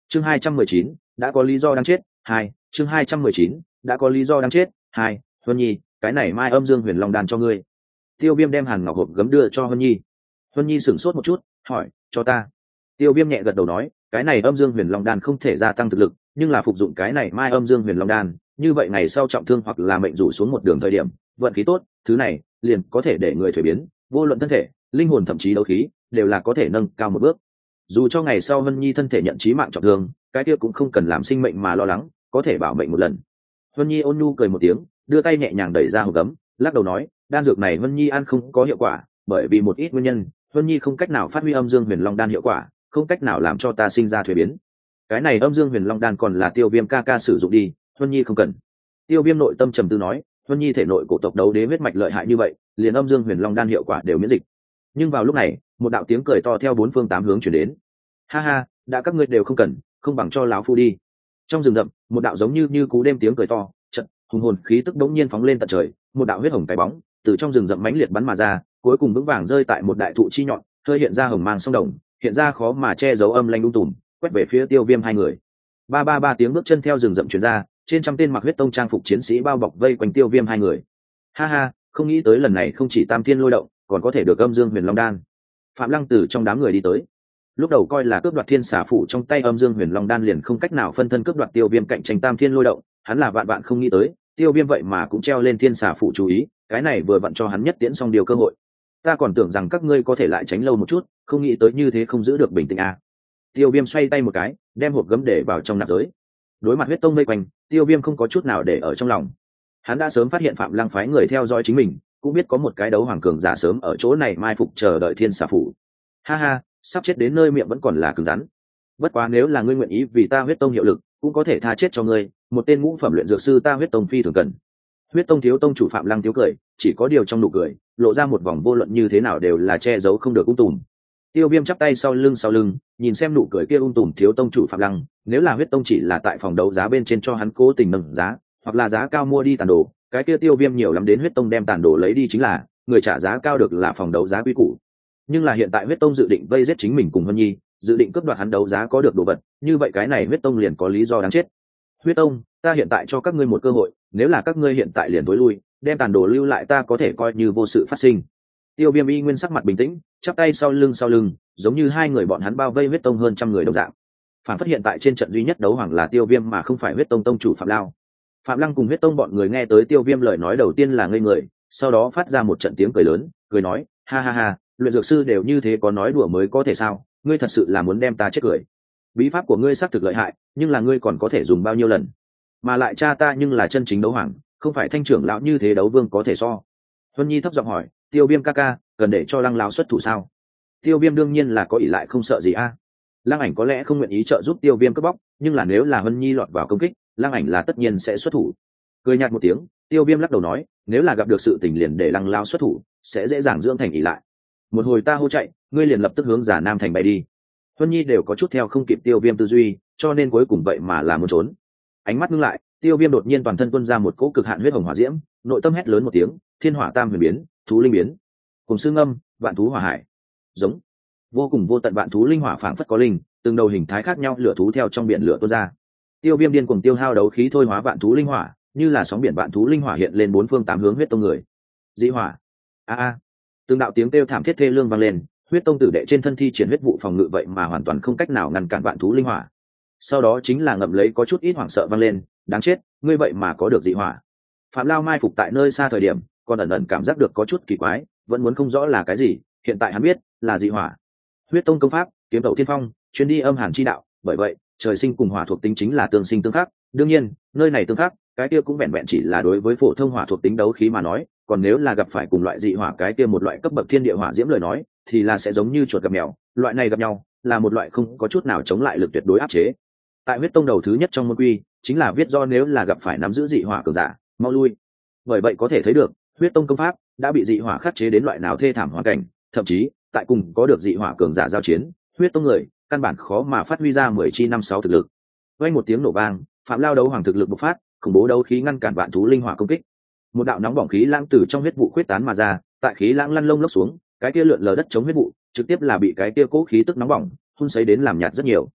chương 219, đã có lý do đáng chết. 2. chương 219, đã có lý do đáng chết. 2. Huân Nhi, cái này mai âm dương huyền long đan cho ngươi. Tiêu Viêm đem hàn ngọc hộp gấm đưa cho Huân Nhi. Huân Nhi sửng sốt một chút, hỏi, cho ta? Tiêu Viêm nhẹ gật đầu nói, cái này âm dương huyền long đan không thể gia tăng thực lực, nhưng là phục dụng cái này mai âm dương huyền long đan, như vậy ngày sau trọng thương hoặc là mệnh rủ xuống một đường thời điểm, vận khí tốt, thứ này liền có thể để người thuế biến, vô luận thân thể, linh hồn thậm chí đấu khí, đều là có thể nâng cao một bước. Dù cho ngày sau Huân Nhi thân thể nhận chí mạng trọng thương, cái kia cũng không cần làm sinh mệnh mà lo lắng, có thể bảo mệnh một lần. Huân Nhi ôn nhu cười một tiếng, đưa tay nhẹ nhàng đẩy ra hộp gấm, lắc đầu nói, đan dược này Huân Nhi ăn không có hiệu quả, bởi vì một ít nguyên nhân, Huân Nhi không cách nào phát huy âm dương huyền long đan hiệu quả, không cách nào làm cho ta sinh ra thuế biến. Cái này âm dương huyền long đan còn là Tiêu Viêm ca ca sử dụng đi, Huân Nhi không cần. Tiêu Viêm nội tâm trầm tư nói, Huân Nhi thể nội cổ tộc đấu đế huyết mạch lợi hại như vậy, liền âm dương huyền long đan hiệu quả đều miễn dịch. Nhưng vào lúc này, một đạo tiếng cười to theo bốn phương tám hướng truyền đến. Ha ha, đã các ngươi đều không cần, không bằng cho lão phu đi. Trong rừng rậm, một đạo giống như cú đêm tiếng cười to, chợt hùng hồn khí tức đống nhiên phóng lên tận trời, một đạo huyết hồng cái bóng từ trong rừng rậm mãnh liệt bắn mà ra, cuối cùng vững vàng rơi tại một đại thụ chi nhọn, hơi hiện ra hồng mang sông đồng, hiện ra khó mà che giấu âm lanh tùm, quét về phía Tiêu Viêm hai người. Ba ba ba tiếng bước chân theo rừng rậm truyền ra, trên trăm tên mặc huyết tông trang phục chiến sĩ bao bọc vây quanh Tiêu Viêm hai người. Ha ha, không nghĩ tới lần này không chỉ Tam Thiên Lôi Động, còn có thể được âm dương huyền long đan. Phạm Lăng từ trong đám người đi tới, lúc đầu coi là cướp đoạt thiên xà phủ trong tay âm dương huyền long đan liền không cách nào phân thân cướp đoạt Tiêu Viêm cạnh tranh Tam Thiên Lôi Động, hắn là vạn vạn không nghĩ tới Tiêu Viêm vậy mà cũng treo lên thiên xà phủ chú ý, cái này vừa vặn cho hắn nhất tiễn xong điều cơ hội. Ta còn tưởng rằng các ngươi có thể lại tránh lâu một chút, không nghĩ tới như thế không giữ được bình tĩnh à. Tiêu Viêm xoay tay một cái, đem hộp gấm để vào trong nạp giới. Đối mặt huyết tông vây quanh, Tiêu Viêm không có chút nào để ở trong lòng. Hắn đã sớm phát hiện Phạm Lăng phái người theo dõi chính mình, cũng biết có một cái đấu hoàng cường giả sớm ở chỗ này mai phục chờ đợi thiên xà phủ. Ha ha, sắp chết đến nơi miệng vẫn còn là cứng rắn. Bất quá nếu là ngươi nguyện ý vì ta huyết tông hiệu lực, cũng có thể tha chết cho ngươi, một tên ngũ phẩm luyện dược sư ta huyết tông phi thường cần. Huyết tông thiếu tông chủ Phạm Lăng thiếu cười, chỉ có điều trong nụ cười lộ ra một vòng vô luận như thế nào đều là che giấu không được tùm. Tiêu Viêm chắp tay sau lưng, nhìn xem nụ cười kia tùm thiếu tông chủ Phạm Lăng, nếu là huyết tông chỉ là tại phòng đấu giá bên trên cho hắn cố tình nâng giá, hoặc là giá cao mua đi tàn đồ, cái kia Tiêu Viêm nhiều lắm đến huyết tông đem tàn đồ lấy đi chính là, người trả giá cao được là phòng đấu giá quy củ. Nhưng là hiện tại huyết tông dự định vây giết chính mình cùng Hân Nhi, dự định cướp đoạt hắn đấu giá có được đồ vật, như vậy cái này huyết tông liền có lý do đáng chết. Huyết tông, ta hiện tại cho các ngươi một cơ hội, nếu là các ngươi hiện tại liền tối lui, đem tàn đồ lưu lại ta có thể coi như vô sự phát sinh. Tiêu Viêm y nguyên sắc mặt bình tĩnh, chắp tay sau lưng, giống như hai người bọn hắn bao vây huyết tông hơn trăm người đồng dạng. Phản phát hiện tại trên trận duy nhất đấu hoàng là Tiêu Viêm mà không phải huyết tông tông chủ Phạm Lao. Phạm Lăng cùng huyết tông bọn người nghe tới Tiêu Viêm lời nói đầu tiên là ngây người, sau đó phát ra một trận tiếng cười lớn, cười nói, ha ha ha, luyện dược sư đều như thế có nói đùa mới có thể sao, ngươi thật sự là muốn đem ta chết cười. Bí pháp của ngươi xác thực lợi hại, nhưng là ngươi còn có thể dùng bao nhiêu lần? Mà lại cha ta nhưng là chân chính đấu hoàng, không phải thanh trưởng lão như thế đấu vương có thể so. Huân Nhi thấp giọng hỏi, Tiêu Viêm ca ca, cần để cho Lăng lão xuất thủ sao? Tiêu Viêm đương nhiên là có ỷ lại không sợ gì a. Lăng Ảnh có lẽ không nguyện ý trợ giúp Tiêu Viêm cướp bóc, nhưng là nếu là Huân Nhi lọt vào công kích, Lăng Ảnh là tất nhiên sẽ xuất thủ. Cười nhạt một tiếng, Tiêu Viêm lắc đầu nói, nếu là gặp được sự tình liền để Lăng lão xuất thủ, sẽ dễ dàng dưỡng thành ỷ lại. Một hồi ta hô chạy, ngươi liền lập tức hướng Giả Nam thành bay đi. Huân Nhi đều có chút theo không kịp Tiêu Viêm tư duy, cho nên cuối cùng vậy mà là muốn trốn. Ánh mắt ngưng lại, Tiêu Viêm đột nhiên toàn thân tuôn ra một cỗ cực hạn huyết hồng hỏa diễm, nội tâm hét lớn một tiếng, thiên hỏa tam huyền biến, thú linh biến, cùng xương âm, vạn thú hỏa hải, giống vô cùng vô tận vạn thú linh hỏa phảng phất có linh, từng đầu hình thái khác nhau lửa thú theo trong biển lửa tuôn ra. Tiêu Viêm điên cuồng tiêu hao đấu khí thôi hóa vạn thú linh hỏa, như là sóng biển vạn thú linh hỏa hiện lên bốn phương tám hướng huyết tông người. Dị hỏa, a từng đạo tiếng kêu thảm thiết thê lương vang lên, huyết tông tử đệ trên thân thi triển huyết vụ phòng ngự vậy mà hoàn toàn không cách nào ngăn cản vạn thú linh hỏa. Sau đó chính là ngậm lấy có chút ít hoảng sợ vang lên, đáng chết, ngươi vậy mà có được dị hỏa. Phạm Lao mai phục tại nơi xa thời điểm, còn ẩn ẩn cảm giác được có chút kỳ quái, vẫn muốn không rõ là cái gì, hiện tại hắn biết là dị hỏa. Huyết tông công pháp, kiếm tẩu thiên phong, chuyên đi âm hàn chi đạo, bởi vậy trời sinh cùng hỏa thuộc tính chính là tương sinh tương khắc. Đương nhiên, nơi này tương khắc, cái kia cũng vẹn vẹn chỉ là đối với phổ thông hỏa thuộc tính đấu khí mà nói, còn nếu là gặp phải cùng loại dị hỏa cái kia một loại cấp bậc thiên địa hỏa diễm lời nói, thì là sẽ giống như chuột gặp mèo, loại này gặp nhau, là một loại không có chút nào chống lại lực tuyệt đối áp chế. Tại huyết tông đầu thứ nhất trong môn quy, chính là viết do nếu là gặp phải nắm giữ dị hỏa cường giả, mau lui. Bởi vậy có thể thấy được, huyết tông công pháp đã bị dị hỏa khắc chế đến loại nào thê thảm hoàn cảnh, thậm chí tại cùng có được dị hỏa cường giả giao chiến, huyết tông người căn bản khó mà phát huy ra 10 chi 5-6 thực lực. Vang một tiếng nổ vang, Phạm Lao đấu hoàng thực lực bộc phát, khủng bố đấu khí ngăn cản vạn thú linh hỏa công kích. Một đạo nóng bỏng khí lãng từ trong huyết vụ khuyết tán mà ra, tại khí lãng lăn lông lốc xuống, cái kia lượn lờ đất chống huyết vụ, trực tiếp là bị cái kia cố khí tức nóng bỏng hun sấy đến làm nhạt rất nhiều.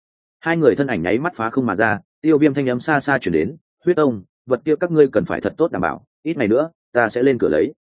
Hai người thân ảnh nháy mắt phá không mà ra, Tiêu Viêm thanh âm xa xa chuyển đến, huyết tông, vật kia các ngươi cần phải thật tốt đảm bảo, ít ngày nữa ta sẽ lên cửa lấy.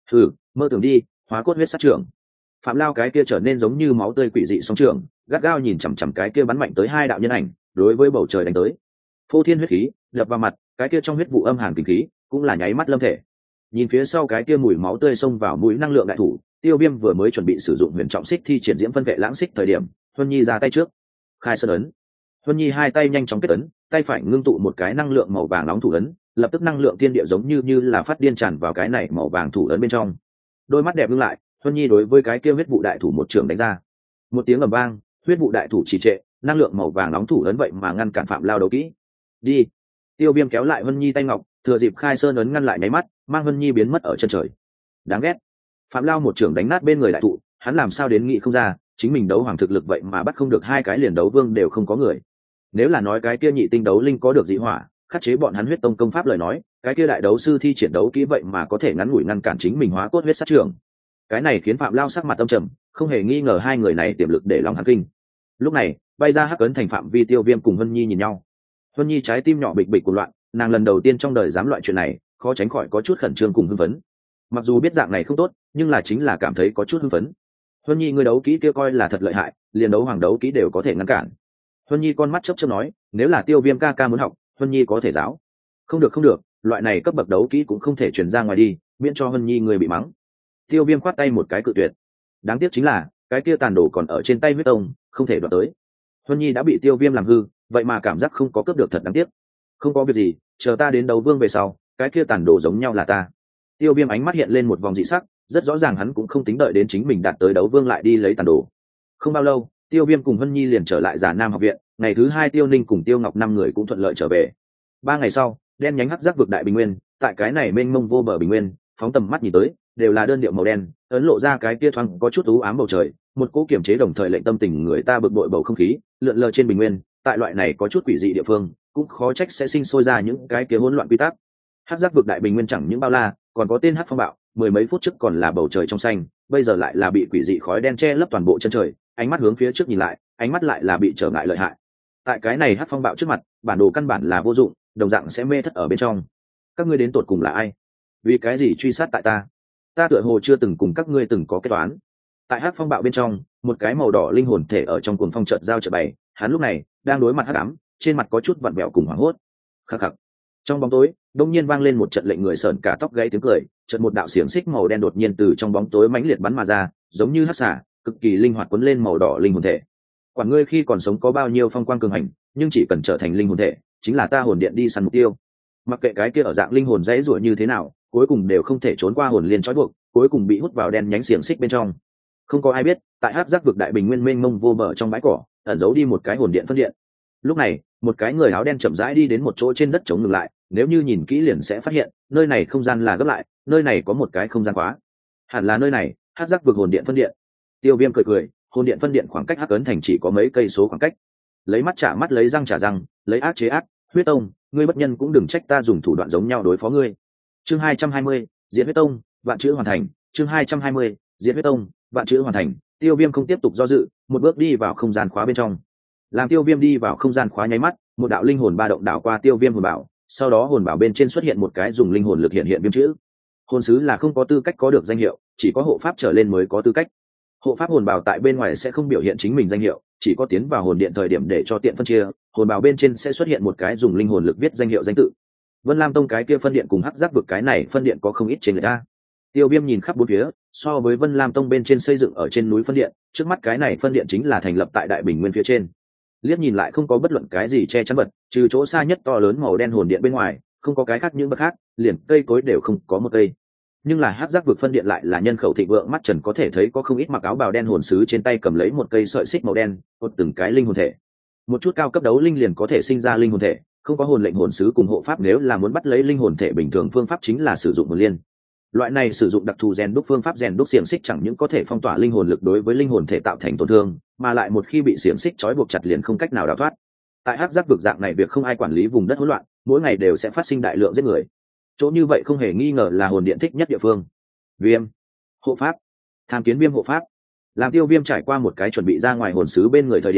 Mơ tưởng đi, hóa cốt huyết sát trưởng. Phạm Lao cái kia trở nên giống như máu tươi quỷ dị sóng trường, gắt gao nhìn chằm chằm cái kia bắn mạnh tới hai đạo nhân ảnh, đối với bầu trời đánh tới. Phô thiên huyết khí đập vào mặt, cái kia trong huyết vụ âm hàn kinh khí cũng là nháy mắt lâm thể. Nhìn phía sau cái kia mùi máu tươi xông vào mũi năng lượng đại thủ, Tiêu Viêm vừa mới chuẩn bị sử dụng huyền trọng xích thi triển diễm phân vệ lãng xích thời điểm, Huân Nhi ra tay trước, khai sơn ấn. Huân Nhi hai tay nhanh chóng kết ấn, tay phải ngưng tụ một cái năng lượng màu vàng nóng thủ ấn, lập tức năng lượng tiên địa giống như là phát điên tràn vào cái này màu vàng thủ ấn bên trong. Đôi mắt đẹp ngưng lại, Huân Nhi đối với cái kia huyết vụ đại thủ một trường đánh ra. Một tiếng ầm vang, huyết vụ đại thủ trì trệ, năng lượng màu vàng nóng thủ ấn vậy mà ngăn cản Phạm Lao đấu kỹ. Đi. Tiêu Viêm kéo lại Huân Nhi tay ngọc, thừa dịp khai sơn ấn ngăn lại nháy mắt, mang Huân Nhi biến mất ở chân trời. Đáng ghét. Phạm Lao một trường đánh nát bên người đại thụ, hắn làm sao đến nghĩ không ra, chính mình đấu hoàng thực lực vậy mà bắt không được hai cái liền đấu vương đều không có người. Nếu là nói cái kia nhị tinh đấu linh có được dị hỏa, khắc chế bọn hắn huyết tông công pháp lời nói, cái kia đại đấu sư thi triển đấu kỹ vậy mà có thể ngắn ngủi ngăn cản chính mình hóa cốt huyết sát trường. Cái này khiến Phạm Lao sắc mặt âm trầm, không hề nghi ngờ hai người này tiềm lực để lòng hắn kinh. Lúc này, bay ra hắc ấn thành phạm vi, Tiêu Viêm cùng Huân Nhi nhìn nhau. Huân Nhi trái tim nhỏ bịch bịch cuồng loạn, nàng lần đầu tiên trong đời dám loại chuyện này, khó tránh khỏi có chút khẩn trương cùng hưng phấn. Mặc dù biết dạng này không tốt, nhưng là chính là cảm thấy có chút hưng phấn. Huân Nhi, ngươi đấu kỹ kia coi là thật lợi hại, liền đấu hoàng đấu kỹ đều có thể ngăn cản. Huân Nhi con mắt chớp chớp nói, nếu là Tiêu Viêm ca ca muốn học, Huân Nhi có thể giáo. Không được, loại này cấp bậc đấu kỹ cũng không thể truyền ra ngoài đi, miễn cho Huân Nhi người bị mắng. Tiêu Viêm khoát tay một cái cự tuyệt. Đáng tiếc chính là cái kia tàn đồ còn ở trên tay huyết tông, không thể đoạt tới. Huân Nhi đã bị Tiêu Viêm làm hư, vậy mà cảm giác không có cướp được thật đáng tiếc. Không có việc gì, chờ ta đến đấu vương về sau, cái kia tàn đồ giống nhau là ta. Tiêu Viêm ánh mắt hiện lên một vòng dị sắc, rất rõ ràng hắn cũng không tính đợi đến chính mình đạt tới đấu vương lại đi lấy tàn đồ. Không bao lâu, Tiêu Viêm cùng Huân Nhi liền trở lại Già Nam học viện, ngày thứ hai Tiêu Ninh cùng Tiêu Ngọc năm người cũng thuận lợi trở về. 3 ngày sau, đen nhánh hắc giác vực đại bình nguyên, tại cái này mênh mông vô bờ bình nguyên, phóng tầm mắt nhìn tới, đều là đơn điệu màu đen, ấn lộ ra cái kia thoáng có chút u ám bầu trời, một cỗ kiểm chế đồng thời lệnh tâm tình người ta bực bội bầu không khí lượn lờ trên bình nguyên. Tại loại này có chút quỷ dị địa phương, cũng khó trách sẽ sinh sôi ra những cái kia hỗn loạn quy tắc. Hắc giác vực đại bình nguyên chẳng những bao la, còn có tên hắc phong bạo, mười mấy phút trước còn là bầu trời trong xanh, bây giờ lại là bị quỷ dị khói đen che lấp toàn bộ chân trời. Ánh mắt hướng phía trước nhìn lại, ánh mắt lại là bị trở ngại lợi hại. Tại cái này hắc phong bạo trước mặt, bản đồ căn bản là vô dụng, đồng dạng sẽ mê thất ở bên trong. Các ngươi đến tột cùng là ai? Vì cái gì truy sát tại ta? Ta tựa hồ chưa từng cùng các ngươi từng có kết toán. Tại hắc phong bạo bên trong, một cái màu đỏ linh hồn thể ở trong cuồng phong chợt giao chợt bày, hắn lúc này đang đối mặt hắc ám, trên mặt có chút vặn vẹo cùng hoảng hốt. Khắc khắc. Trong bóng tối, đột nhiên vang lên một trận lệnh người sởn cả tóc gáy tiếng cười, chợt một đạo xiềng xích màu đen đột nhiên từ trong bóng tối mãnh liệt bắn mà ra, giống như hắc xả, cực kỳ linh hoạt cuốn lên màu đỏ linh hồn thể. Quản ngươi khi còn sống có bao nhiêu phong quang cường hành, nhưng chỉ cần trở thành linh hồn thể, chính là ta hồn điện đi săn mục tiêu. Mặc kệ cái kia ở dạng linh hồn dãy rủa như thế nào, cuối cùng đều không thể trốn qua hồn liên trói buộc, cuối cùng bị hút vào đen nhánh xiềng xích bên trong. Không có ai biết, tại hắc giác vực đại bình nguyên mênh mông vô bờ trong bãi cỏ, ẩn giấu đi một cái hồn điện phân điện. Lúc này, một cái người áo đen chậm rãi đi đến một chỗ trên đất trống ngừng lại, nếu như nhìn kỹ liền sẽ phát hiện, nơi này không gian là gấp lại, nơi này có một cái không gian khóa. Hẳn là nơi này, hắc giác vực hồn điện phân điện. Tiêu Viêm cười cười, hồn điện phân điện khoảng cách hắc ấn thành chỉ có mấy cây số khoảng cách. Lấy mắt trả mắt, lấy răng trả răng, lấy ác chế ác, huyết tông, ngươi bất nhân cũng đừng trách ta dùng thủ đoạn giống nhau đối phó ngươi. Chương 220, Diễn huyết tông, vạn chữ hoàn thành. Chương 220, Diễn huyết tông, vạn chữ hoàn thành. Tiêu Viêm không tiếp tục do dự, một bước đi vào không gian khóa bên trong. Làm Tiêu Viêm đi vào không gian khóa nháy mắt, một đạo linh hồn ba động đảo qua Tiêu Viêm hồn bảo, sau đó hồn bảo bên trên xuất hiện một cái dùng linh hồn lực hiện viêm chữ. Hồn sứ là không có tư cách có được danh hiệu, chỉ có hộ pháp trở lên mới có tư cách. Hộ pháp hồn bảo tại bên ngoài sẽ không biểu hiện chính mình danh hiệu, chỉ có tiến vào hồn điện thời điểm để cho tiện phân chia, hồn bảo bên trên sẽ xuất hiện một cái dùng linh hồn lực viết danh hiệu danh tự. Vân Lam Tông cái kia phân điện cùng hắc giác vực cái này phân điện có không ít trên người ta. Tiêu Viêm nhìn khắp bốn phía, so với Vân Lam Tông bên trên xây dựng ở trên núi phân điện, trước mắt cái này phân điện chính là thành lập tại đại bình nguyên phía trên. Liếc nhìn lại không có bất luận cái gì che chắn vật, trừ chỗ xa nhất to lớn màu đen hồn điện bên ngoài, không có cái khác những bậc khác, liền cây cối đều không có một cây. Nhưng là hắc giác vực phân điện lại là nhân khẩu thịnh vượng, mắt trần có thể thấy có không ít mặc áo bào đen hồn sứ trên tay cầm lấy một cây sợi xích màu đen, cột từng cái linh hồn thể. Một chút cao cấp đấu linh liền có thể sinh ra linh hồn thể, không có hồn lệnh hồn sứ cùng hộ pháp nếu là muốn bắt lấy linh hồn thể bình thường phương pháp chính là sử dụng hồn liên. Loại này sử dụng đặc thù rèn đúc phương pháp rèn đúc xiềng xích chẳng những có thể phong tỏa linh hồn lực đối với linh hồn thể tạo thành tổn thương, mà lại một khi bị xiềng xích trói buộc chặt liền không cách nào đào thoát. Tại hắc giác vực dạng này việc không ai quản lý vùng đất hỗn loạn, mỗi ngày đều sẽ phát sinh đại lượng giết người. Chỗ như vậy không hề nghi ngờ là hồn điện thích nhất địa phương. Viêm, hộ pháp, tham kiến Viêm hộ pháp. Làm Tiêu Viêm trải qua một cái chuẩn bị ra ngoài hồn sứ bên người thời điểm,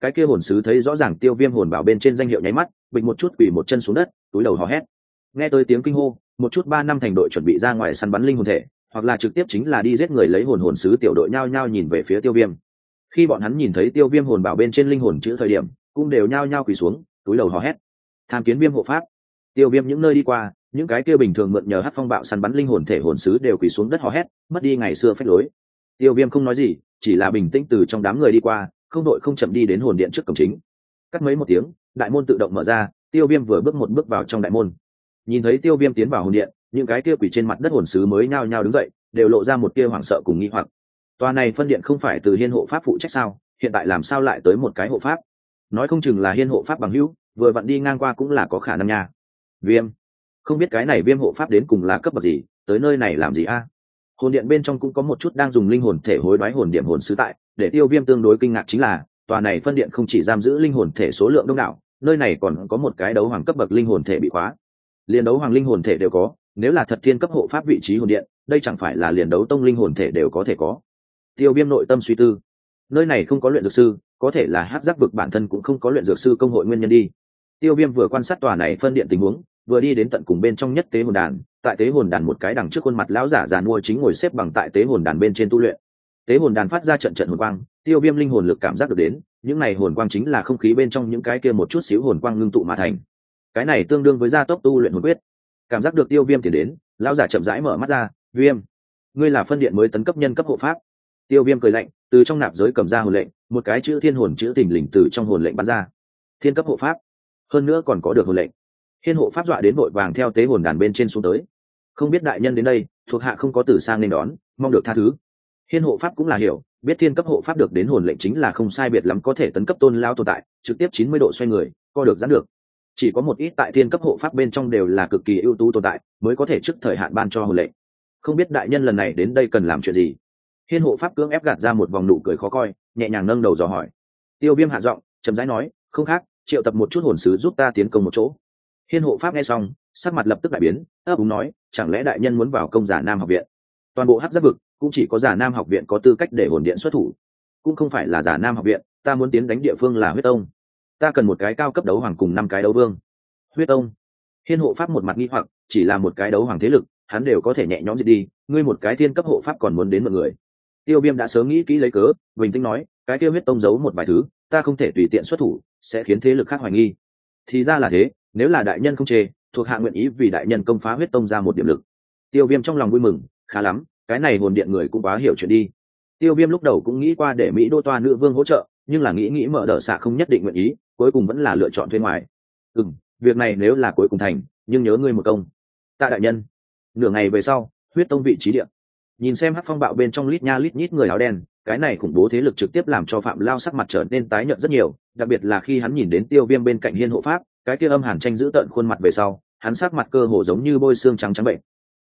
cái kia hồn sứ thấy rõ ràng Tiêu Viêm hồn bảo bên trên danh hiệu nháy mắt, bịch một chút quỳ một chân xuống đất, túi đầu hò hét. Nghe tới tiếng kinh hô, một chút 3 năm thành đội chuẩn bị ra ngoài săn bắn linh hồn thể, hoặc là trực tiếp chính là đi giết người lấy hồn sứ tiểu đội nhao nhao nhìn về phía Tiêu Viêm. Khi bọn hắn nhìn thấy Tiêu Viêm hồn bảo bên trên linh hồn chữ thời điểm, cũng đều nhao nhao quỳ xuống, túi đầu hò hét. Tham kiến Viêm hộ pháp. Tiêu Viêm những nơi đi qua, những cái kia bình thường mượn nhờ hắc phong bạo săn bắn linh hồn thể hồn sứ đều quỳ xuống đất hò hét, mất đi ngày xưa phách lối. Tiêu Viêm không nói gì, chỉ là bình tĩnh từ trong đám người đi qua, không đội không chậm đi đến hồn điện trước cổng chính. Cắt mấy một tiếng, đại môn tự động mở ra, Tiêu Viêm vừa bước một bước vào trong đại môn. Nhìn thấy Tiêu Viêm tiến vào hồn điện, những cái kia quỳ trên mặt đất hồn sứ mới nhao nhao đứng dậy, đều lộ ra một tia hoảng sợ cùng nghi hoặc. Tòa này phân điện không phải từ Hiên hộ pháp phụ trách sao, hiện tại làm sao lại tới một cái hộ pháp? Nói không chừng là Hiên hộ pháp bằng hữu, vừa vặn đi ngang qua cũng là có khả năng nha. Viêm, không biết cái này Viêm hộ pháp đến cùng là cấp bậc gì, tới nơi này làm gì a? Hồn điện bên trong cũng có một chút đang dùng linh hồn thể hối đoái hồn điểm hồn sứ tại, để Tiêu Viêm tương đối kinh ngạc chính là, tòa này phân điện không chỉ giam giữ linh hồn thể số lượng đông đảo, nơi này còn có một cái đấu hoàng cấp bậc linh hồn thể bị khóa. Liên đấu hoàng linh hồn thể đều có, nếu là thật thiên cấp hộ pháp vị trí hồn điện, đây chẳng phải là liền đấu tông linh hồn thể đều có thể có. Tiêu Viêm nội tâm suy tư, nơi này không có luyện dược sư, có thể là hắc giác vực bản thân cũng không có luyện dược sư công hội nguyên nhân đi. Tiêu Viêm vừa quan sát tòa này phân điện tình huống, vừa đi đến tận cùng bên trong nhất tế hồn đàn, tại tế hồn đàn một cái đằng trước khuôn mặt lão giả già nua chính ngồi xếp bằng tại tế hồn đàn bên trên tu luyện. Tế hồn đàn phát ra trận trận hồn quang, Tiêu Viêm linh hồn lực cảm giác được đến, những này hồn quang chính là không khí bên trong những cái kia một chút xíu hồn quang ngưng tụ mà thành. Cái này tương đương với gia tốc tu luyện hồn quyết. Cảm giác được Tiêu Viêm tiến đến, lão giả chậm rãi mở mắt ra, "Viêm, ngươi là phân điện mới tấn cấp nhân cấp hộ pháp." Tiêu Viêm cười lạnh, từ trong nạp giới cầm ra hồn lệnh, một cái chữ thiên hồn chữ thình lình từ trong hồn lệnh bắn ra. Thiên cấp hộ pháp, hơn nữa còn có được hồn lệnh. Hiên hộ pháp dọa đến vội vàng theo tế hồn đàn bên trên xuống tới. Không biết đại nhân đến đây, thuộc hạ không có từ sang nên đón, mong được tha thứ. Hiên hộ pháp cũng là hiểu, biết thiên cấp hộ pháp được đến hồn lệnh chính là không sai biệt lắm có thể tấn cấp tôn lao tồn tại, trực tiếp 90 độ xoay người, co được giãn được. Chỉ có một ít tại thiên cấp hộ pháp bên trong đều là cực kỳ ưu tú tồn tại, mới có thể trước thời hạn ban cho hồn lệnh. Không biết đại nhân lần này đến đây cần làm chuyện gì? Hiên hộ pháp cưỡng ép gạt ra một vòng nụ cười khó coi, nhẹ nhàng nâng đầu dò hỏi. Tiêu Viêm hạ giọng, chậm rãi nói, không khác, triệu tập một chút hồn sứ giúp ta tiến công một chỗ. Hiên hộ pháp nghe xong, sắc mặt lập tức đại biến, ấp úng nói, chẳng lẽ đại nhân muốn vào công giả nam học viện? Toàn bộ hắc giác vực cũng chỉ có giả nam học viện có tư cách để hồn điện xuất thủ, cũng không phải là giả nam học viện, ta muốn tiến đánh địa phương là huyết tông, ta cần một cái cao cấp đấu hoàng cùng 5 cái đấu vương. Huyết tông? Hiên hộ pháp một mặt nghi hoặc, chỉ là một cái đấu hoàng thế lực, hắn đều có thể nhẹ nhõm diệt đi, ngươi một cái thiên cấp hộ pháp còn muốn đến một người. Tiêu Viêm đã sớm nghĩ kỹ lấy cớ, bình tĩnh nói, cái kia huyết tông giấu một vài thứ, ta không thể tùy tiện xuất thủ, sẽ khiến thế lực khác hoài nghi. Thì ra là thế, nếu là đại nhân không chê, thuộc hạ nguyện ý vì đại nhân công phá huyết tông ra một điểm lực. Tiêu Viêm trong lòng vui mừng, khá lắm, cái này hồn điện người cũng quá hiểu chuyện đi. Tiêu Viêm lúc đầu cũng nghĩ qua để Mỹ Đô toa nữ vương hỗ trợ, nhưng là nghĩ mở đờ xạ không nhất định nguyện ý, cuối cùng vẫn là lựa chọn thuê ngoài. Việc này nếu là cuối cùng thành, nhưng nhớ ngươi một công. Tạ đại nhân. Nửa ngày về sau, huyết tông vị trí điện. Nhìn xem hắc phong bạo bên trong lít nha lít nhít người áo đen, cái này khủng bố thế lực trực tiếp làm cho Phạm Lao sắc mặt trở nên tái nhợt rất nhiều, đặc biệt là khi hắn nhìn đến Tiêu Viêm bên cạnh Hiên hộ pháp, cái kia âm hàn tranh giữ tận khuôn mặt về sau, hắn sắc mặt cơ hồ giống như bôi xương trắng trắng bệnh.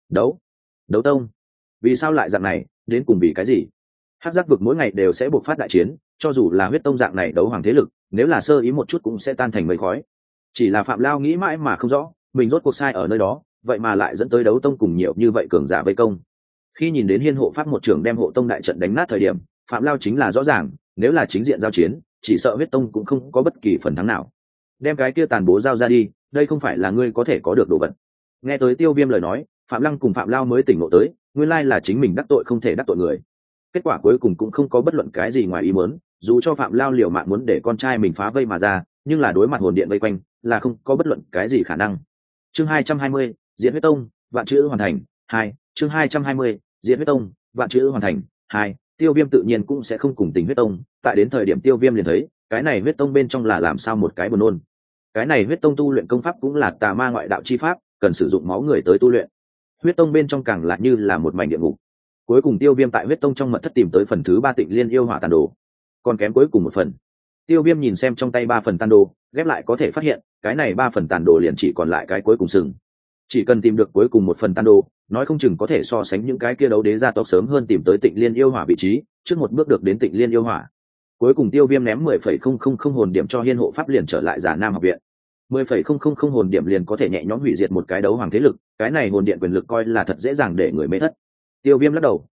Đấu tông, vì sao lại dạng này, đến cùng vì cái gì? Hắc giác vực mỗi ngày đều sẽ buộc phát đại chiến, cho dù là huyết tông dạng này đấu hoàng thế lực, nếu là sơ ý một chút cũng sẽ tan thành mây khói. Chỉ là Phạm Lao nghĩ mãi mà không rõ, mình rốt cuộc sai ở nơi đó, vậy mà lại dẫn tới đấu tông cùng nhiều như vậy cường giả vây công. Khi nhìn đến Hiên hộ pháp một trưởng đem hộ tông đại trận đánh nát thời điểm, Phạm Lao chính là rõ ràng, nếu là chính diện giao chiến, chỉ sợ huyết tông cũng không có bất kỳ phần thắng nào. Đem cái kia tàn bố giao ra đi, đây không phải là ngươi có thể có được đồ vật. Nghe tới Tiêu Viêm lời nói, Phạm Lăng cùng Phạm Lao mới tỉnh ngộ tới, nguyên lai là chính mình đắc tội không thể đắc tội người. Kết quả cuối cùng cũng không có bất luận cái gì ngoài ý muốn, dù cho Phạm Lao liều mạng muốn để con trai mình phá vây mà ra, nhưng là đối mặt hồn điện vây quanh, là không có bất luận cái gì khả năng. Chương 220, Diễn huyết tông, vạn chữ hoàn thành. 2, chương 220, Diễn huyết tông, vạn chữ hoàn thành. 2, Tiêu Viêm tự nhiên cũng sẽ không cùng tình huyết tông, tại đến thời điểm Tiêu Viêm liền thấy, cái này huyết tông bên trong là làm sao một cái buồn nôn. Cái này huyết tông tu luyện công pháp cũng là tà ma ngoại đạo chi pháp, cần sử dụng máu người tới tu luyện. Huyết tông bên trong càng là như là một mảnh địa ngục. Cuối cùng Tiêu Viêm tại huyết tông trong mật thất tìm tới phần thứ 3 Tịnh Liên yêu hỏa tàn đồ, còn kém cuối cùng một phần. Tiêu Viêm nhìn xem trong tay 3 phần tàn đồ, ghép lại có thể phát hiện, cái này 3 phần tàn đồ liền chỉ còn lại cái cuối cùng sừng. Chỉ cần tìm được cuối cùng một phần tàn đồ, nói không chừng có thể so sánh những cái kia đấu đế gia tộc sớm hơn tìm tới Tịnh Liên yêu hỏa vị trí, trước một bước được đến Tịnh Liên yêu hỏa. Cuối cùng Tiêu Viêm ném 10,000 hồn điểm cho Hiên hộ pháp liền trở lại Giả Nam học viện. 10,000 hồn điểm liền có thể nhẹ nhõm hủy diệt một cái đấu hoàng thế lực, cái này hồn điện quyền lực coi là thật dễ dàng để người mê thất. Tiêu Viêm lắc đầu,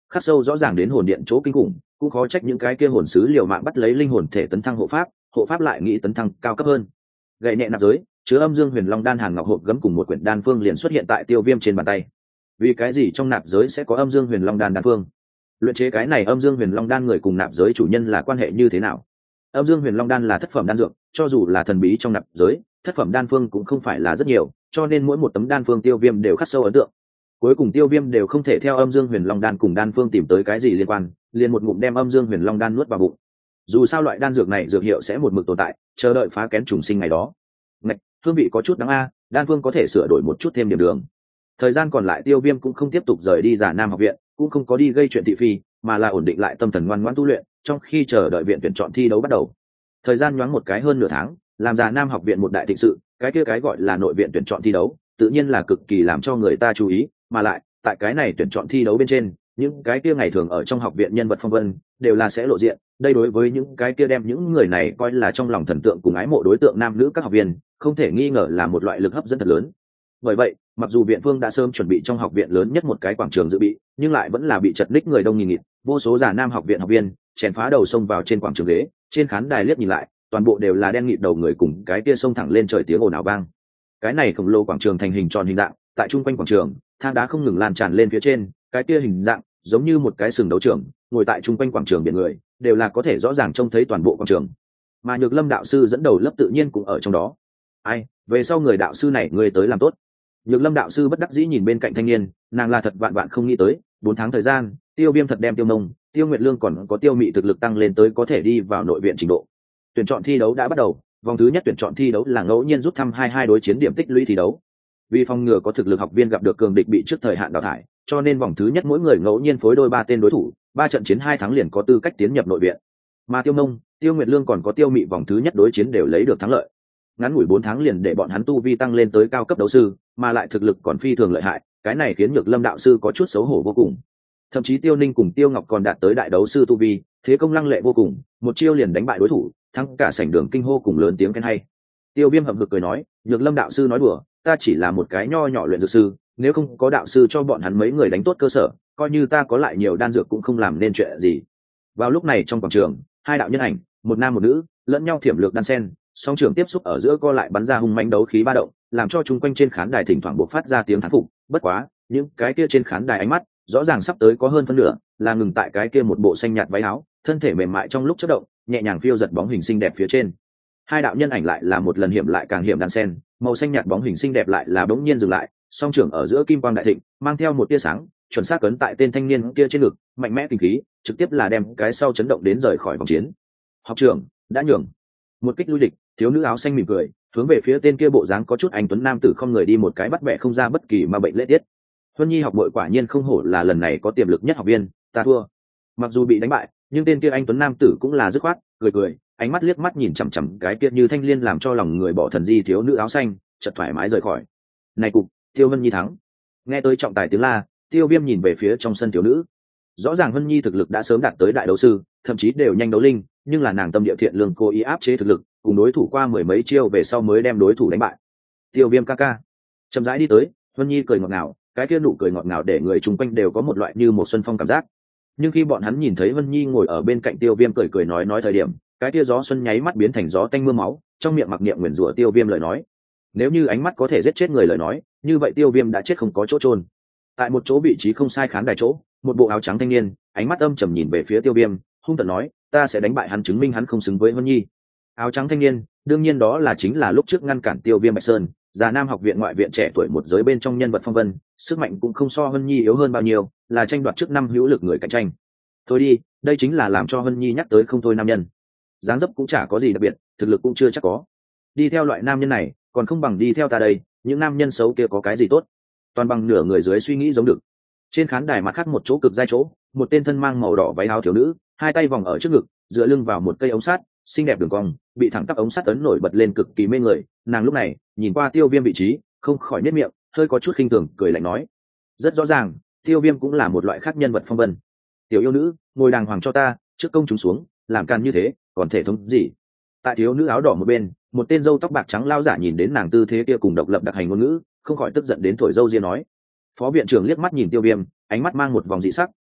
khắc sâu rõ ràng đến hồn điện chỗ kinh khủng, cũng khó trách những cái kia hồn sứ liều mạng bắt lấy linh hồn thể tấn thăng hộ pháp lại nghĩ tấn thăng cao cấp hơn. Gậy nhẹ nạp giới, chứa âm dương huyền long đan hàn ngọc hộp gấm cùng một quyển đan phương liền xuất hiện tại Tiêu Viêm trên bàn tay. Vì cái gì trong nạp giới sẽ có âm dương huyền long đan đan phương? Luyện chế cái này âm dương huyền long đan người cùng nạp giới chủ nhân là quan hệ như thế nào? Âm dương huyền long đan là thất phẩm đan dược, cho dù là thần bí trong nạp giới, thất phẩm đan phương cũng không phải là rất nhiều, cho nên mỗi một tấm đan phương Tiêu Viêm đều khắc sâu ấn tượng. Cuối cùng Tiêu Viêm đều không thể theo âm dương huyền long đan cùng đan phương tìm tới cái gì liên quan, liền một ngụm đem âm dương huyền long đan nuốt vào bụng. Dù sao loại đan dược này dược hiệu sẽ một mực tồn tại, chờ đợi phá kén trùng sinh ngày đó. Ngạch, hương vị có chút đắng a, đan phương có thể sửa đổi một chút thêm điểm đường. Thời gian còn lại Tiêu Viêm cũng không tiếp tục rời đi Già Nam học viện, cũng không có đi gây chuyện thị phi, mà là ổn định lại tâm thần ngoan ngoãn tu luyện, trong khi chờ đợi viện tuyển chọn thi đấu bắt đầu. Thời gian nhoáng một cái hơn nửa tháng, làm Già Nam học viện một đại thịnh sự, cái kia cái gọi là nội viện tuyển chọn thi đấu, tự nhiên là cực kỳ làm cho người ta chú ý, mà lại, tại cái này tuyển chọn thi đấu bên trên, những cái kia ngày thường ở trong học viện nhân vật phong vân đều là sẽ lộ diện. Đây đối với những cái kia đem những người này coi là trong lòng thần tượng cùng ái mộ đối tượng nam nữ các học viên, không thể nghi ngờ là một loại lực hấp dẫn thật lớn. Bởi vậy, mặc dù viện phương đã sớm chuẩn bị trong học viện lớn nhất một cái quảng trường dự bị, nhưng lại vẫn là bị chật ních người đông nghìn nghịt, vô số Già Nam học viện học viên chèn phá đầu xông vào trên quảng trường ghế, trên khán đài liếc nhìn lại, toàn bộ đều là đen nghịt đầu người cùng cái kia xông thẳng lên trời tiếng ồn ào vang. Cái này khổng lồ quảng trường thành hình tròn hình dạng, tại trung quanh quảng trường, thang đá không ngừng lan tràn lên phía trên, cái kia hình dạng giống như một cái sừng đấu trường, ngồi tại trung quanh quảng trường biển người, đều là có thể rõ ràng trông thấy toàn bộ quảng trường. Mà Nhược Lâm đạo sư dẫn đầu lớp tự nhiên cũng ở trong đó. Ai, về sau người đạo sư này người tới làm tốt. Nhược Lâm đạo sư bất đắc dĩ nhìn bên cạnh thanh niên, nàng là thật vạn vạn không nghĩ tới, 4 tháng thời gian, Tiêu Viêm thật đem Tiêu Mông, Tiêu Nguyệt Lương còn có Tiêu Mị thực lực tăng lên tới có thể đi vào nội viện trình độ. Tuyển chọn thi đấu đã bắt đầu, vòng thứ nhất tuyển chọn thi đấu là ngẫu nhiên rút thăm 22 đối chiến điểm tích lũy thi đấu. Vì phòng ngừa có thực lực học viên gặp được cường địch bị trước thời hạn đào thải, cho nên vòng thứ nhất mỗi người ngẫu nhiên phối đôi 3 tên đối thủ, 3 trận chiến 2 thắng liền có tư cách tiến nhập nội viện. Mà Tiêu Mông, Tiêu Nguyệt Lương còn có Tiêu Mị vòng thứ nhất đối chiến đều lấy được thắng lợi. Ngắn ngủi 4 tháng liền để bọn hắn tu vi tăng lên tới cao cấp đấu sư, mà lại thực lực còn phi thường lợi hại, cái này khiến Nhược Lâm đạo sư có chút xấu hổ vô cùng. Thậm chí Tiêu Ninh cùng Tiêu Ngọc còn đạt tới đại đấu sư tu vi, thế công lăng lệ vô cùng, một chiêu liền đánh bại đối thủ, thắng cả sảnh đường kinh hô cùng lớn tiếng khen hay. Tiêu Viêm hậm hực cười nói, Nhược Lâm đạo sư nói đùa, ta chỉ là một cái nho nhỏ luyện dược sư, nếu không có đạo sư cho bọn hắn mấy người đánh tốt cơ sở, coi như ta có lại nhiều đan dược cũng không làm nên chuyện gì. Vào lúc này trong quảng trường, 2 đạo nhân ảnh, một nam một nữ, lẫn nhau thiểm lược đan sen, song trường tiếp xúc ở giữa co lại bắn ra hung mãnh đấu khí ba động, làm cho chung quanh trên khán đài thỉnh thoảng bộc phát ra tiếng thán phục. Bất quá, những cái kia trên khán đài ánh mắt rõ ràng sắp tới có hơn phân nửa là ngừng tại cái kia một bộ xanh nhạt váy áo, thân thể mềm mại trong lúc chớp động, nhẹ nhàng phiêu giật bóng hình xinh đẹp phía trên. 2 đạo nhân ảnh lại là một lần hiểm lại càng hiểm đan sen, màu xanh nhạt bóng hình xinh đẹp lại là bỗng nhiên dừng lại, song trưởng ở giữa kim quang đại thịnh, mang theo một tia sáng, chuẩn xác cấn tại tên thanh niên kia trên ngực, mạnh mẽ kinh khí, trực tiếp là đem cái sau chấn động đến rời khỏi vòng chiến. Học trưởng đã nhường một kích lui địch, thiếu nữ áo xanh mỉm cười, hướng về phía tên kia bộ dáng có chút anh tuấn nam tử không người đi một cái bắt bẻ không ra bất kỳ mà bệnh lễ tiết. Huân Nhi học muội quả nhiên không hổ là lần này có tiềm lực nhất học viên, ta thua. Mặc dù bị đánh bại, nhưng tên kia anh tuấn nam tử cũng là dứt khoát, cười cười, ánh mắt liếc mắt nhìn chằm chằm cái kia như thanh liên làm cho lòng người bỏ thần di thiếu nữ áo xanh, chợt thoải mái rời khỏi. Này cục, Tiêu Huân Nhi thắng. Nghe tới trọng tài tiếng la, Tiêu Viêm nhìn về phía trong sân thiếu nữ. Rõ ràng Huân Nhi thực lực đã sớm đạt tới đại đấu sư, thậm chí đều nhanh đấu linh, nhưng là nàng tâm địa thiện lương cố ý áp chế thực lực, cùng đối thủ qua mười mấy chiêu về sau mới đem đối thủ đánh bại. Tiêu Viêm ca ca chậm rãi đi tới, Huân Nhi cười ngọt ngào, cái kia nụ cười ngọt ngào để người chung quanh đều có một loại như một xuân phong cảm giác. Nhưng khi bọn hắn nhìn thấy Huân Nhi ngồi ở bên cạnh Tiêu Viêm cười cười nói thời điểm, cái kia gió xuân nháy mắt biến thành gió tanh mưa máu, trong miệng mặc niệm nguyền rủa Tiêu Viêm lời nói. Nếu như ánh mắt có thể giết chết người lời nói, như vậy Tiêu Viêm đã chết không có chỗ chôn. Tại một chỗ vị trí không sai khán đài chỗ, một bộ áo trắng thanh niên, ánh mắt âm trầm nhìn về phía Tiêu Viêm, hung tợn nói, ta sẽ đánh bại hắn, chứng minh hắn không xứng với Huân Nhi. Áo trắng thanh niên, đương nhiên đó là chính là lúc trước ngăn cản Tiêu Viêm Bạch Sơn, Già Nam học viện ngoại viện trẻ tuổi một giới bên trong nhân vật phong vân, sức mạnh cũng không so Huân Nhi yếu hơn bao nhiêu, là tranh đoạt trước năm hữu lực người cạnh tranh. Thôi đi, đây chính là làm cho Huân Nhi nhắc tới không thôi nam nhân. Dáng dấp cũng chả có gì đặc biệt, thực lực cũng chưa chắc có. Đi theo loại nam nhân này, còn không bằng đi theo ta đây, những nam nhân xấu kia có cái gì tốt? Toàn bằng nửa người dưới suy nghĩ giống được. Trên khán đài mặt khác một chỗ cực dai chỗ, một tên thân mang màu đỏ váy áo thiếu nữ, hai tay vòng ở trước ngực, dựa lưng vào một cây ống sắt, xinh đẹp đường cong, bị thẳng tắp ống sắt ấn nổi bật lên cực kỳ mê người. Nàng lúc này nhìn qua Tiêu Viêm vị trí, không khỏi nhếch miệng, hơi có chút khinh thường, cười lạnh nói: rất rõ ràng, Tiêu Viêm cũng là một loại khác nhân vật phong vân. Tiểu yêu nữ, ngồi đàng hoàng cho ta, trước công chúng xuống, làm can như thế, còn thể thống gì? Tại thiếu nữ áo đỏ một bên, một tên râu tóc bạc trắng lao giả nhìn đến nàng tư thế kia cùng độc lập đặc hành ngôn ngữ, không khỏi tức giận đến thổi râu ria nói. Phó viện trưởng liếc mắt nhìn Tiêu Viêm, ánh mắt mang một vòng dị sắc,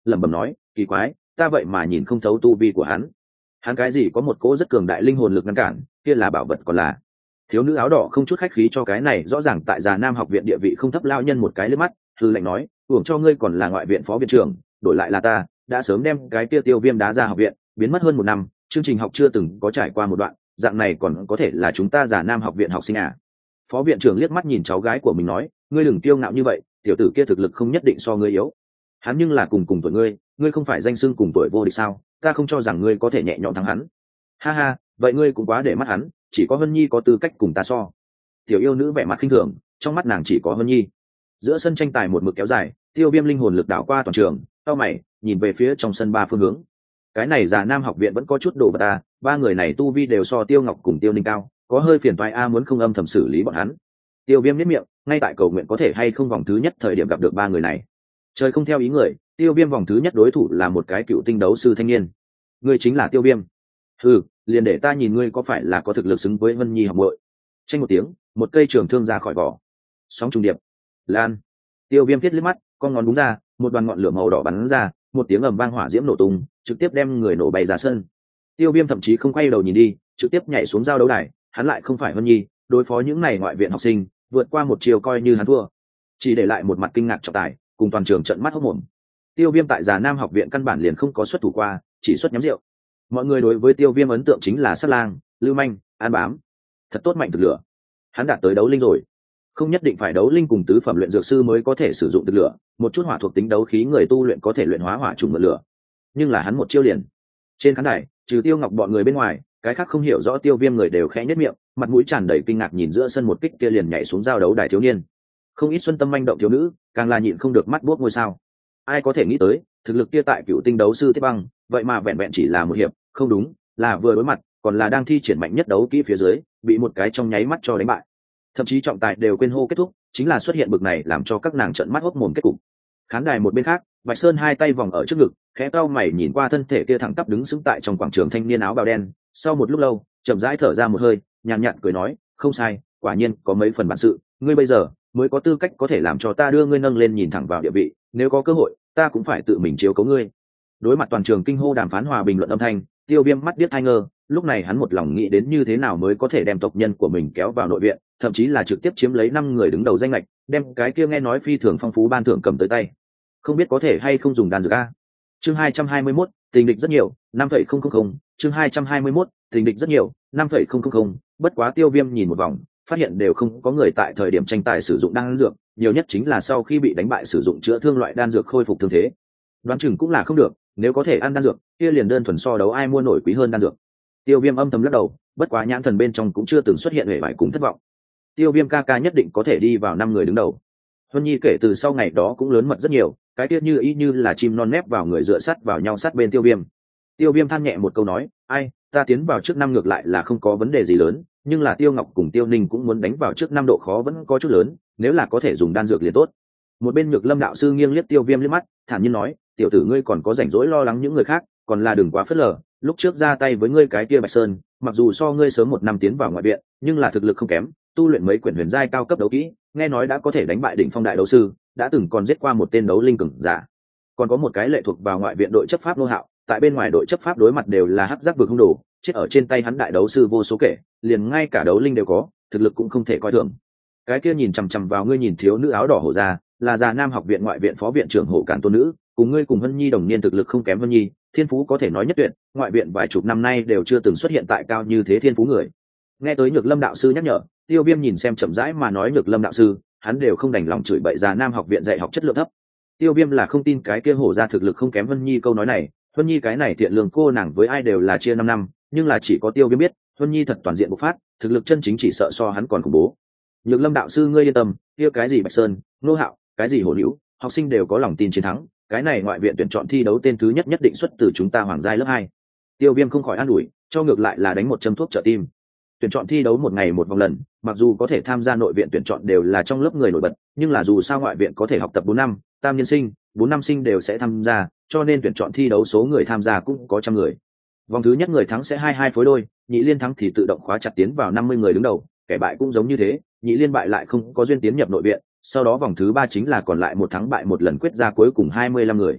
lẩm bẩm nói kỳ quái, ta vậy mà nhìn không thấu tu vi của hắn cái gì có một cỗ rất cường đại linh hồn lực ngăn cản, kia là bảo vật còn là. Thiếu nữ áo đỏ không chút khách khí cho cái này rõ ràng tại Già Nam học viện địa vị không thấp lao nhân một cái liếc mắt, hư lệnh nói uổng cho ngươi còn là ngoại viện phó viện trưởng, đổi lại là ta đã sớm đem cái kia Tiêu Viêm đá ra học viện, biến mất hơn một năm, chương trình học chưa từng có trải qua một đoạn, dạng này còn có thể là chúng ta Già Nam học viện học sinh à? Phó viện trưởng liếc mắt nhìn cháu gái của mình nói, ngươi đừng kiêu ngạo như vậy, tiểu tử kia thực lực không nhất định so ngươi yếu, hắn nhưng là cùng tuổi ngươi không phải danh xưng cùng tuổi vô địch sao, ta không cho rằng ngươi có thể nhẹ nhõm thắng hắn. Ha ha, vậy ngươi cũng quá để mắt hắn, chỉ có Vân Nhi có tư cách cùng ta so. Tiểu yêu nữ vẻ mặt khinh thường, trong mắt nàng chỉ có Vân Nhi. Giữa sân tranh tài một mực kéo dài, Tiêu Viêm linh hồn lực đảo qua toàn trường, cau mày nhìn về phía trong sân ba phương hướng. Cái này Già Nam học viện vẫn có chút đồ vật ta, ba người này tu vi đều so Tiêu Ngọc cùng Tiêu Ninh cao, có hơi phiền toái a, muốn không âm thầm xử lý bọn hắn. Tiêu Viêm nhếch miệng, ngay tại cầu nguyện có thể hay không vòng thứ nhất thời điểm gặp được ba người này. Trời không theo ý người, Tiêu Viêm vòng thứ nhất đối thủ là một cái cựu tinh đấu sư thanh niên. Ngươi chính là Tiêu Viêm? Ừ, liền để ta nhìn ngươi có phải là có thực lực xứng với Vân Nhi học muội. Tranh một tiếng, một cây trường thương ra khỏi vỏ. Sóng trùng điệp. Lan. Tiêu Viêm thiết liếc mắt, con ngón búng ra, một đoàn ngọn lửa màu đỏ bắn ra, một tiếng ầm vang hỏa diễm nổ tung, trực tiếp đem người nổ bay ra sân. Tiêu Viêm thậm chí không quay đầu nhìn đi, trực tiếp nhảy xuống giao đấu đài, hắn lại không phải Vân Nhi, đối phó những này ngoại viện học sinh, vượt qua một chiều coi như hắn thua. Chỉ để lại một mặt kinh ngạc trọng tài, cùng toàn trường trợn mắt hốt mồm. Tiêu Viêm tại Già Nam học viện căn bản liền không có xuất thủ qua, chỉ xuất nhắm rượu. Mọi người đối với Tiêu Viêm ấn tượng chính là sát lang, lưu manh, an bám, thật tốt mạnh thực lửa. Hắn đạt tới đấu linh rồi, không nhất định phải đấu linh cùng tứ phẩm luyện dược sư mới có thể sử dụng thực lửa, một chút hỏa thuộc tính đấu khí người tu luyện có thể luyện hóa hỏa trùng mượn lửa, nhưng là hắn một chiêu liền. Trên khán đài, trừ Tiêu Ngọc bọn người bên ngoài, cái khác không hiểu rõ Tiêu Viêm người đều khẽ nhếch miệng, mặt mũi tràn đầy kinh ngạc nhìn giữa sân một kích kia liền nhảy xuống giao đấu đài thiếu niên. Không ít xuân tâm manh động thiếu nữ, càng là nhịn không được mắt buốt ngôi sao. Ai có thể nghĩ tới, thực lực kia tại cựu tinh đấu sư Tiết Băng, vậy mà vẹn vẹn chỉ là một hiệp, không đúng, là vừa đối mặt, còn là đang thi triển mạnh nhất đấu kỹ phía dưới, bị một cái trong nháy mắt cho đánh bại. Thậm chí trọng tài đều quên hô kết thúc, chính là xuất hiện bực này làm cho các nàng trợn mắt hốt mồm kết cục. Khán đài một bên khác, Bạch Sơn hai tay vòng ở trước ngực, khẽ cau mày nhìn qua thân thể kia thẳng tắp đứng sững tại trong quảng trường thanh niên áo bào đen, sau một lúc lâu, chậm rãi thở ra một hơi, nhàn nhạt cười nói, không sai, quả nhiên có mấy phần bản sự, ngươi bây giờ mới có tư cách có thể làm cho ta đưa ngươi nâng lên nhìn thẳng vào địa vị, nếu có cơ hội, ta cũng phải tự mình chiếu cố ngươi. Đối mặt toàn trường kinh hô đàm phán hòa bình luận âm thanh, Tiêu Viêm mắt điếc tai ngơ, lúc này hắn một lòng nghĩ đến như thế nào mới có thể đem tộc nhân của mình kéo vào nội viện, thậm chí là trực tiếp chiếm lấy 5 người đứng đầu danh lệch, đem cái kia nghe nói phi thường phong phú ban thưởng cầm tới tay. Không biết có thể hay không dùng đan dược a. Chương 221, tình địch rất nhiều, 5.000, chương 221, tình địch rất nhiều, 5.000, bất quá Tiêu Viêm nhìn một vòng, phát hiện đều không có người tại thời điểm tranh tài sử dụng đan dược, nhiều nhất chính là sau khi bị đánh bại sử dụng chữa thương loại đan dược khôi phục thương thế. Đoán chừng cũng là không được, nếu có thể ăn đan dược, kia liền đơn thuần so đấu ai mua nổi quý hơn đan dược. Tiêu Viêm âm thầm lắc đầu, bất quá nhãn thần bên trong cũng chưa từng xuất hiện vẻ bại cùng thất vọng. Tiêu Viêm ca ca nhất định có thể đi vào 5 người đứng đầu. Huân Nhi kể từ sau ngày đó cũng lớn mật rất nhiều, cái tiết như là chim non nép vào người dựa sát vào nhau sát bên Tiêu Viêm. Tiêu Viêm than nhẹ một câu nói, ai, ta tiến vào trước 5 ngược lại là không có vấn đề gì lớn, nhưng là Tiêu Ngọc cùng Tiêu Ninh cũng muốn đánh vào trước 5 độ khó vẫn có chút lớn, nếu là có thể dùng đan dược liền tốt. Một bên Nhược Lâm đạo sư nghiêng liếc Tiêu Viêm liếc mắt, thản nhiên nói, tiểu tử ngươi còn có rảnh rỗi lo lắng những người khác, còn là đừng quá phớt lờ, lúc trước ra tay với ngươi cái kia Bạch Sơn, mặc dù so ngươi sớm 1 năm tiến vào ngoại viện, nhưng là thực lực không kém, tu luyện mấy quyển huyền giai cao cấp đấu kỹ, nghe nói đã có thể đánh bại đỉnh phong đại đấu sư, đã từng còn giết qua một tên đấu linh cường giả. Còn có một cái lệ thuộc vào ngoại viện đội chấp pháp Nô Hạo, tại bên ngoài đội chấp pháp đối mặt đều là hắc giác vực hung đồ, chết ở trên tay hắn đại đấu sư vô số kể, liền ngay cả đấu linh đều có, thực lực cũng không thể coi thường. Cái kia nhìn chằm chằm vào ngươi nhìn thiếu nữ áo đỏ hổ ra, là Già Nam học viện ngoại viện phó viện trưởng Hộ Cản Tôn nữ, cùng ngươi cùng Vân Nhi đồng niên thực lực không kém Vân Nhi, thiên phú có thể nói nhất tuyệt, ngoại viện vài chục năm nay đều chưa từng xuất hiện tại cao như thế thiên phú người. Nghe tới Nhược Lâm đạo sư nhắc nhở, Tiêu Viêm nhìn xem chậm rãi mà nói Nhược Lâm đạo sư, hắn đều không đành lòng chửi bậy Già Nam học viện dạy học chất lượng thấp. Tiêu Viêm là không tin cái kia hổ ra thực lực không kém Vân Nhi câu nói này, Vân Nhi cái này thiện lương cô nàng với ai đều là chia 5 năm, nhưng là chỉ có Tiêu Viêm biết, Vân Nhi thật toàn diện bộc phát, thực lực chân chính chỉ sợ so hắn còn khủng bố. Nhược Lâm đạo sư ngươi yên tâm, kia cái gì Bạch Sơn, Nô Hạo, cái gì Hổ Liễu, học sinh đều có lòng tin chiến thắng, cái này ngoại viện tuyển chọn thi đấu tên thứ nhất nhất định xuất từ chúng ta Hoàng giai lớp 2. Tiêu Viêm không khỏi an ủi, cho ngược lại là đánh một châm thuốc trợ tim. Tuyển chọn thi đấu một ngày một vòng lần, mặc dù có thể tham gia nội viện tuyển chọn đều là trong lớp người nổi bật, nhưng là dù sao ngoại viện có thể học tập 4 năm, tam nhân sinh, 4 năm sinh đều sẽ tham gia, cho nên tuyển chọn thi đấu số người tham gia cũng có trăm người. Vòng thứ nhất người thắng sẽ 22 phối đôi, nhị liên thắng thì tự động khóa chặt tiến vào 50 người đứng đầu, kẻ bại cũng giống như thế, nhị liên bại lại không có duyên tiến nhập nội viện, sau đó vòng thứ 3 chính là còn lại một thắng bại một lần quyết ra cuối cùng 25 người.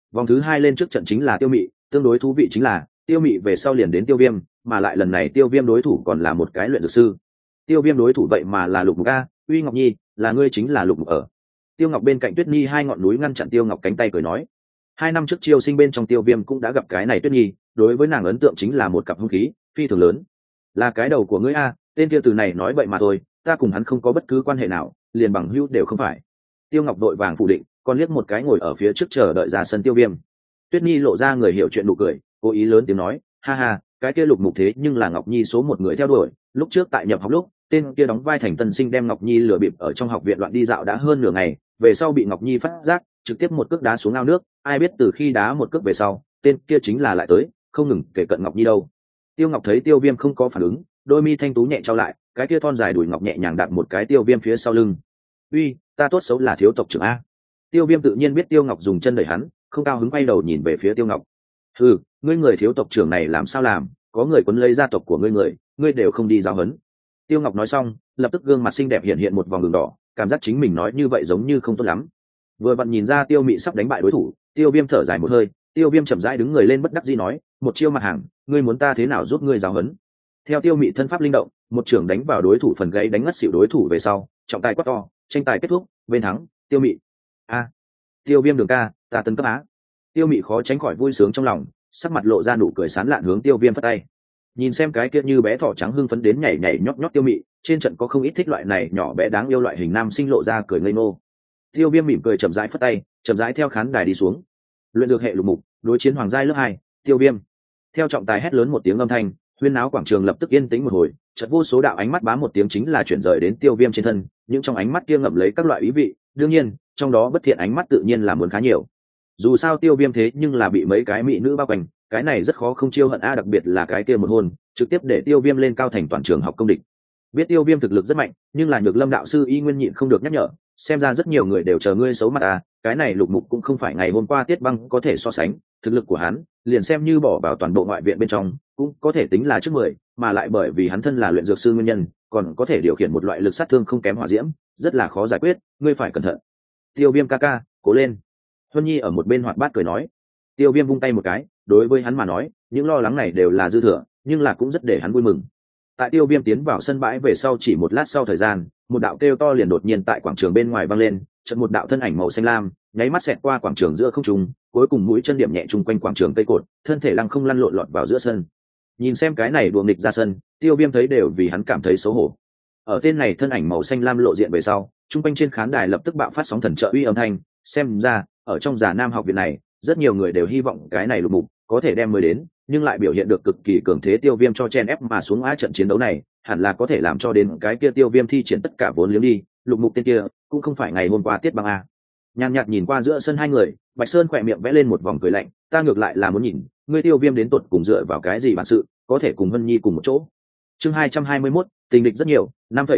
Vòng thứ 2 lên trước trận chính là Tiêu Mị, tương đối thú vị chính là Tiêu Mị về sau liền đến Tiêu Viêm, mà lại lần này Tiêu Viêm đối thủ còn là một cái luyện dược sư. Tiêu Viêm đối thủ vậy mà là Lục Mục a, Uy Ngọc Nhi, là ngươi chính là Lục Mục ở. Tiêu Ngọc bên cạnh Tuyết Nhi hai ngọn núi ngăn chặn Tiêu Ngọc cánh tay cười nói, 2 năm trước chiêu sinh bên trong Tiêu Viêm cũng đã gặp cái này Tuyết Nhi, đối với nàng ấn tượng chính là một cặp hung khí phi thường lớn. Là cái đầu của ngươi a, tên kia từ này nói vậy mà thôi, ta cùng hắn không có bất cứ quan hệ nào, liền bằng hữu đều không phải. Tiêu Ngọc đội vàng phủ định, còn liếc một cái ngồi ở phía trước chờ đợi ra sân Tiêu Viêm. Tuyết Nhi lộ ra người hiểu chuyện nụ cười, cố ý lớn tiếng nói, ha ha, cái kia Lục Mục thế nhưng là Ngọc Nhi số 1 người theo đuổi, lúc trước tại nhập học lúc, tên kia đóng vai thành tân sinh đem Ngọc Nhi lừa bịp ở trong học viện loạn đi dạo đã hơn nửa ngày, về sau bị Ngọc Nhi phát giác, trực tiếp một cước đá xuống ao nước, ai biết từ khi đá một cước về sau, tên kia chính là lại tới, không ngừng kể cận Ngọc Nhi đâu. Tiêu Ngọc thấy Tiêu Viêm không có phản ứng, đôi mi thanh tú nhẹ trao lại, cái kia thon dài đùi ngọc nhẹ nhàng đặt một cái Tiêu Viêm phía sau lưng. Uy, ta tốt xấu là thiếu tộc trưởng a. Tiêu Viêm tự nhiên biết Tiêu Ngọc dùng chân đẩy hắn, không cao hứng quay đầu nhìn về phía Tiêu Ngọc. Ừ, ngươi người thiếu tộc trưởng này làm sao làm, có người quấn lấy gia tộc của ngươi đều không đi giáo huấn. Tiêu Ngọc nói xong, lập tức gương mặt xinh đẹp hiện một vòng đường đỏ, cảm giác chính mình nói như vậy giống như không tốt lắm. Vừa vặn nhìn ra Tiêu Mị sắp đánh bại đối thủ, Tiêu Viêm thở dài một hơi, Tiêu Viêm chậm rãi đứng người lên bất đắc dĩ nói, một chiêu mặt hàng, ngươi muốn ta thế nào giúp ngươi giáo huấn? Theo Tiêu Mị thân pháp linh động, một trường đánh vào đối thủ phần gáy đánh ngất xỉu đối thủ về sau, trọng tài quát to, tranh tài kết thúc, bên thắng, Tiêu Mị. A, Tiêu Viêm đường ca, ta tấn cấp á. Tiêu Mị khó tránh khỏi vui sướng trong lòng, sắc mặt lộ ra nụ cười sán lạn hướng Tiêu Viêm phất tay. Nhìn xem cái kia như bé thỏ trắng hưng phấn đến nhảy nhảy nhót nhót Tiêu Mị, trên trận có không ít thích loại này nhỏ bé đáng yêu loại hình nam sinh lộ ra cười ngây ngô. Tiêu Viêm mỉm cười chậm rãi phất tay, chậm rãi theo khán đài đi xuống. Luyện dược hệ Lục Mục, đối chiến Hoàng giai lớp 2, Tiêu Viêm. Theo trọng tài hét lớn một tiếng âm thanh, huyên náo quảng trường lập tức yên tĩnh một hồi, chợt vô số đạo ánh mắt bám một tiếng chính là chuyển rời đến Tiêu Viêm trên thân, những trong ánh mắt kia ngậm lấy các loại ý vị, đương nhiên, trong đó bất thiện ánh mắt tự nhiên là muốn khá nhiều. Dù sao Tiêu Viêm thế nhưng là bị mấy cái mỹ nữ bao quanh, cái này rất khó không chiêu hận a, đặc biệt là cái kia một hôn, trực tiếp để Tiêu Viêm lên cao thành toàn trường học công địch. Biết Tiêu Viêm thực lực rất mạnh, nhưng là Nhược Lâm đạo sư y nguyên nhịn không được nhắc nhở, xem ra rất nhiều người đều chờ ngươi xấu mặt à, cái này Lục Mục cũng không phải ngày hôm qua Tiết Băng có thể so sánh, thực lực của hắn, liền xem như bỏ vào toàn bộ ngoại viện bên trong, cũng có thể tính là trước 10, mà lại bởi vì hắn thân là luyện dược sư nguyên nhân, còn có thể điều khiển một loại lực sát thương không kém hỏa diễm, rất là khó giải quyết, ngươi phải cẩn thận. Tiêu Viêm ca ca, cố lên. Huân Nhi ở một bên hoạt bát cười nói. Tiêu Viêm vung tay một cái, đối với hắn mà nói, những lo lắng này đều là dư thừa, nhưng là cũng rất để hắn vui mừng. Tại Tiêu Viêm tiến vào sân bãi về sau chỉ một lát sau thời gian, một đạo kêu to liền đột nhiên tại quảng trường bên ngoài vang lên, chợt một đạo thân ảnh màu xanh lam, nháy mắt xẹt qua quảng trường giữa không trung, cuối cùng mũi chân điểm nhẹ chung quanh quảng trường cây cột, thân thể lăng không lăn lộn lọt vào giữa sân. Nhìn xem cái này đùa nghịch ra sân, Tiêu Viêm thấy đều vì hắn cảm thấy xấu hổ. Ở tên này thân ảnh màu xanh lam lộ diện về sau, chung quanh trên khán đài lập tức bạo phát sóng thần trợ uy âm thanh, xem ra, ở trong Già Nam học viện này, rất nhiều người đều hy vọng cái này Lục Mục có thể đem mới đến, nhưng lại biểu hiện được cực kỳ cường thế Tiêu Viêm cho chen ép mà xuống á trận chiến đấu này, hẳn là có thể làm cho đến cái kia Tiêu Viêm thi triển tất cả vốn liếng đi, Lục Mục tên kia cũng không phải ngày hôm qua Tiết Băng a. Nhàn nhạt nhìn qua giữa sân hai người, Bạch Sơn khỏe miệng vẽ lên một vòng cười lạnh, ta ngược lại là muốn nhìn, ngươi Tiêu Viêm đến tột cùng dựa vào cái gì bản sự, có thể cùng Vân Nhi cùng một chỗ. Chương 221, tình địch rất nhiều,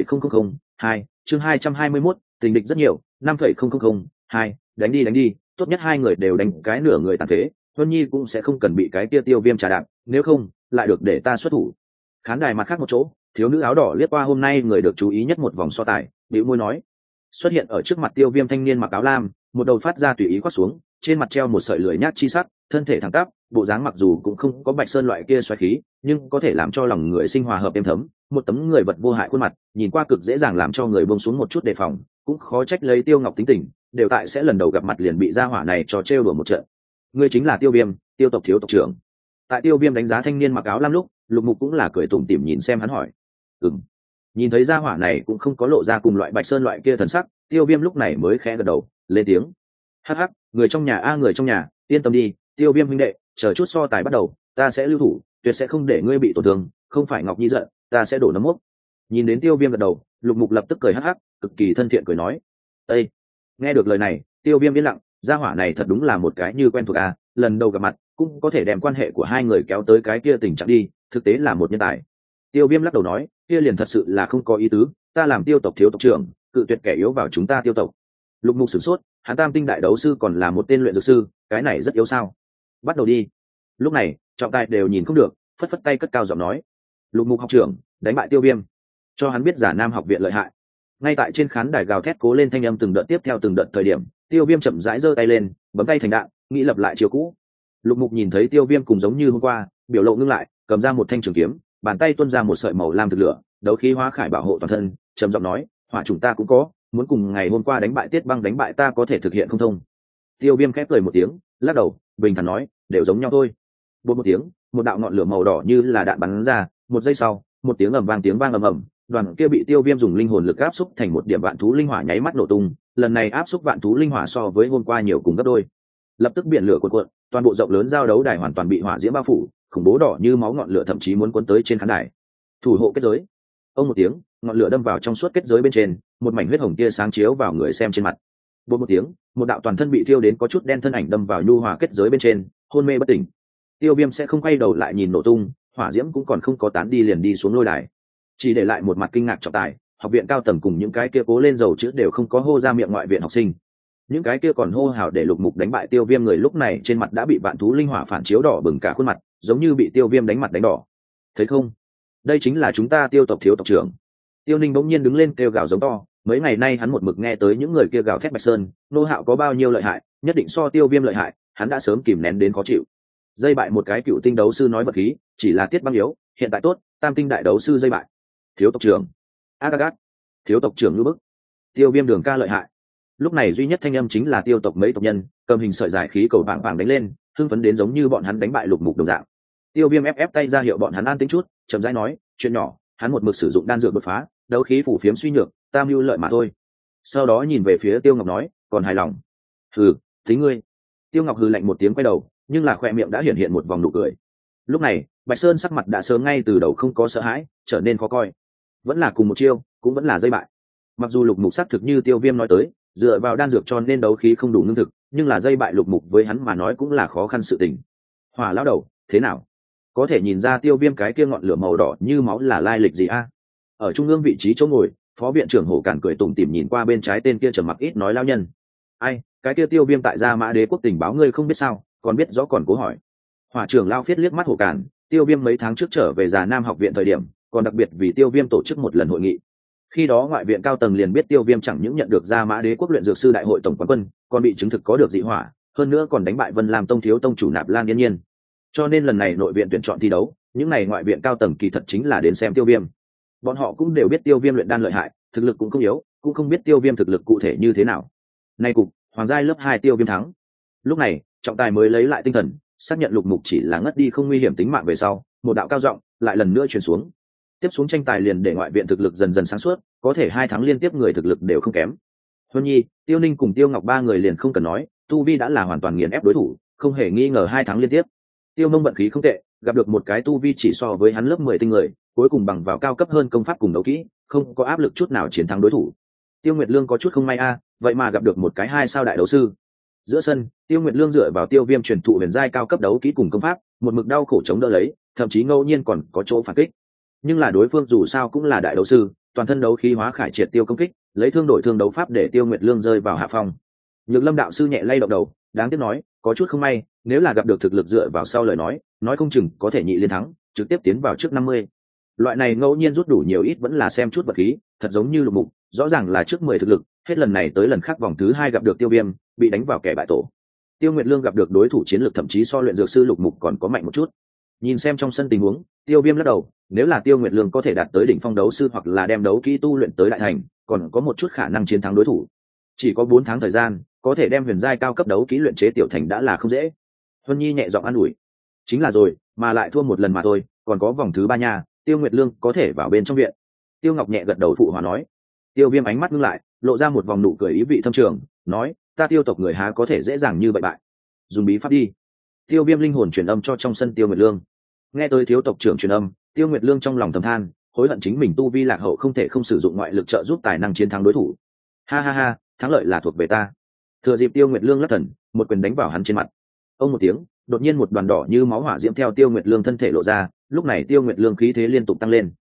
5.000, chương 221, tình địch rất nhiều, 5.000, đánh đi, tốt nhất hai người đều đánh cái nửa người tàn phế, Vân Nhi cũng sẽ không cần bị cái kia Tiêu Viêm trà đạp, nếu không, lại được để ta xuất thủ. Khán đài mặt khác một chỗ, thiếu nữ áo đỏ liếc qua hôm nay người được chú ý nhất một vòng so tài, bĩu môi nói. Xuất hiện ở trước mặt Tiêu Viêm thanh niên mặc áo lam, một đầu phát ra tùy ý quát xuống, trên mặt treo một sợi lưỡi nhát chi sắc, thân thể thẳng tắp, bộ dáng mặc dù cũng không có Bạch Sơn loại kia xoáy khí, nhưng có thể làm cho lòng người sinh hòa hợp êm thấm, một tấm người vật vô hại khuôn mặt, nhìn qua cực dễ dàng làm cho người buông xuống một chút đề phòng, cũng khó trách lấy Tiêu Ngọc tính tình, đều tại sẽ lần đầu gặp mặt liền bị gia hỏa này cho trêu đùa một trận. Ngươi chính là Tiêu Viêm, Tiêu tộc thiếu tộc trưởng. Tại Tiêu Viêm đánh giá thanh niên mặc áo lam lúc, Lục Mục cũng là cười tủm tỉm nhìn xem hắn hỏi. Nhìn thấy gia hỏa này cũng không có lộ ra cùng loại Bạch Sơn loại kia thần sắc, Tiêu Viêm lúc này mới khẽ gật đầu, lên tiếng. Hắc hắc, người trong nhà a, người trong nhà, yên tâm đi, Tiêu Viêm huynh đệ, chờ chút so tài bắt đầu, ta sẽ lưu thủ, tuyệt sẽ không để ngươi bị tổn thương, không phải Ngọc Nhi giận, ta sẽ đổ nấm mốc. Nhìn đến Tiêu Viêm gật đầu, Lục Mục lập tức cười hắc hắc, cực kỳ thân thiện cười nói. Ê! Nghe được lời này, Tiêu Viêm yên lặng, gia hỏa này thật đúng là một cái như quen thuộc a, lần đầu gặp mặt, cũng có thể đem quan hệ của hai người kéo tới cái kia tình trạng đi, thực tế là một nhân tài. Tiêu Viêm lắc đầu nói, kia liền thật sự là không có ý tứ, ta làm Tiêu tộc thiếu tộc trưởng, cự tuyệt kẻ yếu vào chúng ta Tiêu tộc. Lục Mục sửng sốt, hắn Tam tinh đại đấu sư còn là một tên luyện dược sư, cái này rất yếu sao? Bắt đầu đi. Lúc này, trọng tài đều nhìn không được, phất phất tay cất cao giọng nói, Lục Mục học trưởng, đánh bại Tiêu Viêm, cho hắn biết Già Nam học viện lợi hại. Ngay tại trên khán đài gào thét cố lên thanh âm từng đợt tiếp theo từng đợt thời điểm, Tiêu Viêm chậm rãi giơ tay lên, bấm tay thành đạn, nghĩ lập lại chiều cũ. Lục Mục nhìn thấy Tiêu Viêm cùng giống như hôm qua, biểu lộ ngưng lại, cầm ra một thanh trường kiếm, bàn tay tuôn ra một sợi màu lam thực lửa, đấu khí hóa khải bảo hộ toàn thân, trầm giọng nói, hỏa chúng ta cũng có, muốn cùng ngày hôm qua đánh bại Tiết Băng đánh bại ta có thể thực hiện không thông. Tiêu Viêm khép cười một tiếng, lắc đầu, bình thản nói, đều giống nhau thôi. Bột một tiếng, một đạo ngọn lửa màu đỏ như là đạn bắn ra, một giây sau, một tiếng ầm vang, tiếng vang ầm ầm, đoàn kia bị Tiêu Viêm dùng linh hồn lực áp xúc thành một điểm vạn thú linh hỏa nháy mắt nổ tung, lần này áp xúc vạn thú linh hỏa so với hôm qua nhiều cùng gấp đôi. Lập tức biển lửa cuộn cuộn, toàn bộ rộng lớn giao đấu đài hoàn toàn bị hỏa diễm bao phủ, khủng bố đỏ như máu ngọn lửa thậm chí muốn cuốn tới trên khán đài. Thủ hộ kết giới. Ông một tiếng, ngọn lửa đâm vào trong suốt kết giới bên trên, một mảnh huyết hồng tia sáng chiếu vào người xem trên mặt. Bột một tiếng, một đạo toàn thân bị thiêu đến có chút đen thân ảnh đâm vào nhu hòa kết giới bên trên, hôn mê bất tỉnh. Tiêu Viêm sẽ không quay đầu lại nhìn nổ tung, hỏa diễm cũng còn không có tán đi liền đi xuống lôi đài, chỉ để lại một mặt kinh ngạc trọng tài. Học viện cao tầng cùng những cái kia cố lên dầu chữ đều không có hô ra miệng ngoại viện học sinh. Những cái kia còn hô hào để Lục Mục đánh bại Tiêu Viêm người lúc này trên mặt đã bị vạn thú linh hỏa phản chiếu đỏ bừng cả khuôn mặt, giống như bị Tiêu Viêm đánh mặt đánh đỏ. Thấy không? Đây chính là chúng ta Tiêu tộc thiếu tộc trưởng. Tiêu Ninh bỗng nhiên đứng lên kêu gào giống to, mấy ngày nay hắn một mực nghe tới những người kia gào thét Bạch Sơn, Nô Hạo có bao nhiêu lợi hại, nhất định so Tiêu Viêm lợi hại, hắn đã sớm kìm nén đến khó chịu. Dây bại một cái cựu tinh đấu sư nói vật khí, chỉ là Tiết Băng yếu, hiện tại tốt, tam tinh đại đấu sư dây bại. Thiếu tộc trưởng. Agagat. Thiếu tộc trưởng như bức. Tiêu Viêm đường ca lợi hại. Lúc này duy nhất thanh âm chính là Tiêu tộc mấy tộc nhân, cầm hình sợi giải khí cầu vàng vàng đánh lên, hưng phấn đến giống như bọn hắn đánh bại Lục Mục đồng dạng. Tiêu Viêm ép tay ra hiệu bọn hắn an tĩnh chút, chậm rãi nói, chuyện nhỏ, hắn một mực sử dụng đan dược đột phá, đấu khí phủ phiếm suy nhược, tam mưu lợi mà thôi. Sau đó nhìn về phía Tiêu Ngọc nói, còn hài lòng. Hừ, tính ngươi. Tiêu Ngọc hừ lạnh một tiếng quay đầu, nhưng là khóe miệng đã hiện một vòng nụ cười. Lúc này, Bạch Sơn sắc mặt đã sớm ngay từ đầu không có sợ hãi, trở nên khó coi. Vẫn là cùng một chiêu, cũng vẫn là dây bại. Mặc dù Lục Mục xác thực như Tiêu Viêm nói tới, dựa vào đan dược cho nên đấu khí không đủ lương thực, nhưng là dây bại Lục Mục với hắn mà nói cũng là khó khăn sự tình. Hỏa lão đầu, thế nào? Có thể nhìn ra Tiêu Viêm cái kia ngọn lửa màu đỏ như máu là lai lịch gì a? Ở trung ương vị trí chỗ ngồi, phó viện trưởng Hổ Cản cười tủm tỉm nhìn qua bên trái tên kia trầm mặc ít nói lão nhân. Ai, cái kia Tiêu Viêm tại Gia Mã Đế quốc tình báo ngươi không biết sao, còn biết rõ còn cố hỏi. Hỏa trưởng lao phiết liếc mắt Hổ Cản, Tiêu Viêm mấy tháng trước trở về Già Nam học viện thời điểm, còn đặc biệt vì Tiêu Viêm tổ chức một lần hội nghị. Khi đó ngoại viện cao tầng liền biết Tiêu Viêm chẳng những nhận được Gia Mã Đế quốc luyện dược sư đại hội tổng quán quân, còn bị chứng thực có được dị hỏa, hơn nữa còn đánh bại Vân Lam tông thiếu tông chủ Nạp Lan Yên Nhiên. Cho nên lần này nội viện tuyển chọn thi đấu, những này ngoại viện cao tầng kỳ thật chính là đến xem Tiêu Viêm. Bọn họ cũng đều biết Tiêu Viêm luyện đan lợi hại, thực lực cũng không yếu, cũng không biết Tiêu Viêm thực lực cụ thể như thế nào. Nay cục, hoàng giai lớp 2 Tiêu Viêm thắng. Lúc này, trọng tài mới lấy lại tinh thần, xác nhận Lục Mục chỉ là ngất đi không nguy hiểm tính mạng về sau, một đạo cao giọng lại lần nữa truyền xuống. Tiếp xuống tranh tài liền để ngoại viện thực lực dần dần sáng suốt, có thể 2 tháng liên tiếp người thực lực đều không kém. Huân Nhi, Tiêu Ninh cùng Tiêu Ngọc ba người liền không cần nói, tu vi đã là hoàn toàn nghiền ép đối thủ, không hề nghi ngờ 2 tháng liên tiếp. Tiêu Mông vận khí không tệ, gặp được một cái tu vi chỉ so với hắn lớp 10 tinh người, cuối cùng bằng vào cao cấp hơn công pháp cùng đấu kỹ, không có áp lực chút nào chiến thắng đối thủ. Tiêu Nguyệt Lương có chút không may vậy mà gặp được một cái 2 sao đại đấu sư. Giữa sân, Tiêu Nguyệt Lương dựa vào Tiêu Viêm truyền thụ huyền giai cao cấp đấu kỹ cùng công pháp, một mực đau khổ chống đỡ lấy, thậm chí ngẫu nhiên còn có chỗ phản kích. Nhưng là đối phương dù sao cũng là đại đấu sư, toàn thân đấu khí hóa khải triệt tiêu công kích, lấy thương đổi thương đấu pháp để Tiêu Nguyệt Lương rơi vào hạ phong. Nhược Lâm đạo sư nhẹ lay động đầu, đáng tiếc nói, có chút không may, nếu là gặp được thực lực dựa vào sau lời nói không chừng có thể nhị liên thắng, trực tiếp tiến vào trước 50. Loại này ngẫu nhiên rút đủ nhiều ít vẫn là xem chút vật khí, thật giống như Lục Mục, rõ ràng là trước 10 thực lực, hết lần này tới lần khác vòng thứ 2 gặp được Tiêu Viêm, bị đánh vào kẻ bại tổ. Tiêu Nguyệt Lương gặp được đối thủ chiến lược thậm chí so luyện dược sư Lục Mục còn có mạnh một chút. Nhìn xem trong sân tình huống, Tiêu Viêm lắc đầu, nếu là Tiêu Nguyệt Lương có thể đạt tới đỉnh phong đấu sư hoặc là đem đấu kỹ tu luyện tới đại thành, còn có một chút khả năng chiến thắng đối thủ. Chỉ có 4 tháng thời gian, có thể đem huyền giai cao cấp đấu kỹ luyện chế tiểu thành đã là không dễ. Huân Nhi nhẹ giọng an ủi, chính là rồi, mà lại thua một lần mà thôi, còn có vòng thứ 3 nha, Tiêu Nguyệt Lương có thể vào bên trong viện. Tiêu Ngọc nhẹ gật đầu phụ hòa nói. Tiêu Viêm ánh mắt ngưng lại, lộ ra một vòng nụ cười ý vị thâm trường, nói, ta Tiêu tộc người há có thể dễ dàng như vậy bại. Dùng bí pháp đi. Tiêu Viêm linh hồn truyền âm cho trong sân Tiêu Nguyệt Lương. Nghe tới thiếu tộc trưởng truyền âm, Tiêu Nguyệt Lương trong lòng thầm than, hối hận chính mình tu vi lạc hậu không thể không sử dụng ngoại lực trợ giúp tài năng chiến thắng đối thủ. Ha ha ha, thắng lợi là thuộc về ta. Thừa dịp Tiêu Nguyệt Lương lắc thần, một quyền đánh vào hắn trên mặt. Ông một tiếng, đột nhiên một đoàn đỏ như máu hỏa diễm theo Tiêu Nguyệt Lương thân thể lộ ra, lúc này Tiêu Nguyệt Lương khí thế liên tục tăng lên.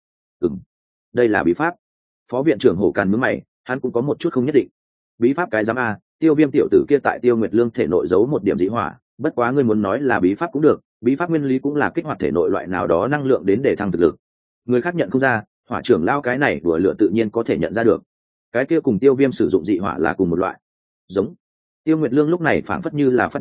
Đây là bí pháp. Phó viện trưởng Hổ Càn nhướng mày, hắn cũng có một chút không nhất định. Bí pháp cái giám a, Tiêu Viêm tiểu tử kia tại Tiêu Nguyệt Lương thể nội giấu một điểm dị hỏa, bất quá ngươi muốn nói là bí pháp cũng được, bí pháp nguyên lý cũng là kích hoạt thể nội loại nào đó năng lượng đến để thăng thực lực. Người khác nhận không ra, hỏa trưởng lao cái này đùa lửa tự nhiên có thể nhận ra được. Cái kia cùng Tiêu Viêm sử dụng dị hỏa là cùng một loại. Giống. Tiêu Nguyệt Lương lúc này phảng phất như là phát điên,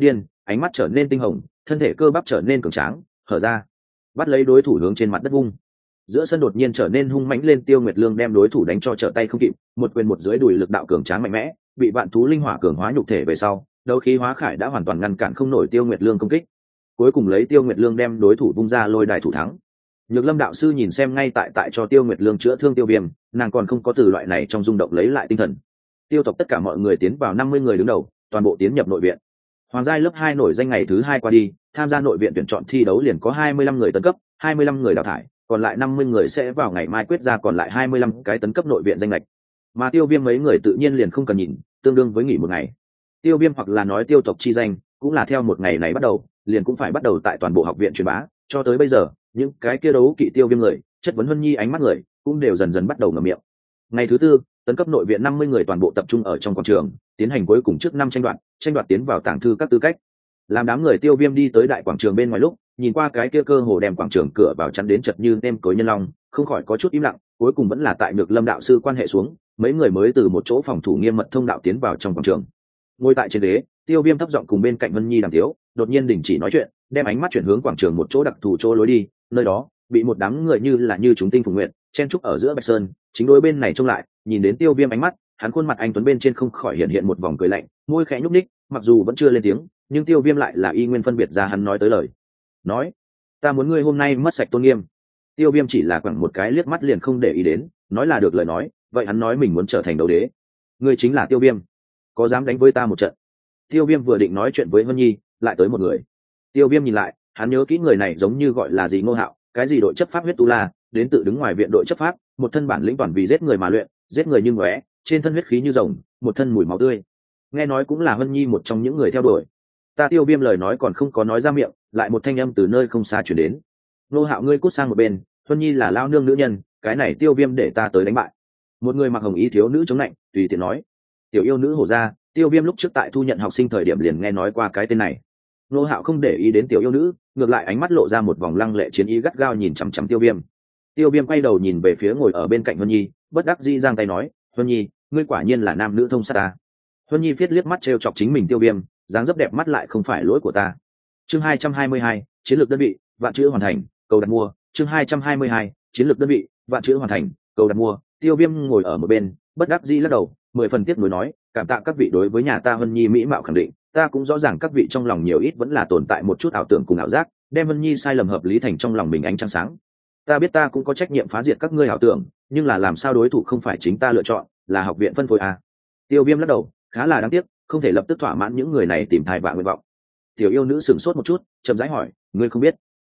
ánh mắt trở nên tinh hồng, thân thể cơ bắp trở nên cường tráng hở ra, bắt lấy đối thủ hướng trên mặt đất vung. Giữa sân đột nhiên trở nên hung mãnh lên, Tiêu Nguyệt Lương đem đối thủ đánh cho trở tay không kịp, một quyền một dưới đùi lực đạo cường tráng mạnh mẽ, bị vạn thú linh hỏa cường hóa nhục thể về sau, đấu khí hóa khải đã hoàn toàn ngăn cản không nổi Tiêu Nguyệt Lương công kích. Cuối cùng lấy Tiêu Nguyệt Lương đem đối thủ vung ra lôi đài thủ thắng. Nhược Lâm đạo sư nhìn xem ngay tại cho Tiêu Nguyệt Lương chữa thương Tiêu Viêm, nàng còn không có từ loại này trong rung động lấy lại tinh thần. Tiêu tộc tất cả mọi người tiến vào 50 người đứng đầu, toàn bộ tiến nhập nội viện. Hoàng giai lớp 2 nổi danh ngày thứ 2 qua đi, tham gia nội viện tuyển chọn thi đấu liền có 25 người tấn cấp, 25 người đào thải, còn lại 50 người sẽ vào ngày mai quyết ra còn lại 25 cái tấn cấp nội viện danh lệch. Mà Tiêu Viêm mấy người tự nhiên liền không cần nhìn, tương đương với nghỉ một ngày. Tiêu Viêm hoặc là nói Tiêu tộc chi danh, cũng là theo một ngày này bắt đầu, liền cũng phải bắt đầu tại toàn bộ học viện truyền bá, cho tới bây giờ, những cái kia đấu kỵ Tiêu Viêm người, chất vấn Huân Nhi ánh mắt người, cũng đều dần dần bắt đầu ngậm miệng. Ngày thứ tư, tấn cấp nội viện 50 người toàn bộ tập trung ở trong quảng trường, tiến hành cuối cùng trước năm tranh đoạt tiến vào tàng thư các tư cách. Làm đám người Tiêu Viêm đi tới đại quảng trường bên ngoài lúc, nhìn qua cái kia cơ hồ đem quảng trường cửa vào chắn đến chật như nêm cối nhân long, không khỏi có chút im lặng. Cuối cùng vẫn là tại Nhược Lâm đạo sư quan hệ xuống, mấy người mới từ một chỗ phòng thủ nghiêm mật thông đạo tiến vào trong quảng trường. Ngồi tại trên ghế, Tiêu Viêm thấp giọng cùng bên cạnh Vân Nhi đàm tiếu, đột nhiên đình chỉ nói chuyện, đem ánh mắt chuyển hướng quảng trường một chỗ đặc thù chỗ lối đi, nơi đó bị một đám người như chúng tinh phùng nguyện chen trúc ở giữa Bạch Sơn, chính đối bên này trông lại, nhìn đến Tiêu Viêm ánh mắt, hắn khuôn mặt anh tuấn bên trên không khỏi hiện một vòng cười lạnh, môi khẽ nhúc ních, mặc dù vẫn chưa lên tiếng, nhưng Tiêu Viêm lại là y nguyên phân biệt ra hắn nói tới lời. Nói, ta muốn ngươi hôm nay mất sạch tôn nghiêm. Tiêu Viêm chỉ là quẳng một cái liếc mắt liền không để ý đến, nói là được lời nói, vậy hắn nói mình muốn trở thành đấu đế. Ngươi chính là Tiêu Viêm, có dám đánh với ta một trận? Tiêu Viêm vừa định nói chuyện với Vân Nhi, lại tới một người. Tiêu Viêm nhìn lại, hắn nhớ kỹ người này giống như gọi là gì Ngô Hạo, cái gì đội chấp pháp huyết tu la, đến tự đứng ngoài viện đội chấp pháp, một thân bản lĩnh toàn vì giết người mà luyện, giết người như ngóe, trên thân huyết khí như rồng, một thân mùi máu tươi. Nghe nói cũng là Vân Nhi một trong những người theo đuổi. Ta Tiêu Viêm lời nói còn không có nói ra miệng, lại một thanh âm từ nơi không xa truyền đến. Ngô Hạo, ngươi cút sang một bên, Vân Nhi là lao nương nữ nhân, cái này Tiêu Viêm để ta tới đánh bại. Một người mặc hồng y thiếu nữ chống lạnh, tùy tiện nói. Tiểu yêu nữ hổ ra, Tiêu Viêm lúc trước tại thu nhận học sinh thời điểm liền nghe nói qua cái tên này. Ngô Hạo không để ý đến tiểu yêu nữ, ngược lại ánh mắt lộ ra một vòng lăng lệ chiến ý gắt gao nhìn chằm chằm Tiêu Viêm. Tiêu Viêm quay đầu nhìn về phía ngồi ở bên cạnh Vân Nhi, bất đắc dĩ giang tay nói, Vân Nhi, ngươi quả nhiên là nam nữ thông sát ta. Vân Nhi viết liếc mắt trêu chọc chính mình Tiêu Viêm, dáng dấp đẹp mắt lại không phải lỗi của ta. Chương 222, chiến lược đơn vị, vạn chữ hoàn thành, cầu đặt mua. Chương 222, chiến lược đơn vị, vạn chữ hoàn thành, cầu đặt mua. Tiêu Viêm ngồi ở một bên, bất đắc dĩ lắc đầu, 10 phần tiếc nuối nói, cảm tạ các vị đối với nhà ta Vân Nhi mỹ mạo khẳng định, ta cũng rõ ràng các vị trong lòng nhiều ít vẫn là tồn tại một chút ảo tưởng cùng ảo giác, đem Vân Nhi sai lầm hợp lý thành trong lòng mình ánh trăng sáng. Ta biết ta cũng có trách nhiệm phá diệt các ngươi ảo tưởng, nhưng là làm sao đối thủ không phải chính ta lựa chọn, là học viện phân phối à. Tiêu Viêm lắc đầu, khá là đáng tiếc, không thể lập tức thỏa mãn những người này tìm thai vạ nguyện vọng. Tiểu yêu nữ sửng sốt một chút, chậm rãi hỏi, ngươi không biết?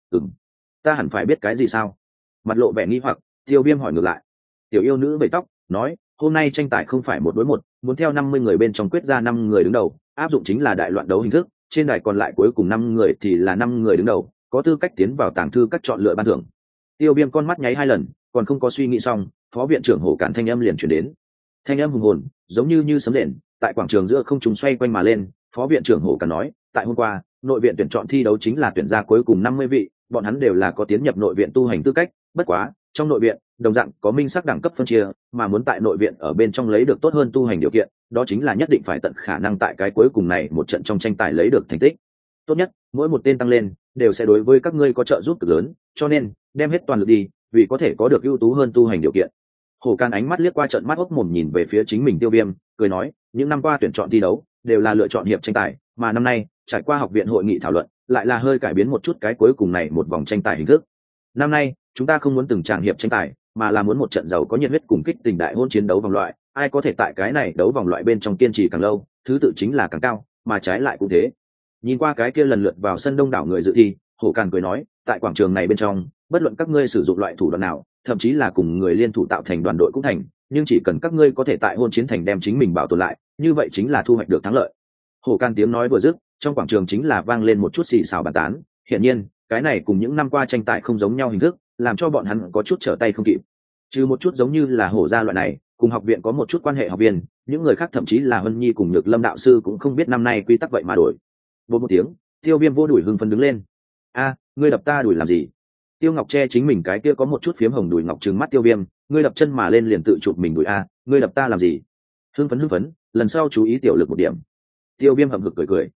Ta hẳn phải biết cái gì sao? Mặt lộ vẻ nghi hoặc, Tiêu Viêm hỏi ngược lại. Tiểu yêu nữ vẩy tóc, nói, hôm nay tranh tài không phải 1 đối 1, muốn theo 50 người bên trong quyết ra 5 người đứng đầu, áp dụng chính là đại loạn đấu hình thức, trên đài còn lại cuối cùng 5 người thì là 5 người đứng đầu, có tư cách tiến vào tàng thư các chọn lựa ban thưởng. Tiêu Viêm con mắt nháy 2 lần, còn không có suy nghĩ xong, phó viện trưởng Hổ Cản thanh âm liền truyền đến. Thanh âm hùng hồn, giống như sấm rền, tại quảng trường giữa không trung xoay quanh mà lên. Phó viện trưởng Hổ Cản nói, tại hôm qua, nội viện tuyển chọn thi đấu chính là tuyển ra cuối cùng 50 vị, bọn hắn đều là có tiến nhập nội viện tu hành tư cách, bất quá, trong nội viện, đồng dạng có minh sắc đẳng cấp phân chia, mà muốn tại nội viện ở bên trong lấy được tốt hơn tu hành điều kiện, đó chính là nhất định phải tận khả năng tại cái cuối cùng này một trận trong tranh tài lấy được thành tích tốt nhất, mỗi một tên tăng lên đều sẽ đối với các ngươi có trợ giúp cực lớn, cho nên đem hết toàn lực đi, vì có thể có được ưu tú hơn tu hành điều kiện. Hổ Can ánh mắt liếc qua trận mắt ốc mồm nhìn về phía chính mình Tiêu Viêm, cười nói, những năm qua tuyển chọn thi đấu đều là lựa chọn hiệp tranh tài, mà năm nay trải qua học viện hội nghị thảo luận, lại là hơi cải biến một chút cái cuối cùng này một vòng tranh tài hình thức. Năm nay chúng ta không muốn từng tràng hiệp tranh tài, mà là muốn một trận giàu có nhiệt huyết cùng kích tình đại hôn chiến đấu vòng loại, ai có thể tại cái này đấu vòng loại bên trong kiên trì càng lâu, thứ tự chính là càng cao, mà trái lại cũng thế. Nhìn qua cái kia lần lượt vào sân đông đảo người dự thi, Hổ Càn cười nói, tại quảng trường này bên trong, bất luận các ngươi sử dụng loại thủ đoạn nào, thậm chí là cùng người liên thủ tạo thành đoàn đội cũng thành, nhưng chỉ cần các ngươi có thể tại hôn chiến thành đem chính mình bảo tồn lại, như vậy chính là thu hoạch được thắng lợi. Hổ Càn tiếng nói vừa dứt, trong quảng trường chính là vang lên một chút xì xào bàn tán, hiển nhiên, cái này cùng những năm qua tranh tài không giống nhau hình thức, làm cho bọn hắn có chút trở tay không kịp. Trừ một chút giống như là Hổ gia loại này, cùng học viện có một chút quan hệ học viên, những người khác thậm chí là Vân Nhi cùng Nhược Lâm đạo sư cũng không biết năm nay quy tắc vậy mà đổi. Một tiếng, Tiêu Viêm vô đuổi hưng phấn đứng lên. A, ngươi đập ta đuổi làm gì? Tiêu Ngọc che chính mình cái kia có một chút phiếm hồng đùi ngọc trừng mắt Tiêu Viêm, ngươi đập chân mà lên liền tự chụp mình đuổi a, ngươi đập ta làm gì? Hưng phấn, lần sau chú ý tiểu lực một điểm. Tiêu Viêm hậm hực cười cười.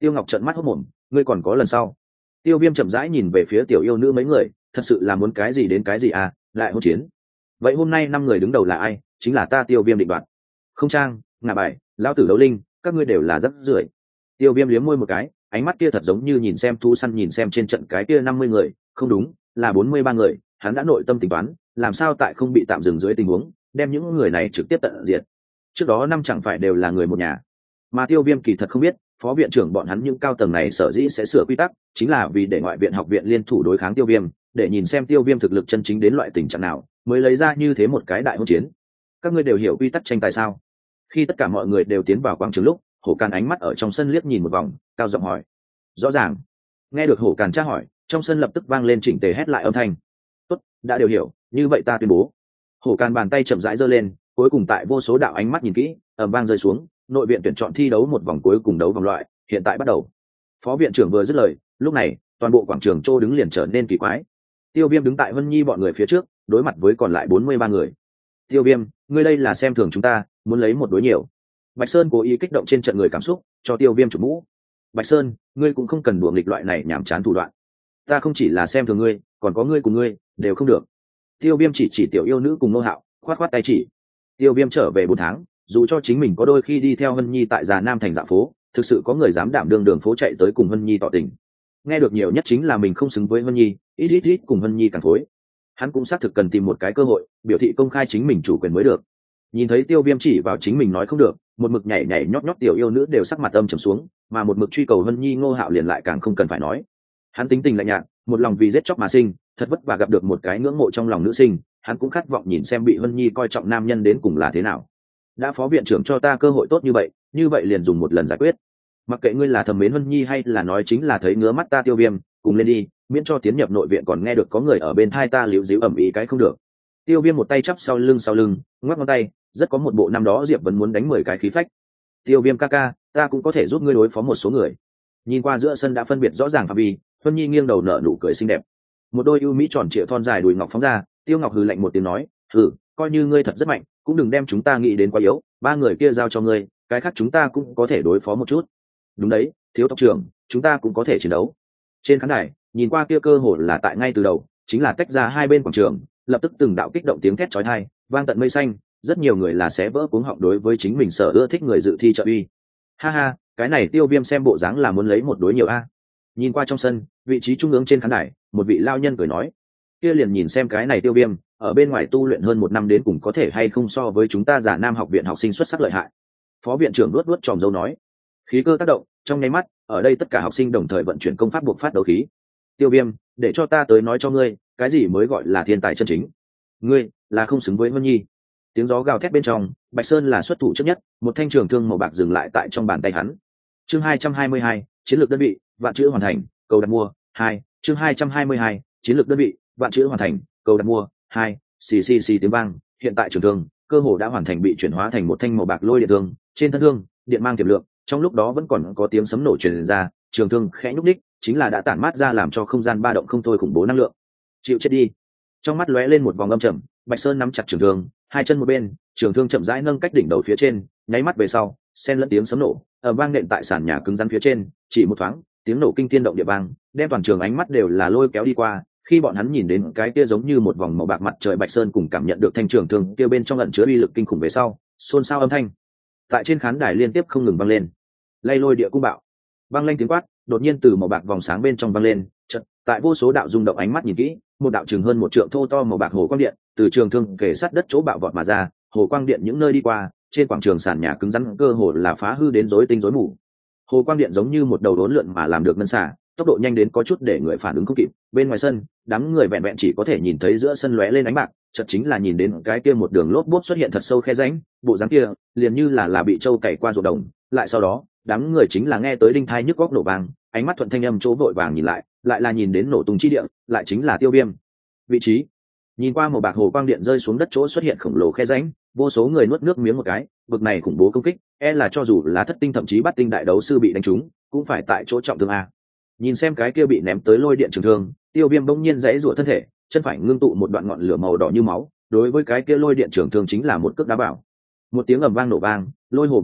Tiêu Ngọc trợn mắt hốt mồm, ngươi còn có lần sau. Tiêu Viêm chậm rãi nhìn về phía tiểu yêu nữ mấy người, thật sự là muốn cái gì đến cái gì à, lại hôn chiến. Vậy hôm nay 5 người đứng đầu là ai? Chính là ta Tiêu Viêm định đoạt. Không Trang, Ngạ Bài, lão tử Đấu Linh, các ngươi đều là rất rưởi. Tiêu Viêm liếm môi một cái, ánh mắt kia thật giống như nhìn xem thú săn nhìn xem trên trận cái kia 50 người, không đúng, là 43 người, hắn đã nội tâm tính toán, làm sao tại không bị tạm dừng dưới tình huống, đem những người này trực tiếp tận diệt. Trước đó 5 chẳng phải đều là người một nhà. Mà Tiêu Viêm kỳ thật không biết, phó viện trưởng bọn hắn những cao tầng này sở dĩ sẽ sửa quy tắc, chính là vì để ngoại viện học viện liên thủ đối kháng Tiêu Viêm, để nhìn xem Tiêu Viêm thực lực chân chính đến loại tình trạng nào, mới lấy ra như thế một cái đại hôn chiến. Các ngươi đều hiểu quy tắc tranh tài sao? Khi tất cả mọi người đều tiến vào quảng trường lúc, Hổ Càn ánh mắt ở trong sân liếc nhìn một vòng, cao giọng hỏi. Rõ ràng. Nghe được Hổ Càn tra hỏi, trong sân lập tức vang lên chỉnh tề hét lại âm thanh. Tốt, đã đều hiểu, như vậy ta tuyên bố. Hổ Càn bàn tay chậm rãi giơ lên, cuối cùng tại vô số đạo ánh mắt nhìn kỹ, ầm vang rơi xuống, nội viện tuyển chọn thi đấu một vòng cuối cùng đấu vòng loại, hiện tại bắt đầu. Phó viện trưởng vừa dứt lời, lúc này, toàn bộ quảng trường trô đứng liền trở nên kỳ quái. Tiêu Viêm đứng tại Vân Nhi bọn người phía trước, đối mặt với còn lại 43 người. Tiêu Viêm, ngươi đây là xem thường chúng ta, muốn lấy một đối nhiều. Bạch Sơn cố ý kích động trên trận người cảm xúc, cho Tiêu Viêm chụp mũ. Bạch Sơn, ngươi cũng không cần đùa nghịch loại này nhảm chán thủ đoạn. Ta không chỉ là xem thường ngươi, còn có ngươi cùng ngươi, đều không được. Tiêu Viêm chỉ tiểu yêu nữ cùng Nô Hạo, khoát khoát tay chỉ. Tiêu Viêm trở về 4 tháng, dù cho chính mình có đôi khi đi theo Hân Nhi tại Già Nam thành dạo phố, thực sự có người dám đảm đương đường phố chạy tới cùng Hân Nhi tỏ tình. Nghe được nhiều nhất chính là mình không xứng với Hân Nhi, ít cùng Hân Nhi càng phối. Hắn cũng xác thực cần tìm một cái cơ hội, biểu thị công khai chính mình chủ quyền mới được. Nhìn thấy Tiêu Viêm chỉ vào chính mình nói không được, một mực nhảy nhót tiểu yêu nữ đều sắc mặt âm trầm xuống, mà một mực truy cầu Hân Nhi Ngô Hạo liền lại càng không cần phải nói. Hắn tính tình lạnh nhạt, một lòng vì giết chóc mà sinh, thật vất vả gặp được một cái ngưỡng mộ trong lòng nữ sinh, hắn cũng khát vọng nhìn xem bị Hân Nhi coi trọng nam nhân đến cùng là thế nào. Đã phó viện trưởng cho ta cơ hội tốt như vậy liền dùng một lần giải quyết. Mặc kệ ngươi là thầm mến Hân Nhi hay là nói chính là thấy ngứa mắt ta Tiêu Viêm, cùng lên đi, miễn cho tiến nhập nội viện còn nghe được có người ở bên thai ta liễu díu ầm ĩ cái không được. Tiêu Viêm một tay chắp sau lưng, ngoắc ngón tay, rất có một bộ năm đó Diệp vẫn muốn đánh 10 cái khí phách. Tiêu Viêm ca ca, ta cũng có thể giúp ngươi đối phó một số người. Nhìn qua giữa sân đã phân biệt rõ ràng phạm vi, Hân Nhi nghiêng đầu nở nụ cười xinh đẹp. Một đôi ưu mỹ tròn trịa thon dài đùi ngọc phóng ra, Tiêu Ngọc hừ lạnh một tiếng nói, hừ, coi như ngươi thật rất mạnh, cũng đừng đem chúng ta nghĩ đến quá yếu, 3 người kia giao cho ngươi, cái khác chúng ta cũng có thể đối phó một chút. Đúng đấy, thiếu tộc trưởng, chúng ta cũng có thể chiến đấu. Trên khán đài, nhìn qua kia cơ hội là tại ngay từ đầu, chính là tách ra hai bên quảng trường, lập tức từng đạo kích động tiếng thét chói tai, vang tận mây xanh, rất nhiều người là xé vỡ cuống họng đối với chính mình sở ưa thích người dự thi trợ uy. Ha ha, cái này Tiêu Viêm xem bộ dáng là muốn lấy một đối nhiều a. Nhìn qua trong sân, vị trí trung ương trên khán đài, một vị lao nhân cười nói, kia liền nhìn xem cái này Tiêu Viêm, ở bên ngoài tu luyện hơn 1 năm đến cùng có thể hay không so với chúng ta Già Nam học viện học sinh xuất sắc lợi hại. Phó viện trưởng luốt tròm dâu nói, khí cơ tác động, trong nháy mắt, ở đây tất cả học sinh đồng thời vận chuyển công pháp buộc phát đấu khí. Tiêu Viêm, để cho ta tới nói cho ngươi, cái gì mới gọi là thiên tài chân chính. Ngươi là không xứng với Vân Nhi. Tiếng gió gào thét bên trong, Bạch Sơn là xuất thủ trước nhất, một thanh trường thương màu bạc dừng lại tại trong bàn tay hắn. Chương 222, chiến lược đơn vị, vạn chữ hoàn thành, cầu đặt mua. 2, chương 222, chiến lược đơn vị, vạn chữ hoàn thành, cầu đặt mua. 2, xì tiếng vang, hiện tại trường thương, cơ hồ đã hoàn thành bị chuyển hóa thành một thanh màu bạc lôi điện thương, trên thân thương, điện mang tiềm lượng, trong lúc đó vẫn còn có tiếng sấm nổ truyền ra, trường thương khẽ nhúc nhích, chính là đã tản mát ra làm cho không gian ba động không thôi khủng bố năng lượng. Chịu chết đi. Trong mắt lóe lên một vòng âm trầm, Bạch Sơn nắm chặt trường thương, hai chân một bên, trường thương chậm rãi nâng cách đỉnh đầu phía trên, nháy mắt về sau, xen lẫn tiếng sấm nổ, ở vang nện tại sàn nhà cứng rắn phía trên, chỉ một thoáng, tiếng nổ kinh thiên động địa vang, đem toàn trường ánh mắt đều là lôi kéo đi qua, khi bọn hắn nhìn đến cái kia giống như một vòng màu bạc mặt trời Bạch Sơn cùng cảm nhận được thanh trường thương kia bên trong ẩn chứa uy lực kinh khủng về sau, xôn xao âm thanh tại trên khán đài liên tiếp không ngừng vang lên. Lay lôi địa cung bạo, vang lên tiếng quát, đột nhiên từ màu bạc vòng sáng bên trong vang lên, chợt, tại vô số đạo rung động ánh mắt nhìn kỹ, một đạo chừng hơn 1 trượng thô to màu bạc hồ quang điện từ trường thương kề sát đất chỗ bạo vọt mà ra, hồ quang điện những nơi đi qua, trên quảng trường sàn nhà cứng rắn cơ hồ là phá hư đến rối tinh rối mù. Hồ quang điện giống như một đầu đốn lượn mà làm được ngân xả, tốc độ nhanh đến có chút để người phản ứng không kịp. Bên ngoài sân, đám người vẹn vẹn chỉ có thể nhìn thấy giữa sân lóe lên ánh bạc, chợt chính là nhìn đến cái kia một đường lốp bốp xuất hiện thật sâu khe rãnh, bộ dáng kia liền như là bị trâu cày qua ruộng đồng. Lại sau đó, đám người chính là nghe tới đinh thai nhức góc nổ vang, ánh mắt thuận thanh âm chỗ vội vàng nhìn lại là nhìn đến nổ tung chi địa, lại chính là Tiêu Viêm vị trí. Nhìn qua màu bạc hồ quang điện rơi xuống đất chỗ xuất hiện khổng lồ khe rãnh, vô số người nuốt nước miếng một cái, vực này khủng bố công kích, là cho dù là thất tinh thậm chí bát tinh đại đấu sư bị đánh trúng, cũng phải tại chỗ trọng thương a. Nhìn xem cái kia bị ném tới lôi điện trường thương, Tiêu Viêm bỗng nhiên giãy giụa thân thể, chân phải ngưng tụ một đoạn ngọn lửa màu đỏ như máu, đối với cái kia lôi điện trường thương chính là một cước đá bảo. Một tiếng ầm vang nổ vang, lôi hồ bộc phát,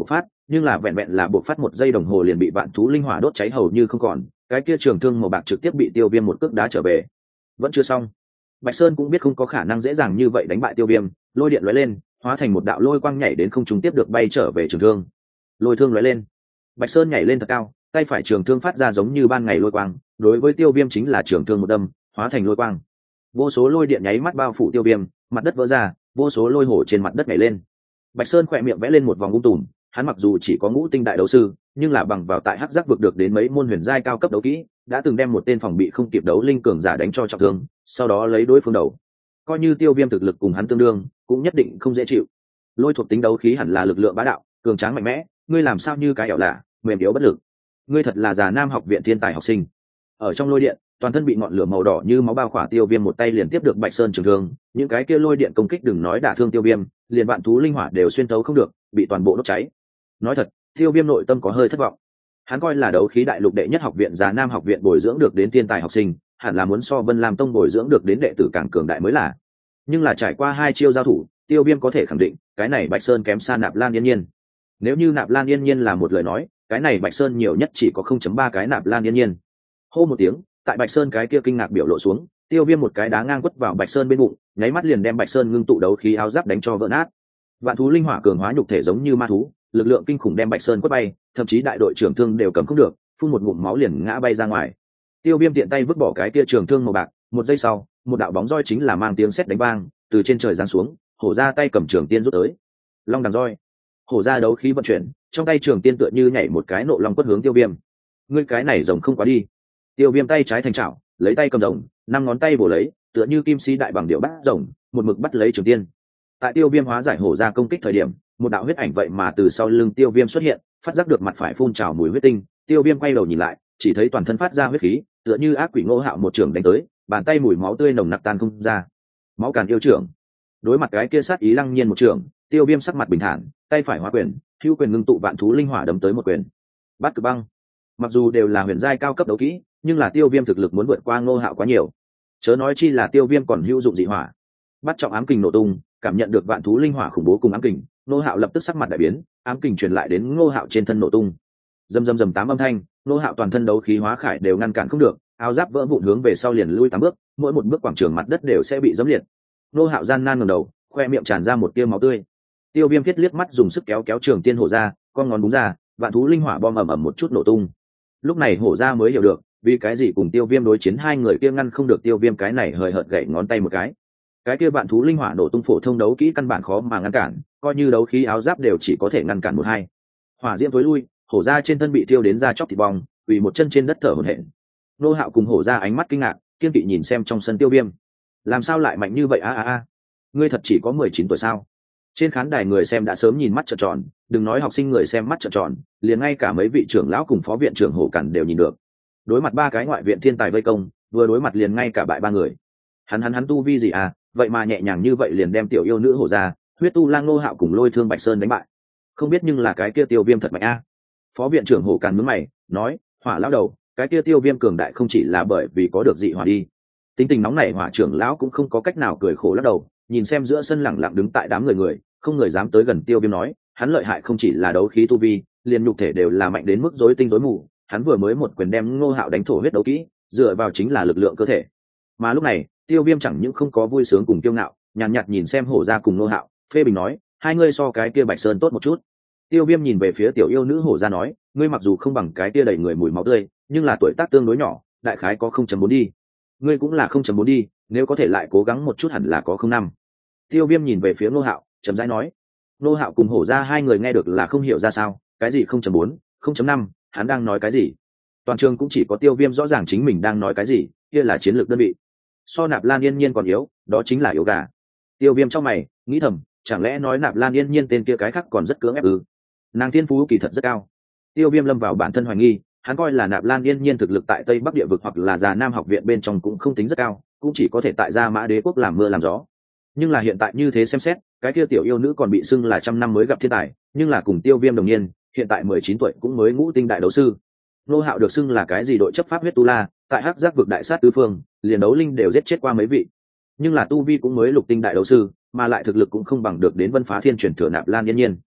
nhưng là vẹn vẹn là buộc phát 1 giây đồng hồ liền bị vạn thú linh hỏa đốt cháy hầu như không còn, cái kia trường thương màu bạc trực tiếp bị Tiêu Viêm một cước đá trở về. Vẫn chưa xong. Bạch Sơn cũng biết không có khả năng dễ dàng như vậy đánh bại Tiêu Viêm, lôi điện lóe lên, hóa thành một đạo lôi quang nhảy đến không trung tiếp được bay trở về trường thương. Lôi thương lóe lên, Bạch Sơn nhảy lên thật cao, tay phải trường thương phát ra giống như ban ngày lôi quang, đối với Tiêu Viêm chính là trường thương một đâm, hóa thành lôi quang. Vô số lôi điện nháy mắt bao phủ Tiêu Viêm, mặt đất vỡ ra, vô số lôi hổ trên mặt đất nhảy lên. Bạch Sơn khỏe miệng vẽ lên một vòng ung tùm, hắn mặc dù chỉ có ngũ tinh đại đấu sư, nhưng là bằng vào tại hắc giác vực được đến mấy môn huyền giai cao cấp đấu kỹ, đã từng đem một tên phòng bị không kịp đấu linh cường giả đánh cho trọng thương, sau đó lấy đối phương đầu. Coi như Tiêu Viêm thực lực cùng hắn tương đương, cũng nhất định không dễ chịu. Lôi thuộc tính đấu khí hẳn là lực lượng bá đạo, cường tráng mạnh mẽ, ngươi làm sao như cái ẻo lạ, mềm yếu bất lực. Ngươi thật là già nam học viện thiên tài học sinh. Ở trong lôi điện, toàn thân bị ngọn lửa màu đỏ như máu bao khỏa Tiêu Viêm một tay liền tiếp được Bạch Sơn trường thương, những cái kia lôi điện công kích đừng nói đả thương Tiêu Viêm, liền vạn thú linh hỏa đều xuyên thấu không được, bị toàn bộ đốt cháy. Nói thật, Tiêu Viêm nội tâm có hơi thất vọng. Hắn coi là đấu khí đại lục đệ nhất học viện già nam học viện bồi dưỡng được đến thiên tài học sinh, hẳn là muốn so Vân Lam Tông bồi dưỡng được đến đệ tử càng cường đại mới là. Nhưng là trải qua 2 chiêu giao thủ, Tiêu Viêm có thể khẳng định, cái này Bạch Sơn kém xa Nạp Lan Yên Nhiên. Nếu như Nạp Lan Yên Nhiên là một lời nói, cái này Bạch Sơn nhiều nhất chỉ có 0.3 cái Nạp Lan Yên Nhiên. Hô một tiếng, tại Bạch Sơn cái kia kinh ngạc biểu lộ xuống, Tiêu Viêm một cái đá ngang quất vào Bạch Sơn bên bụng, nháy mắt liền đem Bạch Sơn ngưng tụ đấu khí áo giáp đánh cho vỡ nát. Vạn thú linh hỏa cường hóa nhục thể giống như ma thú, lực lượng kinh khủng đem Bạch Sơn quất bay, thậm chí đại đội trưởng thương đều cầm không được, phun một ngụm máu liền ngã bay ra ngoài. Tiêu Viêm tiện tay vứt bỏ cái kia trường thương màu bạc, 1 giây sau, một đạo bóng roi chính là mang tiếng sét đánh vang, từ trên trời giáng xuống, hổ ra tay cầm trường tiên rút tới. Long đằng roi. Hổ ra đấu khí vận chuyển, trong tay trường tiên tựa như nhảy một cái nộ long quất hướng Tiêu Viêm. Ngươi cái này rồng không quá đi. Tiêu Viêm tay trái thành chảo, lấy tay cầm rồng, 5 ngón tay bổ lấy, tựa như kim si đại bằng điệu bắt rồng, một mực bắt lấy trường tiên. Tại Tiêu Viêm hóa giải hổ ra công kích thời điểm, một đạo huyết ảnh vậy mà từ sau lưng Tiêu Viêm xuất hiện, phát giác được mặt phải phun trào mùi huyết tinh, Tiêu Viêm quay đầu nhìn lại, chỉ thấy toàn thân phát ra huyết khí, tựa như ác quỷ Ngô Hạo một trường đánh tới, bàn tay mùi máu tươi nồng nặc tan không ra. Máu càn yêu trưởng. Đối mặt cái kia sát ý lăng nhiên một trường, Tiêu Viêm sắc mặt bình thản, tay phải hóa quyền, hữu quyền ngưng tụ vạn thú linh hỏa đấm tới một quyền. Bát Cực Băng. Mặc dù đều là huyền giai cao cấp đấu kỹ, nhưng là Tiêu Viêm thực lực muốn vượt qua Ngô Hạo quá nhiều. Chớ nói chi là Tiêu Viêm còn hữu dụng dị hỏa. Bắt trọng ám kình nổ tung, cảm nhận được vạn thú linh hỏa khủng bố cùng ám kình, Ngô Hạo lập tức sắc mặt đại biến, ám kình truyền lại đến Ngô Hạo trên thân nổ tung. Rầm rầm rầm 8 âm thanh, Ngô Hạo toàn thân đấu khí hóa khải đều ngăn cản không được, áo giáp vỡ vụn hướng về sau liền lui 8 bước, mỗi một bước quảng trường mặt đất đều sẽ bị giẫm liệt. Ngô Hạo gian nan ngẩng đầu, khoe miệng tràn ra một tia máu tươi. Tiêu Viêm viết liếc mắt dùng sức kéo kéo trường tiên hổ ra, con ngón búng ra, vạn thú linh hỏa bom ầm ầm một chút nổ tung. Lúc này hổ ra mới hiểu được, vì cái gì cùng Tiêu Viêm đối chiến hai người kia ngăn không được Tiêu Viêm cái này hời hợt gậy ngón tay một cái kia vạn thú linh hỏa nổ tung phổ thông đấu kỹ căn bản khó mà ngăn cản, coi như đấu khí áo giáp đều chỉ có thể ngăn cản 1-2. Hỏa diễm tối lui, hổ ra trên thân bị thiêu đến da chóc thịt bong, quỳ một chân trên đất thở hổn hển. Nô Hạo cùng hổ ra ánh mắt kinh ngạc, kiên kỵ nhìn xem trong sân Tiêu Viêm. Làm sao lại mạnh như vậy a? Ngươi thật chỉ có 19 tuổi sao? Trên khán đài người xem đã sớm nhìn mắt trợn tròn, đừng nói học sinh người xem mắt trợn tròn, liền ngay cả mấy vị trưởng lão cùng phó viện trưởng Hổ Cẩn đều nhìn được. Đối mặt 3 cái ngoại viện thiên tài vây công, vừa đối mặt liền ngay cả bại 3 người. Hắn tu vi gì à, vậy mà nhẹ nhàng như vậy liền đem tiểu yêu nữ Hổ ra, huyết tu lang Nô Hạo cùng lôi thương Bạch Sơn đánh bại. Không biết nhưng là cái kia Tiêu Viêm thật mạnh a. Phó viện trưởng Hổ Cẩn nhướng mày, nói, Hỏa lão đầu, cái kia Tiêu Viêm cường đại không chỉ là bởi vì có được dị hỏa đi. Tính tình nóng nảy Hỏa trưởng lão cũng không có cách nào cười khổ lắc đầu, nhìn xem giữa sân lặng lặng đứng tại đám người, không người dám tới gần Tiêu Viêm nói, hắn lợi hại không chỉ là đấu khí tu vi, liền nhục thể đều là mạnh đến mức rối tinh rối mù, hắn vừa mới một quyền đem Ngô Hạo đánh thổ huyết đấu kỹ, dựa vào chính là lực lượng cơ thể. Mà lúc này, Tiêu Viêm chẳng những không có vui sướng cùng kiêu ngạo, nhàn nhạt nhìn xem hổ ra cùng Ngô Hạo, phê bình nói, hai ngươi so cái kia Bạch Sơn tốt một chút. Tiêu Viêm nhìn về phía tiểu yêu nữ hổ ra nói, ngươi mặc dù không bằng cái kia đầy người mùi máu tươi, nhưng là tuổi tác tương đối nhỏ, đại khái có 0.4 đi. Ngươi cũng là 0.4 đi, nếu có thể lại cố gắng một chút hẳn là có 0.5. Tiêu Viêm nhìn về phía Ngô Hạo, chậm rãi nói. Ngô Hạo cùng hổ ra hai người nghe được là không hiểu ra sao, cái gì 0.4, 0.5, hắn đang nói cái gì? Toàn trường cũng chỉ có Tiêu Viêm rõ ràng chính mình đang nói cái gì, kia là chiến lược đơn vị. So Nạp Lan Yên Nhiên còn yếu, đó chính là yếu gà. Tiêu Viêm trong mày nghĩ thầm, chẳng lẽ nói Nạp Lan Yên Nhiên tên kia cái khác còn rất cưỡng ép ư? Nàng thiên phú kỳ thật rất cao. Tiêu Viêm lâm vào bản thân hoài nghi, hắn coi là Nạp Lan Yên Nhiên thực lực tại Tây Bắc địa vực hoặc là Già Nam học viện bên trong cũng không tính rất cao, cũng chỉ có thể tại Gia Mã Đế quốc làm mưa làm gió. Nhưng là hiện tại như thế xem xét, cái kia tiểu yêu nữ còn bị xưng là 100 năm mới gặp thiên tài, nhưng là cùng Tiêu Viêm đồng niên, hiện tại 19 tuổi cũng mới ngũ tinh đại đấu sư. Ngô Hạo được xưng là cái gì đội chấp pháp huyết tu la, tại Hắc Giác vực đại sát tứ phương, liền đấu linh đều giết chết qua mấy vị. Nhưng là tu vi cũng mới lục tinh đại đấu sư, mà lại thực lực cũng không bằng được đến Vân Phá Thiên truyền thừa Nạp Lan Yên Nhiên.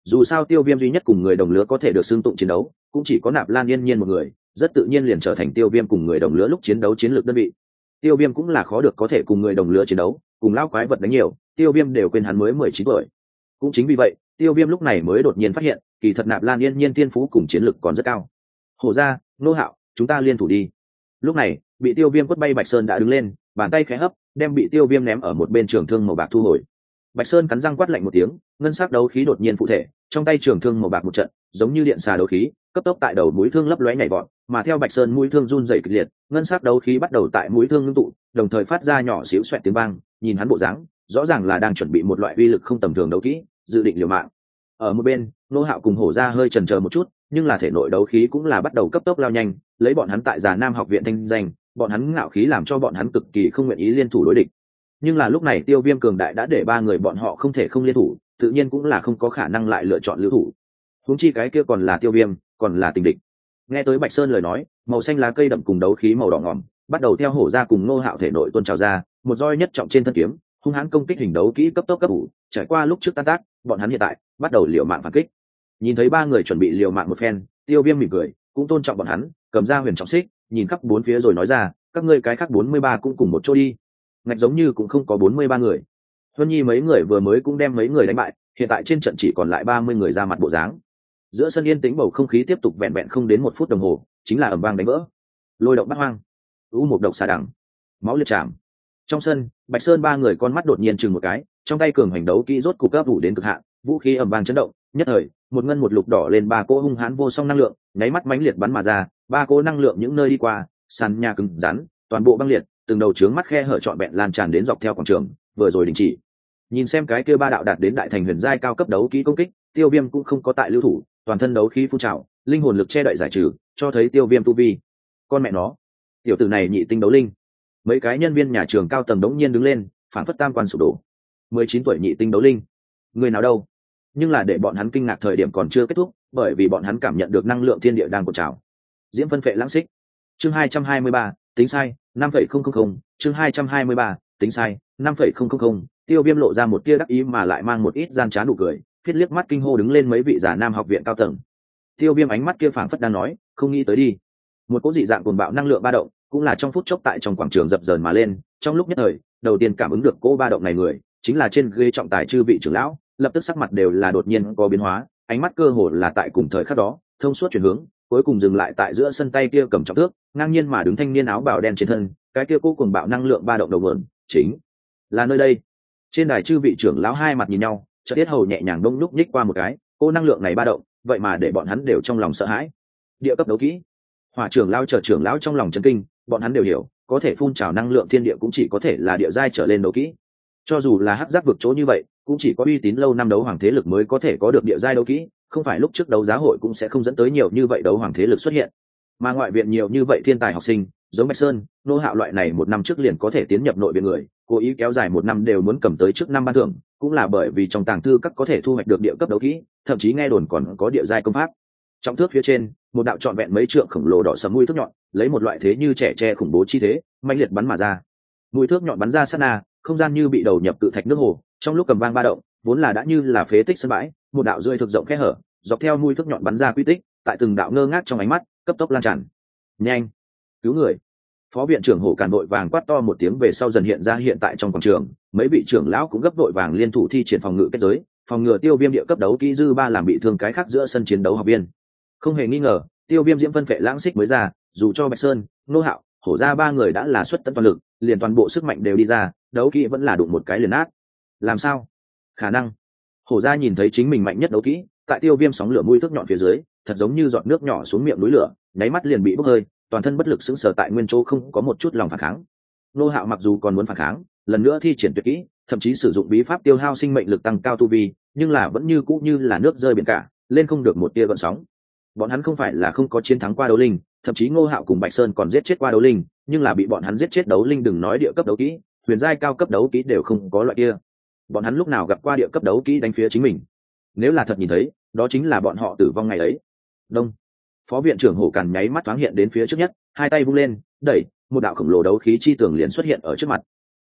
dù sao Tiêu Viêm duy nhất cùng người đồng lứa có thể được xưng tụng chiến đấu cũng chỉ có Nạp Lan Yên Nhiên một người, rất tự nhiên liền trở thành Tiêu Viêm cùng người đồng lứa lúc chiến đấu chiến lược đơn vị. Tiêu Viêm cũng là khó được có thể cùng người đồng lứa chiến đấu, cùng lao quái vật đánh nhiều, Tiêu Viêm đều quên hắn mới 19 tuổi. Cũng chính vì vậy, Tiêu Viêm lúc này mới đột nhiên phát hiện, kỳ thật Nạp Lan Yên Nhiên thiên phú cùng chiến lược còn rất cao. Hổ ra, Nô Hạo, chúng ta liên thủ đi. Lúc này, bị Tiêu Viêm quất bay Bạch Sơn đã đứng lên, bàn tay khẽ hấp, đem bị Tiêu Viêm ném ở một bên trường thương màu bạc thu hồi. Bạch Sơn cắn răng quát lạnh một tiếng, ngân sắc đấu khí đột nhiên phụ thể, trong tay trường thương màu bạc một trận, giống như điện xà đấu khí, cấp tốc tại đầu mũi thương lấp lóe nhảy vọt, mà theo Bạch Sơn mũi thương run rẩy kịch liệt, ngân sắc đấu khí bắt đầu tại mũi thương ngưng tụ, đồng thời phát ra nhỏ xíu xoẹt tiếng vang, nhìn hắn bộ dáng, rõ ràng là đang chuẩn bị một loại uy lực không tầm thường đấu kỹ, dự định liều mạng. Ở một bên, Nô Hạo cùng Hổ Ra hơi chần chờ một chút, nhưng là thể nội đấu khí cũng là bắt đầu cấp tốc lao nhanh, lấy bọn hắn tại Già Nam học viện thanh danh, bọn hắn ngạo khí làm cho bọn hắn cực kỳ không nguyện ý liên thủ đối địch. Nhưng là lúc này Tiêu Viêm cường đại đã để ba người bọn họ không thể không liên thủ, tự nhiên cũng là không có khả năng lại lựa chọn lưu thủ. Huống chi cái kia còn là Tiêu Viêm, còn là tình địch. Nghe tới Bạch Sơn lời nói, màu xanh lá cây đậm cùng đấu khí màu đỏ ngòm bắt đầu theo Hổ Ra cùng Nô Hạo thể nội tuôn trào ra, một roi nhất trọng trên thân kiếm, hung hãn công kích hình đấu kỹ cấp tốc cấp ủ, trải qua lúc trước tan tác, bọn hắn hiện tại bắt đầu liều mạng phản kích. Nhìn thấy ba người chuẩn bị liều mạng một phen, Tiêu Viêm mỉm cười, cũng tôn trọng bọn hắn, cầm ra huyền trọng xích, nhìn khắp bốn phía rồi nói ra, các ngươi cái khác 43 cũng cùng một chỗ đi. Ngạch giống như cũng không có 43 người. Huân Nhi mấy người vừa mới cũng đem mấy người đánh bại, hiện tại trên trận chỉ còn lại 30 người ra mặt bộ dáng. Giữa sân yên tĩnh bầu không khí tiếp tục vẹn vẹn không đến 1 phút đồng hồ, chính là ầm vang đánh vỡ. Lôi động bát hoang, một độc xà đằng, máu liệt chạm. Trong sân, Bạch Sơn ba người con mắt đột nhiên chừng một cái, trong tay cường hành đấu kỹ rốt cục cấp đủ đến cực hạn, vũ khí ầm vang chấn động, nhất thời, một ngân một lục đỏ lên ba cỗ hung hãn vô song năng lượng, nháy mắt mãnh liệt bắn mà ra, ba cỗ năng lượng những nơi đi qua, sàn nhà cứng rắn, toàn bộ băng liệt, từng đầu trướng mắt khe hở trọn vẹn lan tràn đến dọc theo quảng trường, vừa rồi đình chỉ. Nhìn xem cái kia ba đạo đạt đến đại thành huyền giai cao cấp đấu kỹ công kích, Tiêu Viêm cũng không có tại lưu thủ, toàn thân đấu khí phun trào, linh hồn lực che đậy giải trừ, cho thấy Tiêu Viêm tu vi. Con mẹ nó, tiểu tử này nhị tinh đấu linh. Mấy cái nhân viên nhà trường cao tầng đống nhiên đứng lên, phản phất tam quan sụp đổ. 19 tuổi nhị tinh đấu linh, người nào đâu? Nhưng là để bọn hắn kinh ngạc thời điểm còn chưa kết thúc, bởi vì bọn hắn cảm nhận được năng lượng thiên địa đang cuộn trào. Diễm phân phệ lãng xích. Chương 223, tính sai, 5,000, chương 223, tính sai, 5,000. Tiêu Viêm lộ ra một tia đắc ý mà lại mang một ít gian trá nụ cười, phiết liếc mắt kinh hô đứng lên mấy vị Già Nam học viện cao tầng. Tiêu Viêm ánh mắt kia phảng phất đang nói, không nghĩ tới đi. Một cỗ dị dạng cuồng bạo năng lượng ba động, cũng là trong phút chốc tại trong quảng trường dập dờn mà lên, trong lúc nhất thời, đầu tiên cảm ứng được cỗ ba động này người, chính là trên ghế trọng tài chư vị trưởng lão, lập tức sắc mặt đều là đột nhiên có biến hóa, ánh mắt cơ hồ là tại cùng thời khắc đó, thông suốt chuyển hướng, cuối cùng dừng lại tại giữa sân tay kia cầm trọng thước, ngang nhiên mà đứng thanh niên áo bào đen trên thân, cái kia cỗ cuồng bạo năng lượng ba động đầu nguồn, chính là nơi đây. Trên đài chư vị trưởng lão hai mặt nhìn nhau, chợt tiết hầu nhẹ nhàng đông lúc nhích qua một cái, cỗ năng lượng này ba động, vậy mà để bọn hắn đều trong lòng sợ hãi. Địa cấp đấu kỹ. Hỏa trưởng lão chờ trưởng lão trong lòng chấn kinh, bọn hắn đều hiểu, có thể phun trào năng lượng thiên địa cũng chỉ có thể là địa giai trở lên đấu kỹ. Cho dù là hắc giác vực chỗ như vậy, cũng chỉ có uy tín lâu năm đấu hoàng thế lực mới có thể có được địa giai đấu kỹ, không phải lúc trước đấu giá hội cũng sẽ không dẫn tới nhiều như vậy đấu hoàng thế lực xuất hiện. Mà ngoại viện nhiều như vậy thiên tài học sinh, giống Bạch Sơn, Nô Hạo loại này một năm trước liền có thể tiến nhập nội viện người, cố ý kéo dài một năm đều muốn cầm tới trước năm ban thưởng, cũng là bởi vì trong tàng thư các có thể thu hoạch được địa cấp đấu kỹ, thậm chí nghe đồn còn có địa giai công pháp. Trong thước phía trên, một đạo trọn vẹn mấy trượng khổng lồ đỏ sẫm mũi thước nhọn, lấy một loại thế như trẻ tre khủng bố chi thế, mãnh liệt bắn mà ra. Mũi thước nhọn bắn ra sát na, không gian như bị đầu nhập cự thạch nước hồ, trong lúc cầm vang ba động, vốn là đã như là phế tích sân bãi, một đạo rơi thực rộng khe hở, dọc theo mũi thước nhọn bắn ra quy tích, tại từng đạo ngơ ngác trong ánh mắt, cấp tốc lan tràn. Nhanh, cứu người! Phó viện trưởng Hổ Càn vội vàng quát to một tiếng về sau dần hiện ra hiện tại trong quảng trường, mấy vị trưởng lão cũng gấp vội vàng liên thủ thi triển phòng ngự kết giới, phòng ngừa Tiêu Viêm địa cấp đấu kỹ dư ba làm bị thương cái khác giữa sân chiến đấu học viên. Không hề nghi ngờ, Tiêu Viêm diễm phân phệ lãng xích mới ra, dù cho Bạch Sơn, Nô Hạo, Hổ Ra ba người đã là xuất tận toàn lực, liền toàn bộ sức mạnh đều đi ra, đấu kỹ vẫn là đụng một cái liền nát. Làm sao? Khả năng. Hổ Ra nhìn thấy chính mình mạnh nhất đấu kỹ, tại Tiêu Viêm sóng lửa mũi thước nhọn phía dưới, thật giống như giọt nước nhỏ xuống miệng núi lửa, nháy mắt liền bị bốc hơi, toàn thân bất lực sững sờ tại nguyên chỗ, không có một chút lòng phản kháng. Nô Hạo mặc dù còn muốn phản kháng, lần nữa thi triển tuyệt kỹ, thậm chí sử dụng bí pháp tiêu hao sinh mệnh lực tăng cao tu vi, nhưng là vẫn như cũ như là nước rơi biển cả, lên không được một tia gợn sóng. Bọn hắn không phải là không có chiến thắng qua đấu linh, thậm chí Ngô Hạo cùng Bạch Sơn còn giết chết qua đấu linh, nhưng là bị bọn hắn giết chết đấu linh đừng nói địa cấp đấu kỹ, huyền giai cao cấp đấu kỹ đều không có loại kia. Bọn hắn lúc nào gặp qua địa cấp đấu kỹ đánh phía chính mình? Nếu là thật nhìn thấy, đó chính là bọn họ tử vong ngày ấy. Đông. Phó viện trưởng Hổ Càn nháy mắt thoáng hiện đến phía trước nhất, hai tay vung lên, đẩy, một đạo khổng lồ đấu khí chi tường liền xuất hiện ở trước mặt.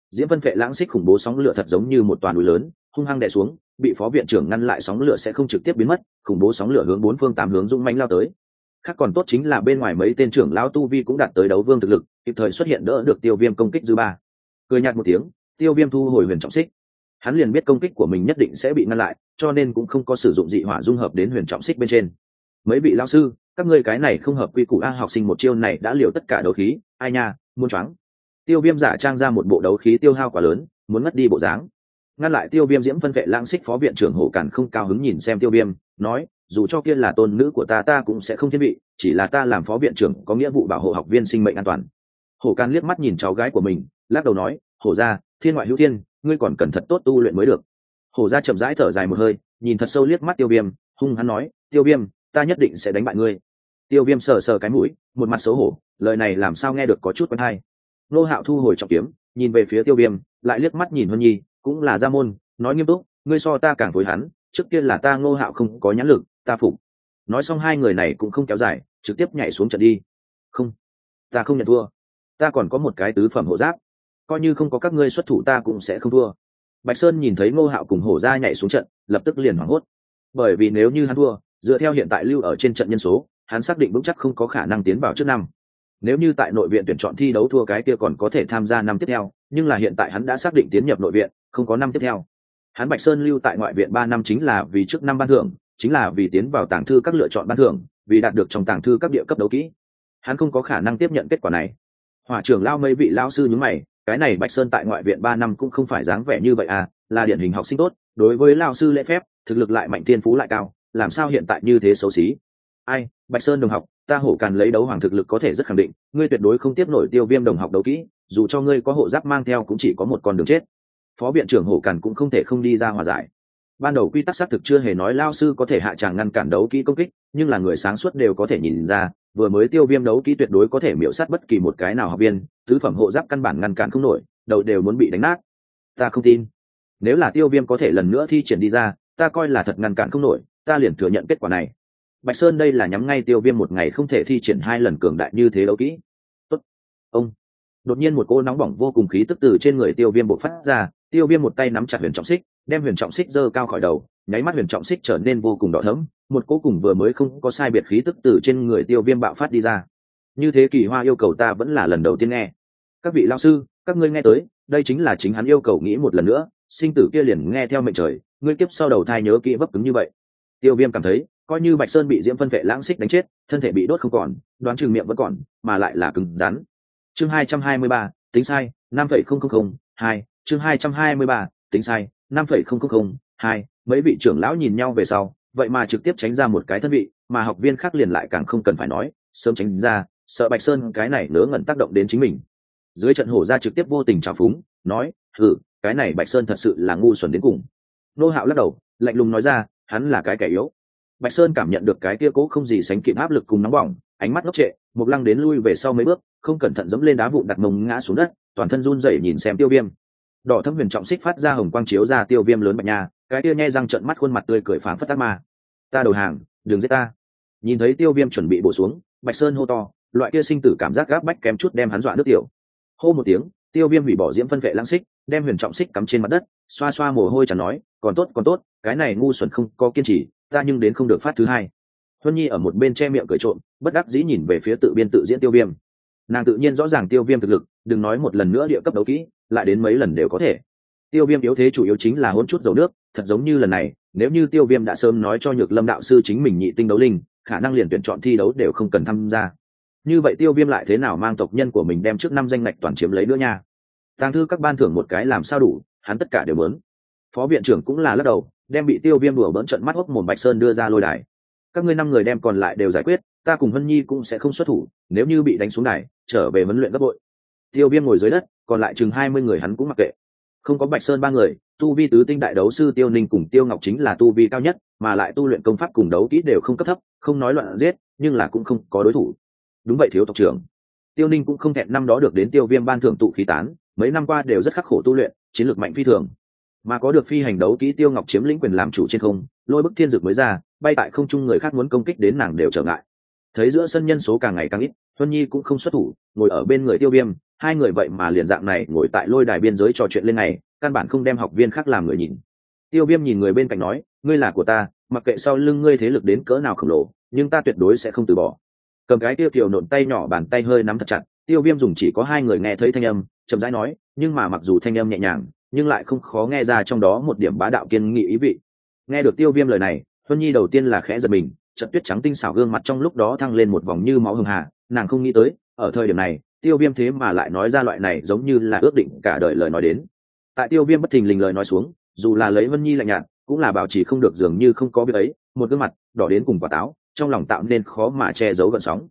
Diễm Vân Vệ lãng xích khủng bố sóng lửa thật giống như một toàn núi lớn, hung hăng đè xuống, bị phó viện trưởng ngăn lại, sóng lửa sẽ không trực tiếp biến mất, khủng bố sóng lửa hướng bốn phương tám hướng dũng mãnh lao tới. Khác còn tốt chính là bên ngoài mấy tên trưởng lão tu vi cũng đạt tới đấu vương thực lực, kịp thời xuất hiện đỡ được Tiêu Viêm công kích dư ba. Cười nhạt một tiếng, Tiêu Viêm thu hồi huyền trọng xích. Hắn liền biết công kích của mình nhất định sẽ bị ngăn lại, cho nên cũng không có sử dụng dị hỏa dung hợp đến huyền trọng xích bên trên. Mấy vị lão sư, các ngươi cái này không hợp quy củ a, học sinh một chiêu này đã liều tất cả đấu khí, ai nha, muốn choáng. Tiêu Viêm giả trang ra một bộ đấu khí tiêu hao quá lớn, muốn ngất đi bộ dáng. Ngăn lại Tiêu Viêm Diễm Vân Vệ lãng xích phó viện trưởng Hổ Càn không cao hứng nhìn xem Tiêu Viêm, nói, dù cho kia là tôn nữ của ta cũng sẽ không thiên vị, chỉ là ta làm phó viện trưởng có nghĩa vụ bảo hộ học viên sinh mệnh an toàn. Hổ Càn liếc mắt nhìn cháu gái của mình, lắc đầu nói, Hổ gia, thiên ngoại hữu thiên, ngươi còn cần thật tốt tu luyện mới được. Hổ gia chậm rãi thở dài một hơi, nhìn thật sâu liếc mắt Tiêu Viêm, hung hắn nói, Tiêu Viêm, ta nhất định sẽ đánh bại ngươi. Tiêu Viêm sờ sờ cái mũi, một mặt xấu hổ, lời này làm sao nghe được có chút quen tai. Nô Hạo thu hồi trọng kiếm, nhìn về phía Tiêu Viêm, lại liếc mắt nhìn Huân Nhi, cũng là gia môn, nói nghiêm túc, ngươi so ta càng với hắn, trước kia là ta Ngô Hạo không có nhãn lực, ta phục. Nói xong hai người này cũng không kéo dài, trực tiếp nhảy xuống trận đi. Không, ta không nhận thua, ta còn có một cái tứ phẩm hộ giáp, coi như không có các ngươi xuất thủ ta cũng sẽ không thua. Bạch Sơn nhìn thấy Ngô Hạo cùng Hổ gia nhảy xuống trận, lập tức liền hoảng hốt, bởi vì nếu như hắn thua, dựa theo hiện tại lưu ở trên trận nhân số, hắn xác định vững chắc không có khả năng tiến vào trước năm. Nếu như tại nội viện tuyển chọn thi đấu thua cái kia còn có thể tham gia năm tiếp theo, nhưng là hiện tại hắn đã xác định tiến nhập nội viện, không có năm tiếp theo. Hắn Bạch Sơn lưu tại ngoại viện 3 năm chính là vì trước năm ban thưởng, chính là vì tiến vào tàng thư các lựa chọn ban thưởng, vì đạt được trong tàng thư các địa cấp đấu kỹ. Hắn không có khả năng tiếp nhận kết quả này. Hỏa trưởng lao mấy vị lão sư nhướng mày, cái này Bạch Sơn tại ngoại viện 3 năm cũng không phải dáng vẻ như vậy à, là điển hình học sinh tốt, đối với lão sư lễ phép, thực lực lại mạnh, thiên phú lại cao, làm sao hiện tại như thế xấu xí. Ai, Bạch Sơn đồng học, ta Hổ Càn lấy đấu hoàng thực lực có thể rất khẳng định, ngươi tuyệt đối không tiếp nổi Tiêu Viêm đồng học đấu kỹ, dù cho ngươi có hộ giáp mang theo cũng chỉ có một con đường chết. Phó viện trưởng Hổ Càn cũng không thể không đi ra hòa giải. Ban đầu quy tắc xác thực chưa hề nói lao sư có thể hạ tràng ngăn cản đấu kỹ công kích, nhưng là người sáng suốt đều có thể nhìn ra, vừa mới Tiêu Viêm đấu kỹ tuyệt đối có thể miểu sát bất kỳ một cái nào học viên, tứ phẩm hộ giáp căn bản ngăn cản không nổi, đầu đều muốn bị đánh nát. Ta không tin. Nếu là Tiêu Viêm có thể lần nữa thi triển đi ra, ta coi là thật ngăn cản không nổi, ta liền thừa nhận kết quả này. Bạch Sơn đây là nhắm ngay Tiêu Viêm một ngày không thể thi triển 2 lần cường đại như thế đấu kỹ. Tốt. Ông. Đột nhiên một cô nóng bỏng vô cùng khí tức từ trên người Tiêu Viêm bộc phát ra, Tiêu Viêm một tay nắm chặt huyền trọng xích, đem huyền trọng xích giơ cao khỏi đầu, nháy mắt huyền trọng xích trở nên vô cùng đỏ thẫm, một cô cùng vừa mới không có sai biệt khí tức từ trên người Tiêu Viêm bạo phát đi ra. Như thế kỳ hoa yêu cầu ta vẫn là lần đầu tiên nghe. Các vị lão sư, các ngươi nghe tới, đây chính là chính hắn yêu cầu, nghĩ một lần nữa, sinh tử kia liền nghe theo mệnh trời, ngươi kiếp sau đầu thai nhớ kỹ vấp cứng như vậy. Tiêu Viêm cảm thấy, coi như Bạch Sơn bị Diễm Vân Vệ lãng xích đánh chết, thân thể bị đốt không còn, đoán chừng miệng vẫn còn, mà lại là cứng rắn. Chương 223, tính sai, 5,0002, chương 223, tính sai, 5,002. Mấy vị trưởng lão nhìn nhau về sau, vậy mà trực tiếp tránh ra một cái thân vị, mà học viên khác liền lại càng không cần phải nói, sớm tránh ra, sợ Bạch Sơn cái này ngớ ngẩn tác động đến chính mình. Dưới trận Hổ gia trực tiếp vô tình trào phúng, nói, cái này Bạch Sơn thật sự là ngu xuẩn đến cùng. Nô Hạo lắc đầu, lạnh lùng nói ra, hắn là cái kẻ yếu. Bạch Sơn cảm nhận được cái kia cố không gì sánh kịp áp lực cùng nóng bỏng, ánh mắt ngốc trệ, Mộc Lăng đến lui về sau mấy bước, không cẩn thận dẫm lên đá vụn đặt mông ngã xuống đất, toàn thân run rẩy nhìn xem Tiêu Viêm. Đỏ thâm huyền trọng xích phát ra hồng quang chiếu ra Tiêu Viêm lớn bạch nha, cái kia nhe răng trợn mắt, khuôn mặt tươi cười phảng phất ác ma. Ta đầu hàng, đừng giết ta. Nhìn thấy Tiêu Viêm chuẩn bị bổ xuống, Bạch Sơn hô to, loại kia sinh tử cảm giác gáp bách kém chút đem hắn dọa nước tiểu. Hô một tiếng, Tiêu Viêm hủy bỏ Diễm Vân Vệ lãng xích, đem huyền trọng xích cắm trên mặt đất, xoa xoa mồ hôi chẳng nói, còn tốt, cái này ngu xuẩn không có kiên trì, ta nhưng đến không được phát thứ hai. Huân Nhi ở một bên che miệng cười trộm, bất đắc dĩ nhìn về phía tự biên tự diễn Tiêu Viêm. Nàng tự nhiên rõ ràng Tiêu Viêm thực lực, đừng nói một lần nữa địa cấp đấu kỹ, lại đến mấy lần đều có thể. Tiêu Viêm yếu thế chủ yếu chính là hỗn chút dầu nước, thật giống như lần này, nếu như Tiêu Viêm đã sớm nói cho Nhược Lâm đạo sư chính mình nhị tinh đấu linh, khả năng liền tuyển chọn thi đấu đều không cần tham gia. Như vậy Tiêu Viêm lại thế nào mang tộc nhân của mình đem trước 5 danh ngạch toàn chiếm lấy nữa nha. Tàng thư các ban thưởng một cái làm sao đủ, hắn tất cả đều muốn. Phó viện trưởng cũng là lắc đầu, đem bị Tiêu Viêm đùa bỡn trận mắt hốc mồm Bạch Sơn đưa ra lôi đài. Các ngươi 5 người đem còn lại đều giải quyết, ta cùng Hân Nhi cũng sẽ không xuất thủ, nếu như bị đánh xuống đài, trở về huấn luyện gấp bội. Tiêu Viêm ngồi dưới đất, còn lại chừng 20 người hắn cũng mặc kệ. Không có Bạch Sơn 3 người, tu vi tứ tinh đại đấu sư Tiêu Ninh cùng Tiêu Ngọc chính là tu vi cao nhất, mà lại tu luyện công pháp cùng đấu kỹ đều không cấp thấp, không nói loạn giết, nhưng là cũng không có đối thủ. Đúng vậy thiếu tộc trưởng. Tiêu Ninh cũng không thẹn năm đó được đến Tiêu Viêm ban thưởng tụ khí tán, mấy năm qua đều rất khắc khổ tu luyện, chiến lược mạnh phi thường. Mà có được phi hành đấu kỹ Tiêu Ngọc chiếm lĩnh quyền làm chủ trên không, lôi bức thiên dực mới ra, bay tại không trung người khác muốn công kích đến nàng đều trở ngại. Thấy giữa sân nhân số càng ngày càng ít, Huân Nhi cũng không xuất thủ, ngồi ở bên người Tiêu Viêm, hai người vậy mà liền dạng này ngồi tại lôi đài biên giới trò chuyện lên này, căn bản không đem học viên khác làm người nhìn. Tiêu Viêm nhìn người bên cạnh nói, ngươi là của ta, mặc kệ sau lưng ngươi thế lực đến cỡ nào khổng lồ, nhưng ta tuyệt đối sẽ không từ bỏ. Cầm cái tiêu kiều nộn tay nhỏ, bàn tay hơi nắm thật chặt. Tiêu Viêm dùng chỉ có hai người nghe thấy thanh âm, chậm rãi nói, nhưng mà mặc dù thanh âm nhẹ nhàng, nhưng lại không khó nghe ra trong đó một điểm bá đạo kiên nghị ý vị. Nghe được Tiêu Viêm lời này, Huân Nhi đầu tiên là khẽ giật mình, trận tuyết trắng tinh xảo gương mặt trong lúc đó thăng lên một vòng như máu hường hà, nàng không nghĩ tới, ở thời điểm này, Tiêu Viêm thế mà lại nói ra loại này giống như là ước định cả đời lời nói đến. Tại Tiêu Viêm bất thình lình lời nói xuống, dù là lấy Huân Nhi lạnh nhạt, cũng là bảo trì không được, dường như không có việc ấy, một gương mặt đỏ đến cùng quả táo, trong lòng tạo nên khó mà che giấu gợn sóng.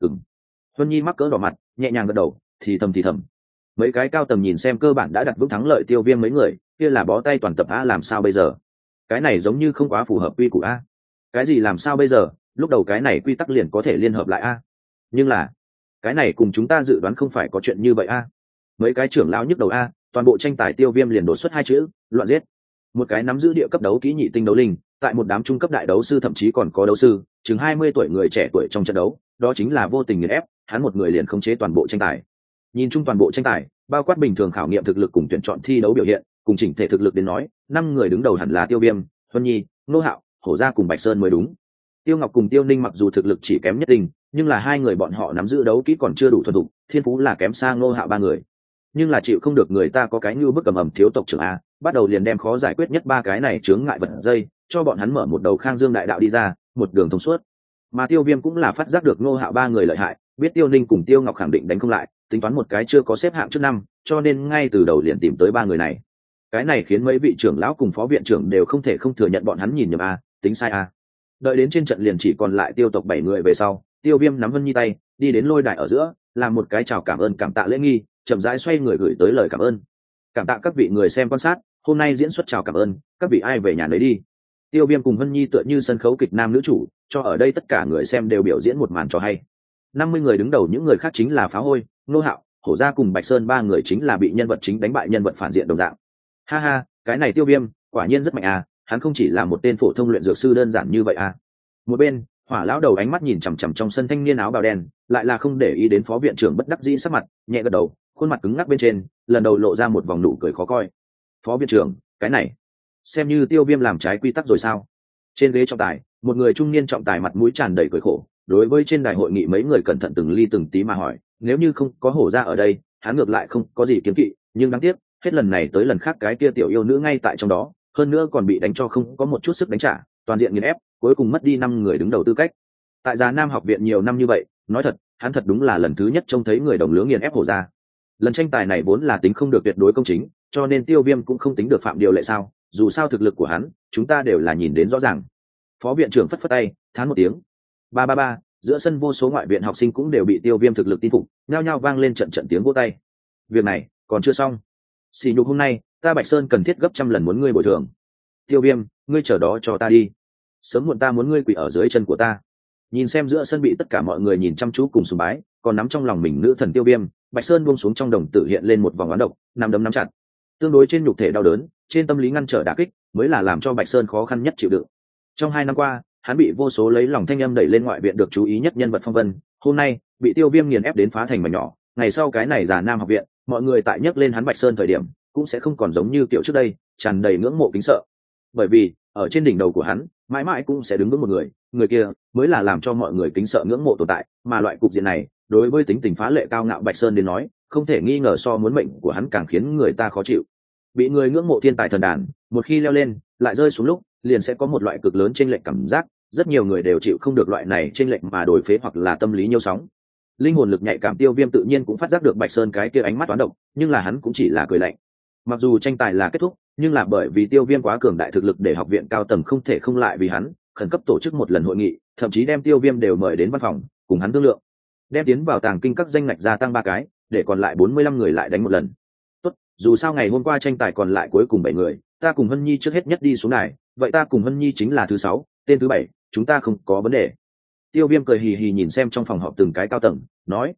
Huân Nhi mắc cỡ đỏ mặt, nhẹ nhàng gật đầu, thì thầm. Mấy cái cao tầm nhìn xem cơ bản đã đặt vững thắng lợi Tiêu Viêm mấy người, kia là bó tay toàn tập a, làm sao bây giờ? Cái này giống như không quá phù hợp quy củ a. Cái gì làm sao bây giờ? Lúc đầu cái này quy tắc liền có thể liên hợp lại a. Nhưng là cái này cùng chúng ta dự đoán không phải có chuyện như vậy a. Mấy cái trưởng lão nhức đầu a, toàn bộ tranh tài Tiêu Viêm liền đột xuất hai chữ, loạn giết. Một cái nắm giữ địa cấp đấu kỹ nhị tinh đấu linh, tại một đám trung cấp đại đấu sư thậm chí còn có đấu sư, chừng 20 tuổi người trẻ tuổi trong trận đấu, đó chính là vô tình nghiền ép, hắn một người liền khống chế toàn bộ tranh tài. Nhìn chung toàn bộ tranh tài, bao quát bình thường khảo nghiệm thực lực cùng tuyển chọn thi đấu biểu hiện, cùng chỉnh thể thực lực đến nói, 5 người đứng đầu hẳn là Tiêu Viêm, Huân Nhi, Nô Hạo, Hổ Gia cùng Bạch Sơn mới đúng. Tiêu Ngọc cùng Tiêu Ninh mặc dù thực lực chỉ kém nhất định, nhưng là hai người bọn họ nắm giữ đấu kỹ còn chưa đủ thuần thục, thiên phú là kém xa Nô Hạo ba người. Nhưng là chịu không được người ta có cái như bức cầm ẩm thiếu tộc trưởng a, bắt đầu liền đem khó giải quyết nhất ba cái này chướng ngại vật dây, cho bọn hắn mở một đầu Khang Dương đại đạo đi ra, một đường thông suốt. Mà Tiêu Viêm cũng là phát giác được Nô Hạo ba người lợi hại, biết Tiêu Ninh cùng Tiêu Ngọc khẳng định đánh không lại, tính toán một cái chưa có xếp hạng trước năm, cho nên ngay từ đầu liền tìm tới ba người này. Cái này khiến mấy vị trưởng lão cùng phó viện trưởng đều không thể không thừa nhận bọn hắn nhìn nhầm a, tính sai a. Đợi đến trên trận liền chỉ còn lại Tiêu tộc 7 người về sau, Tiêu Viêm nắm Vân Nhi tay, đi đến lôi đài ở giữa, làm một cái chào cảm ơn cảm tạ lễ nghi, chậm rãi xoay người gửi tới lời cảm ơn. Cảm tạ các vị người xem quan sát, hôm nay diễn xuất chào cảm ơn, các vị ai về nhà nấy đi. Tiêu Viêm cùng Vân Nhi tựa như sân khấu kịch nam nữ chủ, cho ở đây tất cả người xem đều biểu diễn một màn trò hay. 50 người đứng đầu, những người khác chính là Phá Hôi, Nô Hạo, Hổ Gia cùng Bạch Sơn ba người chính là bị nhân vật chính đánh bại nhân vật phản diện đồng dạng. Ha ha, cái này Tiêu Viêm quả nhiên rất mạnh à, hắn không chỉ là một tên phổ thông luyện dược sư đơn giản như vậy à. Một bên, Hỏa lão đầu ánh mắt nhìn chằm chằm trong sân thanh niên áo bào đen, lại là không để ý đến phó viện trưởng bất đắc dĩ sắc mặt, nhẹ gật đầu, khuôn mặt cứng ngắc bên trên, lần đầu lộ ra một vòng nụ cười khó coi. Phó viện trưởng, cái này xem như Tiêu Viêm làm trái quy tắc rồi sao? Trên ghế trọng tài, một người trung niên trọng tài mặt mũi tràn đầy cười khổ, đối với trên đài hội nghị mấy người cẩn thận từng ly từng tí mà hỏi, nếu như không có Hổ Gia ở đây, hắn ngược lại không có gì kiến kỵ, nhưng đáng tiếc, hết lần này tới lần khác cái kia tiểu yêu nữ ngay tại trong đó, hơn nữa còn bị đánh cho không có một chút sức đánh trả, toàn diện nghiền ép, cuối cùng mất đi 5 người đứng đầu tư cách. Tại Già Nam học viện nhiều năm như vậy, nói thật, hắn thật đúng là lần thứ nhất trông thấy người đồng lứa nghiền ép Hổ Gia. Lần tranh tài này vốn là tính không được tuyệt đối công chính, cho nên Tiêu Viêm cũng không tính được phạm điều lệ sao, dù sao thực lực của hắn, chúng ta đều là nhìn đến rõ ràng. Phó viện trưởng phất phất tay, thán một tiếng. Ba ba ba, giữa sân vô số ngoại viện học sinh cũng đều bị Tiêu Viêm thực lực tin phục, nhao nhao vang lên trận trận tiếng vỗ tay. Việc này còn chưa xong. Xỉ nhục hôm nay, ta Bạch Sơn cần thiết gấp trăm lần muốn ngươi bồi thường. Tiêu Viêm, ngươi chờ đó cho ta đi. Sớm muộn ta muốn ngươi quỳ ở dưới chân của ta. Nhìn xem giữa sân bị tất cả mọi người nhìn chăm chú cùng sùng bái, còn nắm trong lòng mình nữ thần Tiêu Viêm, Bạch Sơn buông xuống trong đồng tử hiện lên một vòng oán độc, nắm đấm nắm chặt. Tương đối trên nhục thể đau đớn, trên tâm lý ngăn trở đả kích, mới là làm cho Bạch Sơn khó khăn nhất chịu đựng. Trong 2 năm qua, hắn bị vô số lấy lòng thanh âm đẩy lên ngoại viện được chú ý nhất nhân vật phong vân, hôm nay bị Tiêu Viêm nghiền ép đến phá thành mảnh nhỏ. Ngày sau cái này Già Nam học viện, mọi người tại nhắc lên hắn Bạch Sơn thời điểm, cũng sẽ không còn giống như kiểu trước đây, tràn đầy ngưỡng mộ kính sợ. Bởi vì, ở trên đỉnh đầu của hắn, mãi mãi cũng sẽ đứng vững một người, người kia mới là làm cho mọi người kính sợ ngưỡng mộ tồn tại, mà loại cục diện này, đối với tính tình phá lệ cao ngạo Bạch Sơn đến nói, không thể nghi ngờ so muốn mệnh của hắn càng khiến người ta khó chịu. Bị người ngưỡng mộ thiên tài thần đàn, một khi leo lên, lại rơi xuống lúc, liền sẽ có một loại cực lớn chênh lệch cảm giác, rất nhiều người đều chịu không được loại này chênh lệch mà đổi phế hoặc là tâm lý nhiêu sóng. Linh hồn lực nhạy cảm Tiêu Viêm tự nhiên cũng phát giác được Bạch Sơn cái kia ánh mắt toán độc, nhưng là hắn cũng chỉ là cười lạnh. Mặc dù tranh tài là kết thúc, nhưng là bởi vì Tiêu Viêm quá cường đại thực lực để học viện cao tầng không thể không lại vì hắn, khẩn cấp tổ chức một lần hội nghị, thậm chí đem Tiêu Viêm đều mời đến văn phòng, cùng hắn thương lượng. Đem tiến vào tàng kinh các danh ngạch gia tăng 3 cái, để còn lại 45 người lại đánh một lần. Tốt, dù sao ngày hôm qua tranh tài còn lại cuối cùng 7 người, ta cùng Hân Nhi trước hết nhất đi xuống đài, vậy ta cùng Hân Nhi chính là thứ 6, tên thứ 7, chúng ta không có vấn đề. Tiêu Viêm cười hì hì nhìn xem trong phòng họp từng cái cao tầng, nói: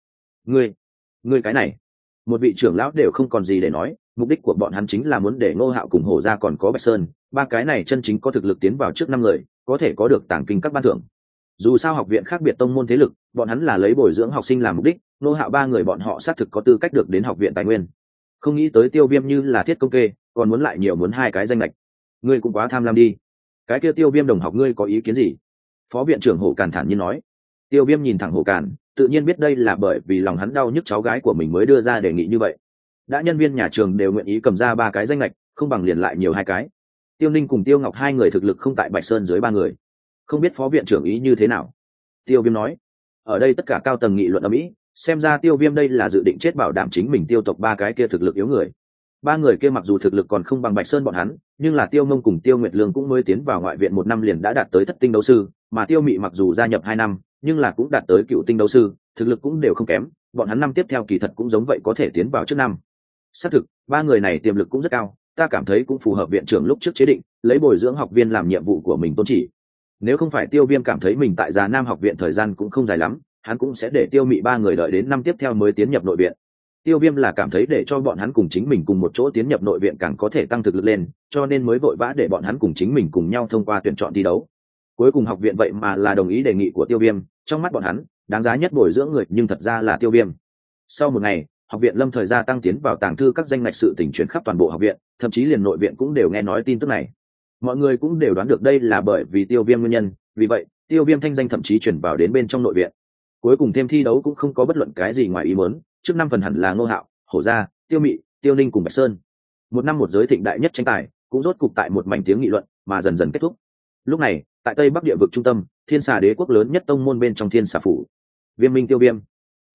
Ngươi cái này. Một vị trưởng lão đều không còn gì để nói, mục đích của bọn hắn chính là muốn để Ngô Hạo cùng Hổ Gia còn có Bạch Sơn, 3 cái này chân chính có thực lực tiến vào trước 5 người, có thể có được tàng kinh các ban thưởng. Dù sao học viện khác biệt tông môn thế lực, bọn hắn là lấy bồi dưỡng học sinh làm mục đích, Ngô Hạo ba người bọn họ xác thực có tư cách được đến học viện tài nguyên. Không nghĩ tới Tiêu Viêm như là thiết công kê, còn muốn lại nhiều muốn hai cái danh lệch. Ngươi cũng quá tham lam đi. Cái kia Tiêu Viêm đồng học ngươi có ý kiến gì? Phó viện trưởng Hổ Càn thản nhiên nói. Tiêu Viêm nhìn thẳng Hổ Càn, tự nhiên biết đây là bởi vì lòng hắn đau nhức cháu gái của mình mới đưa ra đề nghị như vậy. Đã nhân viên nhà trường đều nguyện ý cầm ra ba cái danh lệch, không bằng liền lại nhiều hai cái. Tiêu Ninh cùng Tiêu Ngọc hai người thực lực không tại Bạch Sơn dưới ba người, không biết phó viện trưởng ý như thế nào. Tiêu Viêm nói. Ở đây tất cả cao tầng nghị luận ở Mỹ, xem ra Tiêu Viêm đây là dự định chết bảo đảm chính mình tiêu tộc ba cái kia thực lực yếu người. Ba người kia mặc dù thực lực còn không bằng Bạch Sơn bọn hắn, nhưng là Tiêu Mông cùng Tiêu Nguyệt Lương cũng mới tiến vào ngoại viện 1 năm liền đã đạt tới thất tinh đấu sư, mà Tiêu Mị mặc dù gia nhập 2 năm, nhưng là cũng đạt tới cựu tinh đấu sư, thực lực cũng đều không kém, bọn hắn năm tiếp theo kỳ thật cũng giống vậy có thể tiến vào trước năm. Xác thực, ba người này tiềm lực cũng rất cao, ta cảm thấy cũng phù hợp viện trưởng lúc trước chế định, lấy bồi dưỡng học viên làm nhiệm vụ của mình tôn chỉ. Nếu không phải Tiêu Viêm cảm thấy mình tại Già Nam học viện thời gian cũng không dài lắm, hắn cũng sẽ để Tiêu Mị ba người đợi đến năm tiếp theo mới tiến nhập nội viện. Tiêu Viêm là cảm thấy để cho bọn hắn cùng chính mình cùng một chỗ tiến nhập nội viện càng có thể tăng thực lực lên, cho nên mới vội vã để bọn hắn cùng chính mình cùng nhau thông qua tuyển chọn thi đấu. Cuối cùng học viện vậy mà là đồng ý đề nghị của Tiêu Viêm, trong mắt bọn hắn, đáng giá nhất bồi dưỡng người nhưng thật ra là Tiêu Viêm. Sau một ngày, học viện lâm thời gia tăng tiến vào tàng thư các danh ngạch sự tình chuyển khắp toàn bộ học viện, thậm chí liền nội viện cũng đều nghe nói tin tức này. Mọi người cũng đều đoán được đây là bởi vì Tiêu Viêm nguyên nhân, vì vậy, Tiêu Viêm thanh danh thậm chí chuyển vào đến bên trong nội viện. Cuối cùng thêm thi đấu cũng không có bất luận cái gì ngoài ý muốn, trước 5 phần hẳn là Ngô Hạo, Hổ Gia, Tiêu Mị, Tiêu Ninh cùng Bạch Sơn. 1 năm một giới thịnh đại nhất tranh tài, cũng rốt cục tại một mảnh tiếng nghị luận mà dần dần kết thúc. Lúc này, tại Tây Bắc địa vực trung tâm, Thiên Xà Đế quốc lớn nhất tông môn bên trong Thiên Xà phủ. Viêm Minh Tiêu Viêm.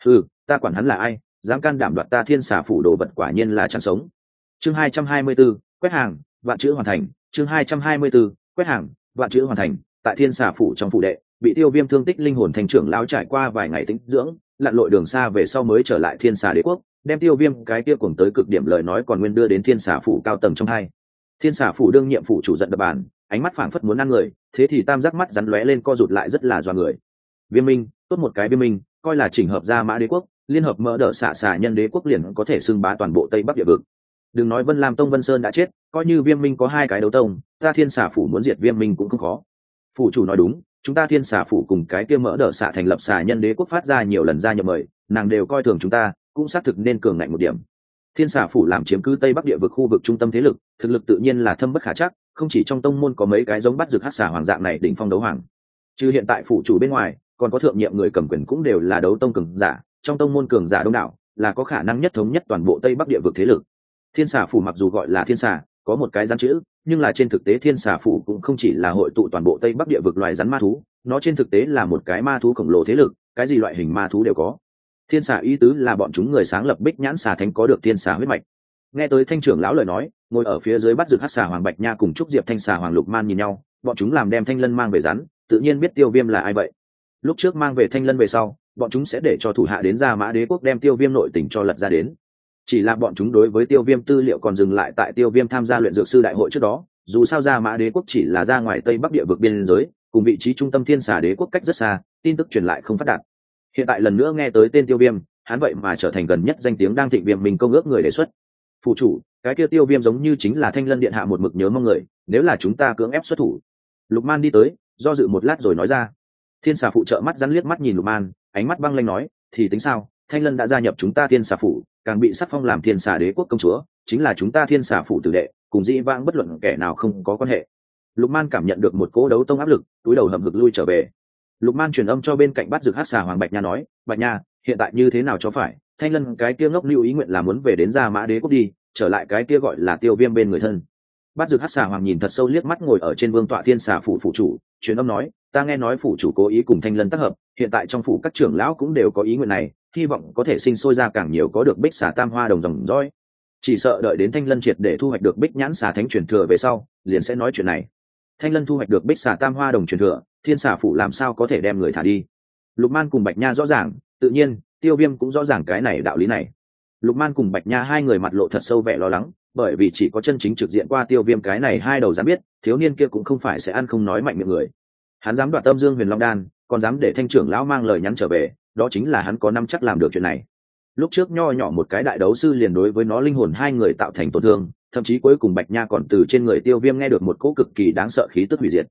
Ta quản hắn là ai, dám can đảm đoạt ta Thiên Xà phủ đồ vật quả nhiên là chẳng sống. Chương 224, quét hàng, vạn chữ hoàn thành. Chương 224, quét hàng, vạn chữ hoàn thành. Tại Thiên Xà phủ trong phủ đệ, bị Tiêu Viêm thương tích linh hồn thành trưởng lão trải qua vài ngày tĩnh dưỡng, lặn lội đường xa về sau mới trở lại Thiên Xà Đế quốc, đem Tiêu Viêm cái kia cùng tới cực điểm lời nói còn nguyên đưa đến Thiên Xà phủ cao tầng trong hai. Thiên Xà phủ đương nhiệm phủ chủ giận đập bàn, ánh mắt phảng phất muốn ăn người, thế thì tam giác mắt rắn lóe lên co rụt lại rất là doa người. Viêm Minh, tốt một cái Viêm Minh, coi là chỉnh hợp ra Mã Đế quốc, liên hợp mỡ đỡ xạ nhân đế quốc liền có thể xưng bá toàn bộ Tây Bắc địa vực. Đừng nói Vân Lam tông Vân Sơn đã chết, coi như Viêm Minh có 2 cái đấu tông, ta Thiên Xà phủ muốn diệt Viêm Minh cũng không khó. Phủ chủ nói đúng, chúng ta Thiên Xà phủ cùng cái kia mỡ đỡ xạ thành lập xà nhân đế quốc phát ra nhiều lần ra nhập mời, nàng đều coi thường chúng ta, cũng xác thực nên cường ngạnh một điểm. Thiên Xà phủ làm chiếm cứ Tây Bắc địa vực khu vực trung tâm thế lực, thực lực tự nhiên là thâm bất khả trắc, không chỉ trong tông môn có mấy cái giống bắt rực hắc xà hoàng dạng này đỉnh phong đấu hoàng. Trừ hiện tại phủ chủ bên ngoài, còn có thượng nhiệm người cầm quyền cũng đều là đấu tông cường giả, trong tông môn cường giả đông đảo, là có khả năng nhất thống nhất toàn bộ Tây Bắc địa vực thế lực. Thiên Xà phủ mặc dù gọi là Thiên Xà, có một cái rắn chữ, nhưng là trên thực tế Thiên Xà phủ cũng không chỉ là hội tụ toàn bộ Tây Bắc địa vực loài rắn ma thú, nó trên thực tế là một cái ma thú khổng lồ thế lực, cái gì loại hình ma thú đều có. Thiên Xà ý tứ là bọn chúng người sáng lập Bích Nhãn Xà Thánh có được Thiên Xà huyết mạch. Nghe tới thanh trưởng lão lời nói, ngồi ở phía dưới bắt rực hắc xà hoàng Bạch Nha cùng trúc diệp thanh xà hoàng Lục Man nhìn nhau, bọn chúng làm đem Thanh Lân mang về rắn, tự nhiên biết Tiêu Viêm là ai vậy. Lúc trước mang về Thanh Lân về sau, bọn chúng sẽ để cho thủ hạ đến Gia Mã Đế quốc đem Tiêu Viêm nội tình cho lật ra đến. Chỉ là bọn chúng đối với Tiêu Viêm tư liệu còn dừng lại tại Tiêu Viêm tham gia luyện dược sư đại hội trước đó, dù sao Gia Mã Đế quốc chỉ là ra ngoài Tây Bắc địa vực biên giới, cùng vị trí trung tâm Thiên Xà Đế quốc cách rất xa, tin tức truyền lại không phát đạt. Hiện tại lần nữa nghe tới tên Tiêu Viêm, hắn vậy mà trở thành gần nhất danh tiếng đang thịnh Viêm mình công ước người đề xuất. Phụ chủ, cái kia Tiêu Viêm giống như chính là Thanh Lân điện hạ một mực nhớ mong người, nếu là chúng ta cưỡng ép xuất thủ. Lục Man đi tới, do dự một lát rồi nói ra. Thiên Xà phụ trợ mắt rắn liếc mắt nhìn Lục Man, ánh mắt băng lanh nói, thì tính sao, Thanh Lân đã gia nhập chúng ta Thiên Xà phủ, càng bị sắc phong làm Thiên Xà Đế quốc công chúa, chính là chúng ta Thiên Xà phủ tử đệ, cùng dĩ vãng bất luận kẻ nào không có quan hệ. Lục Man cảm nhận được một cỗ đấu tông áp lực, túi đầu hầm hực lui trở về. Lục Man truyền âm cho bên cạnh bắt rực hắc xà hoàng Bạch Nha nói, Bạch Nha, hiện tại như thế nào cho phải, Thanh Lân cái kia ngốc lưu ý nguyện là muốn về đến Gia Mã Đế quốc đi, trở lại cái kia gọi là Tiêu Viêm bên người thân. Bắt rực hắc xà hoàng nhìn thật sâu liếc mắt ngồi ở trên vương tọa Thiên Xà phủ phủ chủ, truyền âm nói, ta nghe nói phủ chủ cố ý cùng Thanh Lân tác hợp, hiện tại trong phủ các trưởng lão cũng đều có ý nguyện này, hy vọng có thể sinh sôi ra càng nhiều có được Bích Xà Tam Hoa đồng dòng dõi. Chỉ sợ đợi đến Thanh Lân triệt để thu hoạch được Bích Nhãn Xà Thánh truyền thừa về sau, liền sẽ nói chuyện này. Thanh Lân thu hoạch được Bích Xà Tam Hoa đồng truyền thừa, Thiên Xà phủ làm sao có thể đem người thả đi. Lục Man cùng Bạch Nha rõ ràng, tự nhiên Tiêu Viêm cũng rõ ràng cái này đạo lý này. Lục Man cùng Bạch Nha hai người mặt lộ thật sâu vẻ lo lắng, bởi vì chỉ có chân chính trực diện qua Tiêu Viêm cái này hai đầu dám biết, thiếu niên kia cũng không phải sẽ ăn không nói mạnh miệng người. Hắn dám đoạt Âm Dương Huyền Long Đan, còn dám để Thanh trưởng lão mang lời nhắn trở về, đó chính là hắn có năm chắc làm được chuyện này. Lúc trước nho nhỏ một cái đại đấu sư liền đối với nó linh hồn hai người tạo thành tổn thương, thậm chí cuối cùng Bạch Nha còn từ trên người Tiêu Viêm nghe được một cỗ cực kỳ đáng sợ khí tức hủy diệt.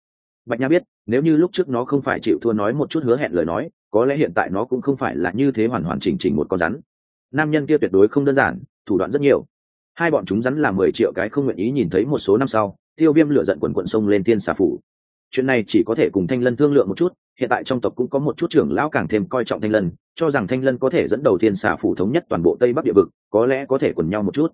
Bạch Nha biết, nếu như lúc trước nó không phải chịu thua nói một chút hứa hẹn lời nói, có lẽ hiện tại nó cũng không phải là như thế hoàn hoàn chỉnh chỉnh một con rắn. Nam nhân kia tuyệt đối không đơn giản, thủ đoạn rất nhiều. Hai bọn chúng rắn là 10 triệu cái không nguyện ý nhìn thấy một số năm sau, Tiêu Viêm lửa giận quần quần xông lên Tiên Xà phủ. Chuyện này chỉ có thể cùng Thanh Lân thương lượng một chút, hiện tại trong tộc cũng có một chút trưởng lão càng thêm coi trọng Thanh Lân, cho rằng Thanh Lân có thể dẫn đầu Tiên Xà phủ thống nhất toàn bộ Tây Bắc địa vực, có lẽ có thể quần nhau một chút.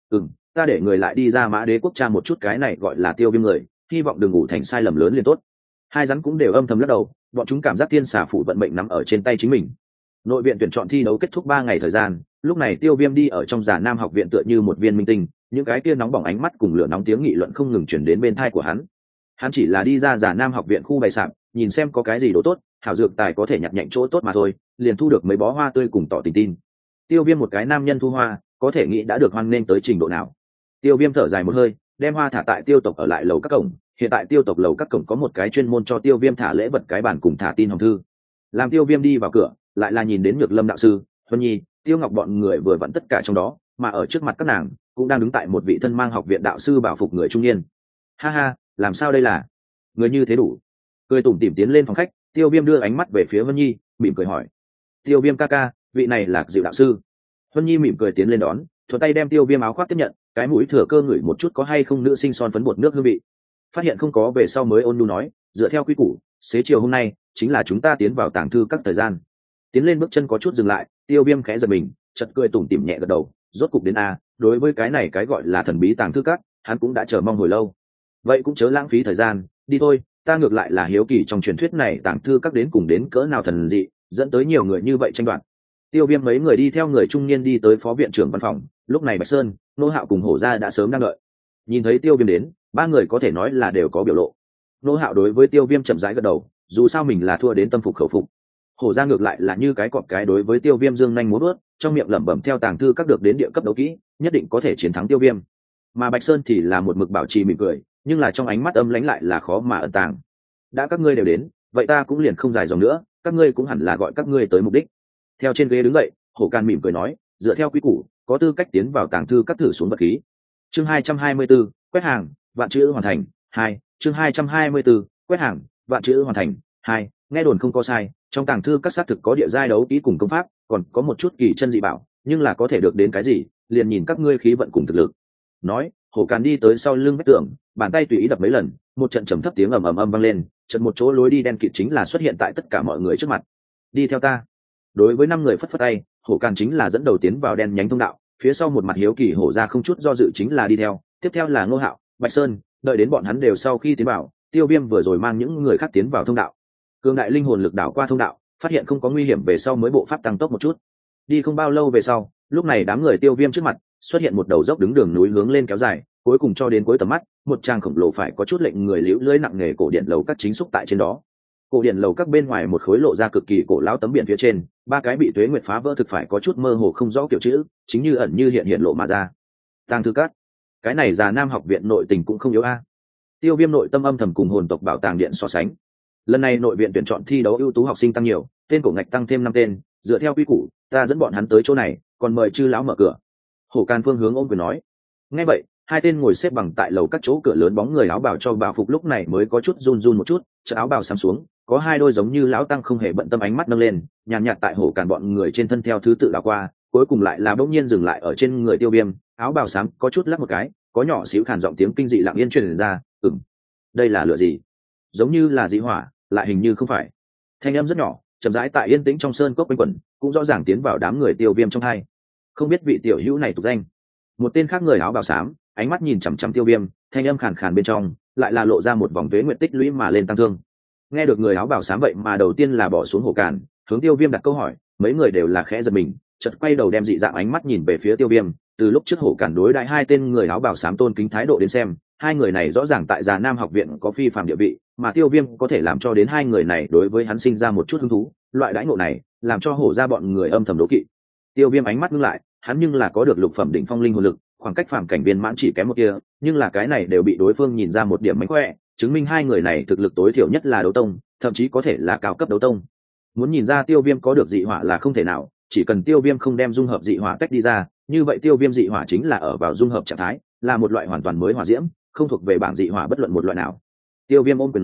Ta để người lại đi ra Mã Đế quốc tra một chút cái này gọi là Tiêu Viêm người, hy vọng đừng ngủ thành sai lầm lớn liền tốt. Hai rắn cũng đều âm thầm lắc đầu, bọn chúng cảm giác Tiên Xà phủ vận mệnh nắm ở trên tay chính mình. Nội viện tuyển chọn thi đấu kết thúc 3 ngày thời gian, lúc này Tiêu Viêm đi ở trong Già Nam học viện tựa như một viên minh tinh, những cái kia nóng bỏng ánh mắt cùng lửa nóng tiếng nghị luận không ngừng chuyển đến bên tai của hắn. Hắn chỉ là đi ra Già Nam học viện khu bày sạp, nhìn xem có cái gì đồ tốt, hảo dược tài có thể nhặt nhạnh chỗ tốt mà thôi, liền thu được mấy bó hoa tươi cùng tỏ tình tin. Tiêu Viêm một cái nam nhân thu hoa, có thể nghĩ đã được hoan nghênh tới trình độ nào. Tiêu Viêm thở dài một hơi, đem hoa thả tại Tiêu tộc ở lại lầu các cổng. Hiện tại Tiêu tộc lầu các cổng có một cái chuyên môn cho Tiêu Viêm thả lễ vật cái bàn cùng thả tin hồng thư. Làm Tiêu Viêm đi vào cửa, lại là nhìn đến Nhược Lâm đạo sư, Huân Nhi, Tiêu Ngọc bọn người vừa vặn tất cả trong đó, mà ở trước mặt các nàng cũng đang đứng tại một vị thân mang học viện đạo sư bảo phục người trung niên. Ha ha, làm sao đây là? Người như thế đủ. Cười tủm tỉm tiến lên phòng khách, Tiêu Viêm đưa ánh mắt về phía Huân Nhi, mỉm cười hỏi: Tiêu Viêm ca ca, vị này là Dịu đạo sư. Huân Nhi mỉm cười tiến lên đón, thuận tay đem Tiêu Viêm áo khoác tiếp nhận, cái mũi thừa cơ ngửi một chút có hay không nữ sinh son phấn bột nước hương vị. Phát hiện không có về sau mới ôn nhu nói: dựa theo quy củ, xế chiều hôm nay chính là chúng ta tiến vào tàng thư các thời gian. Tiến lên bước chân có chút dừng lại, Tiêu Viêm khẽ giật mình, chợt cười tủm tỉm nhẹ gật đầu, rốt cục đến a, đối với cái này cái gọi là thần bí tàng thư các, hắn cũng đã chờ mong hồi lâu. Vậy cũng chớ lãng phí thời gian, đi thôi, ta ngược lại là hiếu kỳ trong truyền thuyết này tàng thư các đến cùng đến cỡ nào thần dị, dẫn tới nhiều người như vậy tranh đoạt. Tiêu Viêm mấy người đi theo người trung niên đi tới phó viện trưởng văn phòng, lúc này Bạch Sơn, Nô Hạo cùng Hổ Gia đã sớm đang đợi. Nhìn thấy Tiêu Viêm đến, ba người có thể nói là đều có biểu lộ. Nô Hạo đối với Tiêu Viêm chậm rãi gật đầu, dù sao mình là thua đến tâm phục khẩu phục. Hổ Gia ngược lại là như cái cọp cái đối với Tiêu Viêm dương nhanh múa vuốt, trong miệng lẩm bẩm theo tàng thư các được đến địa cấp đấu kỹ, nhất định có thể chiến thắng Tiêu Viêm. Mà Bạch Sơn thì là một mực bảo trì mỉm cười, nhưng là trong ánh mắt âm lãnh lại là khó mà ẩn tàng. Đã các ngươi đều đến, vậy ta cũng liền không dài dòng nữa, các ngươi cũng hẳn là gọi các ngươi tới mục đích. Theo trên ghế đứng dậy, Hổ Can mỉm cười nói, dựa theo quy củ, có tư cách tiến vào tàng thư các thử xuống vật khí. Chương 224, quét hàng, vạn chữ hoàn thành. 2, chương 224, quét hàng, vạn chữ hoàn thành. 2, nghe đồn không có sai, trong tàng thư các xác thực có địa giai đấu kỹ cùng công pháp, còn có một chút kỳ chân dị bảo, nhưng là có thể được đến cái gì, liền nhìn các ngươi khí vận cùng thực lực. Nói, Hổ Càn đi tới sau lưng vách tường, bàn tay tùy ý đập mấy lần, một trận trầm thấp tiếng ầm ầm ầm vang lên, chợt một chỗ lối đi đen kịt chính là xuất hiện tại tất cả mọi người trước mặt. Đi theo ta. Đối với 5 người phất phất tay, Hổ Càn chính là dẫn đầu tiến vào đen nhánh thông đạo, phía sau một mặt hiếu kỳ Hổ Ra không chút do dự chính là đi theo, tiếp theo là Ngô Hạo, Bạch Sơn, đợi đến bọn hắn đều sau khi tiến vào, Tiêu Viêm vừa rồi mang những người khác tiến vào thông đạo. Cường đại linh hồn lực đảo qua thông đạo, phát hiện không có nguy hiểm về sau mới bộ pháp tăng tốc một chút. Đi không bao lâu về sau, lúc này đám người Tiêu Viêm trước mặt xuất hiện một đầu dốc đứng đường núi hướng lên kéo dài, cuối cùng cho đến cuối tầm mắt, một trang khổng lồ phải có chút lệnh người liễu lưỡi nặng nghề cổ điện lầu các chính xúc tại trên đó. Cổ điện lầu các bên ngoài một khối lộ ra cực kỳ cổ lão tấm biển phía trên, 3 cái bị tuế nguyệt phá vỡ thực phải có chút mơ hồ không rõ kiểu chữ, chính như ẩn như hiện lộ mà ra. Tàng thư các, cái này Già Nam học viện nội tình cũng không yếu a. Tiêu Viêm nội tâm âm thầm cùng hồn tộc bảo tàng điện so sánh. Lần này nội viện tuyển chọn thi đấu ưu tú học sinh tăng nhiều, tên cổ ngạch tăng thêm 5 tên, dựa theo quy củ, ta dẫn bọn hắn tới chỗ này, còn mời chư lão mở cửa. Hổ Can phương hướng ôm quyền nói. Nghe vậy, 2 tên ngồi xếp bằng tại lầu các chỗ cửa lớn bóng người áo bào cho bào phục lúc này mới có chút run run một chút, chợt áo bào sắm xuống, có 2 đôi giống như lão tăng không hề bận tâm ánh mắt nâng lên, nhàn nhạt tại Hổ Càn bọn người trên thân theo thứ tự đảo qua, cuối cùng lại là bỗng nhiên dừng lại ở trên người Tiêu Viêm, áo bào xám có chút lắc một cái, có nhỏ xíu khàn giọng tiếng kinh dị lặng yên truyền ra, đây là lửa gì? Giống như là dị hỏa, lại hình như không phải. Thanh âm rất nhỏ, chậm rãi tại yên tĩnh trong sơn cốc quanh quẩn, cũng rõ ràng tiến vào đám người Tiêu Viêm trong hai. Không biết vị tiểu hữu này tục danh. Một tên khác người áo bào xám, ánh mắt nhìn chằm chằm Tiêu Viêm, thanh âm khàn khàn bên trong lại là lộ ra một vòng tuế nguyện tích lũy mà lên tăng thương. Nghe được người áo bào xám vậy mà đầu tiên là bỏ xuống Hổ Càn, hướng Tiêu Viêm đặt câu hỏi, mấy người đều là khẽ giật mình, chợt quay đầu đem dị dạng ánh mắt nhìn về phía Tiêu Viêm. Từ lúc trước Hổ Càn đối đãi 2 tên người áo bào xám tôn kính thái độ đến xem, 2 người này rõ ràng tại Già Nam học viện có phi phàm địa vị, mà Tiêu Viêm có thể làm cho đến 2 người này đối với hắn sinh ra một chút hứng thú, loại đãi ngộ này làm cho Hổ ra bọn người âm thầm đố kỵ. Tiêu Viêm ánh mắt ngưng lại, hắn nhưng là có được lục phẩm đỉnh phong linh hồn lực, khoảng cách phàm cảnh viên mãn chỉ kém một tia, nhưng là cái này đều bị đối phương nhìn ra một điểm mánh khỏe, chứng minh 2 người này thực lực tối thiểu nhất là đấu tông, thậm chí có thể là cao cấp đấu tông. Muốn nhìn ra Tiêu Viêm có được dị hỏa là không thể nào, chỉ cần Tiêu Viêm không đem dung hợp dị hỏa tách đi ra, như vậy Tiêu Viêm dị hỏa chính là ở vào dung hợp trạng thái, là một loại hoàn toàn mới hỏa diễm, không thuộc về bảng dị hỏa bất luận một loại nào. Tiêu Viêm ôm quyền nói,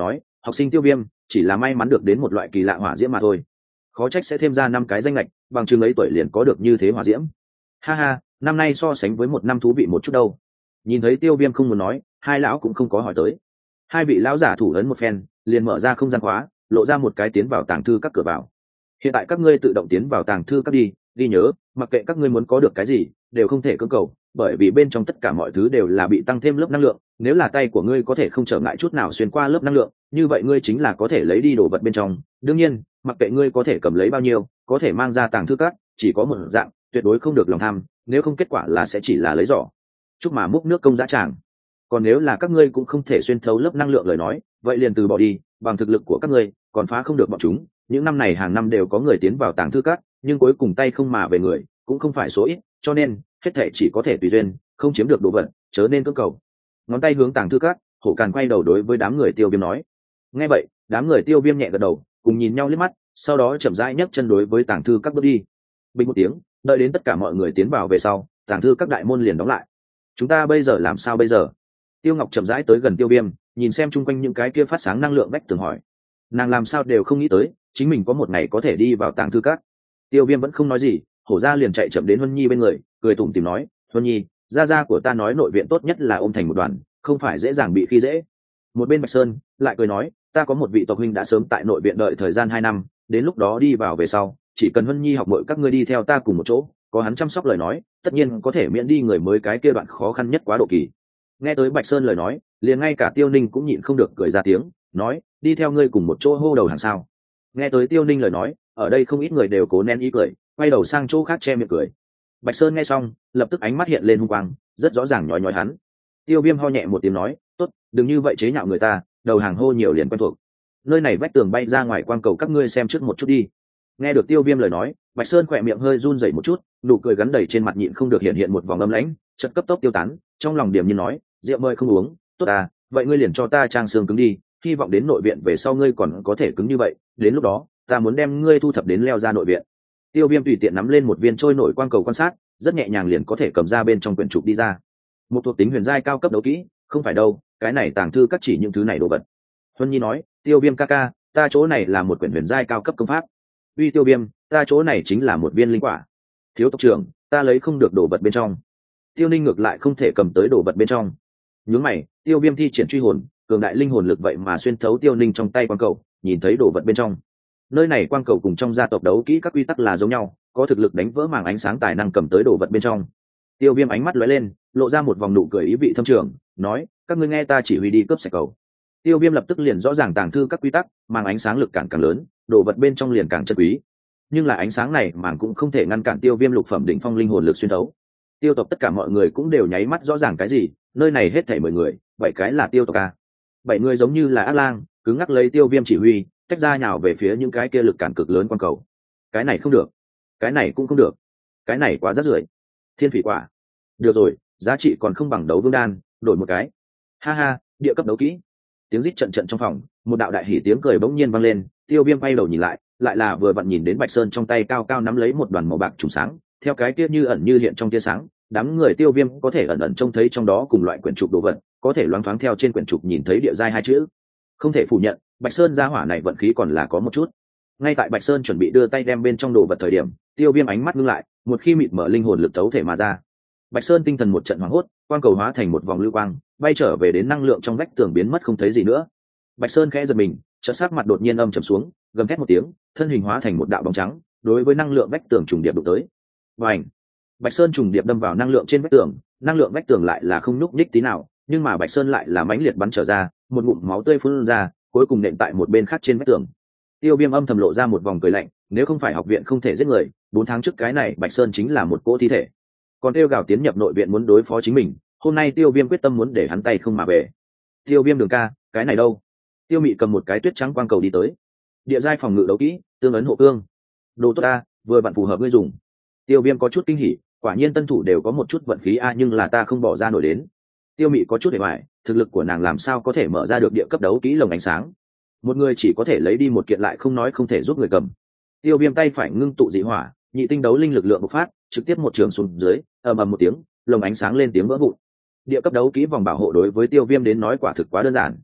học sinh tiêu viêm chỉ là may mắn được đến một loại kỳ lạ hỏa diễm mà thôi, khó trách sẽ thêm ra 5 cái danh lệch, bằng chừng ấy tuổi liền có được như thế hỏa diễm. Ha ha, năm nay so sánh với một năm thú vị một chút đâu. Nhìn thấy tiêu viêm không muốn nói, hai lão cũng không có hỏi tới. Hai vị lão giả thủ ấn một phen, liền mở ra không gian khóa, lộ ra một cái tiến vào tàng thư các cửa vào. Hiện tại các ngươi tự động tiến vào tàng thư các đi, ghi nhớ, mặc kệ các ngươi muốn có được cái gì đều không thể cưỡng cầu, bởi vì bên trong tất cả mọi thứ đều là bị tăng thêm lớp năng lượng. Nếu là tay của ngươi có thể không trở ngại chút nào xuyên qua lớp năng lượng, như vậy ngươi chính là có thể lấy đi đồ vật bên trong. Đương nhiên, mặc kệ ngươi có thể cầm lấy bao nhiêu, có thể mang ra tàng thư các, chỉ có một dạng, tuyệt đối không được lòng tham, nếu không kết quả là sẽ chỉ là lấy giỏ chúc mà múc nước công dã tràng. Còn nếu là các ngươi cũng không thể xuyên thấu lớp năng lượng lời nói, vậy liền từ bỏ đi, bằng thực lực của các ngươi còn phá không được bọn chúng. Những năm này hàng năm đều có người tiến vào tàng thư các, nhưng cuối cùng tay không mà về người cũng không phải số ít, cho nên hết thể chỉ có thể tùy duyên, không chiếm được đồ vật chớ nên cưỡng cầu. Ngón tay hướng tàng thư các, Hổ Càn quay đầu đối với đám người Tiêu Viêm nói. Nghe vậy, đám người Tiêu Viêm nhẹ gật đầu, cùng nhìn nhau liếc mắt, sau đó chậm rãi nhấc chân đối với tàng thư các bước đi. Bình một tiếng, đợi đến tất cả mọi người tiến vào về sau, tàng thư các đại môn liền đóng lại. Chúng ta bây giờ làm sao bây giờ? Tiêu Ngọc chậm rãi tới gần Tiêu Viêm, nhìn xem chung quanh những cái kia phát sáng năng lượng vách tường hỏi. Nàng làm sao đều không nghĩ tới chính mình có một ngày có thể đi vào tàng thư các. Tiêu Viêm vẫn không nói gì, Hổ Gia liền chạy chậm đến Huân Nhi bên người, cười tủm tỉm nói, Huân Nhi, gia của ta nói nội viện tốt nhất là ôm thành một đoàn, không phải dễ dàng bị khi dễ. Một bên Bạch Sơn lại cười nói, ta có một vị tộc huynh đã sớm tại nội viện đợi thời gian 2 năm, đến lúc đó đi vào về sau, chỉ cần Huân Nhi học mọi các ngươi đi theo ta cùng một chỗ, có hắn chăm sóc lời nói, tất nhiên có thể miễn đi người mới cái kia đoạn khó khăn nhất quá độ kỳ. Nghe tới Bạch Sơn lời nói, liền ngay cả Tiêu Ninh cũng nhịn không được cười ra tiếng, nói, đi theo ngươi cùng một chỗ hô đầu hàng sao? Nghe tới Tiêu Ninh lời nói, ở đây không ít người đều cố nén ý cười, quay đầu sang chỗ khác che miệng cười. Bạch Sơn nghe xong, lập tức ánh mắt hiện lên hung quang, rất rõ ràng nhói nhói hắn. Tiêu Viêm ho nhẹ một tiếng nói, tốt, đừng như vậy chế nhạo người ta, đầu hàng hô nhiều liền quen thuộc. Nơi này vách tường bay ra ngoài quang cầu các ngươi xem trước một chút đi. Nghe được Tiêu Viêm lời nói, Bạch Sơn khỏe miệng hơi run rẩy một chút, nụ cười gắn đầy trên mặt nhịn không được hiện hiện một vòng âm lãnh, chợt cấp tốc tiêu tán, trong lòng điểm như nói, rượu mời không uống, tốt à, vậy ngươi liền cho ta trang xương cứng đi, hy vọng đến nội viện về sau ngươi còn có thể cứng như vậy, đến lúc đó ta muốn đem ngươi thu thập đến leo ra nội viện. Tiêu Viêm tùy tiện nắm lên một viên trôi nổi quang cầu quan sát, rất nhẹ nhàng liền có thể cầm ra bên trong quyển trục đi ra. Một thuộc tính huyền giai cao cấp đấu kỹ, không phải đâu, cái này tàng thư cắt chỉ những thứ này đồ vật. Huân Nhi nói, Tiêu Viêm ca ca, ta chỗ này là một quyển huyền giai cao cấp công pháp. Uy Tiêu Viêm, ta chỗ này chính là một viên linh quả. Thiếu tộc trưởng, ta lấy không được đồ vật bên trong. Tiêu Ninh ngược lại không thể cầm tới đồ vật bên trong. Nhướng mày, Tiêu Viêm thi triển truy hồn, cường đại linh hồn lực vậy mà xuyên thấu Tiêu Ninh trong tay quang cầu, nhìn thấy đồ vật bên trong. Nơi này quang cầu cùng trong gia tộc đấu kỹ các quy tắc là giống nhau, có thực lực đánh vỡ màng ánh sáng tài năng cầm tới đồ vật bên trong. Tiêu Viêm ánh mắt lóe lên, lộ ra một vòng nụ cười ý vị thâm trường, nói, các ngươi nghe ta chỉ huy đi cướp sạch cầu. Tiêu Viêm lập tức liền rõ ràng tàng thư các quy tắc, màng ánh sáng lực càng lớn, đồ vật bên trong liền càng chân quý. Nhưng là ánh sáng này màng cũng không thể ngăn cản Tiêu Viêm lục phẩm đỉnh phong linh hồn lực xuyên thấu. Tiêu tộc tất cả mọi người cũng đều nháy mắt rõ ràng cái gì, nơi này hết thảy 10 người, 7 cái là Tiêu tộc a. 7 người giống như là ác lang, cứng ngắc lấy Tiêu Viêm chỉ huy, tách ra nhào về phía những cái kia lực cản cực lớn quan cầu. Cái này không được, cái này cũng không được, cái này quá rác rưởi. Thiên phỉ quả, được rồi, giá trị còn không bằng đấu vương đan, đổi một cái. Ha ha, địa cấp đấu kỹ. Tiếng rít trận trận trong phòng, một đạo đại hỉ tiếng cười bỗng nhiên vang lên. Tiêu Viêm quay đầu nhìn lại là vừa vặn nhìn đến Bạch Sơn trong tay cao cao nắm lấy một đoàn màu bạc trùng sáng, theo cái kia như ẩn như hiện trong tia sáng, đám người Tiêu Viêm có thể ẩn ẩn trông thấy trong đó cùng loại quyển trục đồ vật, có thể loáng thoáng theo trên quyển trục nhìn thấy địa giai 2 chữ. Không thể phủ nhận, Bạch Sơn gia hỏa này vận khí còn là có một chút. Ngay tại Bạch Sơn chuẩn bị đưa tay đem bên trong đồ vật thời điểm, Tiêu Viêm ánh mắt ngưng lại, một khi mịt mở linh hồn lực tấu thể mà ra. Bạch Sơn tinh thần một trận hoảng hốt, quang cầu hóa thành một vòng lưu quang, bay trở về đến năng lượng trong vách tường biến mất không thấy gì nữa. Bạch Sơn khẽ giật mình, chợt sắc mặt đột nhiên âm trầm xuống, gầm thét một tiếng, thân hình hóa thành một đạo bóng trắng, đối với năng lượng vách tường trùng điệp đụng tới. Bành! Bạch Sơn trùng điệp đâm vào năng lượng trên vách tường, năng lượng vách tường lại là không nhúc nhích tí nào, nhưng mà Bạch Sơn lại là mãnh liệt bắn trở ra, một ngụm máu tươi phun ra, cuối cùng nện tại một bên khác trên vách tường. Tiêu Viêm âm thầm lộ ra một vòng cười lạnh, nếu không phải học viện không thể giết người, 4 tháng trước cái này Bạch Sơn chính là một cỗ thi thể. Còn Tiêu Gào tiến nhập nội viện muốn đối phó chính mình, hôm nay Tiêu Viêm quyết tâm muốn để hắn tay không mà về. Tiêu Viêm đường ca, cái này đâu? Tiêu Mị cầm một cái tuyết trắng quang cầu đi tới. Địa giai phòng ngự đấu kỹ, tương ấn hộ cương. Đồ tốt ta, vừa vặn phù hợp ngươi dùng. Tiêu Viêm có chút kinh hỉ, quả nhiên tân thủ đều có một chút vận khí a, nhưng là ta không bỏ ra nổi đến. Tiêu Mị có chút hề bại, thực lực của nàng làm sao có thể mở ra được địa cấp đấu kỹ lồng ánh sáng? Một người chỉ có thể lấy đi một kiện lại không nói không thể giúp người cầm. Tiêu Viêm tay phải ngưng tụ dị hỏa, nhị tinh đấu linh lực lượng bộc phát, trực tiếp một trường xuống dưới, ầm ầm một tiếng, lồng ánh sáng lên tiếng vỡ vụn. Địa cấp đấu kỹ vòng bảo hộ đối với Tiêu Viêm đến nói quả thực quá đơn giản.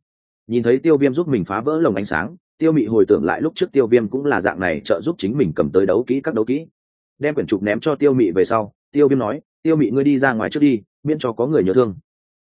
Nhìn thấy tiêu viêm giúp mình phá vỡ lồng ánh sáng, tiêu mị hồi tưởng lại lúc trước tiêu viêm cũng là dạng này trợ giúp chính mình cầm tới đấu kỹ các đấu kỹ. Đem quyển trục ném cho tiêu mị về sau, tiêu viêm nói, tiêu mị ngươi đi ra ngoài trước đi, miễn cho có người nhớ thương.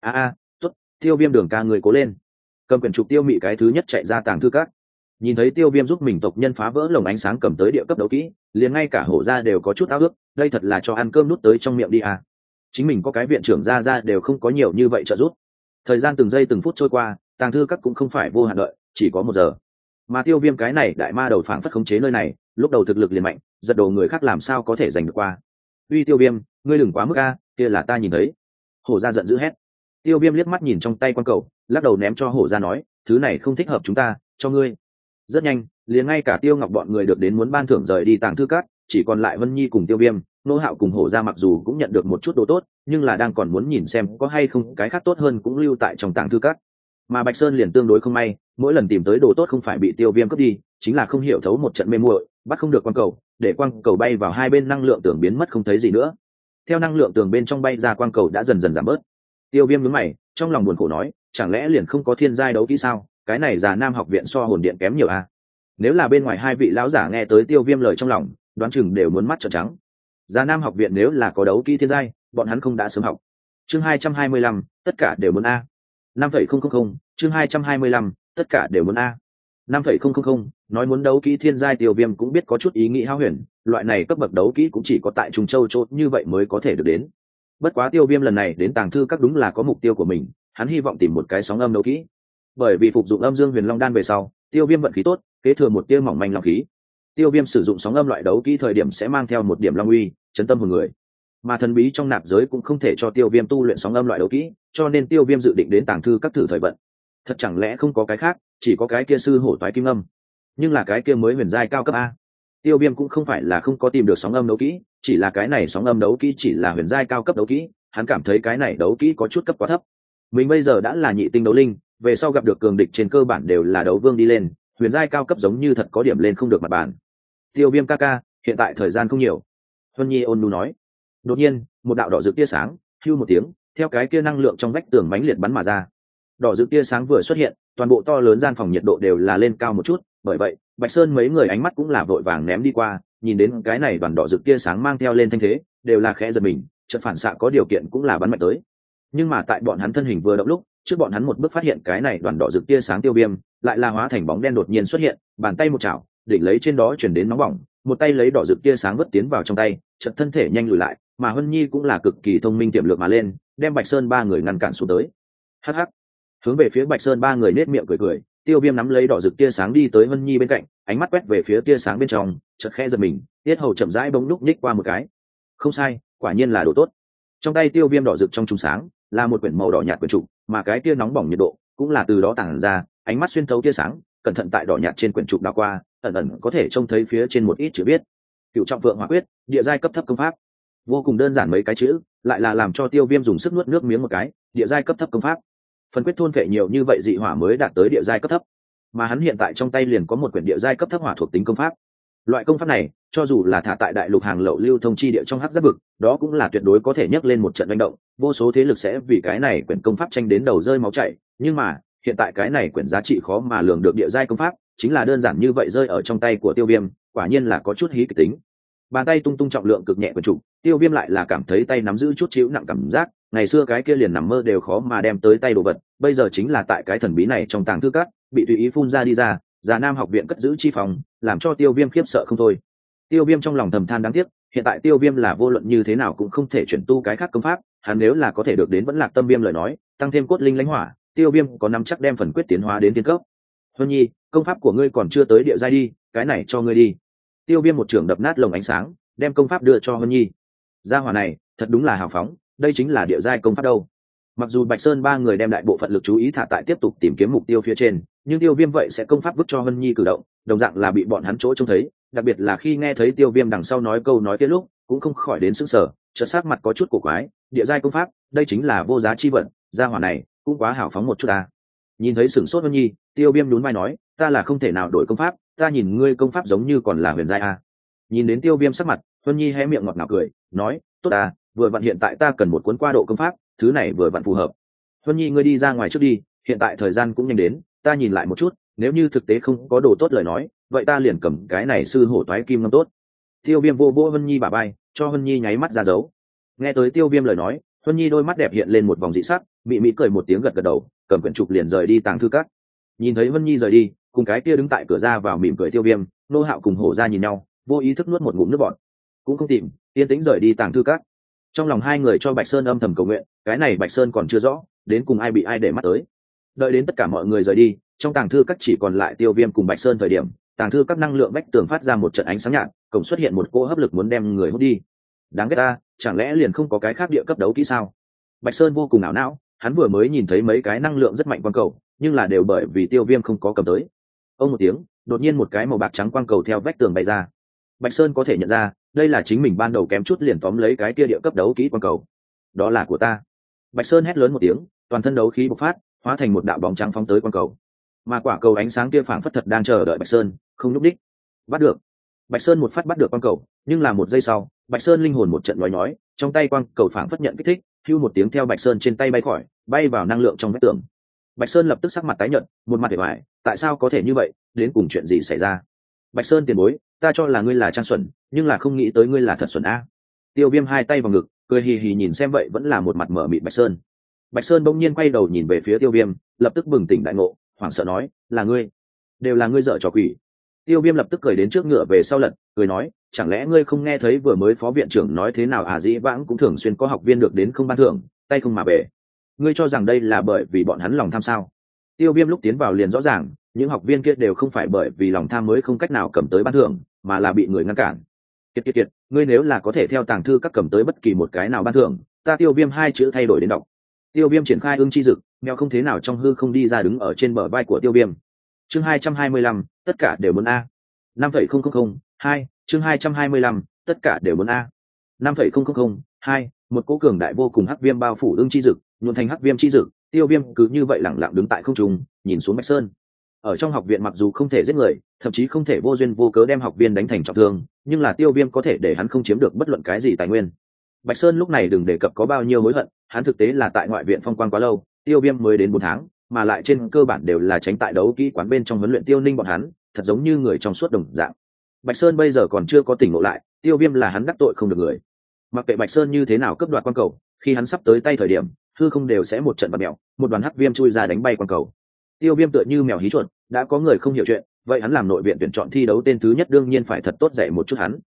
Tốt, tiêu viêm đường ca người cố lên. Cầm quyển trục, tiêu mị cái thứ nhất chạy ra tàng thư các. Nhìn thấy tiêu viêm giúp mình tộc nhân phá vỡ lồng ánh sáng cầm tới địa cấp đấu kỹ, liền ngay cả hổ ra đều có chút ao ước, đây thật là cho ăn cơm nút tới trong miệng đi à. Chính mình có cái viện trưởng ra đều không có nhiều như vậy trợ giúp. Thời gian từng giây từng phút trôi qua, tàng thư các cũng không phải vô hạn đợi, chỉ có 1 giờ. Mà tiêu viêm cái này đại ma đầu phảng phất khống chế nơi này, lúc đầu thực lực liền mạnh, giật đồ người khác làm sao có thể giành được qua. Uy tiêu viêm, ngươi đừng quá mức a, kia là ta nhìn thấy. Hổ ra giận dữ hét. Tiêu viêm liếc mắt nhìn trong tay quan cầu, lắc đầu ném cho hổ ra nói, thứ này không thích hợp chúng ta, cho ngươi. Rất nhanh, liền ngay cả Tiêu Ngọc bọn người được đến muốn ban thưởng rời đi tàng thư các, chỉ còn lại Vân Nhi cùng Tiêu Viêm. Nô Hạo cùng hổ ra mặc dù cũng nhận được một chút đồ tốt, nhưng là đang còn muốn nhìn xem có hay không cái khác tốt hơn cũng lưu tại trong tàng thư các. Mà Bạch Sơn liền tương đối không may, mỗi lần tìm tới đồ tốt không phải bị Tiêu Viêm cướp đi, chính là không hiểu thấu một trận mê muội, bắt không được quang cầu, để quang cầu bay vào hai bên năng lượng tường biến mất không thấy gì nữa. Theo năng lượng tường bên trong bay ra, quang cầu đã dần dần giảm bớt. Tiêu Viêm nhướng mày, trong lòng buồn khổ nói, chẳng lẽ liền không có thiên giai đấu kỹ sao? Cái này già Nam học viện so hồn điện kém nhiều à? Nếu là bên ngoài hai vị lão giả nghe tới Tiêu Viêm lời trong lòng, đoán chừng đều muốn mắt trợn trắng. Già Nam học viện nếu là có đấu kỹ thiên giai, bọn hắn không đã sớm học. Chương 225, tất cả đều muốn a. 5.000, chương 225, tất cả đều muốn a. 5.000, nói muốn đấu kỹ thiên giai, Tiêu Viêm cũng biết có chút ý nghĩ hao huyền, loại này cấp bậc đấu kỹ cũng chỉ có tại Trung Châu chốt như vậy mới có thể được đến. Bất quá Tiêu Viêm lần này đến tàng thư các đúng là có mục tiêu của mình, hắn hy vọng tìm một cái sóng âm đấu kỹ. Bởi vì phục dụng âm dương huyền long đan về sau, Tiêu Viêm vận khí tốt, kế thừa một tia mỏng manh long khí. Tiêu Viêm sử dụng sóng âm loại đấu kỹ thời điểm sẽ mang theo một điểm long uy, chấn tâm hồn người. Mà thần bí trong nạp giới cũng không thể cho Tiêu Viêm tu luyện sóng âm loại đấu kỹ, cho nên Tiêu Viêm dự định đến tàng thư các thử thời vận. Thật chẳng lẽ không có cái khác, chỉ có cái kia sư hổ toái kim âm. Nhưng là cái kia mới huyền giai cao cấp a. Tiêu Viêm cũng không phải là không có tìm được sóng âm đấu kỹ, chỉ là cái này sóng âm đấu kỹ chỉ là huyền giai cao cấp đấu kỹ, hắn cảm thấy cái này đấu kỹ có chút cấp quá thấp. Mình bây giờ đã là nhị tinh đấu linh, về sau gặp được cường địch trên cơ bản đều là đấu vương đi lên, huyền giai cao cấp giống như thật có điểm lên không được mặt bàn. Tiêu Viêm ca ca, hiện tại thời gian không nhiều. Huân Nhi ôn nhu nói. Đột nhiên, một đạo đỏ rực tia sáng, hưu một tiếng, theo cái kia năng lượng trong vách tường mãnh liệt bắn mà ra. Đỏ rực tia sáng vừa xuất hiện, toàn bộ to lớn gian phòng nhiệt độ đều là lên cao một chút, bởi vậy, Bạch Sơn mấy người ánh mắt cũng là vội vàng ném đi qua, nhìn đến cái này đoàn đỏ rực tia sáng mang theo lên thanh thế, đều là khẽ giật mình, chợt phản xạ có điều kiện cũng là bắn mạnh tới. Nhưng mà tại bọn hắn thân hình vừa động lúc, trước bọn hắn một bước phát hiện cái này đoàn đỏ rực tia sáng Tiêu Viêm, lại là hóa thành bóng đen đột nhiên xuất hiện, bàn tay một chảo, đỉnh lấy trên đó chuyển đến nóng bỏng, một tay lấy đỏ rực tia sáng vứt tiến vào trong tay, chợt thân thể nhanh lùi lại, mà Huân Nhi cũng là cực kỳ thông minh tiềm lược mà lên, đem Bạch Sơn ba người ngăn cản xuống tới. Hắc hắc. Hướng về phía Bạch Sơn ba người nết miệng cười cười, Tiêu Viêm nắm lấy đỏ rực tia sáng đi tới Huân Nhi bên cạnh, ánh mắt quét về phía tia sáng bên trong, chợt khẽ giật mình, tiết hầu chậm rãi bỗng lúc nhích qua một cái. Không sai, quả nhiên là đồ tốt. Trong tay Tiêu Viêm đỏ rực trong trùng sáng, là một quyển màu đỏ nhạt quyển trục, mà cái tia nóng bỏng nhiệt độ cũng là từ đó tản ra, ánh mắt xuyên thấu tia sáng, cẩn thận tại đỏ nhạt trên quyển trục đảo qua, ẩn ẩn có thể trông thấy phía trên một ít chữ viết. Cửu trọng vượng hỏa quyết, địa giai cấp thấp công pháp. Vô cùng đơn giản mấy cái chữ, lại là làm cho Tiêu Viêm dùng sức nuốt nước miếng một cái, địa giai cấp thấp công pháp. Phần quyết thôn phệ nhiều như vậy dị hỏa mới đạt tới địa giai cấp thấp, mà hắn hiện tại trong tay liền có một quyển địa giai cấp thấp hỏa thuộc tính công pháp. Loại công pháp này, cho dù là thả tại đại lục hàng lậu lưu thông chi địa trong hắc giáp vực, đó cũng là tuyệt đối có thể nhấc lên một trận manh động, vô số thế lực sẽ vì cái này quyển công pháp tranh đến đầu rơi máu chảy. Nhưng mà hiện tại cái này quyển giá trị khó mà lường được địa giai công pháp, chính là đơn giản như vậy rơi ở trong tay của Tiêu Viêm, quả nhiên là có chút hí kịch tính. Bàn tay tung tung trọng lượng cực nhẹ của chủ, Tiêu Viêm lại là cảm thấy tay nắm giữ chút chịu nặng cảm giác, ngày xưa cái kia liền nằm mơ đều khó mà đem tới tay đồ vật, bây giờ chính là tại cái thần bí này trong tàng thư các, bị tùy ý phun ra đi ra, Già Nam học viện cất giữ chi phòng, làm cho Tiêu Viêm khiếp sợ không thôi. Tiêu Viêm trong lòng thầm than đáng tiếc, hiện tại Tiêu Viêm là vô luận như thế nào cũng không thể chuyển tu cái khác công pháp, hắn nếu là có thể được đến Vẫn Lạc Tâm Viêm lời nói, tăng thêm cốt linh lãnh hỏa, Tiêu Viêm có nắm chắc đem phần quyết tiến hóa đến tiên cấp. Huân Nhi, công pháp của ngươi còn chưa tới địa giai đi, cái này cho ngươi đi. Tiêu Viêm một trường đập nát lồng ánh sáng, đem công pháp đưa cho Huân Nhi. Gia hỏa này, thật đúng là hào phóng, đây chính là địa giai công pháp đâu. Mặc dù Bạch Sơn ba người đem đại bộ phận lực chú ý thả tại tiếp tục tìm kiếm mục tiêu phía trên, nhưng Tiêu Viêm vậy sẽ công pháp vứt cho Huân Nhi cử động, đồng dạng là bị bọn hắn chỗ trông thấy, đặc biệt là khi nghe thấy Tiêu Viêm đằng sau nói câu nói kia lúc, cũng không khỏi đến sững sờ, chợt sắc mặt có chút cổ quái, địa giai công pháp, đây chính là vô giá chi vật, gia hỏa này cũng quá hào phóng một chút à. Nhìn thấy sửng sốt Huân Nhi, Tiêu Viêm nhún vai nói, ta là không thể nào đổi công pháp, ta nhìn ngươi công pháp giống như còn là huyền giai à. Nhìn đến Tiêu Viêm sắc mặt, Huân Nhi hé miệng ngọt ngào cười, nói, tốt à, vừa vặn hiện tại ta cần một cuốn qua độ công pháp, thứ này vừa vặn phù hợp. Huân Nhi ngươi đi ra ngoài trước đi, hiện tại thời gian cũng nhanh đến, ta nhìn lại một chút, nếu như thực tế không có đồ tốt lời nói, vậy ta liền cầm cái này sư hổ toái kim ngâm tốt. Tiêu Viêm vô vô Vân Nhi bả vai, cho Vân Nhi nháy mắt ra dấu. Nghe tới Tiêu Viêm lời nói, Vân Nhi đôi mắt đẹp hiện lên một vòng dị sắc, mị mị cười một tiếng gật gật đầu, cầm quyển trục liền rời đi tàng thư các. Nhìn thấy Vân Nhi rời đi, cùng cái kia đứng tại cửa ra vào mỉm cười Tiêu Viêm, Nô Hạo cùng Hổ Ra nhìn nhau, vô ý thức nuốt một ngụm nước bọt, cũng không tìm, yên tĩnh rời đi tàng thư các. Trong lòng hai người cho Bạch Sơn âm thầm cầu nguyện, cái này Bạch Sơn còn chưa rõ, đến cùng ai bị ai để mắt tới. Đợi đến tất cả mọi người rời đi, trong tàng thư các chỉ còn lại Tiêu Viêm cùng Bạch Sơn thời điểm, tàng thư các năng lượng vách tường phát ra một trận ánh sáng nhạt, cổng xuất hiện một cỗ hấp lực muốn đem người hút đi. Đáng ghét ta, chẳng lẽ liền không có cái khác địa cấp đấu kỹ sao? Bạch Sơn vô cùng ảo não, hắn vừa mới nhìn thấy mấy cái năng lượng rất mạnh quang cầu, nhưng là đều bởi vì Tiêu Viêm không có cầm tới. Ông một tiếng, đột nhiên một cái màu bạc trắng quang cầu theo vách tường bay ra. Bạch Sơn có thể nhận ra, đây là chính mình ban đầu kém chút liền tóm lấy cái kia địa cấp đấu kỹ quang cầu. Đó là của ta. Bạch Sơn hét lớn một tiếng, toàn thân đấu khí bộc phát, hóa thành một đạo bóng trắng phóng tới quang cầu. Mà quả cầu ánh sáng kia phảng phất thật đang chờ đợi Bạch Sơn, không nhúc đích. Bắt được. Bạch Sơn một phát bắt được quang cầu, nhưng là một giây sau, Bạch Sơn linh hồn một trận nhói, trong tay quang cầu phảng phất nhận kích thích, hưu một tiếng theo Bạch Sơn trên tay bay khỏi, bay vào năng lượng trong vách tường. Bạch Sơn lập tức sắc mặt tái nhợt, một mặt vẻ vải, tại sao có thể như vậy, đến cùng chuyện gì xảy ra? Bạch Sơn tiền bối, ta cho là ngươi là trang xuẩn, nhưng là không nghĩ tới ngươi là thật xuẩn a. Tiêu Viêm hai tay vào ngực, cười hì hì nhìn xem vậy vẫn là một mặt mở mịt Bạch Sơn. Bạch Sơn bỗng nhiên quay đầu nhìn về phía Tiêu Viêm, lập tức bừng tỉnh đại ngộ, hoảng sợ nói, là ngươi, đều là ngươi dở trò quỷ. Tiêu Viêm lập tức cười đến trước ngựa về sau lật, cười nói, chẳng lẽ ngươi không nghe thấy vừa mới phó viện trưởng nói thế nào à? Dĩ vãng cũng thường xuyên có học viên được đến không ban thưởng, tay không mà về. Ngươi cho rằng đây là bởi vì bọn hắn lòng tham sao? Tiêu Viêm lúc tiến vào liền rõ ràng, những học viên kia đều không phải bởi vì lòng tham mới không cách nào cầm tới ban thưởng, mà là bị người ngăn cản. Kiệt, ngươi nếu là có thể theo tàng thư các cầm tới bất kỳ một cái nào ban thưởng, ta Tiêu Viêm hai chữ thay đổi đến đọc. Tiêu Viêm triển khai ưng chi dực, mèo không thế nào trong hư không đi ra đứng ở trên bờ vai của Tiêu Viêm. Chương 225, tất cả đều muốn a. 5,0002, chương 225, tất cả đều muốn a. 5,0002, một cỗ cường đại vô cùng hắc viêm bao phủ ưng chi dực, nhuộn thành hắc viêm chi dực, Tiêu Viêm cứ như vậy lẳng lặng đứng tại không trung, nhìn xuống Bạch Sơn. Ở trong học viện mặc dù không thể giết người, thậm chí không thể vô duyên vô cớ đem học viên đánh thành trọng thương, nhưng là Tiêu Viêm có thể để hắn không chiếm được bất luận cái gì tài nguyên. Bạch Sơn lúc này đừng đề cập có bao nhiêu hối hận, hắn thực tế là tại ngoại viện phong quang quá lâu, Tiêu Viêm mới đến 4 tháng, mà lại trên cơ bản đều là tránh tại đấu kỹ quán bên trong huấn luyện Tiêu Ninh bọn hắn, thật giống như người trong suốt đồng dạng. Bạch Sơn bây giờ còn chưa có tỉnh ngộ lại, Tiêu Viêm là hắn đắc tội không được người. Mặc kệ Bạch Sơn như thế nào cướp đoạt quan cầu, khi hắn sắp tới tay thời điểm, hư không đều sẽ một trận bật mèo, một đoàn hắc viêm chui ra đánh bay quan cầu. Tiêu Viêm tựa như mèo hí chuột, đã có người không hiểu chuyện, vậy hắn làm nội viện tuyển chọn thi đấu tên thứ nhất đương nhiên phải thật tốt dạy một chút hắn.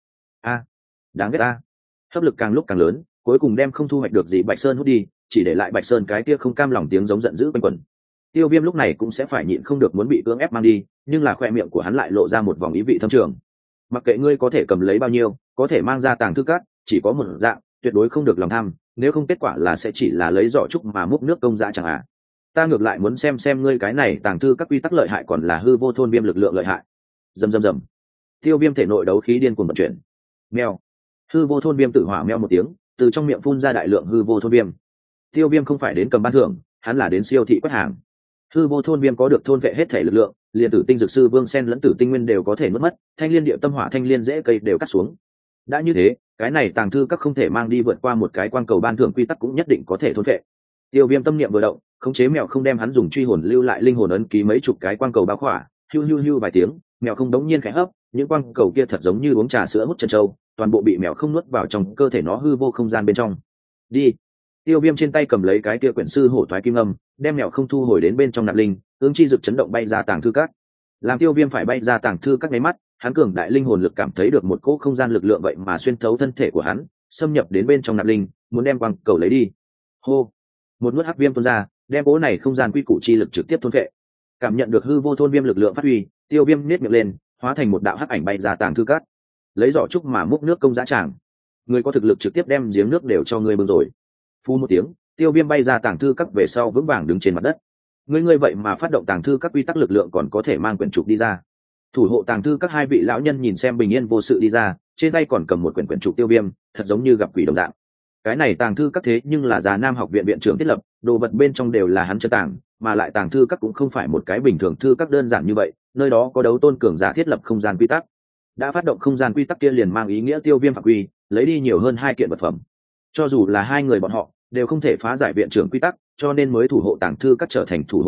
Đáng ghét a. Hấp lực càng lúc càng lớn, cuối cùng đem không thu hoạch được gì Bạch Sơn hút đi, chỉ để lại Bạch Sơn cái kia không cam lòng tiếng giống giận dữ quanh quẩn. Tiêu Viêm lúc này cũng sẽ phải nhịn không được muốn bị cưỡng ép mang đi, nhưng là khoe miệng của hắn lại lộ ra một vòng ý vị thâm trường. Mặc kệ ngươi có thể cầm lấy bao nhiêu, có thể mang ra tàng thư cát, chỉ có một dạng, tuyệt đối không được lòng tham, nếu không kết quả là sẽ chỉ là lấy giỏ trúc mà múc nước công dã chẳng à. Ta ngược lại muốn xem ngươi cái này tàng thư các quy tắc lợi hại còn là hư vô thôn viêm lực lượng lợi hại. Rầm. Tiêu Viêm thể nội đấu khí điên cuồng vận chuyển. Mèo. Hư vô thôn viêm tự hỏa meo một tiếng, từ trong miệng phun ra đại lượng hư vô thôn viêm. Tiêu Viêm không phải đến cầm ban thưởng, hắn là đến siêu thị quét hàng. Hư vô thôn viêm có được thôn vệ hết thể lực lượng, liền tử tinh dược sư vương sen lẫn tử tinh nguyên đều có thể nuốt mất, thanh liên địa tâm hỏa thanh liên dễ cây đều cắt xuống. Đã như thế, cái này tàng thư các không thể mang đi vượt qua một cái quang cầu ban thưởng quy tắc cũng nhất định có thể thôn vệ. Tiêu Viêm tâm niệm vừa động, khống chế mèo không đem hắn dùng truy hồn lưu lại linh hồn ấn ký mấy chục cái quang cầu bao khỏa, hưu vài tiếng, mèo không đống nhiên khẽ hấp, những quang cầu kia thật giống như uống trà sữa hút chân trâu, toàn bộ bị mèo không nuốt vào trong cơ thể nó hư vô không gian bên trong. Đi. Tiêu Viêm trên tay cầm lấy cái kia quyển sư hổ thoái kim âm, đem mèo không thu hồi đến bên trong nạp linh, ương chi dực chấn động bay ra tàng thư các. Làm Tiêu Viêm phải bay ra tàng thư các nháy mắt, hắn cường đại linh hồn lực cảm thấy được một cỗ không gian lực lượng vậy mà xuyên thấu thân thể của hắn, xâm nhập đến bên trong nạp linh, muốn đem quang cầu lấy đi. Hô. Một nuốt hắc viêm tuôn ra, đem cỗ này không gian quy củ chi lực trực tiếp thôn phệ. Cảm nhận được hư vô thôn viêm lực lượng phát huy, Tiêu Viêm nhếch miệng lên, hóa thành một đạo hắc ảnh bay ra tàng thư các. Lấy giỏ trúc mà múc nước công dã tràng. Người có thực lực trực tiếp đem giếng nước đều cho ngươi bưng rồi. Phu một tiếng, Tiêu Viêm bay ra tàng thư các về sau vững vàng đứng trên mặt đất. Ngươi vậy mà phát động tàng thư các quy tắc lực lượng còn có thể mang quyển trục đi ra. Thủ hộ tàng thư các hai vị lão nhân nhìn xem bình yên vô sự đi ra, trên tay còn cầm một quyển trục Tiêu Viêm, thật giống như gặp quỷ đồng dạng. Cái này tàng thư các thế nhưng là Già Nam học viện viện trưởng thiết lập, đồ vật bên trong đều là hắn chân tàng, mà lại tàng thư các cũng không phải một cái bình thường thư các đơn giản như vậy, nơi đó có đấu tôn cường giả thiết lập không gian quy tắc. Đã phát động không gian quy tắc kia liền mang ý nghĩa Tiêu Viêm phạm quy, lấy đi nhiều hơn 2 kiện vật phẩm. Cho dù là hai người bọn họ đều không thể phá giải viện trưởng quy tắc, cho nên mới thủ hộ tàng thư các trở thành thủ hộ giả,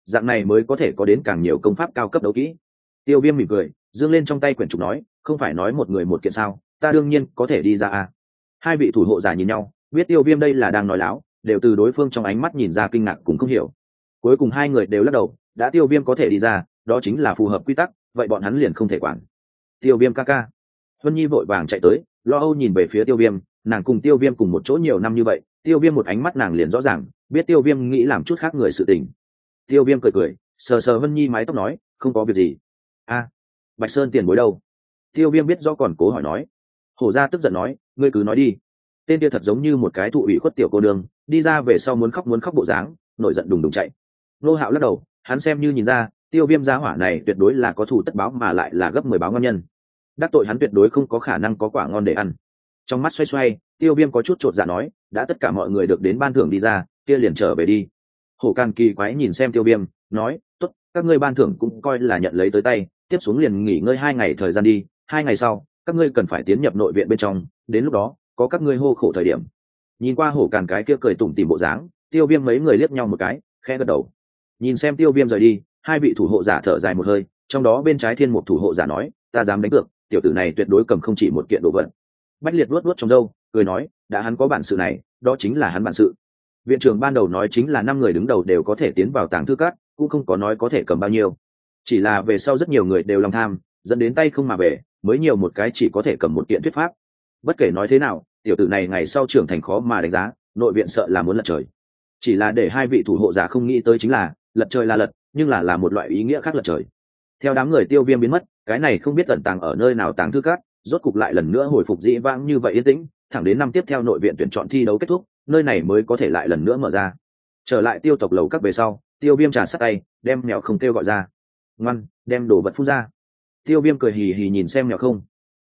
dạng này mới có thể có đến càng nhiều công pháp cao cấp đấu kỹ. Tiêu Viêm mỉm cười, giương lên trong tay quyển trục nói, không phải nói một người một kiện sao, ta đương nhiên có thể đi ra à. Hai vị thủ hộ giả nhìn nhau, biết Tiêu Viêm đây là đang nói láo, đều từ đối phương trong ánh mắt nhìn ra kinh ngạc cũng không hiểu. Cuối cùng hai người đều lắc đầu, đã Tiêu Viêm có thể đi ra, đó chính là phù hợp quy tắc, vậy bọn hắn liền không thể quản. Tiêu Viêm ca ca. Huân Nhi vội vàng chạy tới, lo âu nhìn về phía Tiêu Viêm, nàng cùng Tiêu Viêm cùng một chỗ nhiều năm như vậy, Tiêu Viêm một ánh mắt nàng liền rõ ràng, biết Tiêu Viêm nghĩ làm chút khác người sự tình. Tiêu Viêm cười cười, sờ sờ Huân Nhi mái tóc nói, không có việc gì. A, Bạch Sơn tiền bối đâu? Tiêu Viêm biết do còn cố hỏi nói. Hổ gia tức giận nói, ngươi cứ nói đi. Tên kia thật giống như một cái thụ ủy khuất tiểu cô nương, đi ra về sau muốn khóc bộ dáng, nổi giận đùng đùng chạy. Nô Hạo lắc đầu, hắn xem như nhìn ra, Tiêu Viêm gia hỏa này tuyệt đối là có thù tất báo mà lại là gấp 10 báo ngon nhân. Đắc tội hắn tuyệt đối không có khả năng có quả ngon để ăn. Trong mắt xoay xoay, Tiêu Viêm có chút chột dạ nói, đã tất cả mọi người được đến ban thưởng đi ra, kia liền trở về đi. Hổ Càn kỳ quái nhìn xem Tiêu Viêm, nói, tốt, các ngươi ban thưởng cũng coi là nhận lấy tới tay, tiếp xuống liền nghỉ ngơi 2 ngày thời gian đi, 2 ngày sau, các ngươi cần phải tiến nhập nội viện bên trong, đến lúc đó, có các ngươi hô khổ thời điểm. Nhìn qua Hổ Càn cái kia cười tủm tỉm bộ dáng, Tiêu Viêm mấy người liếc nhau một cái, khẽ gật đầu. Nhìn xem Tiêu Viêm rời đi, hai vị thủ hộ giả thở dài một hơi, trong đó bên trái Thiên Mục thủ hộ giả nói, ta dám đánh cược, tiểu tử này tuyệt đối cầm không chỉ một kiện đồ vật. Bách Liệt luốt trong râu, cười nói, đã hắn có bản sự này, đó chính là hắn bản sự. Viện trưởng ban đầu nói chính là 5 người đứng đầu đều có thể tiến vào tàng thư cát, cũng không có nói có thể cầm bao nhiêu. Chỉ là về sau rất nhiều người đều lòng tham, dẫn đến tay không mà về, mới nhiều một cái chỉ có thể cầm một kiện thuyết pháp. Bất kể nói thế nào, tiểu tử này ngày sau trưởng thành khó mà đánh giá, nội viện sợ là muốn lật trời. Chỉ là để hai vị thủ hộ giả không nghĩ tới chính là, lật trời là lật, nhưng là một loại ý nghĩa khác lật trời. Theo đám người Tiêu Viêm biến mất, cái này không biết tận tàng ở nơi nào tàng thư cát, rốt cục lại lần nữa hồi phục dĩ vãng như vậy yên tĩnh, thẳng đến năm tiếp theo nội viện tuyển chọn thi đấu kết thúc, nơi này mới có thể lại lần nữa mở ra. Trở lại Tiêu tộc lầu các về sau, Tiêu Viêm trà sát tay, đem mèo không kêu gọi ra. Ngoan, đem đồ vật phun ra. Tiêu Viêm cười hì hì nhìn xem mèo không.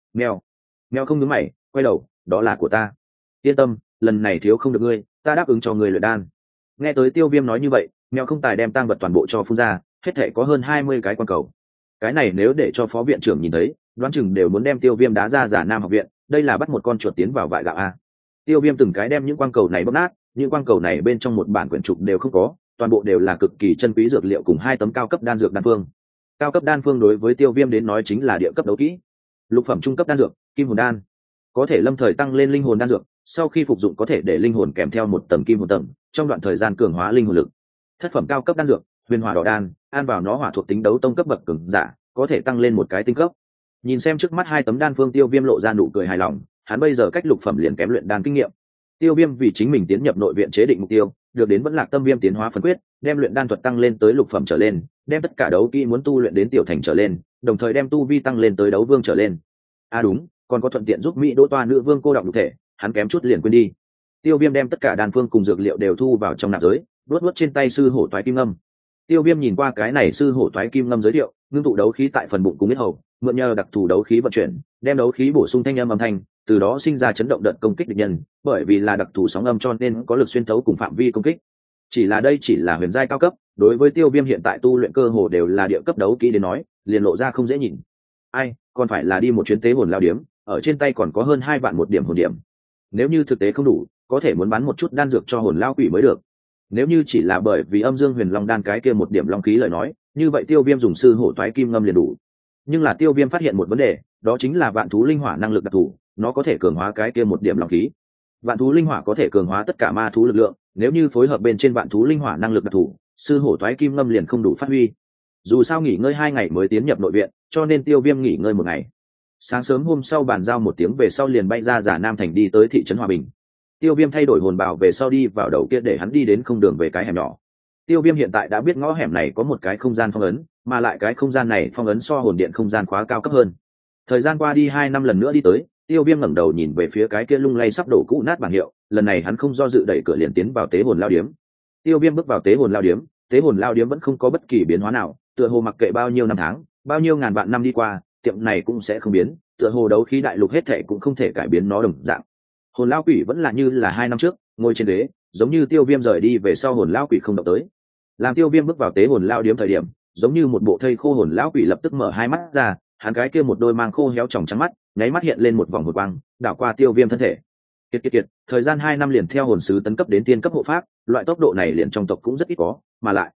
Mèo không nhướng mày, quay đầu, đó là của ta. Yên tâm, lần này thiếu không được ngươi, ta đáp ứng cho ngươi luyện đan. Nghe tới Tiêu Viêm nói như vậy, mèo không tài đem tang vật toàn bộ cho phun ra, hết thể có hơn 20 cái quan cầu. Cái này nếu để cho phó viện trưởng nhìn thấy, đoán chừng đều muốn đem Tiêu Viêm đá ra Giả Nam học viện, đây là bắt một con chuột tiến vào vại gạo a. Tiêu Viêm từng cái đem những quang cầu này bóp nát, những quang cầu này bên trong một bản quyển trục đều không có, toàn bộ đều là cực kỳ chân quý dược liệu cùng 2 tấm cao cấp đan dược đan phương. Cao cấp đan phương đối với Tiêu Viêm đến nói chính là địa cấp đấu kỹ. Lục phẩm trung cấp đan dược, Kim hồn đan, có thể lâm thời tăng lên linh hồn đan dược, sau khi phục dụng có thể để linh hồn kèm theo một tầng kim hồn tầng, trong đoạn thời gian cường hóa linh hồn lực. Thất phẩm cao cấp đan dược, Huyền hỏa đỏ đan, ăn vào nó hỏa thuộc tính đấu tông cấp bậc cường giả, có thể tăng lên một cái tinh cấp. Nhìn xem trước mắt 2 tấm đan phương, Tiêu Viêm lộ ra nụ cười hài lòng, hắn bây giờ cách lục phẩm liền kém luyện đan kinh nghiệm. Tiêu Viêm vì chính mình tiến nhập nội viện chế định mục tiêu, được đến Vẫn Lạc Tâm Viêm tiến hóa phân quyết, đem luyện đan thuật tăng lên tới lục phẩm trở lên, đem tất cả đấu kỹ muốn tu luyện đến tiểu thành trở lên, đồng thời đem tu vi tăng lên tới đấu vương trở lên. Đúng, còn có thuận tiện giúp Mỹ Đỗ Toa nữ vương cô đọng nhục thể, hắn kém chút liền quên đi. Tiêu Viêm đem tất cả đan phương cùng dược liệu đều thu vào trong nạp giới, luốt trên tay sư hổ toái kim ngâm. Tiêu Viêm nhìn qua cái này sư hổ toái kim ngâm giới thiệu, ngưng tụ đấu khí tại phần bụng cùng huyết hầu, mượn nhờ đặc thù đấu khí vận chuyển, đem đấu khí bổ sung thanh âm thanh, từ đó sinh ra chấn động đợt công kích địch nhân, bởi vì là đặc thù sóng âm cho nên có lực xuyên thấu cùng phạm vi công kích. Chỉ là đây chỉ là huyền giai cao cấp, đối với Tiêu Viêm hiện tại tu luyện cơ hồ đều là địa cấp đấu kỹ đến nói, liền lộ ra không dễ nhìn. Còn phải là đi một chuyến tế hồn lao điếm, ở trên tay còn có hơn 2 vạn một điểm hồn điểm. Nếu như thực tế không đủ, có thể muốn bán một chút đan dược cho hồn lao quỷ mới được. Nếu như chỉ là bởi vì âm dương huyền long đan cái kia một điểm long khí lời nói, như vậy Tiêu Viêm dùng sư hổ toái kim ngâm liền đủ. Nhưng là Tiêu Viêm phát hiện một vấn đề, đó chính là vạn thú linh hỏa năng lực đặc thù, nó có thể cường hóa cái kia một điểm long khí. Vạn thú linh hỏa có thể cường hóa tất cả ma thú lực lượng, nếu như phối hợp bên trên vạn thú linh hỏa năng lực đặc thù, sư hổ toái kim ngâm liền không đủ phát huy. Dù sao nghỉ ngơi 2 ngày mới tiến nhập nội viện, cho nên Tiêu Viêm nghỉ ngơi 1 ngày. Sáng sớm hôm sau bàn giao 1 tiếng về sau liền bay ra Giả Nam thành đi tới thị trấn Hòa Bình. Tiêu Viêm thay đổi hồn bào về sau đi vào đầu kia để hắn đi đến không đường về cái hẻm nhỏ. Tiêu Viêm hiện tại đã biết ngõ hẻm này có một cái không gian phong ấn, mà lại cái không gian này phong ấn so hồn điện không gian khóa cao cấp hơn. Thời gian qua đi 2 năm lần nữa đi tới, Tiêu Viêm ngẩng đầu nhìn về phía cái kia lung lay sắp đổ cũ nát bảng hiệu, lần này hắn không do dự đẩy cửa liền tiến vào tế hồn lao điếm. Tiêu Viêm bước vào tế hồn lao điếm vẫn không có bất kỳ biến hóa nào, tựa hồ mặc kệ bao nhiêu năm tháng, bao nhiêu ngàn vạn năm đi qua, tiệm này cũng sẽ không biến, tựa hồ đấu khí đại lục hết thảy cũng không thể cải biến nó đồng dạng. Hồn lao quỷ vẫn là như là 2 năm trước, ngồi trên ghế, giống như Tiêu Viêm rời đi về sau hồn lao quỷ không động tới. Làm Tiêu Viêm bước vào tế hồn lao điếm thời điểm, giống như một bộ thây khô hồn lão quỷ lập tức mở 2 mắt ra, hắn cái kia một đôi mang khô héo tròng trắng mắt, nháy mắt hiện lên một vòng hồn quang, đảo qua Tiêu Viêm thân thể. Kiệt, thời gian 2 năm liền theo hồn sứ tấn cấp đến tiên cấp hộ pháp, loại tốc độ này liền trong tộc cũng rất ít có, mà lại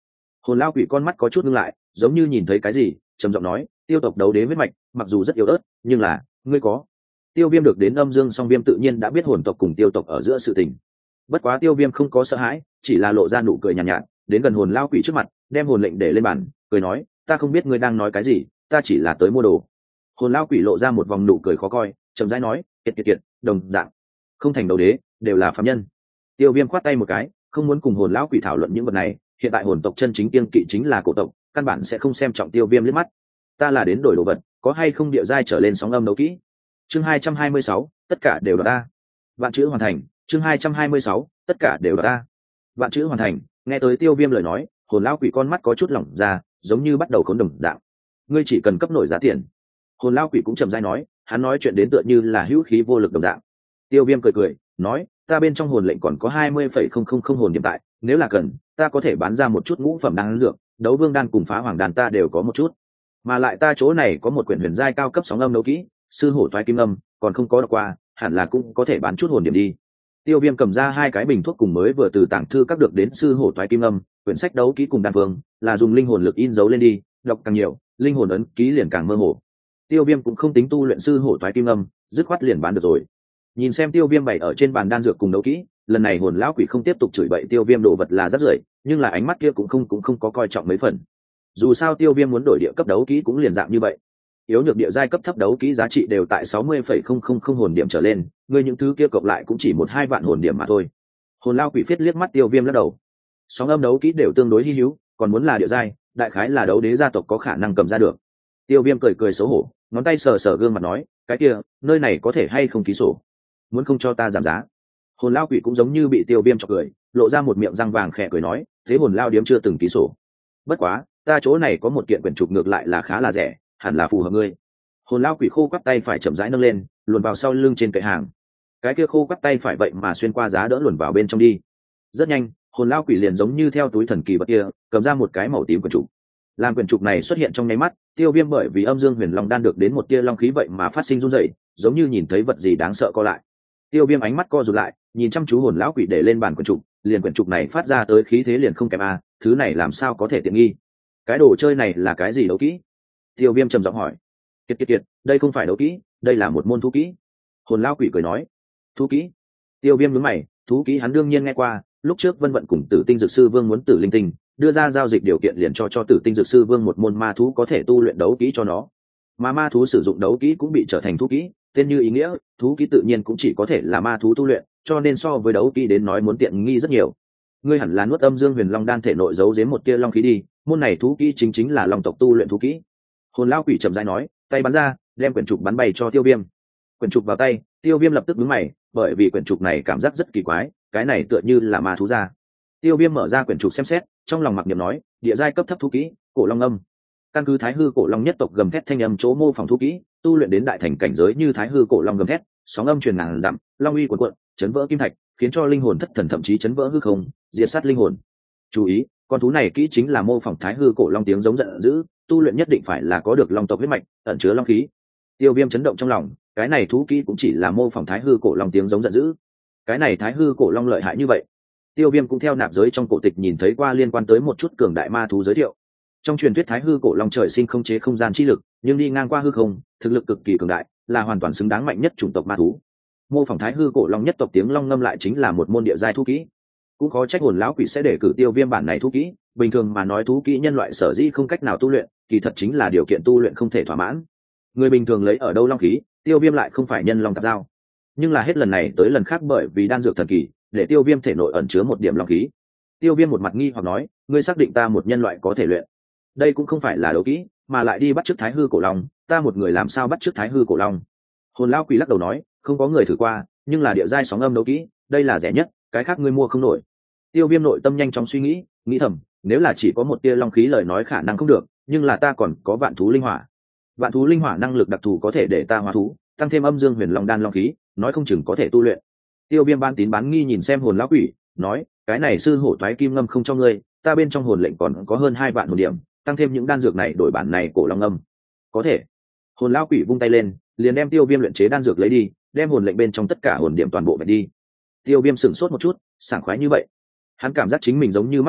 Hồn lao quỷ con mắt có chút ngưng lại, giống như nhìn thấy cái gì, trầm giọng nói, tiêu tộc đấu đế huyết mạch mặc dù rất yếu ớt, nhưng là ngươi có. Tiêu Viêm được đến âm dương song viêm tự nhiên đã biết hồn tộc cùng tiêu tộc ở giữa sự tình. Bất quá Tiêu Viêm không có sợ hãi, chỉ là lộ ra nụ cười nhàn nhạt, đến gần hồn lao quỷ trước mặt, đem hồn lệnh để lên bàn, cười nói, ta không biết ngươi đang nói cái gì, ta chỉ là tới mua đồ. Hồn lao quỷ lộ ra một vòng nụ cười khó coi, chậm rãi nói, kiệt, đồng dạng không thành đấu đế, đều là phàm nhân. Tiêu Viêm khoát tay một cái, không muốn cùng hồn lão quỷ thảo luận những vật này, hiện tại hồn tộc chân chính kiêng kỵ chính là cổ tộc, căn bản sẽ không xem trọng Tiêu Viêm liếc mắt. Ta là đến đổi đồ vật, có hay không địa giai trở lên sóng âm đấu kỹ. Chương 226, tất cả đều là ta. Vạn chữ hoàn thành. Chương 226, tất cả đều là ta. Vạn chữ hoàn thành. Nghe tới Tiêu Viêm lời nói, hồn lão quỷ con mắt có chút lỏng ra, giống như bắt đầu khốn đồng dạng. Ngươi chỉ cần cấp nổi giá tiền. Hồn lão quỷ cũng chậm rãi nói, hắn nói chuyện đến tựa như là hữu khí vô lực đồng dạng. Tiêu Viêm cười, nói, ta bên trong hồn lệnh còn có 20,000 hồn điểm tại, nếu là cần, ta có thể bán ra một chút ngũ phẩm đan dược, đấu vương đan cùng phá hoàng đan ta đều có một chút. Mà lại ta chỗ này có một quyển huyền giai cao cấp sóng âm đấu kỹ, sư hổ toái kim âm, còn không có đọc qua, hẳn là cũng có thể bán chút hồn điểm đi. Tiêu Viêm cầm ra 2 cái bình thuốc cùng mới vừa từ tàng thư các được đến sư hổ toái kim âm, quyển sách đấu kỹ cùng đan vương, là dùng linh hồn lực in dấu lên đi, đọc càng nhiều, linh hồn ấn ký liền càng mơ hồ. Tiêu Viêm cũng không tính tu luyện sư hổ toái kim âm, dứt khoát liền bán được rồi. Nhìn xem Tiêu Viêm bày ở trên bàn đan dược cùng đấu kỹ, lần này hồn lão quỷ không tiếp tục chửi bậy Tiêu Viêm đồ vật là rất rưởi, nhưng là ánh mắt kia cũng không có coi trọng mấy phần. Dù sao Tiêu Viêm muốn đổi địa cấp đấu kỹ cũng liền dạng như vậy. Yếu nhược địa giai cấp thấp đấu kỹ giá trị đều tại 60,000 hồn điểm trở lên, ngươi những thứ kia cộng lại cũng chỉ 1-2 vạn hồn điểm mà thôi. Hồn lão quỷ phiết liếc mắt Tiêu Viêm lắc đầu. Sóng âm đấu kỹ đều tương đối hi hữu, còn muốn là địa giai, đại khái là đấu đế gia tộc có khả năng cầm ra được. Tiêu Viêm cười xấu hổ, ngón tay sờ gương mặt nói, cái kia, nơi này có thể hay không ký sổ? Muốn không cho ta giảm giá? Hồn lao quỷ cũng giống như bị Tiêu Viêm chọc cười, lộ ra một miệng răng vàng khẽ cười nói, thế hồn lao điếm chưa từng ký sổ. Bất quá, ta chỗ này có một kiện quyển trục ngược lại là khá là rẻ, hẳn là phù hợp ngươi. Hồn lao quỷ khô quắt tay phải chậm rãi nâng lên, luồn vào sau lưng trên kệ hàng. Cái kia khô quắt tay phải vậy mà xuyên qua giá đỡ luồn vào bên trong đi. Rất nhanh, hồn lao quỷ liền giống như theo túi thần kỳ vật kia, cầm ra một cái màu tím quyển trục. Làm quyển trục này xuất hiện trong nháy mắt, Tiêu Viêm bởi vì âm dương huyền long đan được đến một tia long khí vậy mà phát sinh run rẩy, giống như nhìn thấy vật gì đáng sợ co lại. Tiêu Viêm ánh mắt co rụt lại, nhìn chăm chú hồn lão quỷ để lên bàn quyển trục, liền quyển trục này phát ra tới khí thế liền không kém a, thứ này làm sao có thể tiện nghi? Cái đồ chơi này là cái gì đấu kỹ? Tiêu Viêm trầm giọng hỏi. Kiệt, đây không phải đấu kỹ, đây là một môn thú kỹ. Hồn lão quỷ cười nói. Thú kỹ? Tiêu Viêm nhướng mày, thú kỹ hắn đương nhiên nghe qua, lúc trước Vân Vận cùng Tử Tinh Dược Sư Vương muốn Tử Linh Tinh, đưa ra giao dịch điều kiện liền cho Tử Tinh Dược Sư Vương một môn ma thú có thể tu luyện đấu kỹ cho nó. Mà ma thú sử dụng đấu kỹ cũng bị trở thành thú kỹ, tên như ý nghĩa, thú kỹ tự nhiên cũng chỉ có thể là ma thú tu luyện, cho nên so với đấu kỹ đến nói muốn tiện nghi rất nhiều. Ngươi hẳn là nuốt âm dương huyền long đan thể nội giấu giếm một tia long khí đi, môn này thú kỹ chính là long tộc tu luyện thú kỹ. Hồn lão quỷ chậm rãi nói, tay bắn ra, đem quyển trục bắn bay cho Tiêu Viêm. Quyển trục vào tay, Tiêu Viêm lập tức nhướng mày, bởi vì quyển trục này cảm giác rất kỳ quái, cái này tựa như là ma thú ra. Tiêu Viêm mở ra quyển trục xem xét, trong lòng mặc niệm nói, địa giai cấp thấp thú kỹ, cổ long âm. Căn cứ thái hư cổ long nhất tộc gầm thét thanh âm chỗ mô phỏng thú kỹ, tu luyện đến đại thành cảnh giới như thái hư cổ long gầm thét, sóng âm truyền ngàn dặm, long uy cuồn cuộn, chấn vỡ kim thạch, khiến cho linh hồn thất thần thậm chí chấn vỡ hư không, diệt sát linh hồn. Chú ý, con thú này kỹ chính là mô phỏng thái hư cổ long tiếng giống giận dữ, tu luyện nhất định phải là có được long tộc huyết mạch, ẩn chứa long khí. Tiêu Viêm chấn động trong lòng, cái này thú kỹ cũng chỉ là mô phỏng thái hư cổ long tiếng giống giận dữ. Cái này thái hư cổ long lợi hại như vậy? Tiêu Viêm cũng theo nạp giới trong cổ tịch nhìn thấy qua liên quan tới một chút cường đại ma thú giới thiệu. Trong truyền thuyết thái hư cổ long trời sinh không chế không gian chi lực, nhưng đi ngang qua hư không, thực lực cực kỳ cường đại, là hoàn toàn xứng đáng mạnh nhất chủng tộc ma thú. Mô phỏng thái hư cổ long nhất tộc tiếng long ngâm lại chính là một môn địa giai thú kỹ. Cũng khó trách hồn lão quỷ sẽ để cử Tiêu Viêm bản này thú kỹ, bình thường mà nói thú kỹ nhân loại sở dĩ không cách nào tu luyện, kỳ thật chính là điều kiện tu luyện không thể thỏa mãn. Người bình thường lấy ở đâu long khí, Tiêu Viêm lại không phải nhân long tạp giao. Nhưng là hết lần này tới lần khác bởi vì đan dược thần kỳ, để Tiêu Viêm thể nội ẩn chứa một điểm long khí. Tiêu Viêm một mặt nghi hoặc nói, ngươi xác định ta một nhân loại có thể luyện? Đây cũng không phải là đấu kỹ, mà lại đi bắt chước thái hư cổ long, ta một người làm sao bắt chước thái hư cổ long? Hồn lão quỷ lắc đầu nói, không có người thử qua, nhưng là địa giai sóng âm đấu kỹ, đây là rẻ nhất, cái khác ngươi mua không nổi. Tiêu Viêm nội tâm nhanh chóng suy nghĩ, nghĩ thầm, nếu là chỉ có một tia long khí lời nói khả năng không được, nhưng là ta còn có vạn thú linh hỏa. Vạn thú linh hỏa năng lực đặc thù có thể để ta hóa thú, tăng thêm âm dương huyền long đan long khí, nói không chừng có thể tu luyện. Tiêu Viêm ban tín bán nghi nhìn xem hồn lão quỷ, nói, cái này sư hổ toái kim ngâm không cho ngươi, ta bên trong hồn lệnh còn có hơn 2 vạn hồn điểm, tăng thêm những đan dược này đổi bản này cổ long âm. Có thể. Hồn lão quỷ vung tay lên, liền đem Tiêu Viêm luyện chế đan dược lấy đi, đem hồn lệnh bên trong tất cả hồn điểm toàn bộ vẹn đi. Tiêu Viêm sửng sốt một chút, sảng khoái như vậy. Hắn cảm giác chính mình giống như mắc lửa,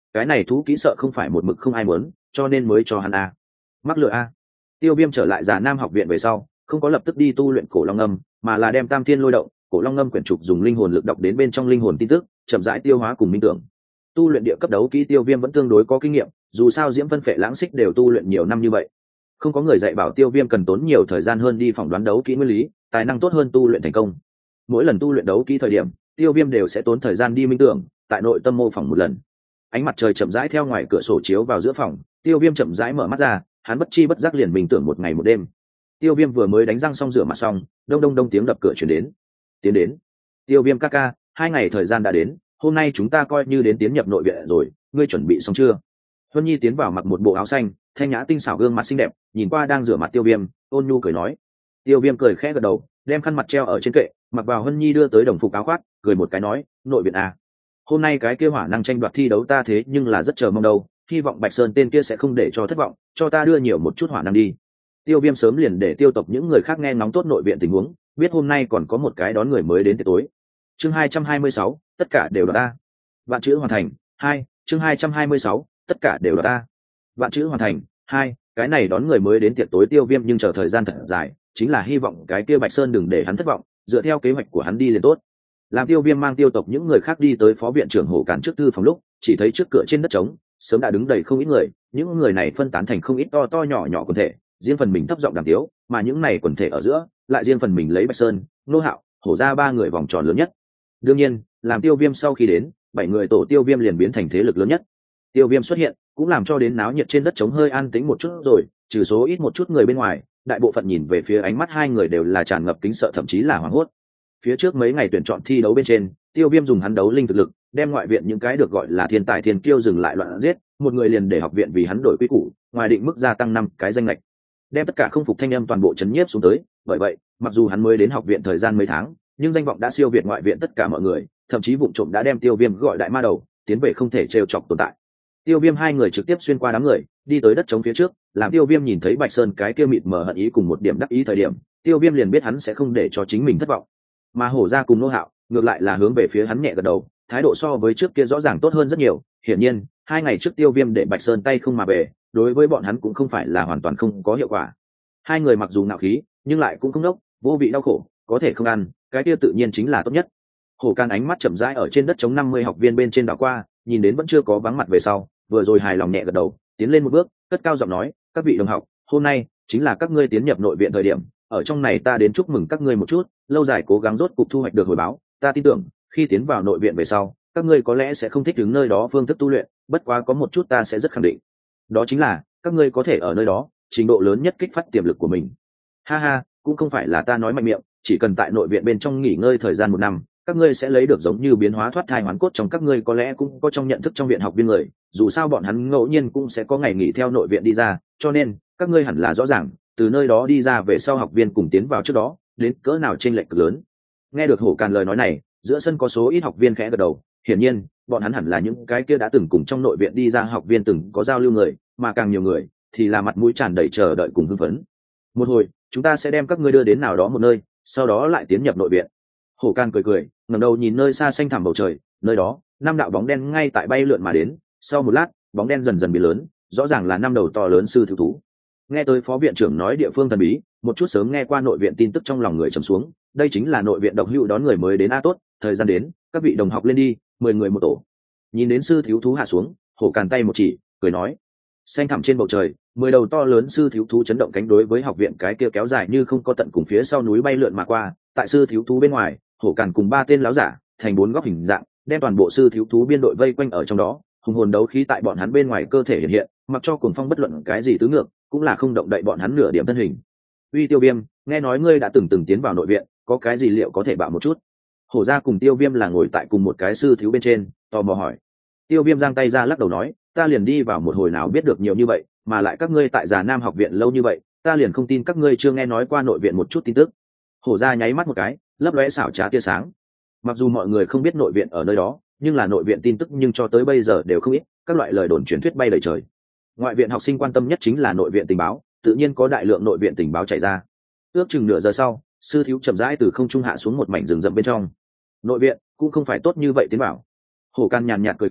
cái này thú kỹ sợ không phải một mực không ai muốn, cho nên mới cho hắn a. Mắc lựa a. Tiêu Viêm trở lại Già Nam học viện về sau, không có lập tức đi tu luyện cổ long ngâm, mà là đem Tam Thiên Lôi Động, cổ long ngâm quyển trục dùng linh hồn lực đọc đến bên trong linh hồn tin tức, chậm rãi tiêu hóa cùng minh tưởng. Tu luyện địa cấp đấu kỹ Tiêu Viêm vẫn tương đối có kinh nghiệm, dù sao Diễm Vân Phệ Lãng Xích đều tu luyện nhiều năm như vậy, không có người dạy bảo Tiêu Viêm cần tốn nhiều thời gian hơn đi phỏng đoán đấu kỹ nguyên lý, tài năng tốt hơn tu luyện thành công. Mỗi lần tu luyện đấu kỹ thời điểm, Tiêu Viêm đều sẽ tốn thời gian đi minh tưởng, tại nội tâm mô phỏng một lần. Ánh mặt trời chậm rãi theo ngoài cửa sổ chiếu vào giữa phòng, Tiêu Viêm chậm rãi mở mắt ra, hắn bất chi bất giác liền minh tưởng một ngày một đêm. Tiêu Viêm vừa mới đánh răng xong rửa mặt xong, đông đông đông tiếng đập cửa truyền đến. Tiến đến. Tiêu Viêm ca ca, 2 ngày thời gian đã đến, hôm nay chúng ta coi như đến tiến nhập nội viện rồi, ngươi chuẩn bị xong chưa? Huân Nhi tiến vào mặc một bộ áo xanh, thanh nhã tinh xảo gương mặt xinh đẹp, nhìn qua đang rửa mặt Tiêu Viêm, ôn nhu cười nói. Tiêu Viêm cười khẽ gật đầu, đem khăn mặt treo ở trên kệ, mặc vào Huân Nhi đưa tới đồng phục áo khoác, cười một cái nói, nội viện à. Hôm nay cái kia hỏa năng tranh đoạt thi đấu ta thế nhưng là rất chờ mong đâu, hy vọng Bạch Sơn tên kia sẽ không để cho thất vọng, cho ta đưa nhiều một chút hỏa năng đi. Tiêu Viêm sớm liền để tiêu tộc những người khác nghe ngóng tốt nội viện tình huống, biết hôm nay còn có một cái đón người mới đến tiệc tối. Chương 226, tất cả đều là ta. Vạn chữ hoàn thành. 2, chương 226, tất cả đều là ta. Vạn chữ hoàn thành. 2, cái này đón người mới đến tiệc tối Tiêu Viêm nhưng chờ thời gian thật dài, chính là hy vọng cái kia Bạch Sơn đừng để hắn thất vọng, dựa theo kế hoạch của hắn đi liền tốt. Làm Tiêu Viêm mang tiêu tộc những người khác đi tới phó viện trưởng Hổ Cản trước thư phòng lúc, chỉ thấy trước cửa trên đất trống sớm đã đứng đầy không ít người, những người này phân tán thành không ít to to nhỏ nhỏ quần thể, riêng phần mình thấp giọng đàm tiếu, mà những này quần thể ở giữa lại riêng phần mình lấy Bạch Sơn, Nô Hạo, Hổ ra 3 người vòng tròn lớn nhất. Đương nhiên, làm Tiêu Viêm sau khi đến, 7 người tổ Tiêu Viêm liền biến thành thế lực lớn nhất. Tiêu Viêm xuất hiện, cũng làm cho đến náo nhiệt trên đất trống hơi an tĩnh một chút rồi, trừ số ít một chút người bên ngoài, đại bộ phận nhìn về phía ánh mắt hai người đều là tràn ngập kính sợ thậm chí là hoảng hốt. Phía trước mấy ngày tuyển chọn thi đấu bên trên, Tiêu Viêm dùng hắn đấu linh thực lực, đem ngoại viện những cái được gọi là thiên tài thiên kiêu dừng lại loạn giết, một người liền để học viện vì hắn đổi quy củ, ngoài định mức gia tăng 5 cái danh lệch, đem tất cả không phục thanh âm toàn bộ chấn nhiếp xuống tới. Bởi vậy, mặc dù hắn mới đến học viện thời gian mấy tháng, nhưng danh vọng đã siêu việt ngoại viện tất cả mọi người, thậm chí vụng trộm đã đem Tiêu Viêm gọi đại ma đầu, tiến về không thể trêu chọc tồn tại. Tiêu Viêm hai người trực tiếp xuyên qua đám người, đi tới đất trống phía trước, làm Tiêu Viêm nhìn thấy Bạch Sơn cái kia mịt mờ hận ý cùng một điểm đắc ý thời điểm, Tiêu Viêm liền biết hắn sẽ không để cho chính mình thất vọng. Mà Hổ ra cùng Nô Hạo ngược lại là hướng về phía hắn nhẹ gật đầu, thái độ so với trước kia rõ ràng tốt hơn rất nhiều. Hiển nhiên, 2 ngày trước Tiêu Viêm để Bạch Sơn tay không mà về, đối với bọn hắn cũng không phải là hoàn toàn không có hiệu quả. Hai người mặc dù ngạo khí, nhưng lại cũng không đốc, vô vị đau khổ, có thể không ăn, cái kia tự nhiên chính là tốt nhất. Hổ Can ánh mắt chậm rãi ở trên đất chống 50 học viên bên trên đảo qua, nhìn đến vẫn chưa có vắng mặt về sau, vừa rồi hài lòng nhẹ gật đầu, tiến lên một bước, cất cao giọng nói, các vị đồng học, hôm nay chính là các ngươi tiến nhập nội viện thời điểm, ở trong này ta đến chúc mừng các ngươi một chút, lâu dài cố gắng rốt cục thu hoạch được hồi báo, ta tin tưởng, khi tiến vào nội viện về sau, các ngươi có lẽ sẽ không thích ứng nơi đó phương thức tu luyện, bất quá có một chút ta sẽ rất khẳng định, đó chính là các ngươi có thể ở nơi đó trình độ lớn nhất kích phát tiềm lực của mình. Ha ha, cũng không phải là ta nói mạnh miệng, chỉ cần tại nội viện bên trong nghỉ ngơi thời gian 1 năm, các ngươi sẽ lấy được giống như biến hóa thoát thai hoán cốt trong các ngươi có lẽ cũng có trong nhận thức trong viện học viên người, dù sao bọn hắn ngẫu nhiên cũng sẽ có ngày nghỉ theo nội viện đi ra, cho nên các ngươi hẳn là rõ ràng, từ nơi đó đi ra về sau học viên cùng tiến vào trước đó, đến cỡ nào chênh lệch cực lớn. Nghe được Hổ Càn lời nói này, giữa sân có số ít học viên khẽ gật đầu, hiển nhiên, bọn hắn hẳn là những cái kia đã từng cùng trong nội viện đi ra học viên từng có giao lưu người, mà càng nhiều người thì là mặt mũi tràn đầy chờ đợi cùng hưng phấn. Một hồi, chúng ta sẽ đem các ngươi đưa đến nào đó một nơi, sau đó lại tiến nhập nội viện. Hổ Can cười cười, ngẩng đầu nhìn nơi xa xanh thẳm bầu trời, nơi đó, 5 đạo bóng đen ngay tại bay lượn mà đến, sau một lát, bóng đen dần dần biến lớn, rõ ràng là 5 đầu to lớn sư thiếu thú. Nghe tới phó viện trưởng nói địa phương thần bí, một chút sớm nghe qua nội viện tin tức trong lòng người trầm xuống, đây chính là nội viện độc hữu đón người mới đến a tốt, thời gian đến, các vị đồng học lên đi, 10 người một tổ. Nhìn đến sư thiếu thú hạ xuống, Hổ Càn tay một chỉ, cười nói, xanh thẳm trên bầu trời, 10 đầu to lớn sư thiếu thú chấn động cánh đối với học viện cái kia kéo dài như không có tận cùng phía sau núi bay lượn mà qua, tại sư thiếu thú bên ngoài, Hổ Càn cùng 3 tên láo giả thành 4 góc hình dạng, đem toàn bộ sư thiếu thú biên đội vây quanh ở trong đó, hùng hồn đấu khí tại bọn hắn bên ngoài cơ thể hiện hiện, mặc cho cuồng phong bất luận cái gì tứ ngược, cũng là không động đậy bọn hắn nửa điểm thân hình. Uy Tiêu Viêm, nghe nói ngươi đã từng tiến vào nội viện, có cái gì liệu có thể bảo một chút? Hổ gia cùng Tiêu Viêm là ngồi tại cùng một cái sư thiếu bên trên, tò mò hỏi. Tiêu Viêm giang tay ra lắc đầu nói, ta liền đi vào một hồi nào biết được nhiều như vậy, mà lại các ngươi tại Già Nam học viện lâu như vậy, ta liền không tin các ngươi chưa nghe nói qua nội viện một chút tin tức. Hổ gia nháy mắt một cái, lấp lóe xảo trá tia sáng. Mặc dù mọi người không biết nội viện ở nơi đó, nhưng là nội viện tin tức nhưng cho tới bây giờ đều không ít, các loại lời đồn truyền thuyết bay đầy trời. Ngoại viện học sinh quan tâm nhất chính là nội viện tình báo, tự nhiên có đại lượng nội viện tình báo chạy ra. Ước chừng nửa giờ sau, sư thiếu chậm rãi từ không trung hạ xuống một mảnh rừng rậm bên trong. Nội viện cũng không phải tốt như vậy tiến bảo. Hổ Can nhàn nhạt cười cười,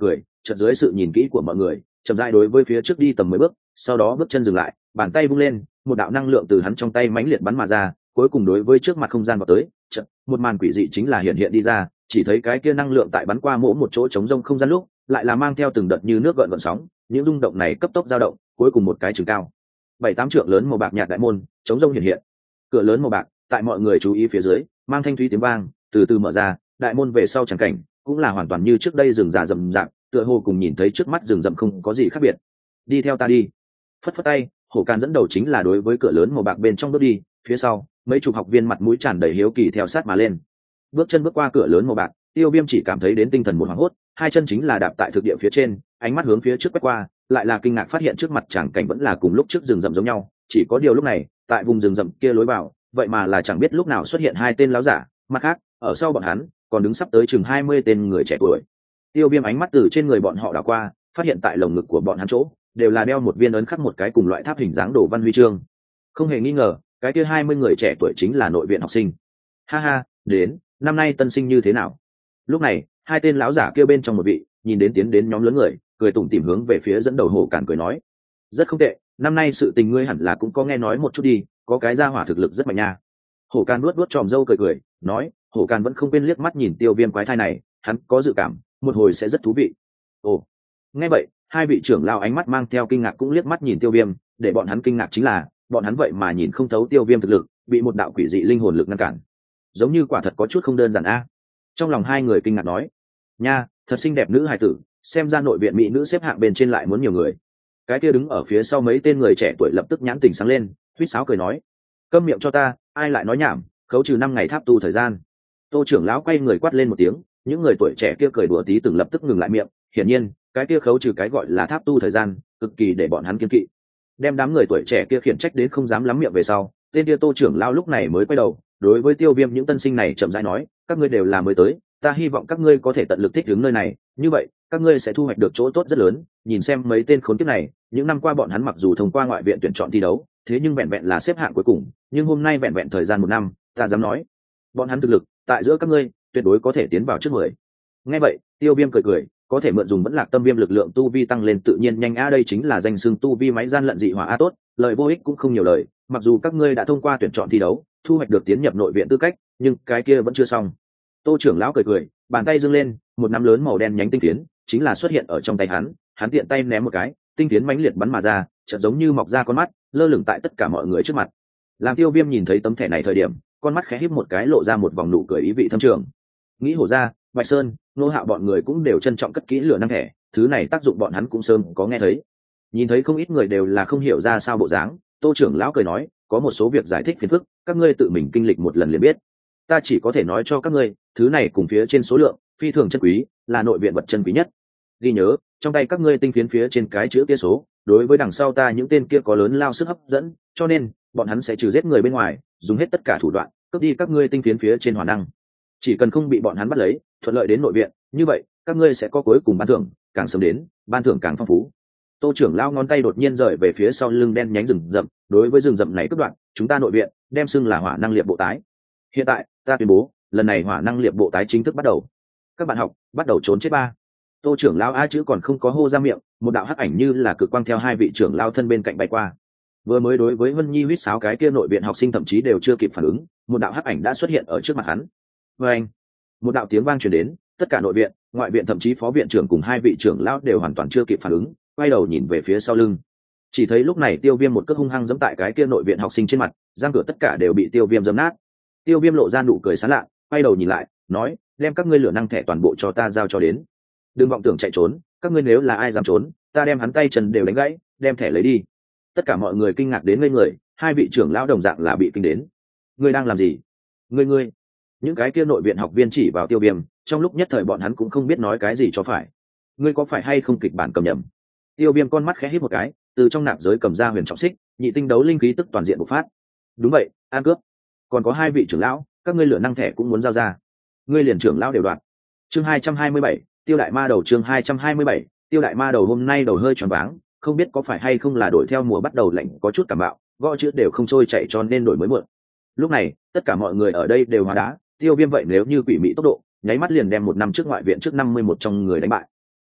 chợt dưới sự nhìn kỹ của mọi người chậm rãi đối với phía trước đi tầm 10 bước, sau đó bước chân dừng lại, bàn tay vung lên, một đạo năng lượng từ hắn trong tay mãnh liệt bắn mà ra, cuối cùng đối với trước mặt không gian vào tới. Chợt, một màn quỷ dị chính là hiện hiện đi ra, chỉ thấy cái kia năng lượng tại bắn qua mỗi một chỗ trống rông không gian lúc, lại là mang theo từng đợt như nước gợn gợn sóng, những rung động này cấp tốc dao động, cuối cùng một cái chừng cao 7-8 trượng lớn màu bạc nhạt đại môn, trống rông hiện hiện. Cửa lớn màu bạc, tại mọi người chú ý phía dưới, mang thanh thúy tiếng vang, từ từ mở ra, đại môn về sau chẳng cảnh, cũng là hoàn toàn như trước đây rừng già rậm rạp, tựa hồ cùng nhìn thấy trước mắt rừng rậm không có gì khác biệt. Đi theo ta đi. Phất phất tay, Hổ Càn dẫn đầu chính là đối với cửa lớn màu bạc bên trong bước đi, phía sau, mấy chục học viên mặt mũi tràn đầy hiếu kỳ theo sát mà lên. Bước chân bước qua cửa lớn màu bạc, Tiêu Viêm chỉ cảm thấy đến tinh thần một hoảng hốt, hai chân chính là đạp tại thực địa phía trên, ánh mắt hướng phía trước quét qua, lại là kinh ngạc phát hiện trước mặt tràng cảnh vẫn là cùng lúc trước rừng rậm giống nhau, chỉ có điều lúc này, tại vùng rừng rậm kia lối vào, vậy mà là chẳng biết lúc nào xuất hiện hai tên láo giả, mặt khác, ở sau bọn hắn, còn đứng sắp tới chừng 20 tên người trẻ tuổi. Tiêu Viêm ánh mắt từ trên người bọn họ đảo qua, phát hiện tại lồng ngực của bọn hắn chỗ, đều là đeo một viên ấn khắc một cái cùng loại tháp hình dáng đồ văn huy chương. Không hề nghi ngờ, cái kia 20 người trẻ tuổi chính là nội viện học sinh. Ha ha, đến, năm nay tân sinh như thế nào? Lúc này, hai tên lão giả kia bên trong một vị, nhìn đến tiến đến nhóm lớn người, cười tủm tỉm hướng về phía dẫn đầu Hổ Càn cười nói: "Rất không tệ, năm nay sự tình ngươi hẳn là cũng có nghe nói một chút đi, có cái gia hỏa thực lực rất mạnh nha." Hổ Càn nuốt nuốt tròm râu cười cười, nói: "Hổ Càn vẫn không quên liếc mắt nhìn Tiêu Viêm quái thai này, hắn có dự cảm, một hồi sẽ rất thú vị." Ồ, nghe vậy, hai vị trưởng lão ánh mắt mang theo kinh ngạc cũng liếc mắt nhìn Tiêu Viêm, để bọn hắn kinh ngạc chính là, bọn hắn vậy mà nhìn không thấu Tiêu Viêm thực lực, bị một đạo quỷ dị linh hồn lực ngăn cản. Giống như quả thật có chút không đơn giản a. Trong lòng hai người kinh ngạc nói: "Nha, thật xinh đẹp nữ hài tử, xem ra nội viện mỹ nữ xếp hạng bên trên lại muốn nhiều người." Cái kia đứng ở phía sau mấy tên người trẻ tuổi lập tức nhãn tình sáng lên, huýt sáo cười nói: "Câm miệng cho ta, ai lại nói nhảm, khấu trừ 5 ngày tháp tu thời gian." Tô trưởng lão quay người quát lên một tiếng, những người tuổi trẻ kia cười đùa tí từng lập tức ngừng lại miệng, hiển nhiên, cái kia khấu trừ cái gọi là tháp tu thời gian, cực kỳ để bọn hắn kiêng kỵ. Đem đám người tuổi trẻ kia khiển trách đến không dám lắm miệng về sau, tên kia Tô trưởng lão lúc này mới quay đầu, đối với Tiêu Viêm những tân sinh này chậm rãi nói: "Các ngươi đều là mới tới, ta hy vọng các ngươi có thể tận lực thích ứng nơi này, như vậy, các ngươi sẽ thu hoạch được chỗ tốt rất lớn. Nhìn xem mấy tên khốn kiếp này, những năm qua bọn hắn mặc dù thông qua ngoại viện tuyển chọn thi đấu, thế nhưng vẹn vẹn là xếp hạng cuối cùng, nhưng hôm nay vẹn vẹn thời gian 1 năm, ta dám nói, bọn hắn thực lực tại giữa các ngươi tuyệt đối có thể tiến vào trước 10." Nghe vậy, Tiêu Viêm cười cười, có thể mượn dùng vẫn lạc tâm viêm lực lượng tu vi tăng lên tự nhiên nhanh a, đây chính là danh xưng tu vi máy gian lận dị hỏa a. Tốt, lời vô ích cũng không nhiều lời, mặc dù các ngươi đã thông qua tuyển chọn thi đấu, thu hoạch được tiến nhập nội viện tư cách, nhưng cái kia vẫn chưa xong. Tô trưởng lão cười cười, bàn tay giương lên, một nắm lớn màu đen nhánh tinh phiến chính là xuất hiện ở trong tay hắn tiện tay ném một cái, tinh phiến mãnh liệt bắn mà ra, chợt giống như mọc ra con mắt, lơ lửng tại tất cả mọi người trước mặt. Làm Tiêu Viêm nhìn thấy tấm thẻ này thời điểm, con mắt khẽ híp một cái lộ ra một vòng nụ cười ý vị thâm trường. Nghĩ Hổ gia, Bạch Sơn, Nô Hạo bọn người cũng đều trân trọng cất kỹ lửa năng thẻ, thứ này tác dụng bọn hắn cũng sớm có nghe thấy. Nhìn thấy không ít người đều là không hiểu ra sao bộ dáng, Tô trưởng lão cười nói: "Có một số việc giải thích phiền phức, các ngươi tự mình kinh lịch một lần liền biết. Ta chỉ có thể nói cho các ngươi, thứ này cùng phía trên số lượng phi thường chân quý, là nội viện vật chân quý nhất. Ghi nhớ, trong tay các ngươi tinh phiến phía trên cái chữ kia số, đối với đằng sau ta những tên kia có lớn lao sức hấp dẫn, cho nên bọn hắn sẽ trừ giết người bên ngoài, dùng hết tất cả thủ đoạn, cướp đi các ngươi tinh phiến phía trên hỏa năng. Chỉ cần không bị bọn hắn bắt lấy, thuận lợi đến nội viện, như vậy các ngươi sẽ có cuối cùng ban thưởng, càng sớm đến, ban thưởng càng phong phú." Tô trưởng lao ngón tay đột nhiên rời về phía sau lưng đen nhánh rừng rậm, đối với rừng rậm này cướp đoạn, chúng ta nội viện đem xưng là hỏa năng liệp bộ tái. Hiện tại ta tuyên bố, lần này hỏa năng liệp bộ tái chính thức bắt đầu. Các bạn học bắt đầu trốn chết ba. Tô trưởng lao a chữ còn không có hô ra miệng, một đạo hắc ảnh như là cực quang theo hai vị trưởng lao thân bên cạnh bay qua. Vừa mới đối với Vân Nhi huýt sáo cái kia nội viện học sinh thậm chí đều chưa kịp phản ứng, một đạo hắc ảnh đã xuất hiện ở trước mặt hắn. Và anh, một đạo tiếng vang truyền đến, tất cả nội viện, ngoại viện thậm chí phó viện trưởng cùng hai vị trưởng lao đều hoàn toàn chưa kịp phản ứng, quay đầu nhìn về phía sau lưng. Chỉ thấy lúc này Tiêu Viêm một cước hung hăng giẫm tại cái kia nội viện học sinh trên mặt, răng cửa tất cả đều bị Tiêu Viêm giẫm nát. Tiêu Viêm lộ ra nụ cười sán lạ, quay đầu nhìn lại, nói: "Đem các ngươi lửa năng thẻ toàn bộ cho ta giao cho đến. Đừng vọng tưởng chạy trốn, các ngươi nếu là ai dám trốn, ta đem hắn tay chân đều đánh gãy, đem thẻ lấy đi." Tất cả mọi người kinh ngạc đến ngây người, hai vị trưởng lão đồng dạng là bị kinh đến. "Ngươi đang làm gì?" Ngươi. Những cái kia nội viện học viên chỉ vào Tiêu Viêm, trong lúc nhất thời bọn hắn cũng không biết nói cái gì cho phải. "Ngươi có phải hay không kịch bản cầm nhầm?" Tiêu Viêm con mắt khẽ híp một cái, từ trong nạp giới cầm ra huyền trọng xích, nhị tinh đấu linh khí tức toàn diện bộc phát. "Đúng vậy, an cướp. Còn có hai vị trưởng lão, các ngươi lửa năng thẻ cũng muốn giao ra." Ngươi liền trưởng lão đều đoạt. Chương 227, Tiêu đại ma đầu. Chương 227, Tiêu đại ma đầu. Hôm nay đầu hơi tròn váng, không biết có phải hay không là đổi theo mùa bắt đầu lạnh có chút cảm bạo, gõ chữ đều không trôi chảy cho nên đổi mới muộn. Lúc này, tất cả mọi người ở đây đều hóa đá, Tiêu Viêm vậy nếu như quỷ mị tốc độ, nháy mắt liền đem 1 năm trước ngoại viện trước 51 trong người đánh bại. Phải biết,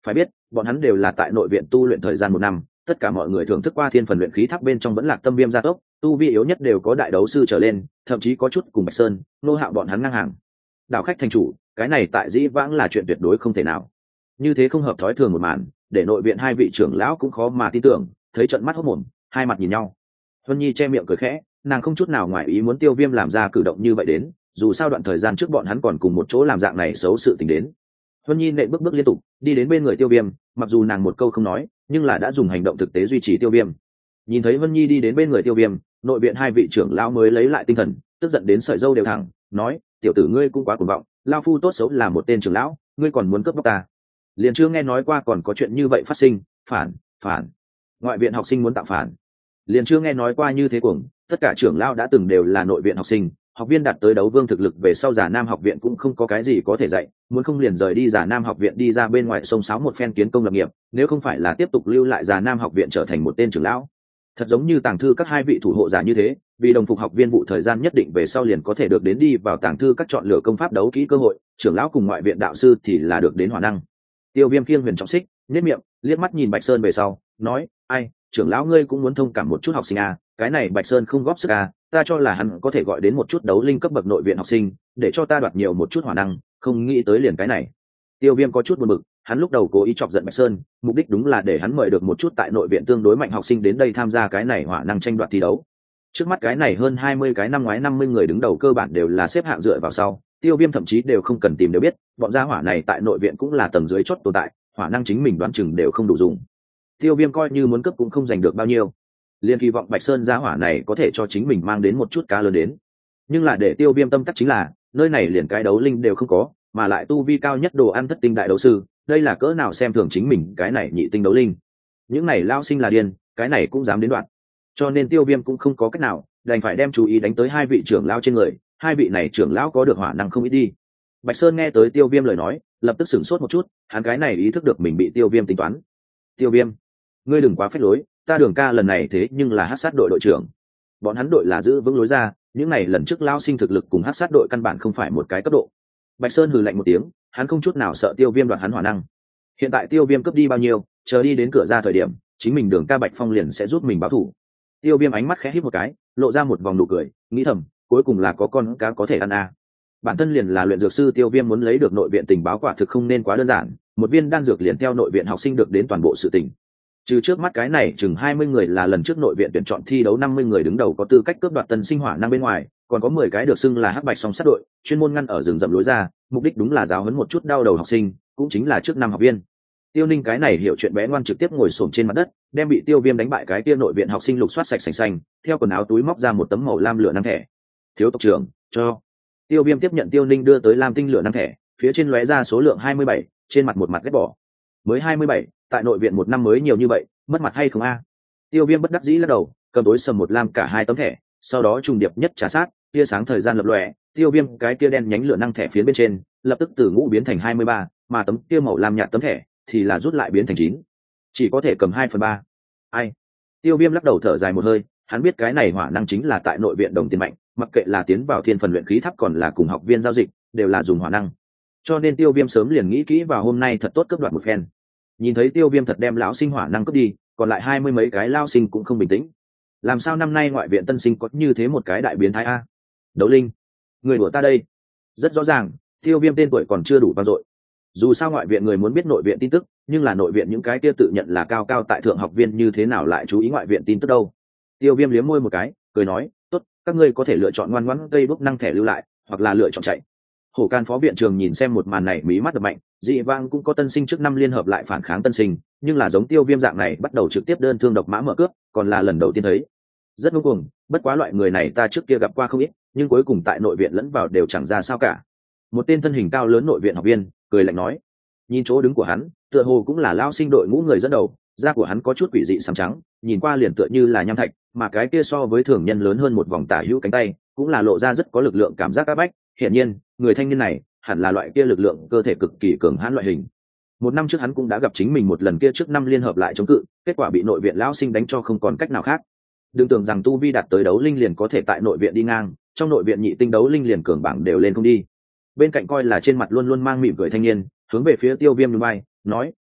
bọn hắn đều là tại nội viện tu luyện thời gian 1 năm, tất cả mọi người thưởng thức qua thiên phần luyện khí tháp bên trong vẫn lạc tâm viêm gia tốc, tu vi yếu nhất đều có đại đấu sư trở lên, thậm chí có chút cùng Bạch Sơn, Nô Hạo bọn hắn ngang hàng. Đạo khách thành chủ, cái này tại dĩ vãng là chuyện tuyệt đối không thể nào. Như thế không hợp thói thường một màn, để nội viện hai vị trưởng lão cũng khó mà tin tưởng, thấy trận mắt hốt mồm, hai mặt nhìn nhau. Huân Nhi che miệng cười khẽ, nàng không chút nào ngoài ý muốn Tiêu Viêm làm ra cử động như vậy đến, dù sao đoạn thời gian trước bọn hắn còn cùng một chỗ làm dạng này xấu sự tình đến. Huân Nhi nện bước liên tục đi đến bên người Tiêu Viêm, mặc dù nàng một câu không nói, nhưng là đã dùng hành động thực tế duy trì Tiêu Viêm. Nhìn thấy Huân Nhi đi đến bên người Tiêu Viêm, nội viện hai vị trưởng lão mới lấy lại tinh thần, tức giận đến sợi râu đều thẳng, nói: "Tiểu tử ngươi cũng quá cuồng vọng, lão phu tốt xấu là một tên trưởng lão, ngươi còn muốn cướp bóc ta?" Liền chưa nghe nói qua còn có chuyện như vậy phát sinh, phản. Ngoại viện học sinh muốn tạo phản. Liền chưa nghe nói qua như thế cuồng, tất cả trưởng lão đã từng đều là nội viện học sinh, học viên đạt tới đấu vương thực lực về sau Già Nam học viện cũng không có cái gì có thể dạy, muốn không liền rời đi Già Nam học viện đi ra bên ngoài sông sáo một phen kiến công lập nghiệp, nếu không phải là tiếp tục lưu lại Già Nam học viện trở thành một tên trưởng lão. Thật giống như tàng thư các hai vị thủ hộ giả như thế, vì đồng phục học viên vụ thời gian nhất định về sau liền có thể được đến đi vào tàng thư các chọn lựa công pháp đấu kỹ cơ hội, trưởng lão cùng ngoại viện đạo sư thì là được đến hỏa năng. Tiêu Viêm kiêng huyền trọng xích, nhếch miệng, liếc mắt nhìn Bạch Sơn về sau, nói: "Ai, trưởng lão ngươi cũng muốn thông cảm một chút học sinh à, cái này Bạch Sơn không góp sức à, ta cho là hắn có thể gọi đến một chút đấu linh cấp bậc nội viện học sinh, để cho ta đoạt nhiều một chút hỏa năng, không nghĩ tới liền cái này." Tiêu Viêm có chút buồn bực, hắn lúc đầu cố ý chọc giận Bạch Sơn, mục đích đúng là để hắn mời được một chút tại nội viện tương đối mạnh học sinh đến đây tham gia cái này hỏa năng tranh đoạt thi đấu. Trước mắt cái này hơn 20 cái năm ngoái 50 người đứng đầu cơ bản đều là xếp hạng dựa vào sau, Tiêu Viêm thậm chí đều không cần tìm đều biết, bọn gia hỏa này tại nội viện cũng là tầng dưới chót tồn tại, hỏa năng chính mình đoán chừng đều không đủ dùng. Tiêu Viêm coi như muốn cấp cũng không giành được bao nhiêu, liền kỳ vọng Bạch Sơn gia hỏa này có thể cho chính mình mang đến một chút cá lớn đến. Nhưng là để Tiêu Viêm tâm tắc chính là, nơi này liền cái đấu linh đều không có, mà lại tu vi cao nhất đồ ăn thất tinh đại đấu sư, đây là cỡ nào xem thường chính mình cái này nhị tinh đấu linh. Những này lao sinh là điên, cái này cũng dám đến đoạn. Cho nên Tiêu Viêm cũng không có cách nào, đành phải đem chú ý đánh tới hai vị trưởng lão trên người, hai vị này trưởng lão có được hỏa năng không ít đi. Bạch Sơn nghe tới Tiêu Viêm lời nói, lập tức sửng sốt một chút, hắn cái này ý thức được mình bị Tiêu Viêm tính toán. "Tiêu Viêm, ngươi đừng quá phách lối, ta Đường ca lần này thế nhưng là hắc sát đội đội trưởng. Bọn hắn đội là giữ vững lối ra, những này lần trước lao sinh thực lực cùng hắc sát đội căn bản không phải một cái cấp độ." Bạch Sơn hừ lạnh một tiếng, hắn không chút nào sợ Tiêu Viêm đoạt hắn hỏa năng. Hiện tại Tiêu Viêm cướp đi bao nhiêu, chờ đi đến cửa ra thời điểm, chính mình Đường ca Bạch Phong liền sẽ giúp mình báo thù. Tiêu Viêm ánh mắt khẽ híp một cái, lộ ra một vòng nụ cười, nghĩ thầm, cuối cùng là có con cá có thể ăn à. Bản thân liền là luyện dược sư, Tiêu Viêm muốn lấy được nội viện tình báo quả thực không nên quá đơn giản, một viên đan dược liền theo nội viện học sinh được đến toàn bộ sự tình. Trừ trước mắt cái này chừng 20 người là lần trước nội viện tuyển chọn thi đấu 50 người đứng đầu có tư cách cướp đoạt tân sinh hỏa năng bên ngoài, còn có 10 cái được xưng là hắc bạch song sát đội, chuyên môn ngăn ở rừng rậm lối ra, mục đích đúng là giáo huấn một chút đau đầu học sinh, cũng chính là trước năm học viên. Tiêu Ninh cái này hiểu chuyện bé ngoan trực tiếp ngồi xổm trên mặt đất, đem bị Tiêu Viêm đánh bại cái kia nội viện học sinh lục soát sạch sành xanh, theo quần áo túi móc ra một tấm màu lam lửa năng thẻ. "Thiếu tộc trưởng, cho." Tiêu Viêm tiếp nhận Tiêu Ninh đưa tới lam tinh lửa năng thẻ, phía trên lóe ra số lượng 27, trên mặt một mặt ghét bỏ. Mới 27, tại nội viện một năm mới nhiều như vậy, mất mặt hay không a? Tiêu Viêm bất đắc dĩ lắc đầu, cầm tối sầm một lam cả hai tấm thẻ, sau đó trùng điệp nhất trả sát, tia sáng thời gian lập lòe, Tiêu Viêm cái kia đen nhánh lửa năng thẻ phía bên trên, lập tức từ ngũ biến thành 23, mà tấm kia màu lam nhạt tấm thẻ thì là rút lại biến thành 9. Chỉ có thể cầm 2/3. Ai? Tiêu Viêm lắc đầu thở dài một hơi, hắn biết cái này hỏa năng chính là tại nội viện đồng tiền mạnh, mặc kệ là tiến vào thiên phần luyện khí tháp còn là cùng học viên giao dịch, đều là dùng hỏa năng. Cho nên Tiêu Viêm sớm liền nghĩ kỹ vào hôm nay thật tốt cướp đoạt một phen. Nhìn thấy Tiêu Viêm thật đem lão sinh hỏa năng cướp đi, còn lại 20 mấy cái lao sinh cũng không bình tĩnh. Làm sao năm nay ngoại viện tân sinh có như thế một cái đại biến thái a? Đấu linh, người đùa ta đây. Rất rõ ràng, Tiêu Viêm tên tuổi còn chưa đủ vang dội. Dù sao ngoại viện người muốn biết nội viện tin tức, nhưng là nội viện những cái kia tự nhận là cao cao tại thượng học viên như thế nào lại chú ý ngoại viện tin tức đâu. Tiêu Viêm liếm môi một cái, cười nói, tốt, các ngươi có thể lựa chọn ngoan ngoãn cây bốc năng thẻ lưu lại, hoặc là lựa chọn chạy. Hổ Can phó viện trường nhìn xem một màn này mí mắt đập mạnh, dị vang cũng có tân sinh trước năm liên hợp lại phản kháng tân sinh, nhưng là giống Tiêu Viêm dạng này bắt đầu trực tiếp đơn thương độc mã mở cướp, còn là lần đầu tiên thấy. Rất ngông cuồng, bất quá loại người này ta trước kia gặp qua không ít, nhưng cuối cùng tại nội viện lẫn vào đều chẳng ra sao cả. Một tên thân hình cao lớn nội viện học viên cười lạnh nói, nhìn chỗ đứng của hắn, tựa hồ cũng là lao sinh đội ngũ người dẫn đầu, da của hắn có chút quỷ dị xám trắng, nhìn qua liền tựa như là nham thạch, mà cái kia so với thường nhân lớn hơn một vòng tả hữu cánh tay, cũng là lộ ra rất có lực lượng cảm giác áp bách. Hiển nhiên, người thanh niên này hẳn là loại kia lực lượng cơ thể cực kỳ cường hãn loại hình. Một năm trước hắn cũng đã gặp chính mình một lần kia trước năm liên hợp lại chống cự, kết quả bị nội viện lão sinh đánh cho không còn cách nào khác. Đừng tưởng rằng tu vi đạt tới đấu linh liền có thể tại nội viện đi ngang, trong nội viện nhị tinh đấu linh liền cường bảng đều lên không đi. Bên cạnh coi là trên mặt luôn luôn mang mỉm cười thanh niên, hướng về phía Tiêu Viêm nhún vai, nói,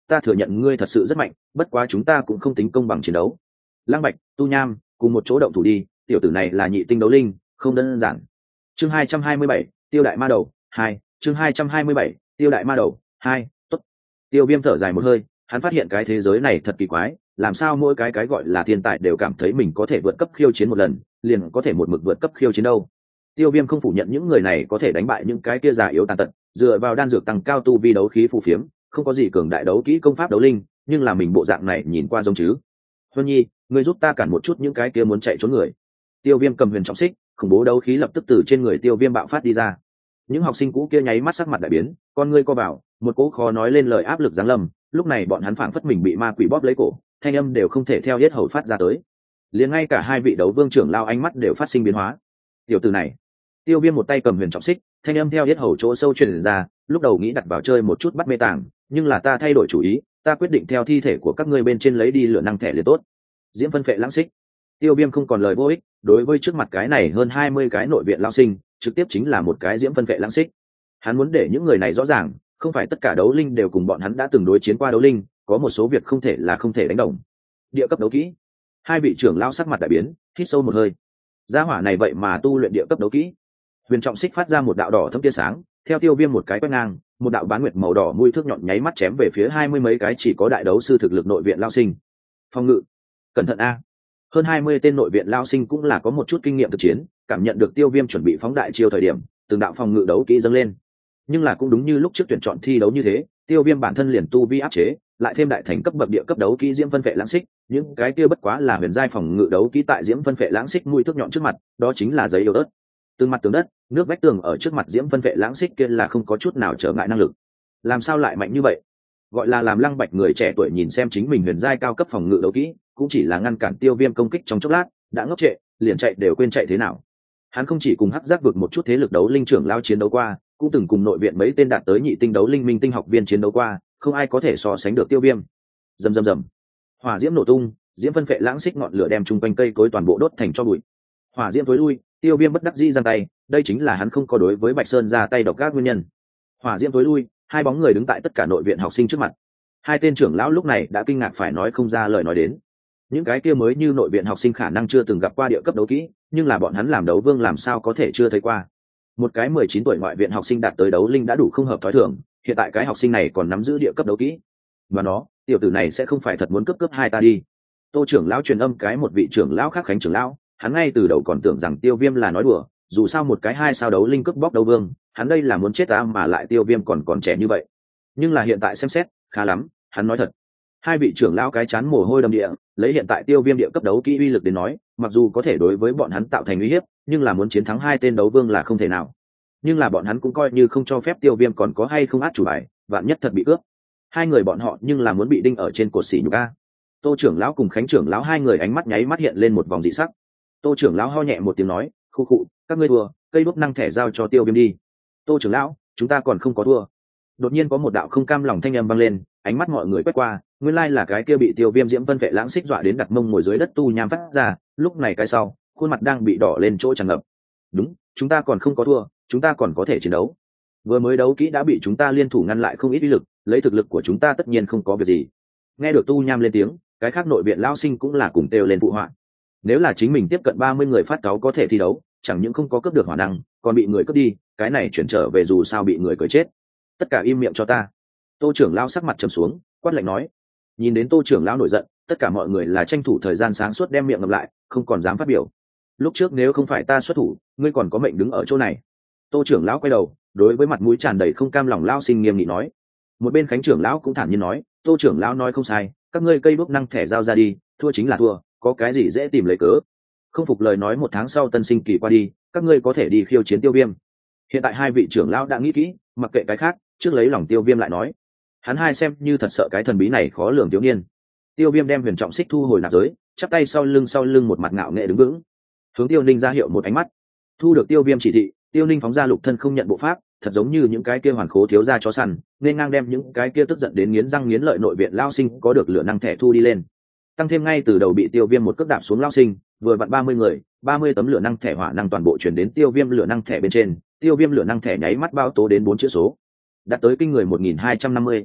ta thừa nhận ngươi thật sự rất mạnh, bất quá chúng ta cũng không tính công bằng chiến đấu. Lăng Bạch, Tu Nham cùng một chỗ động thủ đi, tiểu tử này là nhị tinh đấu linh, không đơn giản. Chương 227, Tiêu đại ma đầu 2, chương 227, Tiêu đại ma đầu 2, tốt. Tiêu Viêm thở dài một hơi, hắn phát hiện cái thế giới này thật kỳ quái, làm sao mỗi cái gọi là thiên tài đều cảm thấy mình có thể vượt cấp khiêu chiến một lần, liền có thể một mực vượt cấp khiêu chiến đâu. Tiêu Viêm không phủ nhận những người này có thể đánh bại những cái kia già yếu tàn tật, dựa vào đan dược tăng cao tu vi đấu khí phù phiếm, không có gì cường đại đấu kỹ công pháp đấu linh, nhưng là mình bộ dạng này nhìn qua giống chứ. Huân Nhi, ngươi giúp ta cản một chút những cái kia muốn chạy trốn người. Tiêu Viêm cầm huyền trọng xích, khủng bố đấu khí lập tức từ trên người Tiêu Viêm bạo phát đi ra. Những học sinh cũ kia nháy mắt sắc mặt đại biến, con ngươi co vào, một cỗ khó nói lên lời áp lực giáng lâm, lúc này bọn hắn phảng phất mình bị ma quỷ bóp lấy cổ, thanh âm đều không thể theo hết hầu phát ra tới. Liền ngay cả hai vị đấu vương trưởng lao ánh mắt đều phát sinh biến hóa. Tiểu tử này, Tiêu Viêm một tay cầm huyền trọng xích, thanh âm theo hết hầu chỗ sâu truyền ra, lúc đầu nghĩ đặt vào chơi một chút bắt mê tàng, nhưng là ta thay đổi chủ ý, ta quyết định theo thi thể của các ngươi bên trên lấy đi lửa năng thẻ liền tốt. Diễm phân phệ lãng xích. Tiêu Viêm không còn lời vô ích, đối với trước mặt cái này hơn 20 cái nội viện lao sinh, trực tiếp chính là một cái diễm phân phệ lãng xích. Hắn muốn để những người này rõ ràng, không phải tất cả đấu linh đều cùng bọn hắn đã từng đối chiến qua đấu linh, có một số việc không thể là không thể đánh đồng. Địa cấp đấu kỹ. Hai vị trưởng lao sắc mặt đại biến, hít sâu một hơi. Gia hỏa này vậy mà tu luyện địa cấp đấu kỹ. Huyền trọng xích phát ra một đạo đỏ thâm tia sáng, theo Tiêu Viêm một cái quét ngang, một đạo bán nguyệt màu đỏ mũi thước nhọn nháy mắt chém về phía 20 mấy cái chỉ có đại đấu sư thực lực nội viện lao sinh. Phòng ngự, cẩn thận a. Hơn 20 tên nội viện lao sinh cũng là có một chút kinh nghiệm thực chiến, cảm nhận được Tiêu Viêm chuẩn bị phóng đại chiêu thời điểm, từng đạo phòng ngự đấu kỹ dâng lên. Nhưng là cũng đúng như lúc trước tuyển chọn thi đấu như thế, Tiêu Viêm bản thân liền tu vi áp chế, lại thêm đại thành cấp bậc địa cấp đấu kỹ diễm phân phệ lãng xích, những cái kia bất quá là huyền giai phòng ngự đấu kỹ tại diễm phân phệ lãng xích mũi thước nhọn trước mặt, đó chính là giấy yếu ớt. Từng mặt tường đất, nước vách tường ở trước mặt diễm phân phệ lãng xích kia là không có chút nào trở ngại năng lực. Làm sao lại mạnh như vậy? Gọi là làm Lăng Bạch người trẻ tuổi nhìn xem chính mình huyền giai cao cấp phòng ngự đấu kỹ, cũng chỉ là ngăn cản Tiêu Viêm công kích trong chốc lát, đã ngốc trệ, liền chạy đều quên chạy thế nào. Hắn không chỉ cùng hắc giác vực một chút thế lực đấu linh trưởng lao chiến đấu qua, cũng từng cùng nội viện mấy tên đạt tới nhị tinh đấu linh minh tinh học viên chiến đấu qua, không ai có thể so sánh được Tiêu Viêm. Rầm rầm rầm, hỏa diễm nổ tung, diễm phân phệ lãng xích ngọn lửa đem chung quanh cây cối toàn bộ đốt thành tro bụi. Hỏa diễm tối lui, Tiêu Viêm bất đắc dĩ giang tay, đây chính là hắn không có đối với Bạch Sơn ra tay độc ác nguyên nhân. Hỏa diễm tối lui, hai bóng người đứng tại tất cả nội viện học sinh trước mặt. Hai tên trưởng lão lúc này đã kinh ngạc phải nói không ra lời nói đến. Những cái kia mới như nội viện học sinh khả năng chưa từng gặp qua địa cấp đấu kỹ, nhưng là bọn hắn làm đấu vương làm sao có thể chưa thấy qua. Một cái 19 tuổi ngoại viện học sinh đạt tới đấu linh đã đủ không hợp thói thường, hiện tại cái học sinh này còn nắm giữ địa cấp đấu kỹ. Và nó, tiểu tử này sẽ không phải thật muốn cướp hai ta đi. Tô trưởng lão truyền âm cái một vị trưởng lão khác Khánh trưởng lão, hắn ngay từ đầu còn tưởng rằng Tiêu Viêm là nói đùa, dù sao một cái 2 sao đấu linh cướp bóc đấu vương, hắn đây là muốn chết ta mà lại Tiêu Viêm còn trẻ như vậy. Nhưng là hiện tại xem xét, khá lắm, hắn nói thật. Hai vị trưởng lão cái chán mồ hôi đầm địa, lấy hiện tại Tiêu Viêm địa cấp đấu kỹ uy lực đến nói, mặc dù có thể đối với bọn hắn tạo thành uy hiếp, nhưng là muốn chiến thắng hai tên đấu vương là không thể nào. Nhưng là bọn hắn cũng coi như không cho phép Tiêu Viêm còn có hay không át chủ bài, vạn nhất thật bị cướp. Hai người bọn họ nhưng là muốn bị đinh ở trên cột xỉ nhục a. Tô trưởng lão cùng Khánh trưởng lão hai người ánh mắt nháy mắt hiện lên một vòng dị sắc. Tô trưởng lão ho nhẹ một tiếng nói, khu khụ, các ngươi thua, cây đốt năng thẻ giao cho Tiêu Viêm đi. Tô trưởng lão, chúng ta còn không có thua. Đột nhiên có một đạo không cam lòng thanh âm vang lên, ánh mắt mọi người quét qua, nguyên lai là cái kia bị Tiêu Viêm diễm phân phệ lãng xích dọa đến đặt mông ngồi dưới đất Tu Nham phát ra, lúc này cái sau, khuôn mặt đang bị đỏ lên chỗ tràn ngập. Đúng, chúng ta còn không có thua, chúng ta còn có thể chiến đấu. Vừa mới đấu kỹ đã bị chúng ta liên thủ ngăn lại không ít uy lực, lấy thực lực của chúng ta tất nhiên không có việc gì. Nghe được Tu Nham lên tiếng, cái khác nội viện lao sinh cũng là cùng kêu lên phụ họa. Nếu là chính mình tiếp cận 30 người phát cáo có thể thi đấu, chẳng những không có cướp được hỏa năng, còn bị người cướp đi, cái này chuyển trở về dù sao bị người cười chết. Tất cả im miệng cho ta. Tô trưởng lão sắc mặt trầm xuống, quát lạnh nói. Nhìn đến Tô trưởng lão nổi giận, tất cả mọi người là tranh thủ thời gian sáng suốt đem miệng ngậm lại, không còn dám phát biểu. Lúc trước nếu không phải ta xuất thủ, ngươi còn có mệnh đứng ở chỗ này. Tô trưởng lão quay đầu, đối với mặt mũi tràn đầy không cam lòng lao sinh nghiêm nghị nói. Một bên Khánh trưởng lão cũng thản nhiên nói, Tô trưởng lão nói không sai, các ngươi cây đuốc năng thẻ giao ra đi, thua chính là thua, có cái gì dễ tìm lấy cớ. Không phục lời nói 1 tháng sau tân sinh kỳ qua đi, các ngươi có thể đi khiêu chiến Tiêu Viêm. Hiện tại hai vị trưởng lão đã nghĩ kỹ, mặc kệ cái khác, trước lấy lòng Tiêu Viêm lại nói. Hắn hai xem như thật sợ cái thần bí này khó lường thiếu niên. Tiêu Viêm đem huyền trọng xích thu hồi nạp giới, chắp tay sau lưng một mặt ngạo nghệ đứng vững, hướng Tiêu Ninh ra hiệu một ánh mắt. Thu được Tiêu Viêm chỉ thị, Tiêu Ninh phóng ra lục thân không nhận bộ pháp, thật giống như những cái kia hoàn khố thiếu gia chó săn, nên ngang đem những cái kia tức giận đến nghiến răng nghiến lợi nội viện lao sinh có được lửa năng thẻ thu đi lên. Tăng thêm ngay từ đầu bị Tiêu Viêm một cước đạp xuống lao sinh, vừa vặn 30 người, 30 tấm lửa năng thẻ hỏa năng toàn bộ chuyển đến Tiêu Viêm lửa năng thẻ bên trên, Tiêu Viêm lửa năng thẻ nháy mắt bao tố đến 4 chữ số, đạt tới kinh người 1250.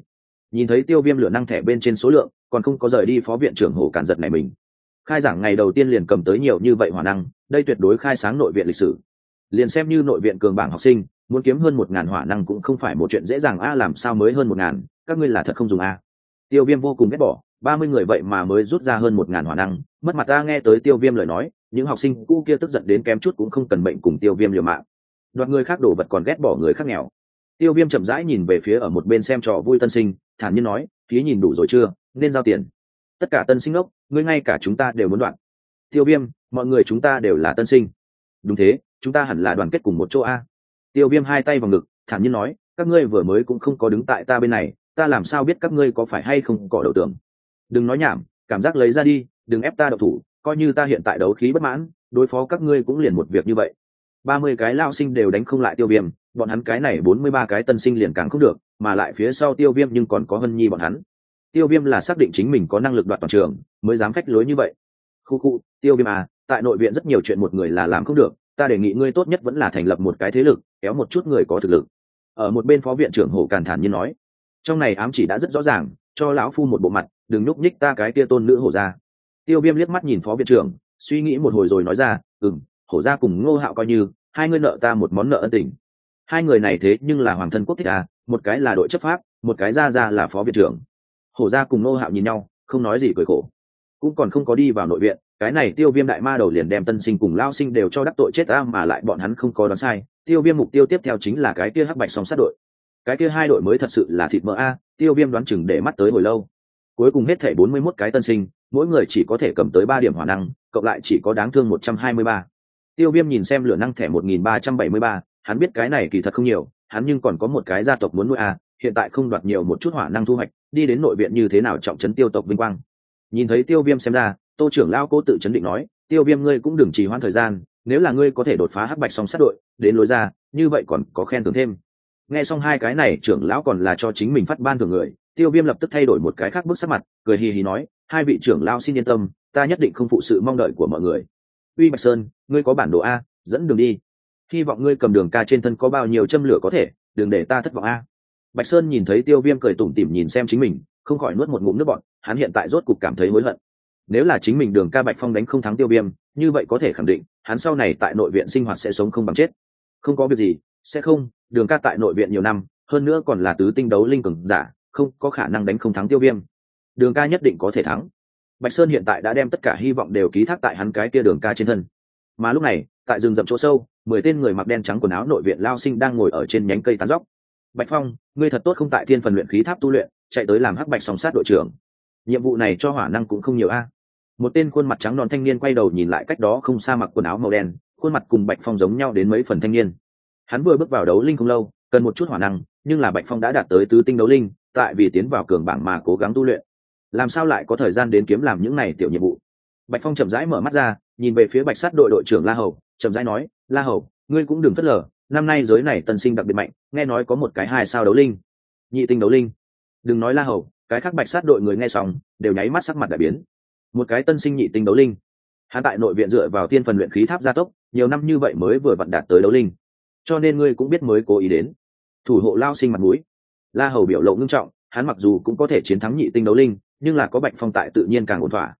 Nhìn thấy tiêu viêm lửa năng thẻ bên trên số lượng còn không có rời đi, phó viện trưởng Hồ Cản giật này mình. Khai giảng ngày đầu tiên liền cầm tới nhiều như vậy hỏa năng, đây tuyệt đối khai sáng nội viện lịch sử. Liền xem như nội viện cường bảng học sinh muốn kiếm hơn 1.000 hỏa năng cũng không phải một chuyện dễ dàng a. Làm sao mới hơn 1.000, các ngươi là thật không dùng a. Tiêu viêm vô cùng ghét bỏ, 30 người vậy mà mới rút ra hơn 1.000 hỏa năng, mất mặt ta. Nghe tới tiêu viêm lời nói, những học sinh cũ kia tức giận đến kém chút cũng không cần bệnh cùng tiêu viêm liều mạng. Đoạt người khác đồ vật còn ghét bỏ người khác nghèo. Tiêu viêm chậm rãi nhìn về phía ở một bên xem trò vui tân sinh, thản nhiên nói, phí nhìn đủ rồi chưa, nên giao tiền. Tất cả tân sinh ốc, ngươi ngay cả chúng ta đều muốn đoạn. Tiêu viêm, mọi người chúng ta đều là tân sinh. Đúng thế, chúng ta hẳn là đoàn kết cùng một chỗ a. Tiêu viêm hai tay vào ngực, thản nhiên nói, các ngươi vừa mới cũng không có đứng tại ta bên này, ta làm sao biết các ngươi có phải hay không cỏ đầu tưởng. Đừng nói nhảm, cảm giác lấy ra đi, đừng ép ta độc thủ, coi như ta hiện tại đấu khí bất mãn, đối phó các ngươi cũng liền một việc như vậy. 30 cái lao sinh đều đánh không lại tiêu viêm, bọn hắn cái này 43 cái tân sinh liền càng không được, mà lại phía sau tiêu viêm nhưng còn có Hân Nhi bọn hắn. Tiêu viêm là xác định chính mình có năng lực đoạt toàn trường mới dám phách lối như vậy. Khu, tiêu viêm à, tại nội viện rất nhiều chuyện một người là làm không được, ta đề nghị ngươi tốt nhất vẫn là thành lập một cái thế lực, kéo một chút người có thực lực. Ở một bên phó viện trưởng Hồ Càn thản nhiên nói, trong này ám chỉ đã rất rõ ràng, cho lão phu một bộ mặt, đừng nhúc nhích ta cái kia tôn nữ Hổ gia. Tiêu viêm liếc mắt nhìn phó viện trưởng, suy nghĩ một hồi rồi nói ra, Hổ gia cùng Ngô Hạo coi như hai người nợ ta một món nợ ân tình. Hai người này thế nhưng là hoàng thân quốc thích à, một cái là đội chấp pháp, một cái ra là phó viện trưởng. Hổ gia cùng Ngô Hạo nhìn nhau không nói gì, cười khổ. Cũng còn không có đi vào nội viện, cái này tiêu viêm đại ma đầu liền đem tân sinh cùng lao sinh đều cho đắc tội chết ta, mà lại bọn hắn không có đoán sai, tiêu viêm mục tiêu tiếp theo chính là cái kia hắc bạch song sát đội. Cái kia hai đội mới thật sự là thịt mỡ a. Tiêu viêm đoán chừng để mắt tới hồi lâu. Cuối cùng hết thể 41 cái tân sinh, mỗi người chỉ có thể cầm tới 3 điểm hỏa năng, cộng lại chỉ có đáng thương 123. Tiêu viêm nhìn xem lửa năng thẻ 1373, hắn biết cái này kỳ thật không nhiều, hắn nhưng còn có một cái gia tộc muốn nuôi a, hiện tại không đoạt nhiều một chút hỏa năng thu hoạch, đi đến nội viện như thế nào trọng trấn tiêu tộc vinh quang. Nhìn thấy tiêu viêm xem ra, Tô trưởng lão cố tự chấn định nói, tiêu viêm ngươi cũng đừng trì hoãn thời gian, nếu là ngươi có thể đột phá hắc bạch song sát đội đến lối ra, như vậy còn có khen thưởng thêm. Nghe xong hai cái này trưởng lão còn là cho chính mình phát ban thưởng người, tiêu viêm lập tức thay đổi một cái khác bước sắc mặt, cười hì hì nói, hai vị trưởng lão xin yên tâm, ta nhất định không phụ sự mong đợi của mọi người. Uy Bạch Sơn, ngươi có bản đồ a, dẫn đường đi, hy vọng ngươi cầm đường ca trên thân có bao nhiêu châm lửa có thể, đừng để ta thất vọng a. Bạch Sơn nhìn thấy tiêu viêm cười tủm tỉm nhìn xem chính mình, không khỏi nuốt một ngụm nước bọt, hắn hiện tại rốt cục cảm thấy hối hận. Nếu là chính mình đường ca Bạch Phong đánh không thắng tiêu viêm, như vậy có thể khẳng định hắn sau này tại nội viện sinh hoạt sẽ sống không bằng chết. Không có việc gì, sẽ không, đường ca tại nội viện nhiều năm, hơn nữa còn là tứ tinh đấu linh cường giả, không có khả năng đánh không thắng tiêu viêm. Đường ca nhất định có thể thắng. Bạch Sơn hiện tại đã đem tất cả hy vọng đều ký thác tại hắn cái kia đường ca trên thân. Mà lúc này, tại rừng rậm chỗ sâu, 10 tên người mặc đen trắng quần áo nội viện lao sinh đang ngồi ở trên nhánh cây tán dóc. Bạch Phong, ngươi thật tốt không tại thiên phần luyện khí tháp tu luyện, chạy tới làm hắc bạch song sát đội trưởng. Nhiệm vụ này cho hỏa năng cũng không nhiều a. Một tên khuôn mặt trắng non thanh niên quay đầu nhìn lại cách đó không xa mặc quần áo màu đen, khuôn mặt cùng Bạch Phong giống nhau đến mấy phần thanh niên. Hắn vừa bước vào đấu linh không lâu, cần một chút hỏa năng, nhưng là Bạch Phong đã đạt tới tứ tinh đấu linh, tại vì tiến vào cường bảng mà cố gắng tu luyện, làm sao lại có thời gian đến kiếm làm những này tiểu nhiệm vụ. Bạch Phong chậm rãi mở mắt ra, nhìn về phía Bạch Sát đội đội trưởng La Hầu, chậm rãi nói, La Hầu, ngươi cũng đừng phớt lờ, năm nay giới này tân sinh đặc biệt mạnh, nghe nói có một cái 2 sao đấu linh, nhị tinh đấu linh. Đừng nói La Hầu, cái khác Bạch Sát đội người nghe xong đều nháy mắt sắc mặt đại biến. Một cái tân sinh nhị tinh đấu linh, hắn tại nội viện dựa vào thiên phần luyện khí tháp gia tốc nhiều năm như vậy mới vừa vặn đạt tới đấu linh, cho nên ngươi cũng biết mới cố ý đến thủ hộ lao sinh mặt mũi. La Hầu biểu lộ ngưng trọng, hắn mặc dù cũng có thể chiến thắng nhị tinh đấu linh, nhưng là có Bạch Phong tại tự nhiên càng ổn thỏa.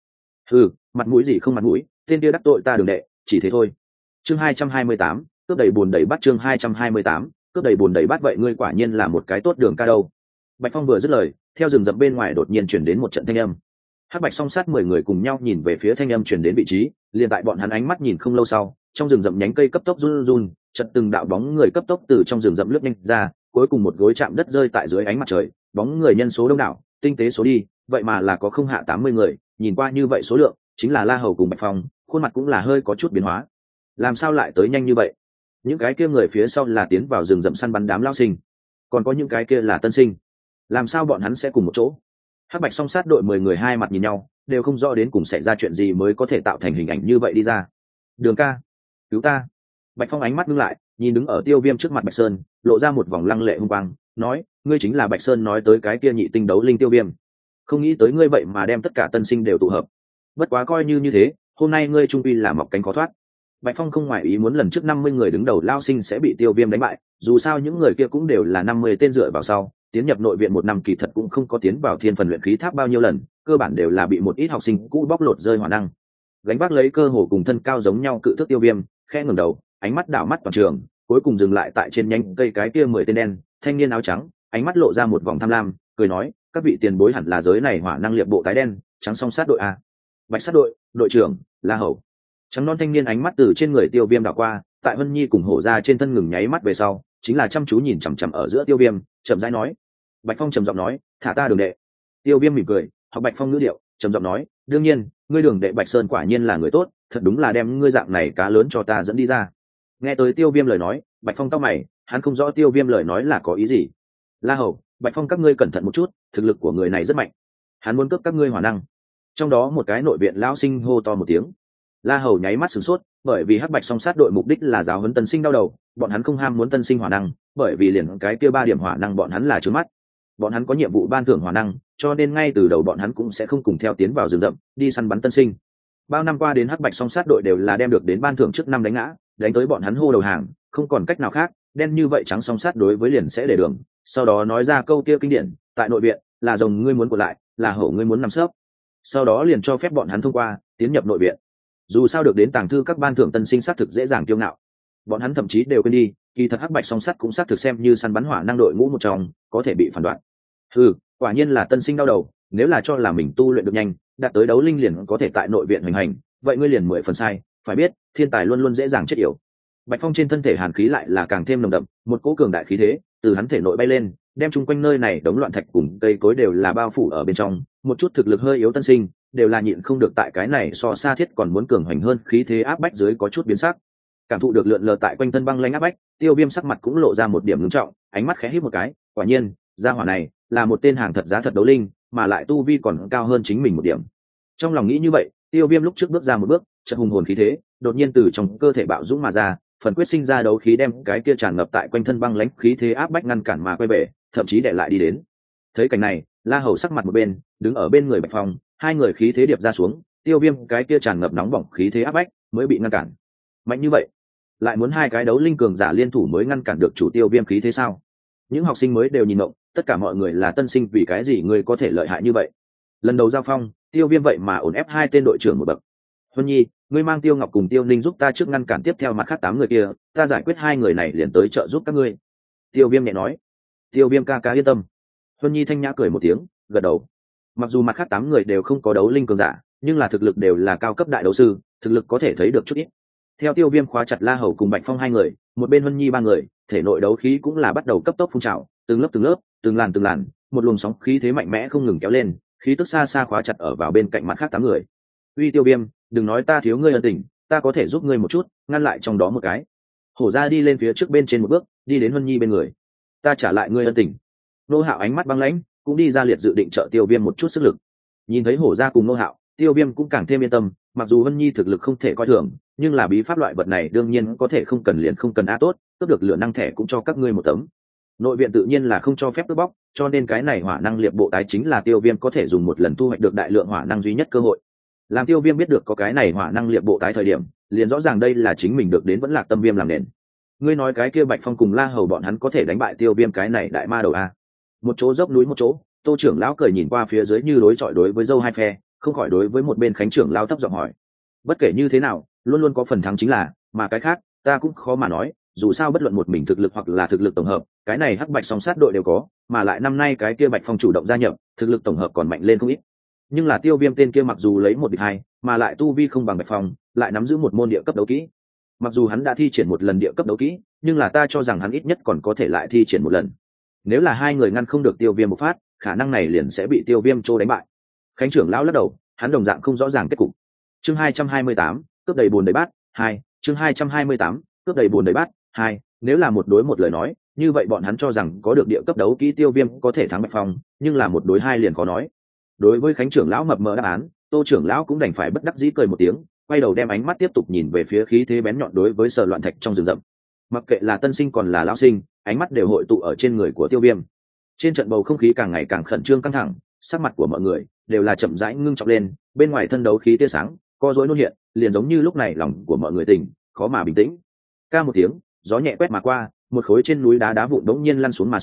Mặt mũi gì không mặt mũi, tên kia đắc tội ta đường đệ, chỉ thế thôi. Chương 228, cướp đầy buồn đầy bát. Chương 228, cướp đầy buồn đầy bát. Vậy ngươi quả nhiên là một cái tốt đường ca đâu. Bạch Phong vừa dứt lời, theo rừng rậm bên ngoài đột nhiên chuyển đến một trận thanh âm. Hắc bạch song sát 10 người cùng nhau nhìn về phía thanh âm chuyển đến vị trí, liền tại bọn hắn ánh mắt nhìn không lâu sau, trong rừng rậm nhánh cây cấp tốc run run, chợt từng đạo bóng người cấp tốc từ trong rừng rậm lướt nhanh ra, cuối cùng một gối chạm đất rơi tại dưới ánh mặt trời, bóng người nhân số đông đảo, tinh tế số đi, vậy mà là có không hạ 80 người, nhìn qua như vậy số lượng, chính là La Hầu cùng Bạch Phong, khuôn mặt cũng là hơi có chút biến hóa. Làm sao lại tới nhanh như vậy? Những cái kia người phía sau là tiến vào rừng rậm săn bắn đám lao sinh, còn có những cái kia là tân sinh, làm sao bọn hắn sẽ cùng một chỗ? Hắc bạch song sát đội 10 người hai mặt nhìn nhau, đều không rõ đến cùng xảy ra chuyện gì mới có thể tạo thành hình ảnh như vậy đi ra. Đường ca, cứu ta! Bạch Phong ánh mắt ngưng lại, nhìn đứng ở Tiêu Viêm trước mặt Bạch Sơn, lộ ra một vòng lăng lệ hung quang, nói, ngươi chính là Bạch Sơn nói tới cái kia nhị tinh đấu linh Tiêu Viêm. Không nghĩ tới ngươi vậy mà đem tất cả tân sinh đều tụ hợp. Bất quá coi như thế, hôm nay ngươi trung quy là mọc cánh khó thoát. Bạch Phong không ngoại ý muốn lần trước 50 người đứng đầu lao sinh sẽ bị Tiêu Viêm đánh bại, dù sao những người kia cũng đều là 50 tên dựa vào sau, tiến nhập nội viện một năm kỳ thật cũng không có tiến vào thiên phần luyện khí tháp bao nhiêu lần, cơ bản đều là bị một ít học sinh cũ bóc lột rơi hỏa năng. Gánh vác lấy cơ hồ cùng thân cao giống nhau cự thước Tiêu Viêm khẽ ngẩng đầu, ánh mắt đảo mắt toàn trường, cuối cùng dừng lại tại trên nhánh cây cái kia 10 tên đen thanh niên áo trắng, ánh mắt lộ ra một vòng tham lam, cười nói, các vị tiền bối hẳn là giới này hỏa năng liệp bộ tái đen, trắng song sát đội a. Bạch sát đội, đội trưởng La Hầu. Trắng non thanh niên ánh mắt từ trên người Tiêu Viêm đảo qua, tại Vân Nhi cùng hổ ra trên thân ngừng nháy mắt về sau, chính là chăm chú nhìn chằm chằm ở giữa Tiêu Viêm, chậm rãi nói. Bạch Phong trầm giọng nói, thả ta đường đệ. Tiêu Viêm mỉm cười, học Bạch Phong ngữ điệu, trầm giọng nói, đương nhiên, ngươi đường đệ Bạch Sơn quả nhiên là người tốt, thật đúng là đem ngươi dạng này cá lớn cho ta dẫn đi ra. Nghe tới Tiêu Viêm lời nói, Bạch Phong cau mày, hắn không rõ Tiêu Viêm lời nói là có ý gì. La Hầu, Bạch Phong các ngươi cẩn thận một chút, thực lực của người này rất mạnh, hắn muốn cướp các ngươi hỏa năng. Trong đó một cái nội viện lão sinh hô to một tiếng. La Hầu nháy mắt sửng sốt, bởi vì Hắc Bạch song sát đội mục đích là giáo huấn tân sinh đau đầu, bọn hắn không ham muốn tân sinh hỏa năng, bởi vì liền cái kia 3 điểm hỏa năng bọn hắn là trướng mắt. Bọn hắn có nhiệm vụ ban thưởng hỏa năng, cho nên ngay từ đầu bọn hắn cũng sẽ không cùng theo tiến vào rừng rậm, đi săn bắn tân sinh. Bao năm qua đến Hắc Bạch song sát đội đều là đem được đến ban thưởng trước năm đánh ngã, đánh tới bọn hắn hô đầu hàng, không còn cách nào khác, đen như vậy trắng song sát đối với liền sẽ để đường, sau đó nói ra câu kia kinh điển, tại nội viện, là rồng ngươi muốn của lại, là hổ ngươi muốn nằm sấp. Sau đó liền cho phép bọn hắn thông qua, tiến nhập nội viện. Dù sao được đến tàng thư các ban thưởng tân sinh xác thực dễ dàng kiêu ngạo, bọn hắn thậm chí đều quên đi, kỳ thật Hắc Bạch song sắt cũng xác thực xem như săn bắn hỏa năng đội ngũ một trong, có thể bị phản đoạn. Quả nhiên là tân sinh đau đầu, nếu là cho là mình tu luyện được nhanh, đạt tới đấu linh liền có thể tại nội viện hành hành, vậy ngươi liền 10 phần sai, phải biết, thiên tài luôn luôn dễ dàng chết yểu. Bạch Phong trên thân thể hàn khí lại là càng thêm nồng đậm, một cỗ cường đại khí thế từ hắn thể nội bay lên, đem chung quanh nơi này đống loạn thạch cùng cây cối đều là bao phủ ở bên trong, một chút thực lực hơi yếu tân sinh đều là nhịn không được tại cái này so xa thiết còn muốn cường hoành hơn khí thế áp bách dưới có chút biến sắc. Cảm thụ được lượn lờ tại quanh thân băng lãnh áp bách, Tiêu Viêm sắc mặt cũng lộ ra một điểm ngưng trọng, ánh mắt khẽ híp một cái, quả nhiên, gia hỏa này là một tên hàng thật giá thật đấu linh, mà lại tu vi còn cao hơn chính mình một điểm. Trong lòng nghĩ như vậy, Tiêu Viêm lúc trước bước ra một bước, chợt hùng hồn khí thế đột nhiên từ trong cơ thể bạo dũng mà ra, phần quyết sinh ra đấu khí đem cái kia tràn ngập tại quanh thân băng lãnh khí thế áp bách ngăn cản mà quay về, thậm chí để lại đi đến. Thấy cảnh này, La Hầu sắc mặt một bên, đứng ở bên người Bạch Phong, hai người khí thế điệp ra xuống, Tiêu Viêm cái kia tràn ngập nóng bỏng khí thế áp bách mới bị ngăn cản. Mạnh như vậy, lại muốn hai cái đấu linh cường giả liên thủ mới ngăn cản được chủ Tiêu Viêm khí thế sao? Những học sinh mới đều nhìn ngộng, tất cả mọi người là tân sinh, vì cái gì người có thể lợi hại như vậy? Lần đầu giao phong, Tiêu Viêm vậy mà ổn ép hai tên đội trưởng một bậc. Huân Nhi, ngươi mang Tiêu Ngọc cùng Tiêu Ninh giúp ta trước ngăn cản tiếp theo mặt khác 8 người kia, ta giải quyết hai người này liền tới trợ giúp các ngươi. Tiêu Viêm nhẹ nói. Tiêu Viêm ca ca yên tâm. Huân Nhi thanh nhã cười một tiếng, gật đầu. Mặc dù mặt khác 8 người đều không có đấu linh cường giả, nhưng là thực lực đều là cao cấp đại đấu sư, thực lực có thể thấy được chút ít. Theo Tiêu Viêm khóa chặt La Hầu cùng Bạch Phong hai người, một bên Huân Nhi ba người, thể nội đấu khí cũng là bắt đầu cấp tốc phun trào, từng lớp, từng làn, một luồng sóng khí thế mạnh mẽ không ngừng kéo lên, khí tức xa xa khóa chặt ở vào bên cạnh mặt khác 8 người. Uy Tiêu Viêm, đừng nói ta thiếu ngươi ân tình, ta có thể giúp ngươi một chút, ngăn lại trong đó một cái. Hổ ra đi lên phía trước bên trên một bước, đi đến Huân Nhi bên người. Ta trả lại ngươi ân tình. Nô Hạo ánh mắt băng lãnh, cũng đi ra liệt dự định trợ Tiêu Viêm một chút sức lực. Nhìn thấy Hổ ra cùng Nô Hạo, Tiêu Viêm cũng càng thêm yên tâm, mặc dù Huân Nhi thực lực không thể coi thường, nhưng là bí pháp loại vật này đương nhiên có thể không cần liền không cần tốt, cướp được lửa năng thẻ cũng cho các ngươi một tấm. Nội viện tự nhiên là không cho phép cướp bóc, cho nên cái này hỏa năng liệp bộ tái chính là Tiêu Viêm có thể dùng một lần thu hoạch được đại lượng hỏa năng duy nhất cơ hội. Làm Tiêu Viêm biết được có cái này hỏa năng liệp bộ tái thời điểm, liền rõ ràng đây là chính mình được đến vẫn Lạc Tâm Viêm làm nền. Ngươi nói cái kia Bạch Phong cùng La Hầu bọn hắn có thể đánh bại Tiêu Viêm cái này đại ma đầu a? Một chỗ dốc núi một chỗ, Tô trưởng lão cười nhìn qua phía dưới như đối chọi đối với dâu hai phe, không khỏi đối với một bên Khánh trưởng lão thấp giọng hỏi. Bất kể như thế nào, luôn luôn có phần thắng chính là, mà cái khác, ta cũng khó mà nói, dù sao bất luận một mình thực lực hoặc là thực lực tổng hợp, cái này Hắc Bạch song sát đội đều có, mà lại năm nay cái kia Bạch Phong chủ động gia nhập, thực lực tổng hợp còn mạnh lên không ít. Nhưng là Tiêu Viêm tên kia mặc dù lấy 1 địch 2, mà lại tu vi không bằng Bạch Phong, lại nắm giữ một môn địa cấp đấu kỹ. Mặc dù hắn đã thi triển một lần địa cấp đấu kỹ, nhưng là ta cho rằng hắn ít nhất còn có thể lại thi triển một lần. Nếu là hai người ngăn không được Tiêu Viêm một phát, khả năng này liền sẽ bị Tiêu Viêm trô đánh bại. Khánh trưởng lão lắc đầu, hắn đồng dạng không rõ ràng kết cục. Chương 228, cướp đầy bồn đầy bát 2, chương 228, cướp đầy bồn đầy bát 2, nếu là một đối một lời nói, như vậy bọn hắn cho rằng có được địa cấp đấu kỹ Tiêu Viêm có thể thắng Bạch Phong, nhưng là một đối hai liền khó nói. Đối với Khánh trưởng lão mập mờ đáp án, Tô trưởng lão cũng đành phải bất đắc dĩ cười một tiếng, quay đầu đem ánh mắt tiếp tục nhìn về phía khí thế bén nhọn đối với Sở Loạn Thạch trong rừng rậm. Mặc kệ là tân sinh còn là lão sinh, ánh mắt đều hội tụ ở trên người của Tiêu Viêm. Trên trận bầu không khí càng ngày càng khẩn trương căng thẳng, sắc mặt của mọi người đều là chậm rãi ngưng trọng lên, bên ngoài thân đấu khí tia sáng, co rối nôn hiện, liền giống như lúc này lòng của mọi người tỉnh, khó mà bình tĩnh. Ca một tiếng, gió nhẹ quét mà qua, một khối trên núi đá đá vụn đống nhiên lăn xuống mà xuống,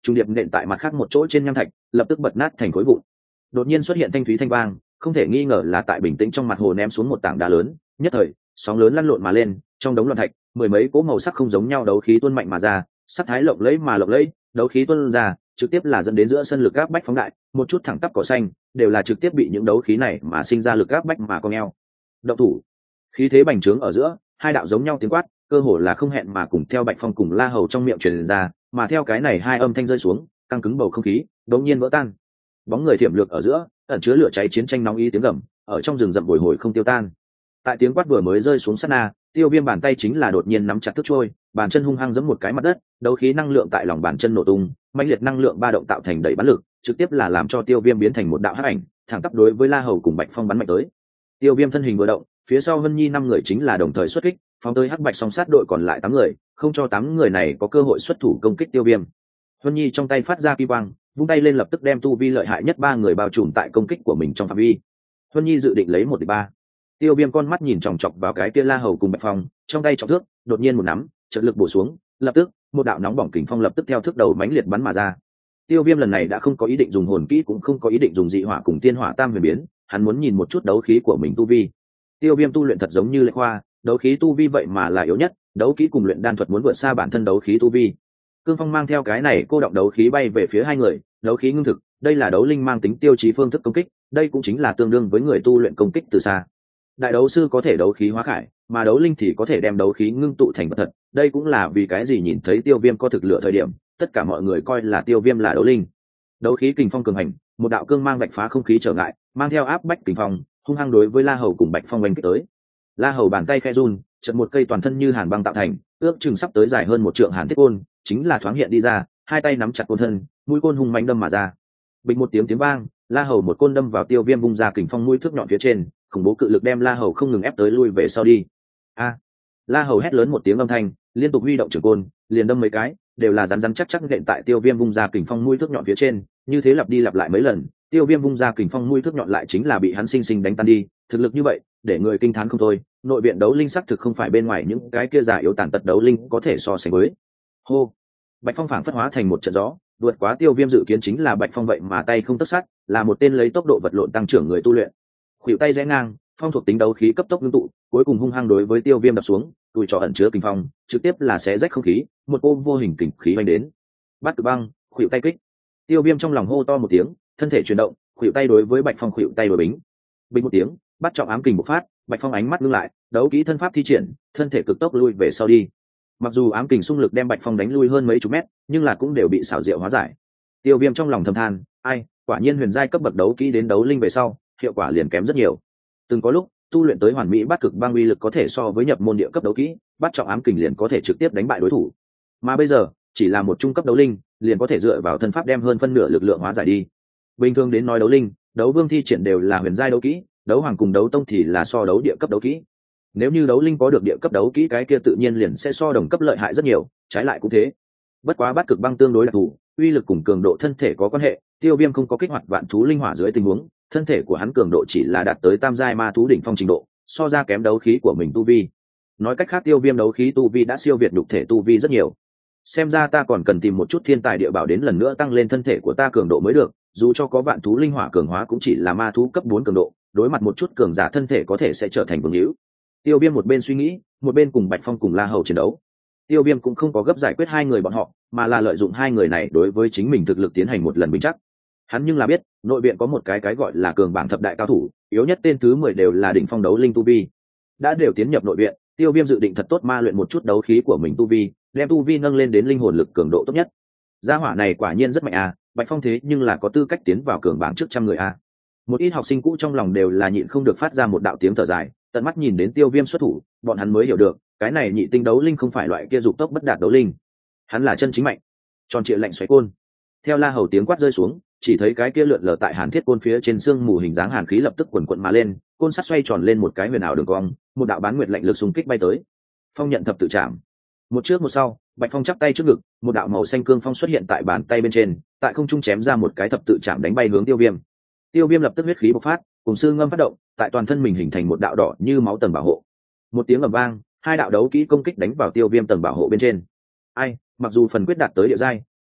trung điệp nện tại mặt khác một chỗ trên nham thạch, lập tức bật nát thành khối vụn. Đột nhiên xuất hiện thanh thúy thanh vang, không thể nghi ngờ là tại bình tĩnh trong mặt hồ ném xuống một tảng đá lớn, nhất thời sóng lớn lăn lộn mà lên, trong đống loạn thạch mười mấy cỗ màu sắc không giống nhau đấu khí tuôn mạnh mà ra, sắc thái lộng lẫy mà lộng lẫy, đấu khí tuôn ra trực tiếp là dẫn đến giữa sân lực áp bách phóng đại, một chút thẳng tắp cỏ xanh đều là trực tiếp bị những đấu khí này mà sinh ra lực áp bách mà cong eo. Động thủ. Khí thế bành trướng ở giữa, hai đạo giống nhau tiếng quát, cơ hồ là không hẹn mà cùng theo Bạch Phong cùng La Hầu trong miệng truyền ra, mà theo cái này hai âm thanh rơi xuống, căng cứng bầu không khí đột nhiên vỡ tan. Bóng người thiểm lược ở giữa, ẩn chứa lửa cháy chiến tranh nóng ý tiếng gầm, ở trong rừng rậm bồi hồi không tiêu tan. Tại tiếng quát vừa mới rơi xuống sát na, Tiêu Viêm bàn tay chính là đột nhiên nắm chặt thước trôi, bàn chân hung hăng giẫm một cái mặt đất, đấu khí năng lượng tại lòng bàn chân nổ tung, mãnh liệt năng lượng ba động tạo thành đẩy bắn lực, trực tiếp là làm cho Tiêu Viêm biến thành một đạo hắc ảnh, thẳng tắp đối với La Hầu cùng Bạch Phong bắn mạnh tới. Tiêu Viêm thân hình vừa động, phía sau Vân Nhi năm người chính là đồng thời xuất kích, phóng tới hắc bạch song sát đội còn lại 8 người, không cho 8 người này có cơ hội xuất thủ công kích Tiêu Viêm. Vân Nhi trong tay phát ra kim quang, vung tay lên lập tức đem tu vi lợi hại nhất 3 người bao trùm tại công kích của mình trong phạm vi. Vân Nhi dự định lấy 1-3. Tiêu Viêm con mắt nhìn chòng chọc vào cái kia La Hầu cùng Bạch Phong, trong tay trọng thước, đột nhiên một nắm, trợ lực bổ xuống, lập tức, một đạo nóng bỏng kình phong lập tức theo thước đầu mãnh liệt bắn mà ra. Tiêu Viêm lần này đã không có ý định dùng hồn kỹ, cũng không có ý định dùng dị hỏa cùng tiên hỏa tam huyền biến, hắn muốn nhìn một chút đấu khí của mình tu vi. Tiêu Viêm tu luyện thật giống như Lệ Khoa, đấu khí tu vi vậy mà là yếu nhất, đấu kỹ cùng luyện đan thuật muốn vượt xa bản thân đấu khí tu vi. Cương Phong mang theo cái này cô động đấu khí bay về phía hai người, đấu khí ngưng thực, đây là đấu linh mang tính tiêu chí phương thức công kích, đây cũng chính là tương đương với người tu luyện công kích từ xa. Đại đấu sư có thể đấu khí hóa khải, mà đấu linh thì có thể đem đấu khí ngưng tụ thành vật thật, đây cũng là vì cái gì nhìn thấy Tiêu Viêm có thực lựa thời điểm, tất cả mọi người coi là Tiêu Viêm là đấu linh. Đấu khí kình phong cường hành, một đạo cương mang vạch phá không khí trở ngại, mang theo áp bách kình phong, hung hăng đối với La Hầu cùng Bạch Phong oanh kích tới. La Hầu bàn tay khẽ run, chợt một cây toàn thân như hàn băng tạo thành, ước chừng sắp tới dài hơn 1 trượng hàn thiết côn, chính là thoáng hiện đi ra, hai tay nắm chặt côn thân, mũi côn hung mãnh đâm mà ra. Bình một tiếng vang, La Hầu một côn đâm vào Tiêu Viêm vung ra kình phong mũi thước nhọn phía trên, khủng bố cự lực đem La Hầu không ngừng ép tới lui về sau đi. A! La Hầu hét lớn một tiếng âm thanh, liên tục huy động trường côn, liền đâm mấy cái, đều là rắn rắn chắc chắc nện tại Tiêu Viêm vung ra kình phong mũi thước nhọn phía trên, như thế lặp đi lặp lại mấy lần, Tiêu Viêm vung ra kình phong mũi thước nhọn lại chính là bị hắn sinh sinh đánh tan đi, thực lực như vậy, để người kinh thán không thôi, nội viện đấu linh sắc thực không phải bên ngoài những cái kia giả yếu tàn tật đấu linh có thể so sánh với. Hô! Bạch Phong phảng phất hóa thành một trận gió, vượt quá Tiêu Viêm dự kiến, chính là Bạch Phong vậy mà tay không tất sát, là một tên lấy tốc độ vật lộn tăng trưởng người tu luyện. Khuỷu tay rẽ ngang, phong thuộc tính đấu khí cấp tốc ngưng tụ, cuối cùng hung hăng đối với Tiêu Viêm đập xuống, tùi trò ẩn chứa kình phong, trực tiếp là xé rách không khí, một ôm vô hình kình khí vành đến. Bắt Cực Băng, khuỷu tay kích. Tiêu Viêm trong lòng hô to một tiếng, thân thể chuyển động, khuỷu tay đối với Bạch Phong khuỷu tay đối bính. Bình một tiếng, bắt trọng ám kình bộc phát, Bạch Phong ánh mắt ngưng lại, đấu kỹ thân pháp thi triển, thân thể cực tốc lui về sau đi. Mặc dù ám kình xung lực đem Bạch Phong đánh lui hơn mấy chục mét, nhưng là cũng đều bị xảo diệu hóa giải. Tiêu Viêm trong lòng thầm than, ai, quả nhiên huyền giai cấp bậc đấu kỹ đến đấu linh về sau, hiệu quả liền kém rất nhiều. Từng có lúc, tu luyện tới hoàn mỹ Bát Cực Băng uy lực có thể so với nhập môn địa cấp đấu kỹ, bắt trọng ám kình liền có thể trực tiếp đánh bại đối thủ. Mà bây giờ, chỉ là một trung cấp đấu linh, liền có thể dựa vào thân pháp đem hơn phân nửa lực lượng hóa giải đi. Bình thường đến nói đấu linh, đấu vương thi triển đều là huyền giai đấu kỹ, đấu hoàng cùng đấu tông thì là so đấu địa cấp đấu kỹ. Nếu như đấu linh có được địa cấp đấu kỹ, cái kia tự nhiên liền sẽ so đồng cấp lợi hại rất nhiều, trái lại cũng thế. Bất quá Bát Cực Băng tương đối đặc thù, uy lực cùng cường độ thân thể có quan hệ, Tiêu Viêm không có kích hoạt vạn thú linh hỏa dưới tình huống, thân thể của hắn cường độ chỉ là đạt tới tam giai ma thú đỉnh phong trình độ, so ra kém đấu khí của mình tu vi. Nói cách khác, Tiêu Viêm đấu khí tu vi đã siêu việt nhục thể tu vi rất nhiều. Xem ra ta còn cần tìm một chút thiên tài địa bảo đến lần nữa tăng lên thân thể của ta cường độ mới được, dù cho có vạn thú linh hỏa cường hóa cũng chỉ là ma thú cấp 4 cường độ, đối mặt một chút cường giả thân thể có thể sẽ trở thành vương hữu. Tiêu Viêm một bên suy nghĩ, một bên cùng Bạch Phong cùng La Hầu chiến đấu. Tiêu Viêm cũng không có gấp giải quyết hai người bọn họ, mà là lợi dụng hai người này đối với chính mình thực lực tiến hành một lần bình chắc. Hắn nhưng là biết, nội viện có một cái gọi là cường bảng thập đại cao thủ, yếu nhất tên thứ 10 đều là đỉnh phong đấu linh tu vi. Đã đều tiến nhập nội viện, Tiêu Viêm dự định thật tốt ma luyện một chút đấu khí của mình tu vi, đem tu vi nâng lên đến linh hồn lực cường độ tốt nhất. Gia hỏa này quả nhiên rất mạnh à, Bạch Phong thế nhưng là có tư cách tiến vào cường bảng trước trăm người à. Một ít học sinh cũ trong lòng đều là nhịn không được phát ra một đạo tiếng thở dài, tận mắt nhìn đến Tiêu Viêm xuất thủ, bọn hắn mới hiểu được, cái này nhị tinh đấu linh không phải loại kia dục tốc bất đạt đấu linh, hắn là chân chính mạnh. Tròn trịa lạnh xoáy côn. Theo La Hầu tiếng quát rơi xuống, chỉ thấy cái kia lượn lờ tại hàn thiết côn phía trên xương mù hình dáng hàn khí lập tức quần quận mà lên, côn sắt xoay tròn lên một cái huyền ảo đường cong, một đạo bán nguyệt lạnh lực xung kích bay tới. Phong nhận thập tự chạm. Một trước một sau, Bạch Phong chắp tay trước ngực, một đạo màu xanh cương phong xuất hiện tại bàn tay bên trên, tại không trung chém ra một cái thập tự chạm đánh bay hướng Tiêu Viêm. Tiêu Viêm lập tức huyết khí bộc phát, cùng sư ngâm phát động, tại toàn thân mình hình thành một đạo đỏ như máu tầng bảo hộ. Một tiếng ầm vang, hai đạo đấu kỹ công kích đánh vào Tiêu Viêm tầng bảo hộ bên trên. Ai, mặc dù phần quyết đạt tới địa giai,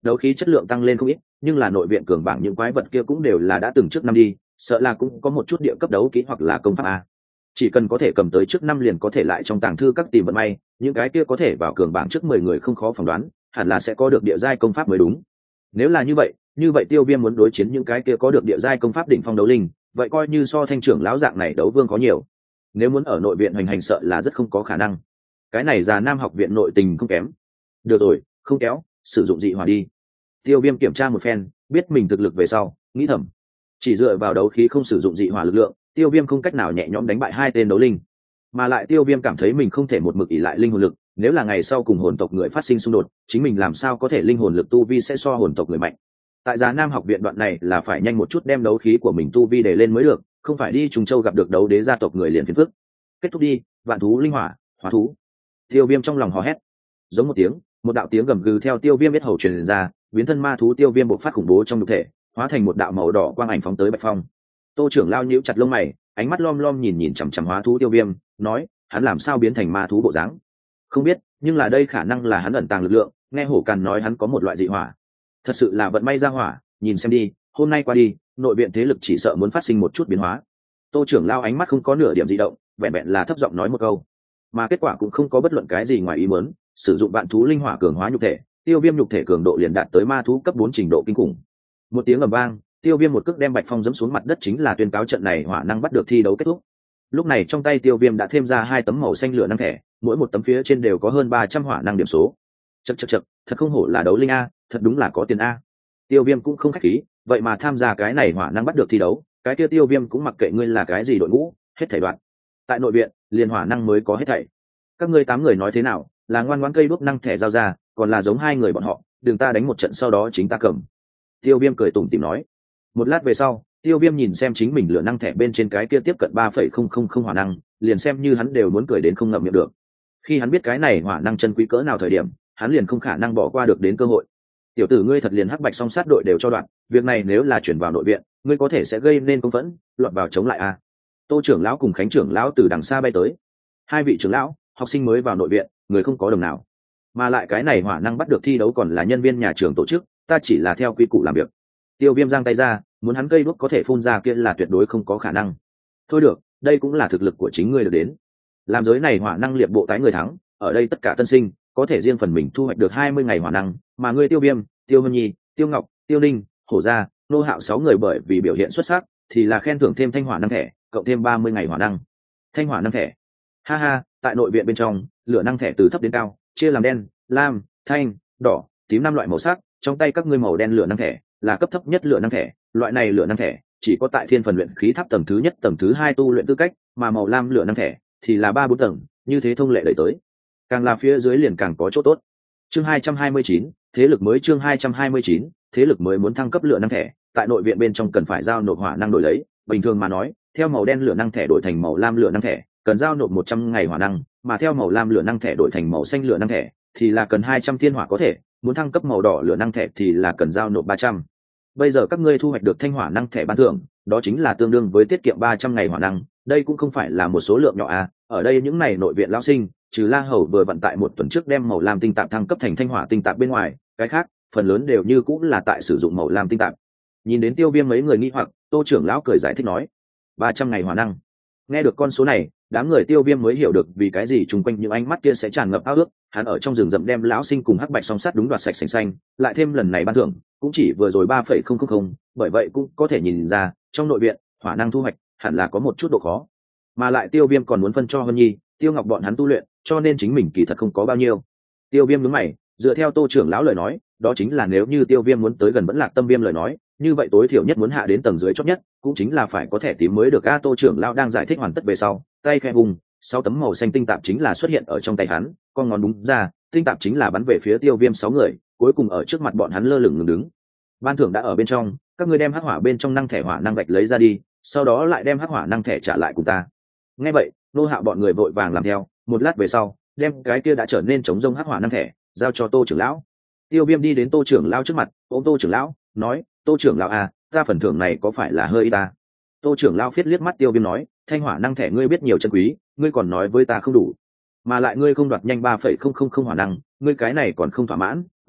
đấu khí chất lượng tăng lên không ít, nhưng là nội viện cường bảng những quái vật kia cũng đều là đã từng trước năm đi, sợ là cũng có một chút địa cấp đấu kỹ hoặc là công pháp a. Chỉ cần có thể cầm tới trước năm liền có thể lại trong tàng thư các tìm vận may, những cái kia có thể vào cường bảng trước 10 người không khó phỏng đoán, hẳn là sẽ có được địa giai công pháp mới đúng. Nếu là như vậy Tiêu Viêm muốn đối chiến những cái kia có được địa giai công pháp đỉnh phong đấu linh, vậy coi như so Thanh trưởng lão dạng này đấu vương có nhiều. Nếu muốn ở nội viện hoành hành sợ là rất không có khả năng. Cái này già Nam học viện nội tình không kém. Được rồi, không kéo, sử dụng dị hỏa đi. Tiêu Viêm kiểm tra một phen, biết mình thực lực về sau, nghĩ thầm, chỉ dựa vào đấu khí không sử dụng dị hỏa lực lượng, Tiêu Viêm không cách nào nhẹ nhõm đánh bại hai tên đấu linh. Mà lại Tiêu Viêm cảm thấy mình không thể một mực ỷ lại linh hồn lực, nếu là ngày sau cùng hồn tộc người phát sinh xung đột, chính mình làm sao có thể linh hồn lực tu vi sẽ so hồn tộc người mạnh. Tại Già Nam học viện đoạn này là phải nhanh một chút đem đấu khí của mình tu vi để lên mới được, không phải đi Trùng Châu gặp được đấu đế gia tộc người liền phiền phức. Kết thúc đi, vạn thú linh hỏa, hóa thú. Tiêu Viêm trong lòng hò hét, giống một tiếng, một đạo tiếng gầm gừ theo Tiêu Viêm biết hầu truyền ra, biến thân ma thú Tiêu Viêm bộc phát khủng bố trong nhục thể, hóa thành một đạo màu đỏ quang ảnh phóng tới Bạch Phong. Tô trưởng lao nhíu chặt lông mày, ánh mắt lom lom nhìn chằm chằm hóa thú Tiêu Viêm, nói, hắn làm sao biến thành ma thú bộ dáng? Không biết, nhưng là đây khả năng là hắn ẩn tàng lực lượng, nghe Hổ Càn nói hắn có một loại dị hỏa. Thật sự là vận may ra hỏa, nhìn xem đi, hôm nay qua đi, nội viện thế lực chỉ sợ muốn phát sinh một chút biến hóa. Tô trưởng lao ánh mắt không có nửa điểm dị động, vẹn vẹn là thấp giọng nói một câu, mà kết quả cũng không có bất luận cái gì ngoài ý muốn, sử dụng vạn thú linh hỏa cường hóa nhục thể, Tiêu Viêm nhục thể cường độ liền đạt tới ma thú cấp 4 trình độ kinh khủng. Một tiếng ầm vang, Tiêu Viêm một cước đem Bạch Phong giẫm xuống mặt đất chính là tuyên cáo trận này hỏa năng bắt được thi đấu kết thúc. Lúc này trong tay Tiêu Viêm đã thêm ra 2 tấm màu xanh lửa năng thẻ, mỗi một tấm phía trên đều có hơn 300 hỏa năng điểm số. Chậc, thật không hổ là đấu linh a, thật đúng là có tiền a. Tiêu Viêm cũng không khách khí, vậy mà tham gia cái này hỏa năng bắt được thi đấu, cái kia Tiêu Viêm cũng mặc kệ ngươi là cái gì đội ngũ, hết thảy đoạn. Tại nội viện, liền hỏa năng mới có hết thảy. Các ngươi 8 người nói thế nào, là ngoan ngoãn cây đuốc năng thẻ giao ra, còn là giống 2 người bọn họ, đừng ta đánh một trận sau đó chính ta cầm. Tiêu Viêm cười tủm tỉm nói. Một lát về sau, Tiêu Viêm nhìn xem chính mình lửa năng thẻ bên trên cái kia tiếp cận 3,000 hỏa năng, liền xem như hắn đều muốn cười đến không ngậm miệng được. Khi hắn biết cái này hỏa năng chân quý cỡ nào thời điểm, hắn liền không khả năng bỏ qua được đến cơ hội. Tiểu tử ngươi thật liền hắc bạch song sát đội đều cho đoạn, việc này nếu là chuyển vào nội viện, ngươi có thể sẽ gây nên công phẫn, loạn vào chống lại a. Tô trưởng lão cùng Khánh trưởng lão từ đằng xa bay tới. 2 vị trưởng lão, học sinh mới vào nội viện, người không có đồng nào. Mà lại cái này hỏa năng bắt được thi đấu còn là nhân viên nhà trường tổ chức, ta chỉ là theo quy củ làm việc. Tiêu Viêm giang tay ra, muốn hắn cây đuốc có thể phun ra kia là tuyệt đối không có khả năng. Thôi được, đây cũng là thực lực của chính ngươi được đến. Làm giới này hỏa năng liệt bộ tái người thắng, ở đây tất cả tân sinh có thể riêng phần mình thu hoạch được 20 ngày hỏa năng, mà ngươi Tiêu Viêm, Tiêu Hân Nhi, Tiêu Ngọc, Tiêu Ninh, Hổ Gia, Nô Hạo 6 người bởi vì biểu hiện xuất sắc thì là khen thưởng thêm thanh hỏa năng thẻ, cộng thêm 30 ngày hỏa năng. Thanh hỏa năng thẻ. Ha ha, tại nội viện bên trong, lửa năng thẻ từ thấp đến cao, chia làm đen, lam, thanh, đỏ, tím 5 loại màu sắc, trong tay các ngươi màu đen lửa năng thẻ là cấp thấp nhất lửa năng thẻ, loại này lửa năng thẻ chỉ có tại thiên phần luyện khí tháp tầng thứ nhất tầng thứ 2 tu luyện tư cách, mà màu lam lửa năng thẻ thì là 3-4 tầng, như thế thông lệ đẩy tới. Càng là phía dưới liền càng có chỗ tốt. Chương 229, thế lực mới. Chương 229, thế lực mới. Muốn thăng cấp lửa năng thẻ, tại nội viện bên trong cần phải giao nộp hỏa năng đổi lấy, bình thường mà nói, theo màu đen lửa năng thẻ đổi thành màu lam lửa năng thẻ, cần giao nộp 100 ngày hỏa năng, mà theo màu lam lửa năng thẻ đổi thành màu xanh lửa năng thẻ thì là cần 200 thiên hỏa có thể, muốn thăng cấp màu đỏ lửa năng thẻ thì là cần giao nộp 300. Bây giờ các ngươi thu hoạch được thanh hỏa năng thẻ ban thưởng, đó chính là tương đương với tiết kiệm 300 ngày hỏa năng, đây cũng không phải là một số lượng nhỏ à, ở đây những này nội viện lão sinh, trừ La Hầu vừa vận tại một tuần trước đem màu lam tinh tạp thăng cấp thành thanh hỏa tinh tạp bên ngoài, cái khác, phần lớn đều như cũng là tại sử dụng màu lam tinh tạp. Nhìn đến Tiêu Viêm mấy người nghi hoặc, Tô trưởng lão cười giải thích nói, 300 ngày hỏa năng. Nghe được con số này, đám người Tiêu Viêm mới hiểu được vì cái gì chung quanh những ánh mắt kia sẽ tràn ngập ao ước, hắn ở trong rừng rậm đem lão sinh cùng hắc bạch song sát đúng đoạt sạch sành xanh, lại thêm lần này ban thưởng cũng chỉ vừa rồi 3,000, bởi vậy cũng có thể nhìn ra trong nội viện hỏa năng thu hoạch hẳn là có một chút độ khó, mà lại Tiêu Viêm còn muốn phân cho Hân Nhi, Tiêu Ngọc bọn hắn tu luyện, cho nên chính mình kỳ thật không có bao nhiêu. Tiêu Viêm nhướng mày, dựa theo Tô trưởng lão lời nói, đó chính là nếu như Tiêu Viêm muốn tới gần Vẫn Lạc Tâm Viêm lời nói, như vậy tối thiểu nhất muốn hạ đến tầng dưới chót nhất, cũng chính là phải có thể tím mới được. A Tô trưởng lão đang giải thích hoàn tất về sau, tay khẽ vùng, 6 tấm màu xanh tinh tạp chính là xuất hiện ở trong tay hắn, con ngón đúng ra, tinh tạp chính là bắn về phía Tiêu Viêm 6 người, cuối cùng ở trước mặt bọn hắn lơ lửng ngừng đứng. Ban thưởng đã ở bên trong, các ngươi đem hắc hỏa bên trong năng thẻ hỏa năng gạch lấy ra đi, sau đó lại đem hắc hỏa năng thẻ trả lại cùng ta. Nghe vậy, Nô Hạo bọn người vội vàng làm theo, một lát về sau, đem cái kia đã trở nên chống rông hắc hỏa năng thẻ giao cho Tô trưởng lão. Tiêu Viêm đi đến Tô trưởng lão trước mặt, ôm Tô trưởng lão, nói, Tô trưởng lão à, ta phần thưởng này có phải là hơi ít ta? Tô trưởng lão phiết liếc mắt Tiêu Viêm nói, thanh hỏa năng thẻ ngươi biết nhiều chân quý, ngươi còn nói với ta không đủ, mà lại ngươi không đoạt nhanh 3,000 hỏa năng, ngươi cái này còn không thỏa mãn,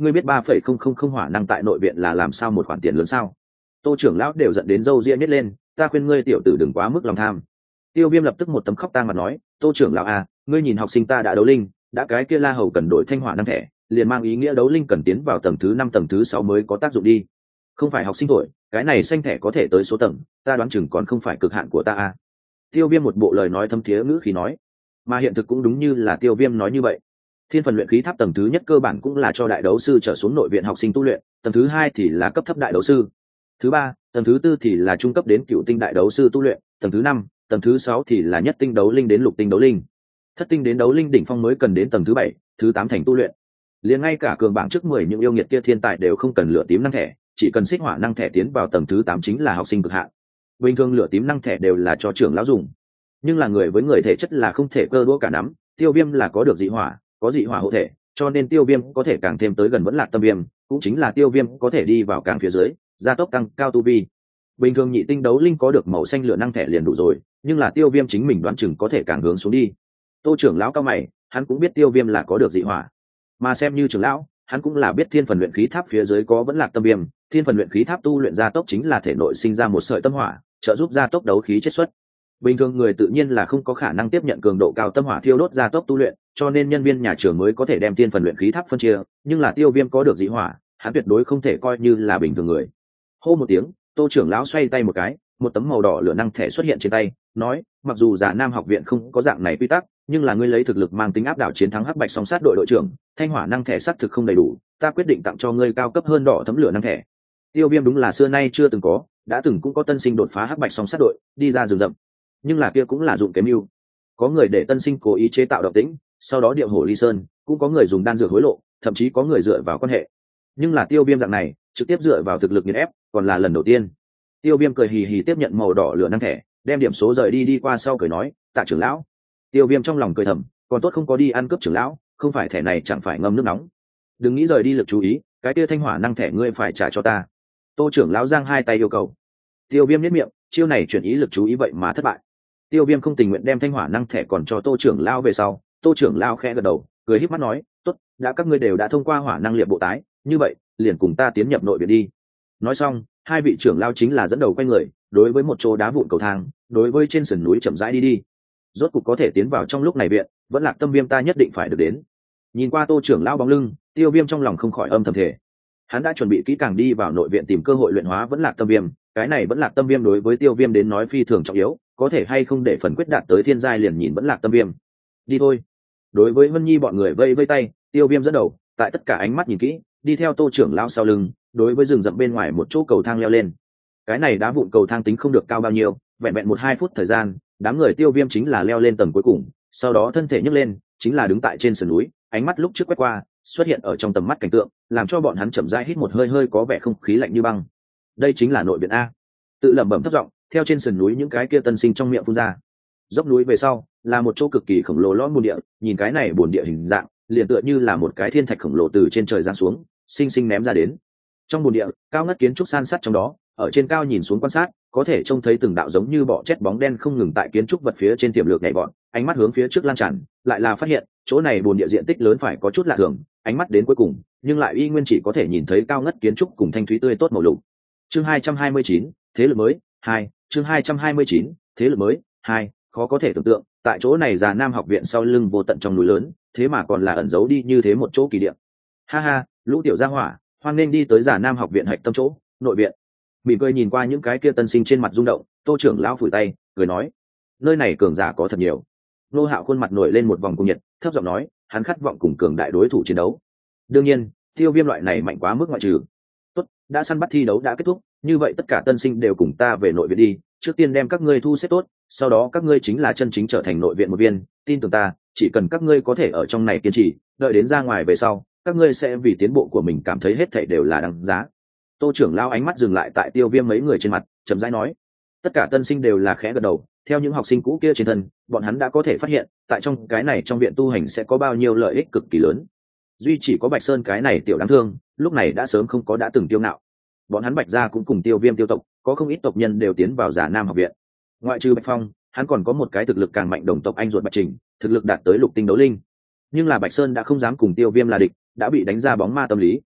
ngươi biết 3,000 hỏa năng tại nội viện là làm sao một khoản tiền lớn sao? Tô trưởng lão đều giận đến râu ria nhếch lên, ta khuyên ngươi tiểu tử đừng quá mức lòng tham. Tiêu Viêm lập tức một tấm khóc tang mặt nói, Tô trưởng lão à, ngươi nhìn học sinh ta đã đấu linh, đã cái kia La Hầu cần đổi thanh hỏa năng thẻ, liền mang ý nghĩa đấu linh cần tiến vào tầng thứ 5 tầng thứ 6 mới có tác dụng đi. Không phải học sinh tuổi, cái này xanh thẻ có thể tới số tầng, ta đoán chừng còn không phải cực hạn của ta à. Tiêu Viêm một bộ lời nói thâm thiế ngữ khí nói, mà hiện thực cũng đúng như là Tiêu Viêm nói như vậy. Thiên phần luyện khí tháp tầng thứ nhất cơ bản cũng là cho đại đấu sư trở xuống nội viện học sinh tu luyện, tầng thứ 2 thì là cấp thấp đại đấu sư, thứ 3, tầng thứ 4 thì là trung cấp đến cựu tinh đại đấu sư tu luyện, tầng thứ 5, tầng thứ 6 thì là nhất tinh đấu linh đến lục tinh đấu linh, thất tinh đến đấu linh đỉnh phong mới cần đến tầng thứ 7, thứ 8 thành tu luyện. Liền ngay cả cường bảng trước 10 những yêu nghiệt kia thiên tài đều không cần lửa tím năng thẻ, chỉ cần xích hỏa năng thẻ tiến vào tầng thứ 8 chính là học sinh cực hạn. Bình thường lửa tím năng thẻ đều là cho trưởng lão dùng, nhưng là người với người thể chất là không thể cơ đũa cả nắm, Tiêu Viêm là có được dị hỏa, có dị hỏa hộ thể, cho nên Tiêu Viêm có thể càng thêm tới gần vẫn lạc tâm viêm, cũng chính là Tiêu Viêm có thể đi vào càng phía dưới, gia tốc tăng cao tu vi. Bình thường nhị tinh đấu linh có được màu xanh lửa năng thẻ liền đủ rồi, nhưng là Tiêu Viêm chính mình đoán chừng có thể càng hướng xuống đi. Tô trưởng lão cao mày, hắn cũng biết Tiêu Viêm là có được dị hỏa, mà xem như trưởng lão, hắn cũng là biết thiên phần luyện khí tháp phía dưới có vẫn lạc tâm viêm, thiên phần luyện khí tháp tu luyện gia tốc chính là thể nội sinh ra một sợi tâm hỏa, trợ giúp gia tốc đấu khí chiết xuất. Bình thường người tự nhiên là không có khả năng tiếp nhận cường độ cao tâm hỏa thiêu đốt gia tốc tu luyện, cho nên nhân viên nhà trường mới có thể đem thiên phần luyện khí tháp phân chia, nhưng là Tiêu Viêm có được dị hỏa, hắn tuyệt đối không thể coi như là bình thường người. Hô một tiếng, Tô trưởng lão xoay tay một cái, một tấm màu đỏ lửa năng thẻ xuất hiện trên tay, nói, mặc dù Già Nam học viện không có dạng này quy tắc, nhưng là ngươi lấy thực lực mang tính áp đảo chiến thắng Hắc Bạch song sát đội đội trưởng, thanh hỏa năng thẻ xác thực không đầy đủ, ta quyết định tặng cho ngươi cao cấp hơn đỏ thấm lửa năng thẻ. Tiêu Viêm đúng là xưa nay chưa từng có, đã từng cũng có tân sinh đột phá Hắc Bạch song sát đội, đi ra rừng rậm, nhưng là kia cũng là dụng kế mưu. Có người để tân sinh cố ý chế tạo động tĩnh, sau đó điệu hổ ly sơn, cũng có người dùng đan dược hối lộ, thậm chí có người dựa vào quan hệ. Nhưng là Tiêu Viêm dạng này, trực tiếp dựa vào thực lực nghiền ép, còn là lần đầu tiên. Tiêu Viêm cười hì hì tiếp nhận màu đỏ lửa năng thẻ, đem điểm số rời đi qua sau cười nói, tạ trưởng lão. Tiêu Viêm trong lòng cười thầm, còn tốt không có đi ăn cướp trưởng lão, không phải thẻ này chẳng phải ngâm nước nóng. Đừng nghĩ rời đi lực chú ý, cái kia thanh hỏa năng thẻ ngươi phải trả cho ta. Tô trưởng lão giang hai tay yêu cầu. Tiêu Viêm nhếch miệng, chiêu này chuyển ý lực chú ý vậy mà thất bại. Tiêu Viêm không tình nguyện đem thanh hỏa năng thẻ còn cho Tô trưởng lão về sau, Tô trưởng lão khẽ gật đầu, cười híp mắt nói, tốt, đã các ngươi đều đã thông qua hỏa năng liệp bộ tái, như vậy, liền cùng ta tiến nhập nội viện đi. Nói xong, hai vị trưởng lão chính là dẫn đầu quay người, đối với một chỗ đá vụn cầu thang, đối với trên sườn núi chậm rãi đi. Rốt cục có thể tiến vào trong lúc này viện, vẫn Lạc Tâm Viêm ta nhất định phải được đến. Nhìn qua Tô trưởng lão bóng lưng, Tiêu Viêm trong lòng không khỏi âm thầm thể. Hắn đã chuẩn bị kỹ càng đi vào nội viện tìm cơ hội luyện hóa vẫn Lạc Tâm Viêm, cái này vẫn Lạc Tâm Viêm đối với Tiêu Viêm đến nói phi thường trọng yếu, có thể hay không để phần quyết đạt tới thiên giai liền nhìn vẫn Lạc Tâm Viêm. Đi thôi. Đối với Vân Nhi bọn người vây vây tay, Tiêu Viêm dẫn đầu, tại tất cả ánh mắt nhìn kỹ, đi theo Tô trưởng lão sau lưng, đối với rừng rậm bên ngoài một chỗ cầu thang leo lên. Cái này đá vụn cầu thang tính không được cao bao nhiêu, vẹn vẹn 1-2 phút thời gian, đám người Tiêu Viêm chính là leo lên tầng cuối cùng, sau đó thân thể nhấc lên, chính là đứng tại trên sườn núi, ánh mắt lúc trước quét qua, xuất hiện ở trong tầm mắt cảnh tượng, làm cho bọn hắn chậm rãi hít một hơi hơi có vẻ không khí lạnh như băng. Đây chính là nội viện a. Tự lẩm bẩm thấp giọng, theo trên sườn núi những cái kia tân sinh trong miệng phun ra. Dốc núi về sau, là một chỗ cực kỳ khổng lồ lõm bùn địa, nhìn cái này bùn địa hình dạng, liền tựa như là một cái thiên thạch khổng lồ từ trên trời giáng xuống, sinh sinh ném ra đến. Trong bùn địa, cao ngất kiến trúc san sát trong đó, ở trên cao nhìn xuống quan sát, có thể trông thấy từng đạo giống như bọ chét bóng đen không ngừng tại kiến trúc vật phía trên tiềm lược nhảy bọn, ánh mắt hướng phía trước lan tràn, lại là phát hiện, chỗ này bùn địa diện tích lớn phải có chút lạ thường, ánh mắt đến cuối cùng, nhưng lại y nguyên chỉ có thể nhìn thấy cao ngất kiến trúc cùng thanh thúy tươi tốt màu lục. Chương 229, thế lực mới 2, chương 229, thế lực mới 2, khó có thể tưởng tượng, tại chỗ này Già Nam học viện sau lưng vô tận trong núi lớn, thế mà còn là ẩn giấu đi như thế một chỗ kỳ địa. Ha ha, lũ tiểu gia hỏa, hoan nên đi tới Già Nam học viện hạch tâm chỗ, nội viện. Mỉm cười nhìn qua những cái kia tân sinh trên mặt rung động, Tô trưởng lão phủi tay, cười nói, nơi này cường giả có thật nhiều. Nô Hạo khuôn mặt nổi lên một vòng cung nhiệt, thấp giọng nói, hắn khát vọng cùng cường đại đối thủ chiến đấu. Đương nhiên, Tiêu Viêm loại này mạnh quá mức ngoại trừ. Tốt, đã săn bắt thi đấu đã kết thúc, như vậy tất cả tân sinh đều cùng ta về nội viện đi, trước tiên đem các ngươi thu xếp tốt, sau đó các ngươi chính là chân chính trở thành nội viện một viên, tin tưởng ta, chỉ cần các ngươi có thể ở trong này kiên trì, đợi đến ra ngoài về sau, các ngươi sẽ vì tiến bộ của mình cảm thấy hết thảy đều là đáng giá. Tô trưởng lão ánh mắt dừng lại tại Tiêu Viêm mấy người trên mặt, chậm rãi nói, tất cả tân sinh đều là khẽ gật đầu, theo những học sinh cũ kia trên thân, bọn hắn đã có thể phát hiện, tại trong cái này trong viện tu hành sẽ có bao nhiêu lợi ích cực kỳ lớn. Duy chỉ có Bạch Sơn cái này tiểu đáng thương, lúc này đã sớm không có đã từng tiêu ngạo. Bọn hắn Bạch gia cũng cùng Tiêu Viêm tiêu tộc, có không ít tộc nhân đều tiến vào Già Nam học viện. Ngoại trừ Bạch Phong, hắn còn có một cái thực lực càng mạnh đồng tộc anh ruột Bạch Trình, thực lực đạt tới lục tinh đấu linh. Nhưng là Bạch Sơn đã không dám cùng Tiêu Viêm là địch, đã bị đánh ra bóng ma tâm lý,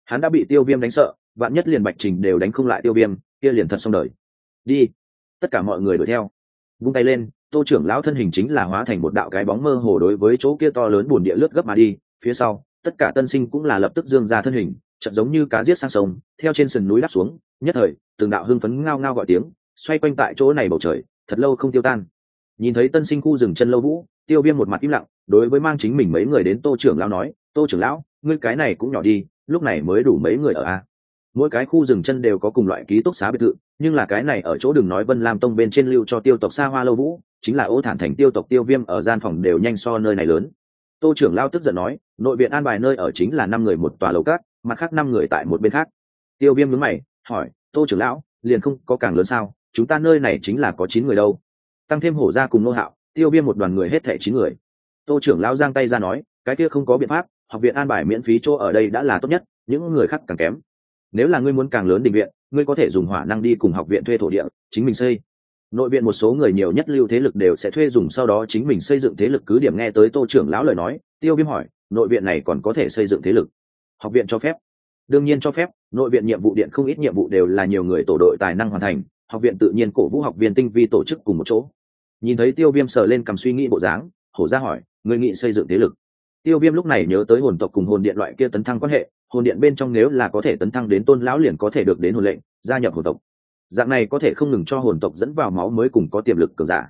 Hắn đã bị Tiêu Viêm đánh sợ, vạn nhất liền Bạch Trình đều đánh không lại Tiêu Viêm, kia liền thật xong đời. Đi. Tất cả mọi người đuổi theo. Vung tay lên, Tô trưởng lão thân hình chính là hóa thành một đạo cái bóng mơ hồ đối với chỗ kia to lớn bùn địa lướt gấp mà đi. Phía sau, tất cả tân sinh cũng là lập tức dương ra thân hình, chợt giống như cá giết sang sông, theo trên sườn núi đáp xuống. Nhất thời, từng đạo hưng phấn ngao ngao gọi tiếng, xoay quanh tại chỗ này bầu trời, thật lâu không tiêu tan. Nhìn thấy tân sinh khu rừng chân lâu vũ, Tiêu Viêm một mặt im lặng, đối với mang chính mình mấy người đến Tô trưởng lão nói, Tô trưởng lão, ngươi cái này cũng nhỏ đi, lúc này mới đủ mấy người ở a. Mỗi cái khu rừng chân đều có cùng loại ký túc xá biệt thự, nhưng là cái này ở chỗ đừng nói Vân Lam Tông bên trên lưu cho tiêu tộc xa hoa lâu vũ, chính là Ô Thản thành tiêu tộc Tiêu Viêm ở gian phòng đều nhanh so nơi này lớn. Tô trưởng lão tức giận nói, nội viện an bài nơi ở chính là 5 người một tòa lầu cát, mặt khác 5 người tại một bên khác. Tiêu Viêm nhướng mày, hỏi, Tô trưởng lão, liền không có càng lớn sao? Chúng ta nơi này chính là có 9 người đâu. Tăng thêm Hổ gia cùng Nô Hạo, Tiêu Viêm một đoàn người hết thảy 9 người. Tô trưởng lão giang tay ra nói, cái kia không có biện pháp, học viện an bài miễn phí chỗ ở đây đã là tốt nhất, những người khác càng kém. Nếu là ngươi muốn càng lớn đình viện, ngươi có thể dùng hỏa năng đi cùng học viện thuê thổ địa, chính mình xây. Nội viện một số người nhiều nhất lưu thế lực đều sẽ thuê dùng, sau đó chính mình xây dựng thế lực cứ điểm. Nghe tới Tô trưởng lão lời nói, Tiêu Viêm hỏi, nội viện này còn có thể xây dựng thế lực? Học viện cho phép? Đương nhiên cho phép, nội viện nhiệm vụ điện không ít nhiệm vụ đều là nhiều người tổ đội tài năng hoàn thành, học viện tự nhiên cổ vũ học viên tinh vi tổ chức cùng một chỗ. Nhìn thấy Tiêu Viêm sờ lên cầm suy nghĩ bộ dáng, Hổ ra hỏi, ngươi nghĩ xây dựng thế lực? Tiêu Viêm lúc này nhớ tới hồn tộc cùng hồn điện loại kia tấn thăng quan hệ, hồn điện bên trong nếu là có thể tấn thăng đến tôn lão liền có thể được đến hồn lệnh, gia nhập hồn tộc. Dạng này có thể không ngừng cho hồn tộc dẫn vào máu mới cùng có tiềm lực cường giả.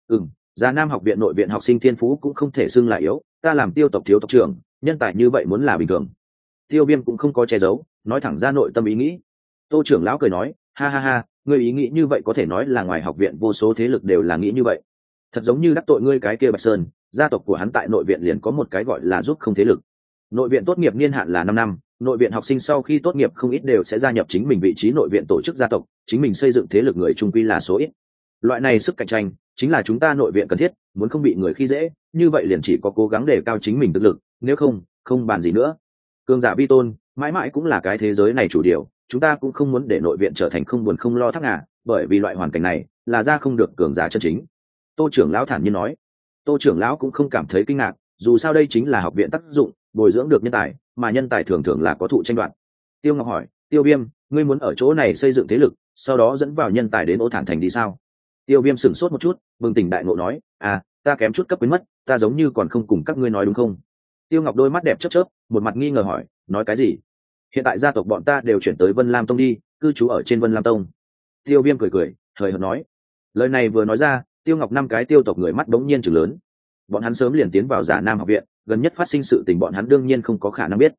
Già Nam học viện nội viện học sinh thiên phú cũng không thể xưng là yếu, ta làm Tiêu tộc thiếu tộc trưởng, nhân tài như vậy muốn là bình thường. Tiêu Viêm cũng không có che giấu, nói thẳng ra nội tâm ý nghĩ. Tô trưởng lão cười nói, ha ha ha, ngươi ý nghĩ như vậy có thể nói là ngoài học viện vô số thế lực đều là nghĩ như vậy. Thật giống như đắc tội ngươi cái kia Bạch Sơn, gia tộc của hắn tại nội viện liền có một cái gọi là giúp không thế lực. Nội viện tốt nghiệp niên hạn là 5 năm, nội viện học sinh sau khi tốt nghiệp không ít đều sẽ gia nhập chính mình vị trí nội viện tổ chức gia tộc, chính mình xây dựng thế lực người trung quy là số ít. Loại này sức cạnh tranh chính là chúng ta nội viện cần thiết, muốn không bị người khi dễ, như vậy liền chỉ có cố gắng đề cao chính mình thực lực, nếu không, không bàn gì nữa. Cường giả vi tôn, mãi mãi cũng là cái thế giới này chủ điều, chúng ta cũng không muốn để nội viện trở thành không buồn không lo thắc ngà, bởi vì loại hoàn cảnh này là ra không được cường giả chân chính. Tô trưởng lão thản nhiên nói. Tô trưởng lão cũng không cảm thấy kinh ngạc, dù sao đây chính là học viện tác dụng, bồi dưỡng được nhân tài, mà nhân tài thường thường là có thụ tranh đoạt. Tiêu Ngọc hỏi, Tiêu Viêm, ngươi muốn ở chỗ này xây dựng thế lực, sau đó dẫn vào nhân tài đến Ô Thản thành đi sao? Tiêu Viêm sửng sốt một chút, bừng tỉnh đại ngộ nói, ta kém chút cấp quên mất, ta giống như còn không cùng các ngươi nói đúng không? Tiêu Ngọc đôi mắt đẹp chớp chớp, một mặt nghi ngờ hỏi, nói cái gì? Hiện tại gia tộc bọn ta đều chuyển tới Vân Lam Tông đi, cư trú ở trên Vân Lam Tông. Tiêu Viêm cười cười, hời hợt nói. Lời này vừa nói ra, Tiêu Ngọc 5 cái tiêu tộc người mắt đống nhiên trừng lớn. Bọn hắn sớm liền tiến vào Già Nam học viện, gần nhất phát sinh sự tình bọn hắn đương nhiên không có khả năng biết.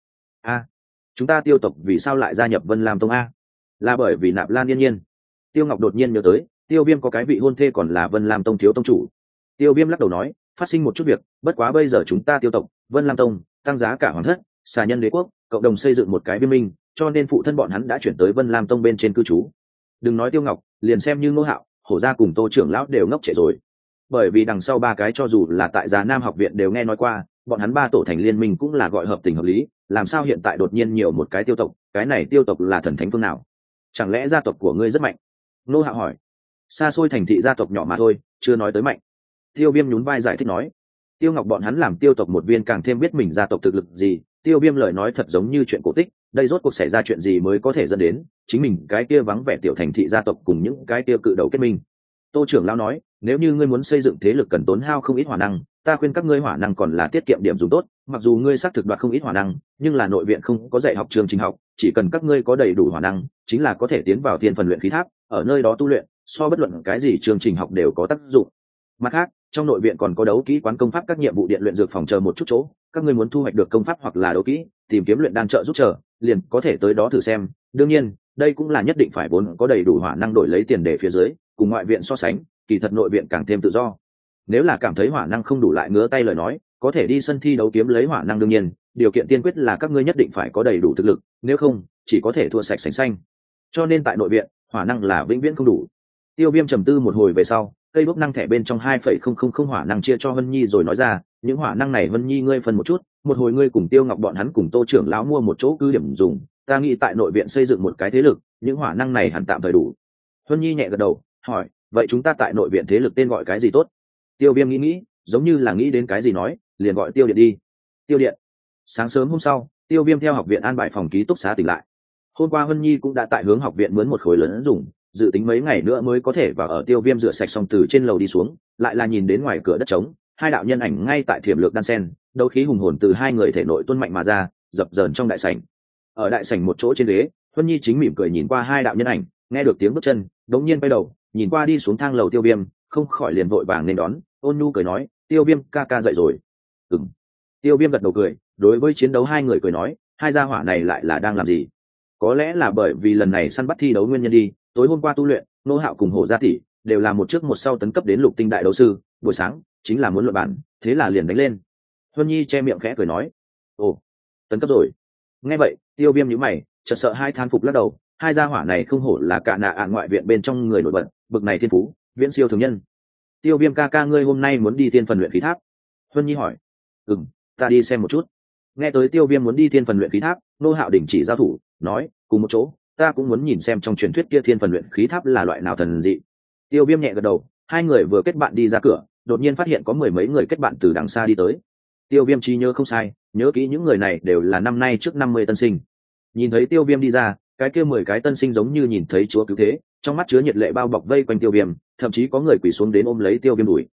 Chúng ta tiêu tộc vì sao lại gia nhập Vân Lam Tông a? Là bởi vì Nạp Lan Yên Nhiên. Tiêu Ngọc đột nhiên nhớ tới, Tiêu Viêm có cái vị hôn thê còn là Vân Lam Tông thiếu tông chủ. Tiêu Viêm lắc đầu nói, phát sinh một chút việc, bất quá bây giờ chúng ta tiêu tộc, Vân Lam Tông, tăng giá cả hoàng thất, xà nhân đế quốc, cộng đồng xây dựng một cái viêm minh, cho nên phụ thân bọn hắn đã chuyển tới Vân Lam Tông bên trên cư trú. Đừng nói Tiêu Ngọc, liền xem như Ngô Hạo, Hổ gia cùng Tô trưởng lão đều ngốc trệ rồi. Bởi vì đằng sau 3 cái cho dù là tại Già Nam học viện đều nghe nói qua, bọn hắn 3 tổ thành liên minh cũng là gọi hợp tình hợp lý, làm sao hiện tại đột nhiên nhiều một cái tiêu tộc, cái này tiêu tộc là thần thánh phương nào? Chẳng lẽ gia tộc của ngươi rất mạnh? Ngô Hạo hỏi. Xa xôi thành thị gia tộc nhỏ mà thôi, chưa nói tới mạnh. Tiêu Viêm nhún vai giải thích nói. Tiêu Ngọc bọn hắn làm tiêu tộc một viên càng thêm biết mình gia tộc thực lực gì. Tiêu Viêm lời nói thật giống như chuyện cổ tích, đây rốt cuộc xảy ra chuyện gì mới có thể dẫn đến chính mình cái kia vắng vẻ tiểu thành thị gia tộc cùng những cái kia cự đầu kết minh. Tô trưởng lão nói, nếu như ngươi muốn xây dựng thế lực cần tốn hao không ít hỏa năng, ta khuyên các ngươi hỏa năng còn là tiết kiệm điểm dùng tốt, mặc dù ngươi xác thực đoạt không ít hỏa năng, nhưng là nội viện không có dạy học chương trình học, chỉ cần các ngươi có đầy đủ hỏa năng, chính là có thể tiến vào thiên phần luyện khí tháp, ở nơi đó tu luyện, so bất luận cái gì chương trình học đều có tác dụng. Mặt khác, trong nội viện còn có đấu kỹ quán công pháp các nhiệm vụ điện luyện dược phòng chờ một chút chỗ, các ngươi muốn thu hoạch được công pháp hoặc là đấu kỹ, tìm kiếm luyện đan trợ giúp chờ, liền có thể tới đó thử xem. Đương nhiên, đây cũng là nhất định phải vốn có đầy đủ hỏa năng đổi lấy tiền để phía dưới, cùng ngoại viện so sánh, kỳ thật nội viện càng thêm tự do. Nếu là cảm thấy hỏa năng không đủ lại ngứa tay lời nói, có thể đi sân thi đấu kiếm lấy hỏa năng, đương nhiên, điều kiện tiên quyết là các ngươi nhất định phải có đầy đủ thực lực, nếu không, chỉ có thể thua sạch sành xanh. Cho nên tại nội viện, hỏa năng là vĩnh viễn không đủ. Tiêu Viêm trầm tư một hồi về sau, cây bốc năng thẻ bên trong 2,000 hỏa năng chia cho Vân Nhi rồi nói ra, những hỏa năng này Vân Nhi ngươi phân một chút, một hồi ngươi cùng Tiêu Ngọc bọn hắn cùng Tô trưởng lão mua một chỗ cứ điểm dùng, ta nghĩ tại nội viện xây dựng một cái thế lực, những hỏa năng này hẳn tạm thời đủ. Vân Nhi nhẹ gật đầu, hỏi, vậy chúng ta tại nội viện thế lực tên gọi cái gì tốt? Tiêu Viêm nghĩ, giống như là nghĩ đến cái gì nói, liền gọi Tiêu Điện đi. Tiêu Điện. Sáng sớm hôm sau, Tiêu Viêm theo học viện an bài phòng ký túc xá tỉnh lại. Hôm qua Hân Nhi cũng đã tại hướng học viện mướn một khối lớn dùng, dự tính mấy ngày nữa mới có thể vào ở. Tiêu Viêm rửa sạch xong từ trên lầu đi xuống, lại là nhìn đến ngoài cửa đất trống, hai đạo nhân ảnh ngay tại thiểm lược đan sen, đấu khí hùng hồn từ hai người thể nội tuôn mạnh mà ra, dập dờn trong đại sảnh. Ở đại sảnh một chỗ trên ghế, Hân Nhi chính mỉm cười nhìn qua hai đạo nhân ảnh, nghe được tiếng bước chân, đống nhiên quay đầu, nhìn qua đi xuống thang lầu Tiêu Viêm, không khỏi liền vội vàng nên đón, ôn nhu cười nói, Tiêu Viêm ca ca dậy rồi. Ừm. Tiêu Viêm gật đầu cười, đối với chiến đấu hai người cười nói, hai gia hỏa này lại là đang làm gì? Có lẽ là bởi vì lần này săn bắt thi đấu nguyên nhân đi, tối hôm qua tu luyện, Nô Hạo cùng Hổ Gia Tỷ đều là một trước một sau tấn cấp đến lục tinh đại đấu sư, buổi sáng chính là muốn luận bản, thế là liền đánh lên. Huân Nhi che miệng khẽ cười nói, ồ, tấn cấp rồi. Nghe vậy, Tiêu Viêm nhíu mày, chợt sợ hai than phục lắc đầu, hai gia hỏa này không hổ là cả nạ ạn ngoại viện bên trong người nổi bật, bực này thiên phú, viễn siêu thường nhân. Tiêu Viêm ca ca ngươi hôm nay muốn đi thiên phần luyện khí tháp? Huân Nhi hỏi. Ta đi xem một chút. Nghe tới Tiêu Viêm muốn đi thiên phần luyện khí tháp, Nô Hạo đình chỉ giao thủ, nói, cùng một chỗ, ta cũng muốn nhìn xem trong truyền thuyết kia thiên phần luyện khí tháp là loại nào thần dị. Tiêu Viêm nhẹ gật đầu, hai người vừa kết bạn đi ra cửa, đột nhiên phát hiện có mười mấy người kết bạn từ đằng xa đi tới. Tiêu Viêm trí nhớ không sai, nhớ kỹ những người này đều là năm nay trước 50 tân sinh. Nhìn thấy Tiêu Viêm đi ra, cái kia 10 cái tân sinh giống như nhìn thấy chúa cứu thế, trong mắt chứa nhiệt lệ bao bọc vây quanh Tiêu Viêm, thậm chí có người quỳ xuống đến ôm lấy Tiêu Viêm đùi.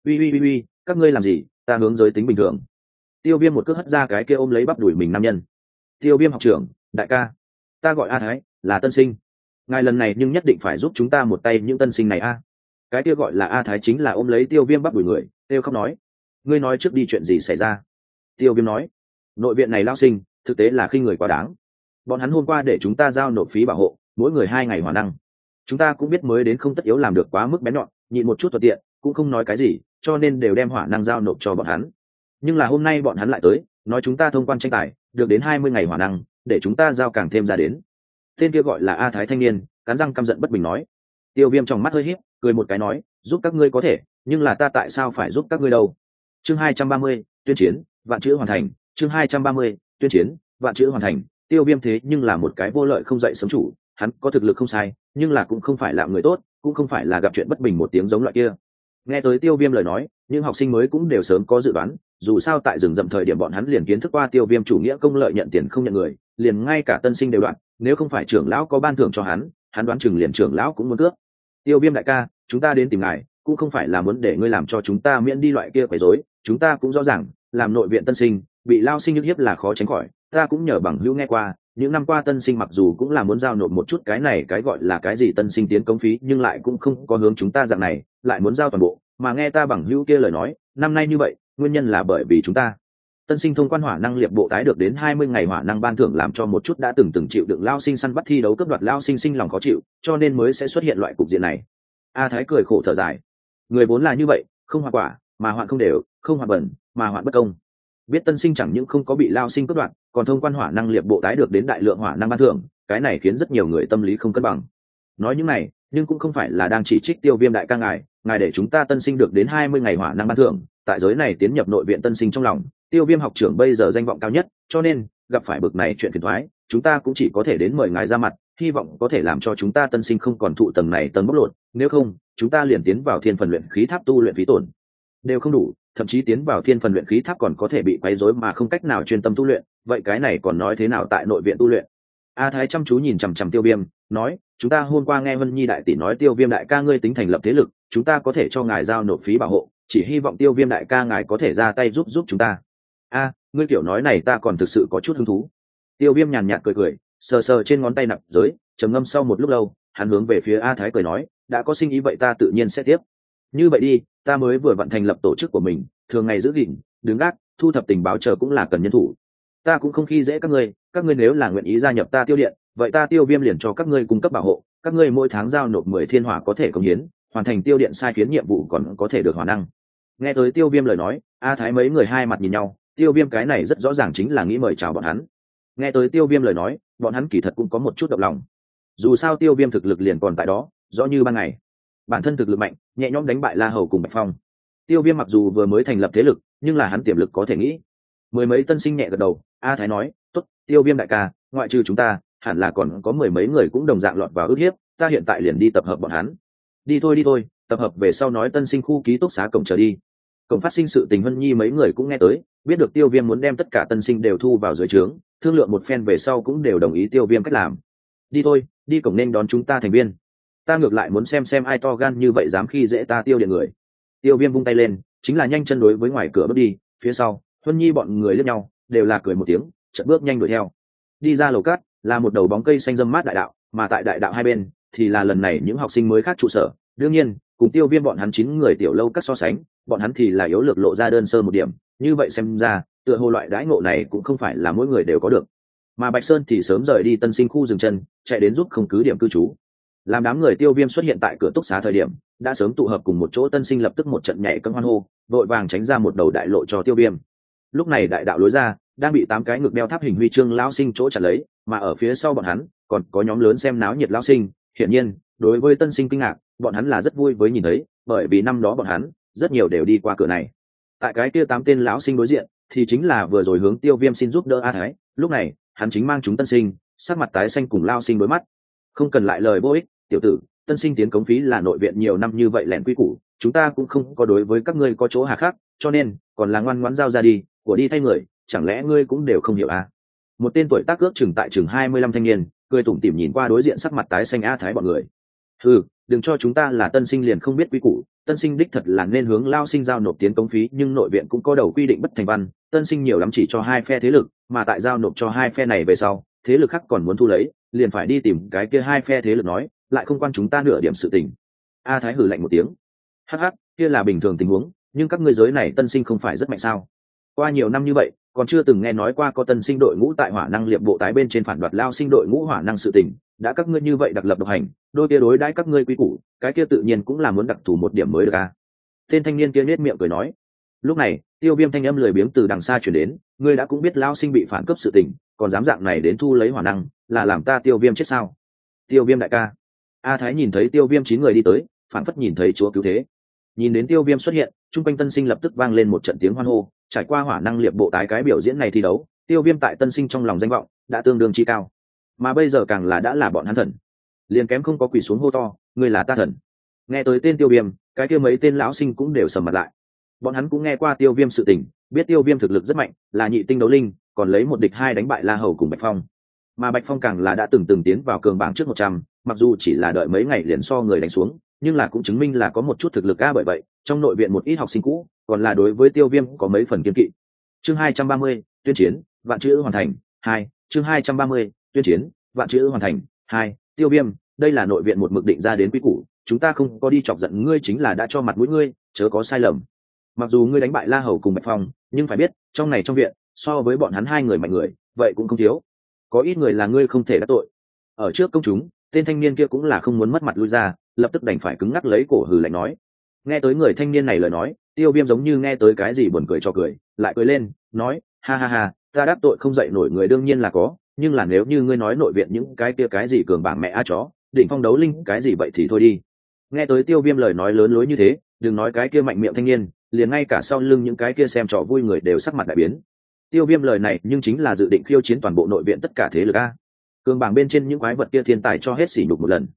Uy, các ngươi làm gì? Ta hướng giới tính bình thường. Tiêu Viêm một cước hất ra cái kia ôm lấy bắp đùi mình nam nhân. Tiêu Viêm học trưởng, đại ca, ta gọi A Thái, là tân sinh. Ngài lần này nhưng nhất định phải giúp chúng ta một tay những tân sinh này a. Cái kia gọi là A Thái chính là ôm lấy Tiêu Viêm bắp đùi người, Tiêu khóc nói, ngươi nói trước đi chuyện gì xảy ra. Tiêu Viêm nói, nội viện này lao sinh thực tế là khinh người quá đáng. Bọn hắn hôm qua để chúng ta giao nộp phí bảo hộ, mỗi người 2 ngày hỏa năng. Chúng ta cũng biết mới đến không tất yếu làm được quá mức bén nhọn, nhịn một chút thuận tiện, cũng không nói cái gì, cho nên đều đem hỏa năng giao nộp cho bọn hắn. Nhưng là hôm nay bọn hắn lại tới, nói chúng ta thông quan tranh tài, được đến 20 ngày hỏa năng, để chúng ta giao càng thêm ra đến. Tên kia gọi là A Thái thanh niên, cắn răng căm giận bất bình nói. Tiêu Viêm trong mắt hơi híp, cười một cái nói, giúp các ngươi có thể, nhưng là ta tại sao phải giúp các ngươi đâu? Chương 230, tuyên chiến, vạn chữ hoàn thành. Chương 230, tuyên chiến, vạn chữ hoàn thành. Tiêu Viêm thế nhưng là một cái vô lợi không dậy sớm chủ, hắn có thực lực không sai, nhưng là cũng không phải là người tốt, cũng không phải là gặp chuyện bất bình một tiếng giống loại kia. Nghe tới Tiêu Viêm lời nói, những học sinh mới cũng đều sớm có dự đoán, dù sao tại rừng rậm thời điểm bọn hắn liền kiến thức qua Tiêu Viêm chủ nghĩa công lợi nhận tiền không nhận người, liền ngay cả tân sinh đều đoạn, nếu không phải trưởng lão có ban thưởng cho hắn đoán chừng liền trưởng lão cũng muốn cướp. Tiêu Viêm đại ca, chúng ta đến tìm ngài, cũng không phải là muốn để ngươi làm cho chúng ta miễn đi loại kia quấy rối, chúng ta cũng rõ ràng, làm nội viện tân sinh, bị lao sinh nhức hiếp là khó tránh khỏi, ta cũng nhờ bằng hữu nghe qua, những năm qua tân sinh mặc dù cũng là muốn giao nộp một chút cái này cái gọi là cái gì tân sinh tiến công phí, nhưng lại cũng không có hướng chúng ta dạng này, lại muốn giao toàn bộ, mà nghe ta bằng hữu kia lời nói, năm nay như vậy, nguyên nhân là bởi vì chúng ta tân sinh thông quan hỏa năng liệp bộ tái được đến 20 ngày hỏa năng ban thưởng, làm cho một chút đã từng chịu đựng lao sinh săn bắt thi đấu cướp đoạt lao sinh sinh lòng khó chịu, cho nên mới sẽ xuất hiện loại cục diện này. A Thái cười khổ thở dài, người vốn là như vậy, không hoạn quả mà hoạn không đều, không hoạn bẩn mà hoạn bất công. Biết tân sinh chẳng những không có bị lao sinh cướp đoạt, còn thông quan hỏa năng liệp bộ tái được đến đại lượng hỏa năng ban thưởng, cái này khiến rất nhiều người tâm lý không cân bằng. Nói những này, nhưng cũng không phải là đang chỉ trích Tiêu Viêm đại ca ngài để chúng ta tân sinh được đến 20 ngày hỏa năng ban thưởng, tại giới này tiến nhập nội viện tân sinh trong lòng, Tiêu Viêm học trưởng bây giờ danh vọng cao nhất, cho nên gặp phải bực này chuyện phiền toái, chúng ta cũng chỉ có thể đến mời ngài ra mặt, hy vọng có thể làm cho chúng ta tân sinh không còn thụ tầng này tầng bóc lột, nếu không, chúng ta liền tiến vào thiên phần luyện khí tháp tu luyện phí tổn đều không đủ, thậm chí tiến vào thiên phần luyện khí tháp còn có thể bị quấy rối mà không cách nào chuyên tâm tu luyện, vậy cái này còn nói thế nào tại nội viện tu luyện? A Thái chăm chú nhìn chằm chằm Tiêu Viêm, nói, chúng ta hôm qua nghe Vân Nhi đại tỷ nói Tiêu Viêm đại ca ngươi tính thành lập thế lực, chúng ta có thể cho ngài giao nộp phí bảo hộ, chỉ hy vọng Tiêu Viêm đại ca ngài có thể ra tay giúp chúng ta. Ngươi kiểu nói này ta còn thực sự có chút hứng thú. Tiêu Viêm nhàn nhạt cười, sờ sờ trên ngón tay nặng giới, trầm ngâm sau một lúc lâu, hắn hướng về phía A Thái cười nói, đã có sinh ý vậy ta tự nhiên sẽ tiếp. Như vậy đi, ta mới vừa vận thành lập tổ chức của mình, thường ngày giữ gìn, đứng gác, thu thập tình báo chờ cũng là cần nhân thủ. Ta cũng không khi dễ các ngươi nếu là nguyện ý gia nhập ta Tiêu Điện, vậy ta Tiêu Viêm liền cho các ngươi cung cấp bảo hộ, các ngươi mỗi tháng giao nộp 10 thiên hỏa có thể cống hiến, hoàn thành Tiêu Điện sai khiến nhiệm vụ còn có thể được hỏa năng. Nghe tới Tiêu Viêm lời nói, A Thái mấy người hai mặt nhìn nhau, Tiêu Viêm cái này rất rõ ràng chính là nghĩ mời chào bọn hắn. Nghe tới Tiêu Viêm lời nói, bọn hắn kỳ thật cũng có một chút động lòng. Dù sao Tiêu Viêm thực lực liền còn tại đó, rõ như ban ngày. Bản thân thực lực mạnh, nhẹ nhõm đánh bại La Hầu cùng Bạch Phong. Tiêu Viêm mặc dù vừa mới thành lập thế lực, nhưng là hắn tiềm lực có thể nghĩ. Mười mấy tân sinh nhẹ gật đầu, A Thái nói, tốt, Tiêu Viêm đại ca, ngoại trừ chúng ta, hẳn là còn có mười mấy người cũng đồng dạng lọt vào ức hiếp, ta hiện tại liền đi tập hợp bọn hắn. Đi thôi, tập hợp về sau nói tân sinh khu ký túc xá cổng chờ đi. Cổng phát sinh sự tình Vân Nhi mấy người cũng nghe tới, biết được Tiêu Viêm muốn đem tất cả tân sinh đều thu vào dưới trướng, thương lượng một phen về sau cũng đều đồng ý Tiêu Viêm cách làm. Đi thôi, đi cổng nên đón chúng ta thành viên. Ta ngược lại muốn xem ai to gan như vậy dám khi dễ ta Tiêu Điện người. Tiêu Viêm vung tay lên, chính là nhanh chân đối với ngoài cửa bước đi. Phía sau, Huân Nhi bọn người liếc nhau, đều là cười một tiếng, chợt bước nhanh đuổi theo. Đi ra lầu cát là một đầu bóng cây xanh râm mát đại đạo, mà tại đại đạo hai bên thì là lần này những học sinh mới khác trụ sở. Đương nhiên, cùng Tiêu Viêm bọn hắn 9 người tiểu lâu các so sánh, bọn hắn thì là yếu lược lộ ra đơn sơ một điểm. Như vậy xem ra, tựa hồ loại đãi ngộ này cũng không phải là mỗi người đều có được. Mà Bạch Sơn thì sớm rời đi tân sinh khu dừng chân, chạy đến giúp không cứ điểm cư trú. Làm đám người Tiêu Viêm xuất hiện tại cửa túc xá thời điểm, đã sớm tụ hợp cùng một chỗ tân sinh lập tức một trận nhảy cẫng hoan hô, vội vàng tránh ra một đầu đại lộ cho Tiêu Viêm. Lúc này đại đạo lối ra đang bị 8 cái ngực đeo tháp hình huy chương lão sinh chỗ chặn lấy, mà ở phía sau bọn hắn còn có nhóm lớn xem náo nhiệt lão sinh. Hiển nhiên, đối với tân sinh kinh ngạc, bọn hắn là rất vui với nhìn thấy, bởi vì năm đó bọn hắn rất nhiều đều đi qua cửa này. Tại cái kia 8 tên lão sinh đối diện, thì chính là vừa rồi hướng Tiêu Viêm xin giúp đỡ A Thái. Lúc này, hắn chính mang chúng tân sinh, sắc mặt tái xanh cùng lao sinh đối mắt. Không cần lại lời vô ích, tiểu tử, tân sinh tiến cống phí là nội viện nhiều năm như vậy lẻn quy củ, chúng ta cũng không có đối với các ngươi có chỗ hà khắc, cho nên còn là ngoan ngoãn giao ra đi, của đi thay người, chẳng lẽ ngươi cũng đều không hiểu à? Một tên tuổi tác ước chừng tại chừng 25 thanh niên, cười tủm tỉm nhìn qua đối diện sắc mặt tái xanh A Thái bọn người. Hừ, đừng cho chúng ta là tân sinh liền không biết quy củ, tân sinh đích thật là nên hướng lao sinh giao nộp tiến cống phí, nhưng nội viện cũng có đầu quy định bất thành văn, tân sinh nhiều lắm chỉ cho 2 phe thế lực, mà tại giao nộp cho 2 phe này về sau, thế lực khác còn muốn thu lấy, liền phải đi tìm cái kia 2 phe thế lực nói, lại không quan chúng ta nửa điểm sự tình. A Thái hừ lạnh một tiếng. Hắc hắc, kia là bình thường tình huống, nhưng các ngươi giới này tân sinh không phải rất mạnh sao? Qua nhiều năm như vậy, còn chưa từng nghe nói qua có tân sinh đội ngũ tại hỏa năng liệp bộ tái bên trên phản đoạt lao sinh đội ngũ hỏa năng sự tình, đã các ngươi như vậy đặc lập độc hành, đôi kia đối đãi các ngươi quy củ, cái kia tự nhiên cũng là muốn đặc thù một điểm mới được a. Tên thanh niên kia nhếch miệng cười nói. Lúc này, Tiêu Viêm thanh âm lười biếng từ đằng xa truyền đến, ngươi đã cũng biết lao sinh bị phản cấp sự tình, còn dám dạng này đến thu lấy hỏa năng, là làm ta Tiêu Viêm chết sao? Tiêu Viêm đại ca. A Thái nhìn thấy Tiêu Viêm 9 người đi tới, phản phất nhìn thấy chúa cứu thế. Nhìn đến Tiêu Viêm xuất hiện, trung quanh tân sinh lập tức vang lên một trận tiếng hoan hô. Trải qua hỏa năng liệp bộ tái cái biểu diễn này thi đấu, Tiêu Viêm tại tân sinh trong lòng danh vọng đã tương đương chi cao, mà bây giờ càng là đã là bọn hắn thần, liền kém không có quỳ xuống hô to, ngươi là ta thần. Nghe tới tên Tiêu Viêm, cái kia mấy tên lão sinh cũng đều sầm mặt lại. Bọn hắn cũng nghe qua Tiêu Viêm sự tình, biết Tiêu Viêm thực lực rất mạnh, là nhị tinh đấu linh, còn lấy 1 địch 2 đánh bại La Hầu cùng Bạch Phong. Mà Bạch Phong càng là đã từng tiến vào cường bảng trước 100, mặc dù chỉ là đợi mấy ngày liền so người đánh xuống, nhưng là cũng chứng minh là có một chút thực lực a, bởi vậy, trong nội viện một ít học sinh cũ, còn là đối với Tiêu Viêm có mấy phần kiêng kỵ. Chương 230, tuyên chiến, vạn chữ hoàn thành, 2, chương 230, tuyên chiến, vạn chữ hoàn thành, 2, Tiêu Viêm, đây là nội viện một mực định ra đến quy củ, chúng ta không có đi chọc giận ngươi chính là đã cho mặt mũi ngươi, chớ có sai lầm. Mặc dù ngươi đánh bại La Hầu cùng Bạch Phong, nhưng phải biết, trong này trong viện, so với bọn hắn 2 người mạnh người, vậy cũng không thiếu. Có ít người là ngươi không thể đắc tội. Ở trước công chúng, tên thanh niên kia cũng là không muốn mất mặt lui ra, lập tức đành phải cứng ngắc lấy cổ hừ lạnh nói. Nghe tới người thanh niên này lời nói, Tiêu Viêm giống như nghe tới cái gì buồn cười cho cười, lại cười lên, nói, ha ha ha, ta đắc tội không dậy nổi người đương nhiên là có, nhưng là nếu như ngươi nói nội viện những cái kia cái gì cường bảng mẹ a chó, đỉnh phong đấu linh cái gì vậy thì thôi đi. Nghe tới Tiêu Viêm lời nói lớn lối như thế, đừng nói cái kia mạnh miệng thanh niên, liền ngay cả sau lưng những cái kia xem trò vui người đều sắc mặt đại biến. Tiêu Viêm lời này nhưng chính là dự định khiêu chiến toàn bộ nội viện tất cả thế lực a. Cường bảng bên trên những quái vật kia thiên tài cho hết sỉ nhục một lần.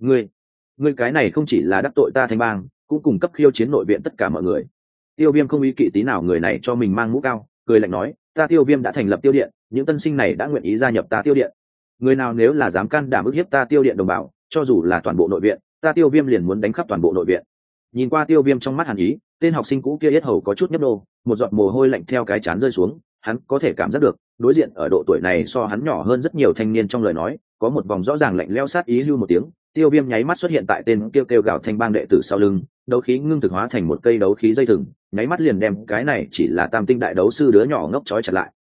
Ngươi cái này không chỉ là đắc tội ta Thanh Bang, cũng cung cấp khiêu chiến nội viện tất cả mọi người. Tiêu Viêm không ý kỵ tí nào người này cho mình mang mũ cao, cười lạnh nói, ta Tiêu Viêm đã thành lập Tiêu Điện, những tân sinh này đã nguyện ý gia nhập ta Tiêu Điện. Người nào nếu là dám can đảm ức hiếp ta Tiêu Điện đồng bào, cho dù là toàn bộ nội viện, ta Tiêu Viêm liền muốn đánh khắp toàn bộ nội viện. Nhìn qua Tiêu Viêm trong mắt hàn ý, tên học sinh cũ kia yết hầu có chút nhấp nô, một giọt mồ hôi lạnh theo cái trán rơi xuống, hắn có thể cảm giác được, đối diện ở độ tuổi này so hắn nhỏ hơn rất nhiều thanh niên trong lời nói, có một vòng rõ ràng lạnh lẽo sát ý lưu một tiếng. Tiêu Viêm nháy mắt xuất hiện tại tên kêu gào Thanh Bang đệ tử sau lưng, đấu khí ngưng thực hóa thành một cây đấu khí dây thừng, nháy mắt liền đem cái này chỉ là tam tinh đại đấu sư đứa nhỏ ngốc trói chặt lại.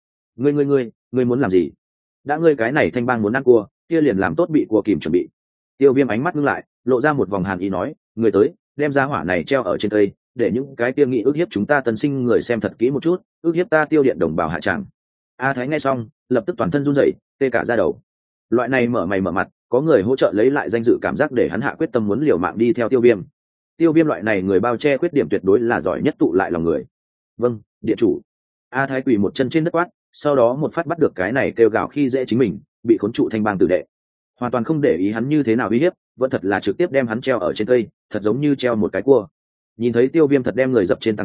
Ngươi muốn làm gì? Đã ngươi cái này Thanh Bang muốn ăn cua, kia liền làm tốt bị cua kìm chuẩn bị. Tiêu Viêm ánh mắt ngưng lại, lộ ra một vòng hàn ý nói, người tới, đem ra hỏa này treo ở trên cây, để những cái kia nghĩ ức hiếp chúng ta tân sinh người xem thật kỹ một chút, ức hiếp ta Tiêu Điện đồng bào hạ tràng. A Thái nghe xong, lập tức toàn thân run rẩy, tê cả da đầu. Loại này mở mày mở mặt, có người hỗ trợ lấy lại danh dự cảm giác để hắn hạ quyết tâm muốn liều mạng đi theo Tiêu Viêm. Tiêu Viêm loại này người bao che khuyết điểm tuyệt đối là giỏi nhất tụ lại lòng người. Vâng, điện chủ. A Thái quỳ một chân trên đất quát, sau đó một phát bắt được cái này kêu gào khi dễ chính mình, bị khốn trụ Thanh Bang tử đệ. Hoàn toàn không để ý hắn như thế nào uy hiếp, vẫn thật là trực tiếp đem hắn treo ở trên cây, thật giống như treo một cái cua. Nhìn thấy Tiêu Viêm thật đem người dập trên tàng cây,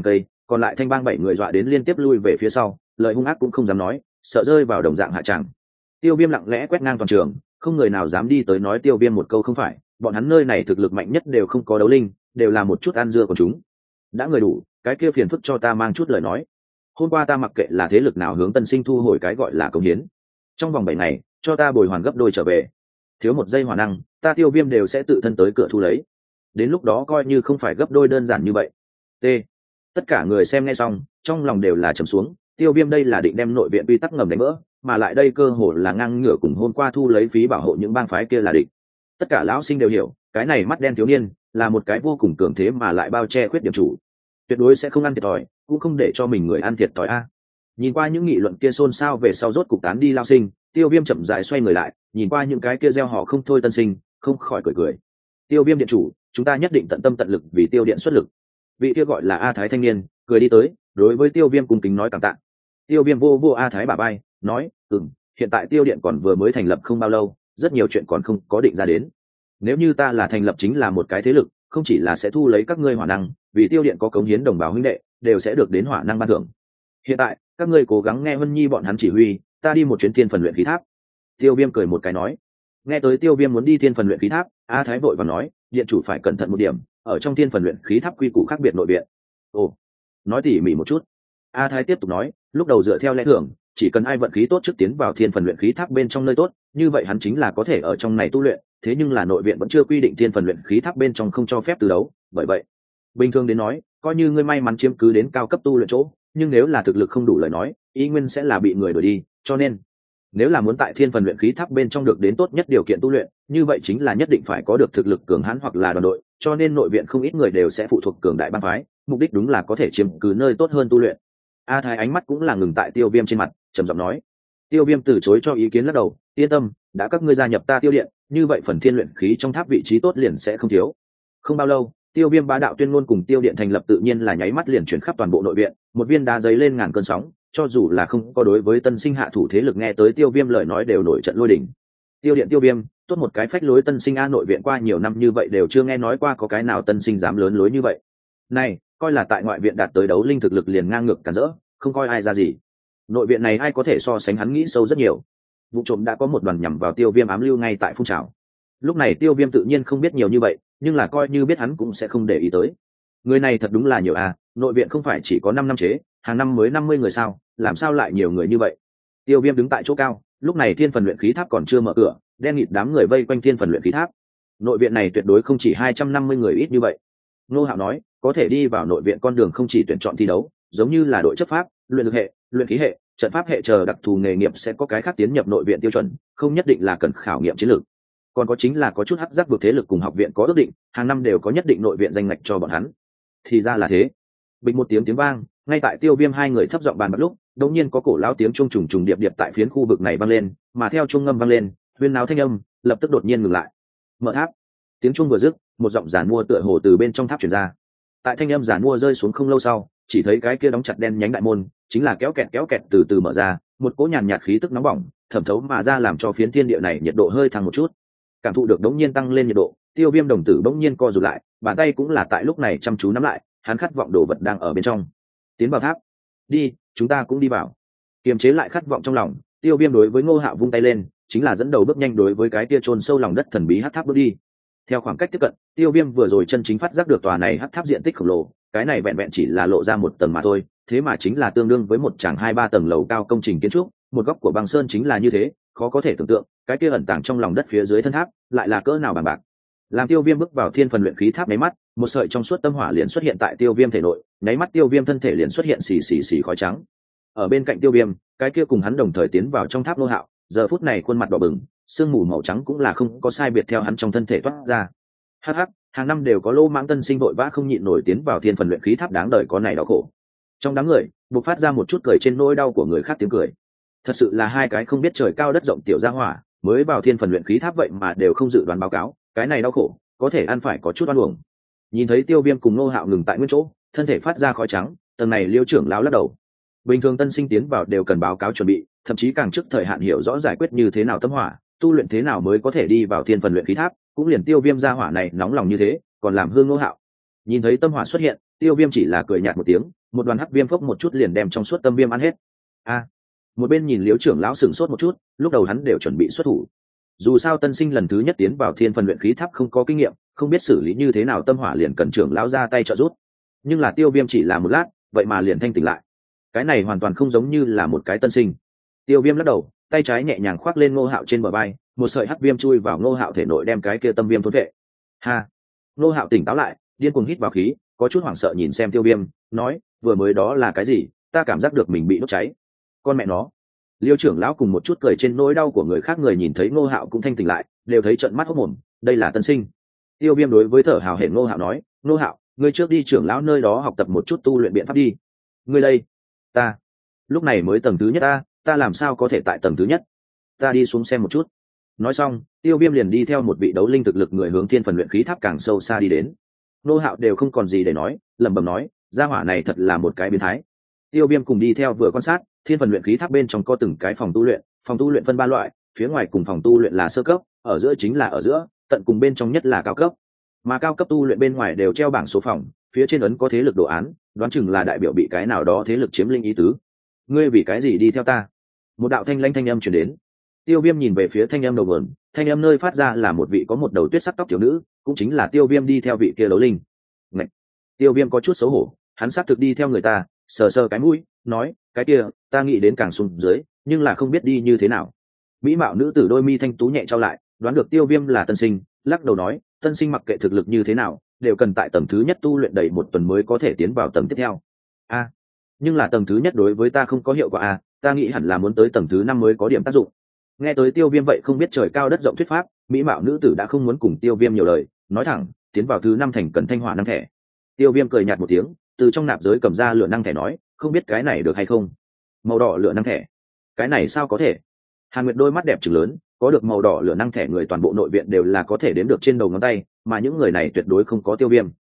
còn lại Thanh Bang 7 người dọa đến liên tiếp lui về phía sau, lời hung ác cũng không dám nói, sợ rơi vào đồng dạng hạ tràng. Tiêu Viêm lặng lẽ quét ngang toàn trường, không người nào dám đi tới nói Tiêu Viêm một câu không phải, bọn hắn nơi này thực lực mạnh nhất đều không có đấu linh, đều là một chút ăn dưa của chúng. Đã người đủ, cái kia phiền phức cho ta mang chút lời nói. Hôm qua ta mặc kệ là thế lực nào hướng Tân Sinh thu hồi cái gọi là công hiến, trong vòng 7 ngày cho ta bồi hoàn gấp đôi trở về. Thiếu một giây hỏa năng, ta Tiêu Viêm đều sẽ tự thân tới cửa thu lấy. Đến lúc đó coi như không phải gấp đôi đơn giản như vậy. T. Tất cả người xem nghe xong, trong lòng đều là trầm xuống. Tiêu Viêm đây là định đem nội viện quy tắc ngầm đánh vỡ, mà lại đây cơ hội là ngang ngửa cùng hôm qua thu lấy phí bảo hộ những bang phái kia là địch. Tất cả lão sinh đều hiểu, cái này mắt đen thiếu niên là một cái vô cùng cường thế mà lại bao che khuyết điểm chủ, tuyệt đối sẽ không ăn thiệt thòi, cũng không để cho mình người ăn thiệt thòi a. Nhìn qua những nghị luận kia xôn xao về sau rốt cục tán đi lao sinh, Tiêu Viêm chậm rãi xoay người lại, nhìn qua những cái kia gieo họ không thôi tân sinh, không khỏi cười cười. Tiêu Viêm điện chủ, chúng ta nhất định tận tâm tận lực vì Tiêu điện xuất lực. Vị kia gọi là A Thái thanh niên cười đi tới, đối với Tiêu Viêm cung kính nói cảm tạ. Tiêu Viêm vô A Thái bả vai, nói, hiện tại Tiêu điện còn vừa mới thành lập không bao lâu, rất nhiều chuyện còn không có định ra đến. Nếu như ta là thành lập chính là một cái thế lực, không chỉ là sẽ thu lấy các ngươi hỏa năng, vì Tiêu điện có cống hiến đồng bào huynh đệ, đều sẽ được đến hỏa năng ban thưởng. Hiện tại, các ngươi cố gắng nghe Vân Nhi bọn hắn chỉ huy, ta đi một chuyến thiên phần luyện khí tháp. Tiêu Viêm cười một cái nói. Nghe tới Tiêu Viêm muốn đi thiên phần luyện khí tháp, A Thái vội và nói, điện chủ phải cẩn thận một điểm, ở trong thiên phần luyện khí tháp quy củ khác biệt nội viện. Ồ, nói tỉ mỉ một chút. A Thái tiếp tục nói, lúc đầu dựa theo lẽ thường, chỉ cần ai vận khí tốt trước tiến vào thiên phần luyện khí tháp bên trong nơi tốt, như vậy hắn chính là có thể ở trong này tu luyện, thế nhưng là nội viện vẫn chưa quy định thiên phần luyện khí tháp bên trong không cho phép từ đấu, bởi vậy, bình thường đến nói, coi như ngươi may mắn chiếm cứ đến cao cấp tu luyện chỗ, nhưng nếu là thực lực không đủ lời nói, ý nguyên sẽ là bị người đuổi đi, cho nên nếu là muốn tại thiên phần luyện khí tháp bên trong được đến tốt nhất điều kiện tu luyện, như vậy chính là nhất định phải có được thực lực cường hãn hoặc là đoàn đội, cho nên nội viện không ít người đều sẽ phụ thuộc cường đại bang phái, mục đích đúng là có thể chiếm cứ nơi tốt hơn tu luyện. A Thái ánh mắt cũng là ngừng tại Tiêu Viêm trên mặt, trầm giọng nói. Tiêu Viêm từ chối cho ý kiến lắc đầu, yên tâm, đã các ngươi gia nhập ta Tiêu điện, như vậy phần thiên luyện khí trong tháp vị trí tốt liền sẽ không thiếu. Không bao lâu, Tiêu Viêm bá đạo tuyên ngôn cùng Tiêu điện thành lập tự nhiên là nháy mắt liền chuyển khắp toàn bộ nội viện, một viên đá giấy lên ngàn cơn sóng, cho dù là không có đối với tân sinh hạ thủ thế lực nghe tới Tiêu Viêm lời nói đều nổi trận lôi đình. Tiêu điện Tiêu Viêm, tốt một cái phách lối tân sinh a, nội viện qua nhiều năm như vậy đều chưa nghe nói qua có cái nào tân sinh dám lớn lối như vậy. Này, coi là tại ngoại viện đạt tới đấu linh thực lực liền ngang ngược cản rỡ, không coi ai ra gì. Nội viện này ai có thể so sánh hắn nghĩ sâu rất nhiều. Vụ trộm đã có một đoàn nhằm vào Tiêu Viêm ám lưu ngay tại phun trào. Lúc này Tiêu Viêm tự nhiên không biết nhiều như vậy, nhưng là coi như biết hắn cũng sẽ không để ý tới. Người này thật đúng là nhiều à, nội viện không phải chỉ có 5 năm chế, hàng năm mới 50 người sao, làm sao lại nhiều người như vậy. Tiêu Viêm đứng tại chỗ cao, lúc này thiên phần luyện khí tháp còn chưa mở cửa, đen nghịt đám người vây quanh thiên phần luyện khí tháp. Nội viện này tuyệt đối không chỉ 250 người ít như vậy. Ngô Hạo nói, có thể đi vào nội viện con đường không chỉ tuyển chọn thi đấu, giống như là đội chấp pháp, luyện dược hệ, luyện khí hệ, trận pháp hệ chờ đặc thù nghề nghiệp sẽ có cái khác tiến nhập nội viện tiêu chuẩn, không nhất định là cần khảo nghiệm chiến lược. Còn có chính là có chút hắc giác vực thế lực cùng học viện có ước định, hàng năm đều có nhất định nội viện danh ngạch cho bọn hắn. Thì ra là thế. Bình một tiếng vang, ngay tại Tiêu Viêm hai người thấp giọng bàn bạc lúc, đột nhiên có cổ lão tiếng chuông trùng trùng điệp điệp tại phiến khu vực này vang lên, mà theo chuông ngâm vang lên, huyên náo thanh âm lập tức đột nhiên ngừng lại. Mở tháp. Tiếng chuông vừa dứt, một giọng giản mua tựa hồ từ bên trong tháp truyền ra. Tại thanh âm giản mua rơi xuống không lâu sau, chỉ thấy cái kia đóng chặt đen nhánh đại môn, chính là kéo kẹt từ từ mở ra, một cỗ nhàn nhạt khí tức nóng bỏng thẩm thấu mà ra, làm cho phiến thiên địa này nhiệt độ hơi thăng một chút. Cảm thụ được đống nhiên tăng lên nhiệt độ, Tiêu Viêm đồng tử bỗng nhiên co rụt lại, bàn tay cũng là tại lúc này chăm chú nắm lại, hắn khát vọng đồ vật đang ở bên trong. Tiến vào tháp. Đi, chúng ta cũng đi vào. Kiềm chế lại khát vọng trong lòng, Tiêu Viêm đối với Ngô Hạo vung tay lên, chính là dẫn đầu bước nhanh đối với cái kia chôn sâu lòng đất thần bí hắc tháp bước đi. Theo khoảng cách tiếp cận, Tiêu Viêm vừa rồi chân chính phát giác được tòa này hắc tháp diện tích khổng lồ, cái này vẹn vẹn chỉ là lộ ra một tầng mà thôi, thế mà chính là tương đương với một tràng 2-3 tầng lầu cao công trình kiến trúc, một góc của băng sơn chính là như thế, khó có thể tưởng tượng, cái kia ẩn tàng trong lòng đất phía dưới thân tháp, lại là cỡ nào bằng bạc. Làm Tiêu Viêm bước vào thiên phần luyện khí tháp nháy mắt, một sợi trong suốt tâm hỏa liền xuất hiện tại Tiêu Viêm thể nội, nháy mắt Tiêu Viêm thân thể liền xuất hiện xì khói trắng. Ở bên cạnh Tiêu Viêm, cái kia cùng hắn đồng thời tiến vào trong tháp Ngô Hạo, giờ phút này khuôn mặt đỏ bừng, sương mù màu trắng cũng là không có sai biệt theo hắn trong thân thể toát ra. Hắc hắc, hàng năm đều có lô mãng tân sinh vội vã không nhịn nổi tiến vào thiên phần luyện khí tháp đáng đời có này đó khổ. Trong đám người, bộc phát ra một chút cười trên nỗi đau của người khác tiếng cười. Thật sự là hai cái không biết trời cao đất rộng tiểu gia hỏa, mới vào thiên phần luyện khí tháp vậy mà đều không dự đoán báo cáo, cái này đau khổ, có thể ăn phải có chút oan uổng. Nhìn thấy Tiêu Viêm cùng Ngô Hạo ngừng tại nguyên chỗ, thân thể phát ra khói trắng, tầng này Liêu trưởng lão lắc đầu. Bình thường tân sinh tiến vào đều cần báo cáo chuẩn bị, thậm chí càng trước thời hạn hiểu rõ giải quyết như thế nào tâm hỏa, tu luyện thế nào mới có thể đi vào thiên phần luyện khí tháp, cũng liền Tiêu Viêm gia hỏa này nóng lòng như thế, còn làm hương Ngô Hạo. Nhìn thấy tâm hỏa xuất hiện, Tiêu viêm chỉ là cười nhạt một tiếng, một đoàn hắc viêm phốc một chút liền đem trong suốt tâm viêm ăn hết. Một bên nhìn Liễu trưởng lão sửng sốt một chút, lúc đầu hắn đều chuẩn bị xuất thủ. Dù sao tân sinh lần thứ nhất tiến vào thiên phần luyện khí tháp không có kinh nghiệm, không biết xử lý như thế nào, tâm hỏa liền cần trưởng lão ra tay trợ giúp. Nhưng là Tiêu viêm chỉ là một lát, vậy mà liền thanh tỉnh lại. Cái này hoàn toàn không giống như là một cái tân sinh. Tiêu viêm lắc đầu, tay trái nhẹ nhàng khoác lên Ngô Hạo trên bờ vai, một sợi hắc viêm chui vào Ngô Hạo thể nội đem cái kia tâm viêm thôn vệ. Ngô Hạo tỉnh táo lại, điên cuồng hít vào khí, có chút hoảng sợ nhìn xem Tiêu viêm, nói, vừa mới đó là cái gì? Ta cảm giác được mình bị đốt cháy. Con mẹ nó. Liêu trưởng lão cùng một chút cười trên nỗi đau của người khác, người nhìn thấy Ngô Hạo cũng thanh tỉnh lại, đều thấy trợn mắt hốt mồm, đây là tân sinh. Tiêu viêm đối với thở hào hển Ngô Hạo nói, Ngô Hạo, ngươi trước đi trưởng lão nơi đó học tập một chút tu luyện biện pháp đi. Ngươi đây? Ta lúc này mới tầng thứ nhất, ta làm sao có thể tại tầng thứ nhất? Ta đi xuống xem một chút. Nói xong, Tiêu viêm liền đi theo một vị đấu linh thực lực người hướng thiên phần luyện khí tháp càng sâu xa đi đến. Ngô Hạo đều không còn gì để nói, lẩm bẩm nói, gia hỏa này thật là một cái biến thái. Tiêu viêm cùng đi theo vừa quan sát, thiên phần luyện khí tháp bên trong có từng cái phòng tu luyện phân ba loại, phía ngoài cùng phòng tu luyện là sơ cấp, ở giữa chính là ở giữa, tận cùng bên trong nhất là cao cấp. Mà cao cấp tu luyện bên ngoài đều treo bảng số phòng, phía trên ấn có thế lực đồ án, đoán chừng là đại biểu bị cái nào đó thế lực chiếm linh ý tứ. Ngươi vì cái gì đi theo ta? Một đạo thanh lãnh thanh âm truyền đến. Tiêu viêm nhìn về phía thanh âm đầu nguồn, thanh âm nơi phát ra là một vị có một đầu tuyết sắc tóc thiếu nữ, cũng chính là Tiêu viêm đi theo vị kia đấu linh. Ngậy! Tiêu viêm có chút xấu hổ, hắn xác thực đi theo người ta, sờ sờ cái mũi, nói, cái kia ta nghĩ đến càng xuống dưới, nhưng là không biết đi như thế nào. Mỹ mạo nữ tử đôi mi thanh tú nhẹ trao lại, đoán được Tiêu viêm là tân sinh, lắc đầu nói, tân sinh mặc kệ thực lực như thế nào, đều cần tại tầng thứ nhất tu luyện đầy một tuần mới có thể tiến vào tầng tiếp theo. Nhưng là tầng thứ nhất đối với ta không có hiệu quả. Ta nghĩ hẳn là muốn tới tầng thứ 5 mới có điểm tác dụng. Nghe tới Tiêu viêm vậy không biết trời cao đất rộng thuyết pháp, mỹ mạo nữ tử đã không muốn cùng Tiêu viêm nhiều lời, nói thẳng, tiến vào thứ 5 thành cần thanh hỏa năng thẻ. Tiêu viêm cười nhạt một tiếng, từ trong nạp giới cầm ra lửa năng thẻ, nói, không biết cái này được hay không? Màu đỏ lửa năng thẻ? Cái này sao có thể? Hàn Nguyệt đôi mắt đẹp trừng lớn, có được màu đỏ lửa năng thẻ người toàn bộ nội viện đều là có thể đếm được trên đầu ngón tay, mà những người này tuyệt đối không có Tiêu viêm.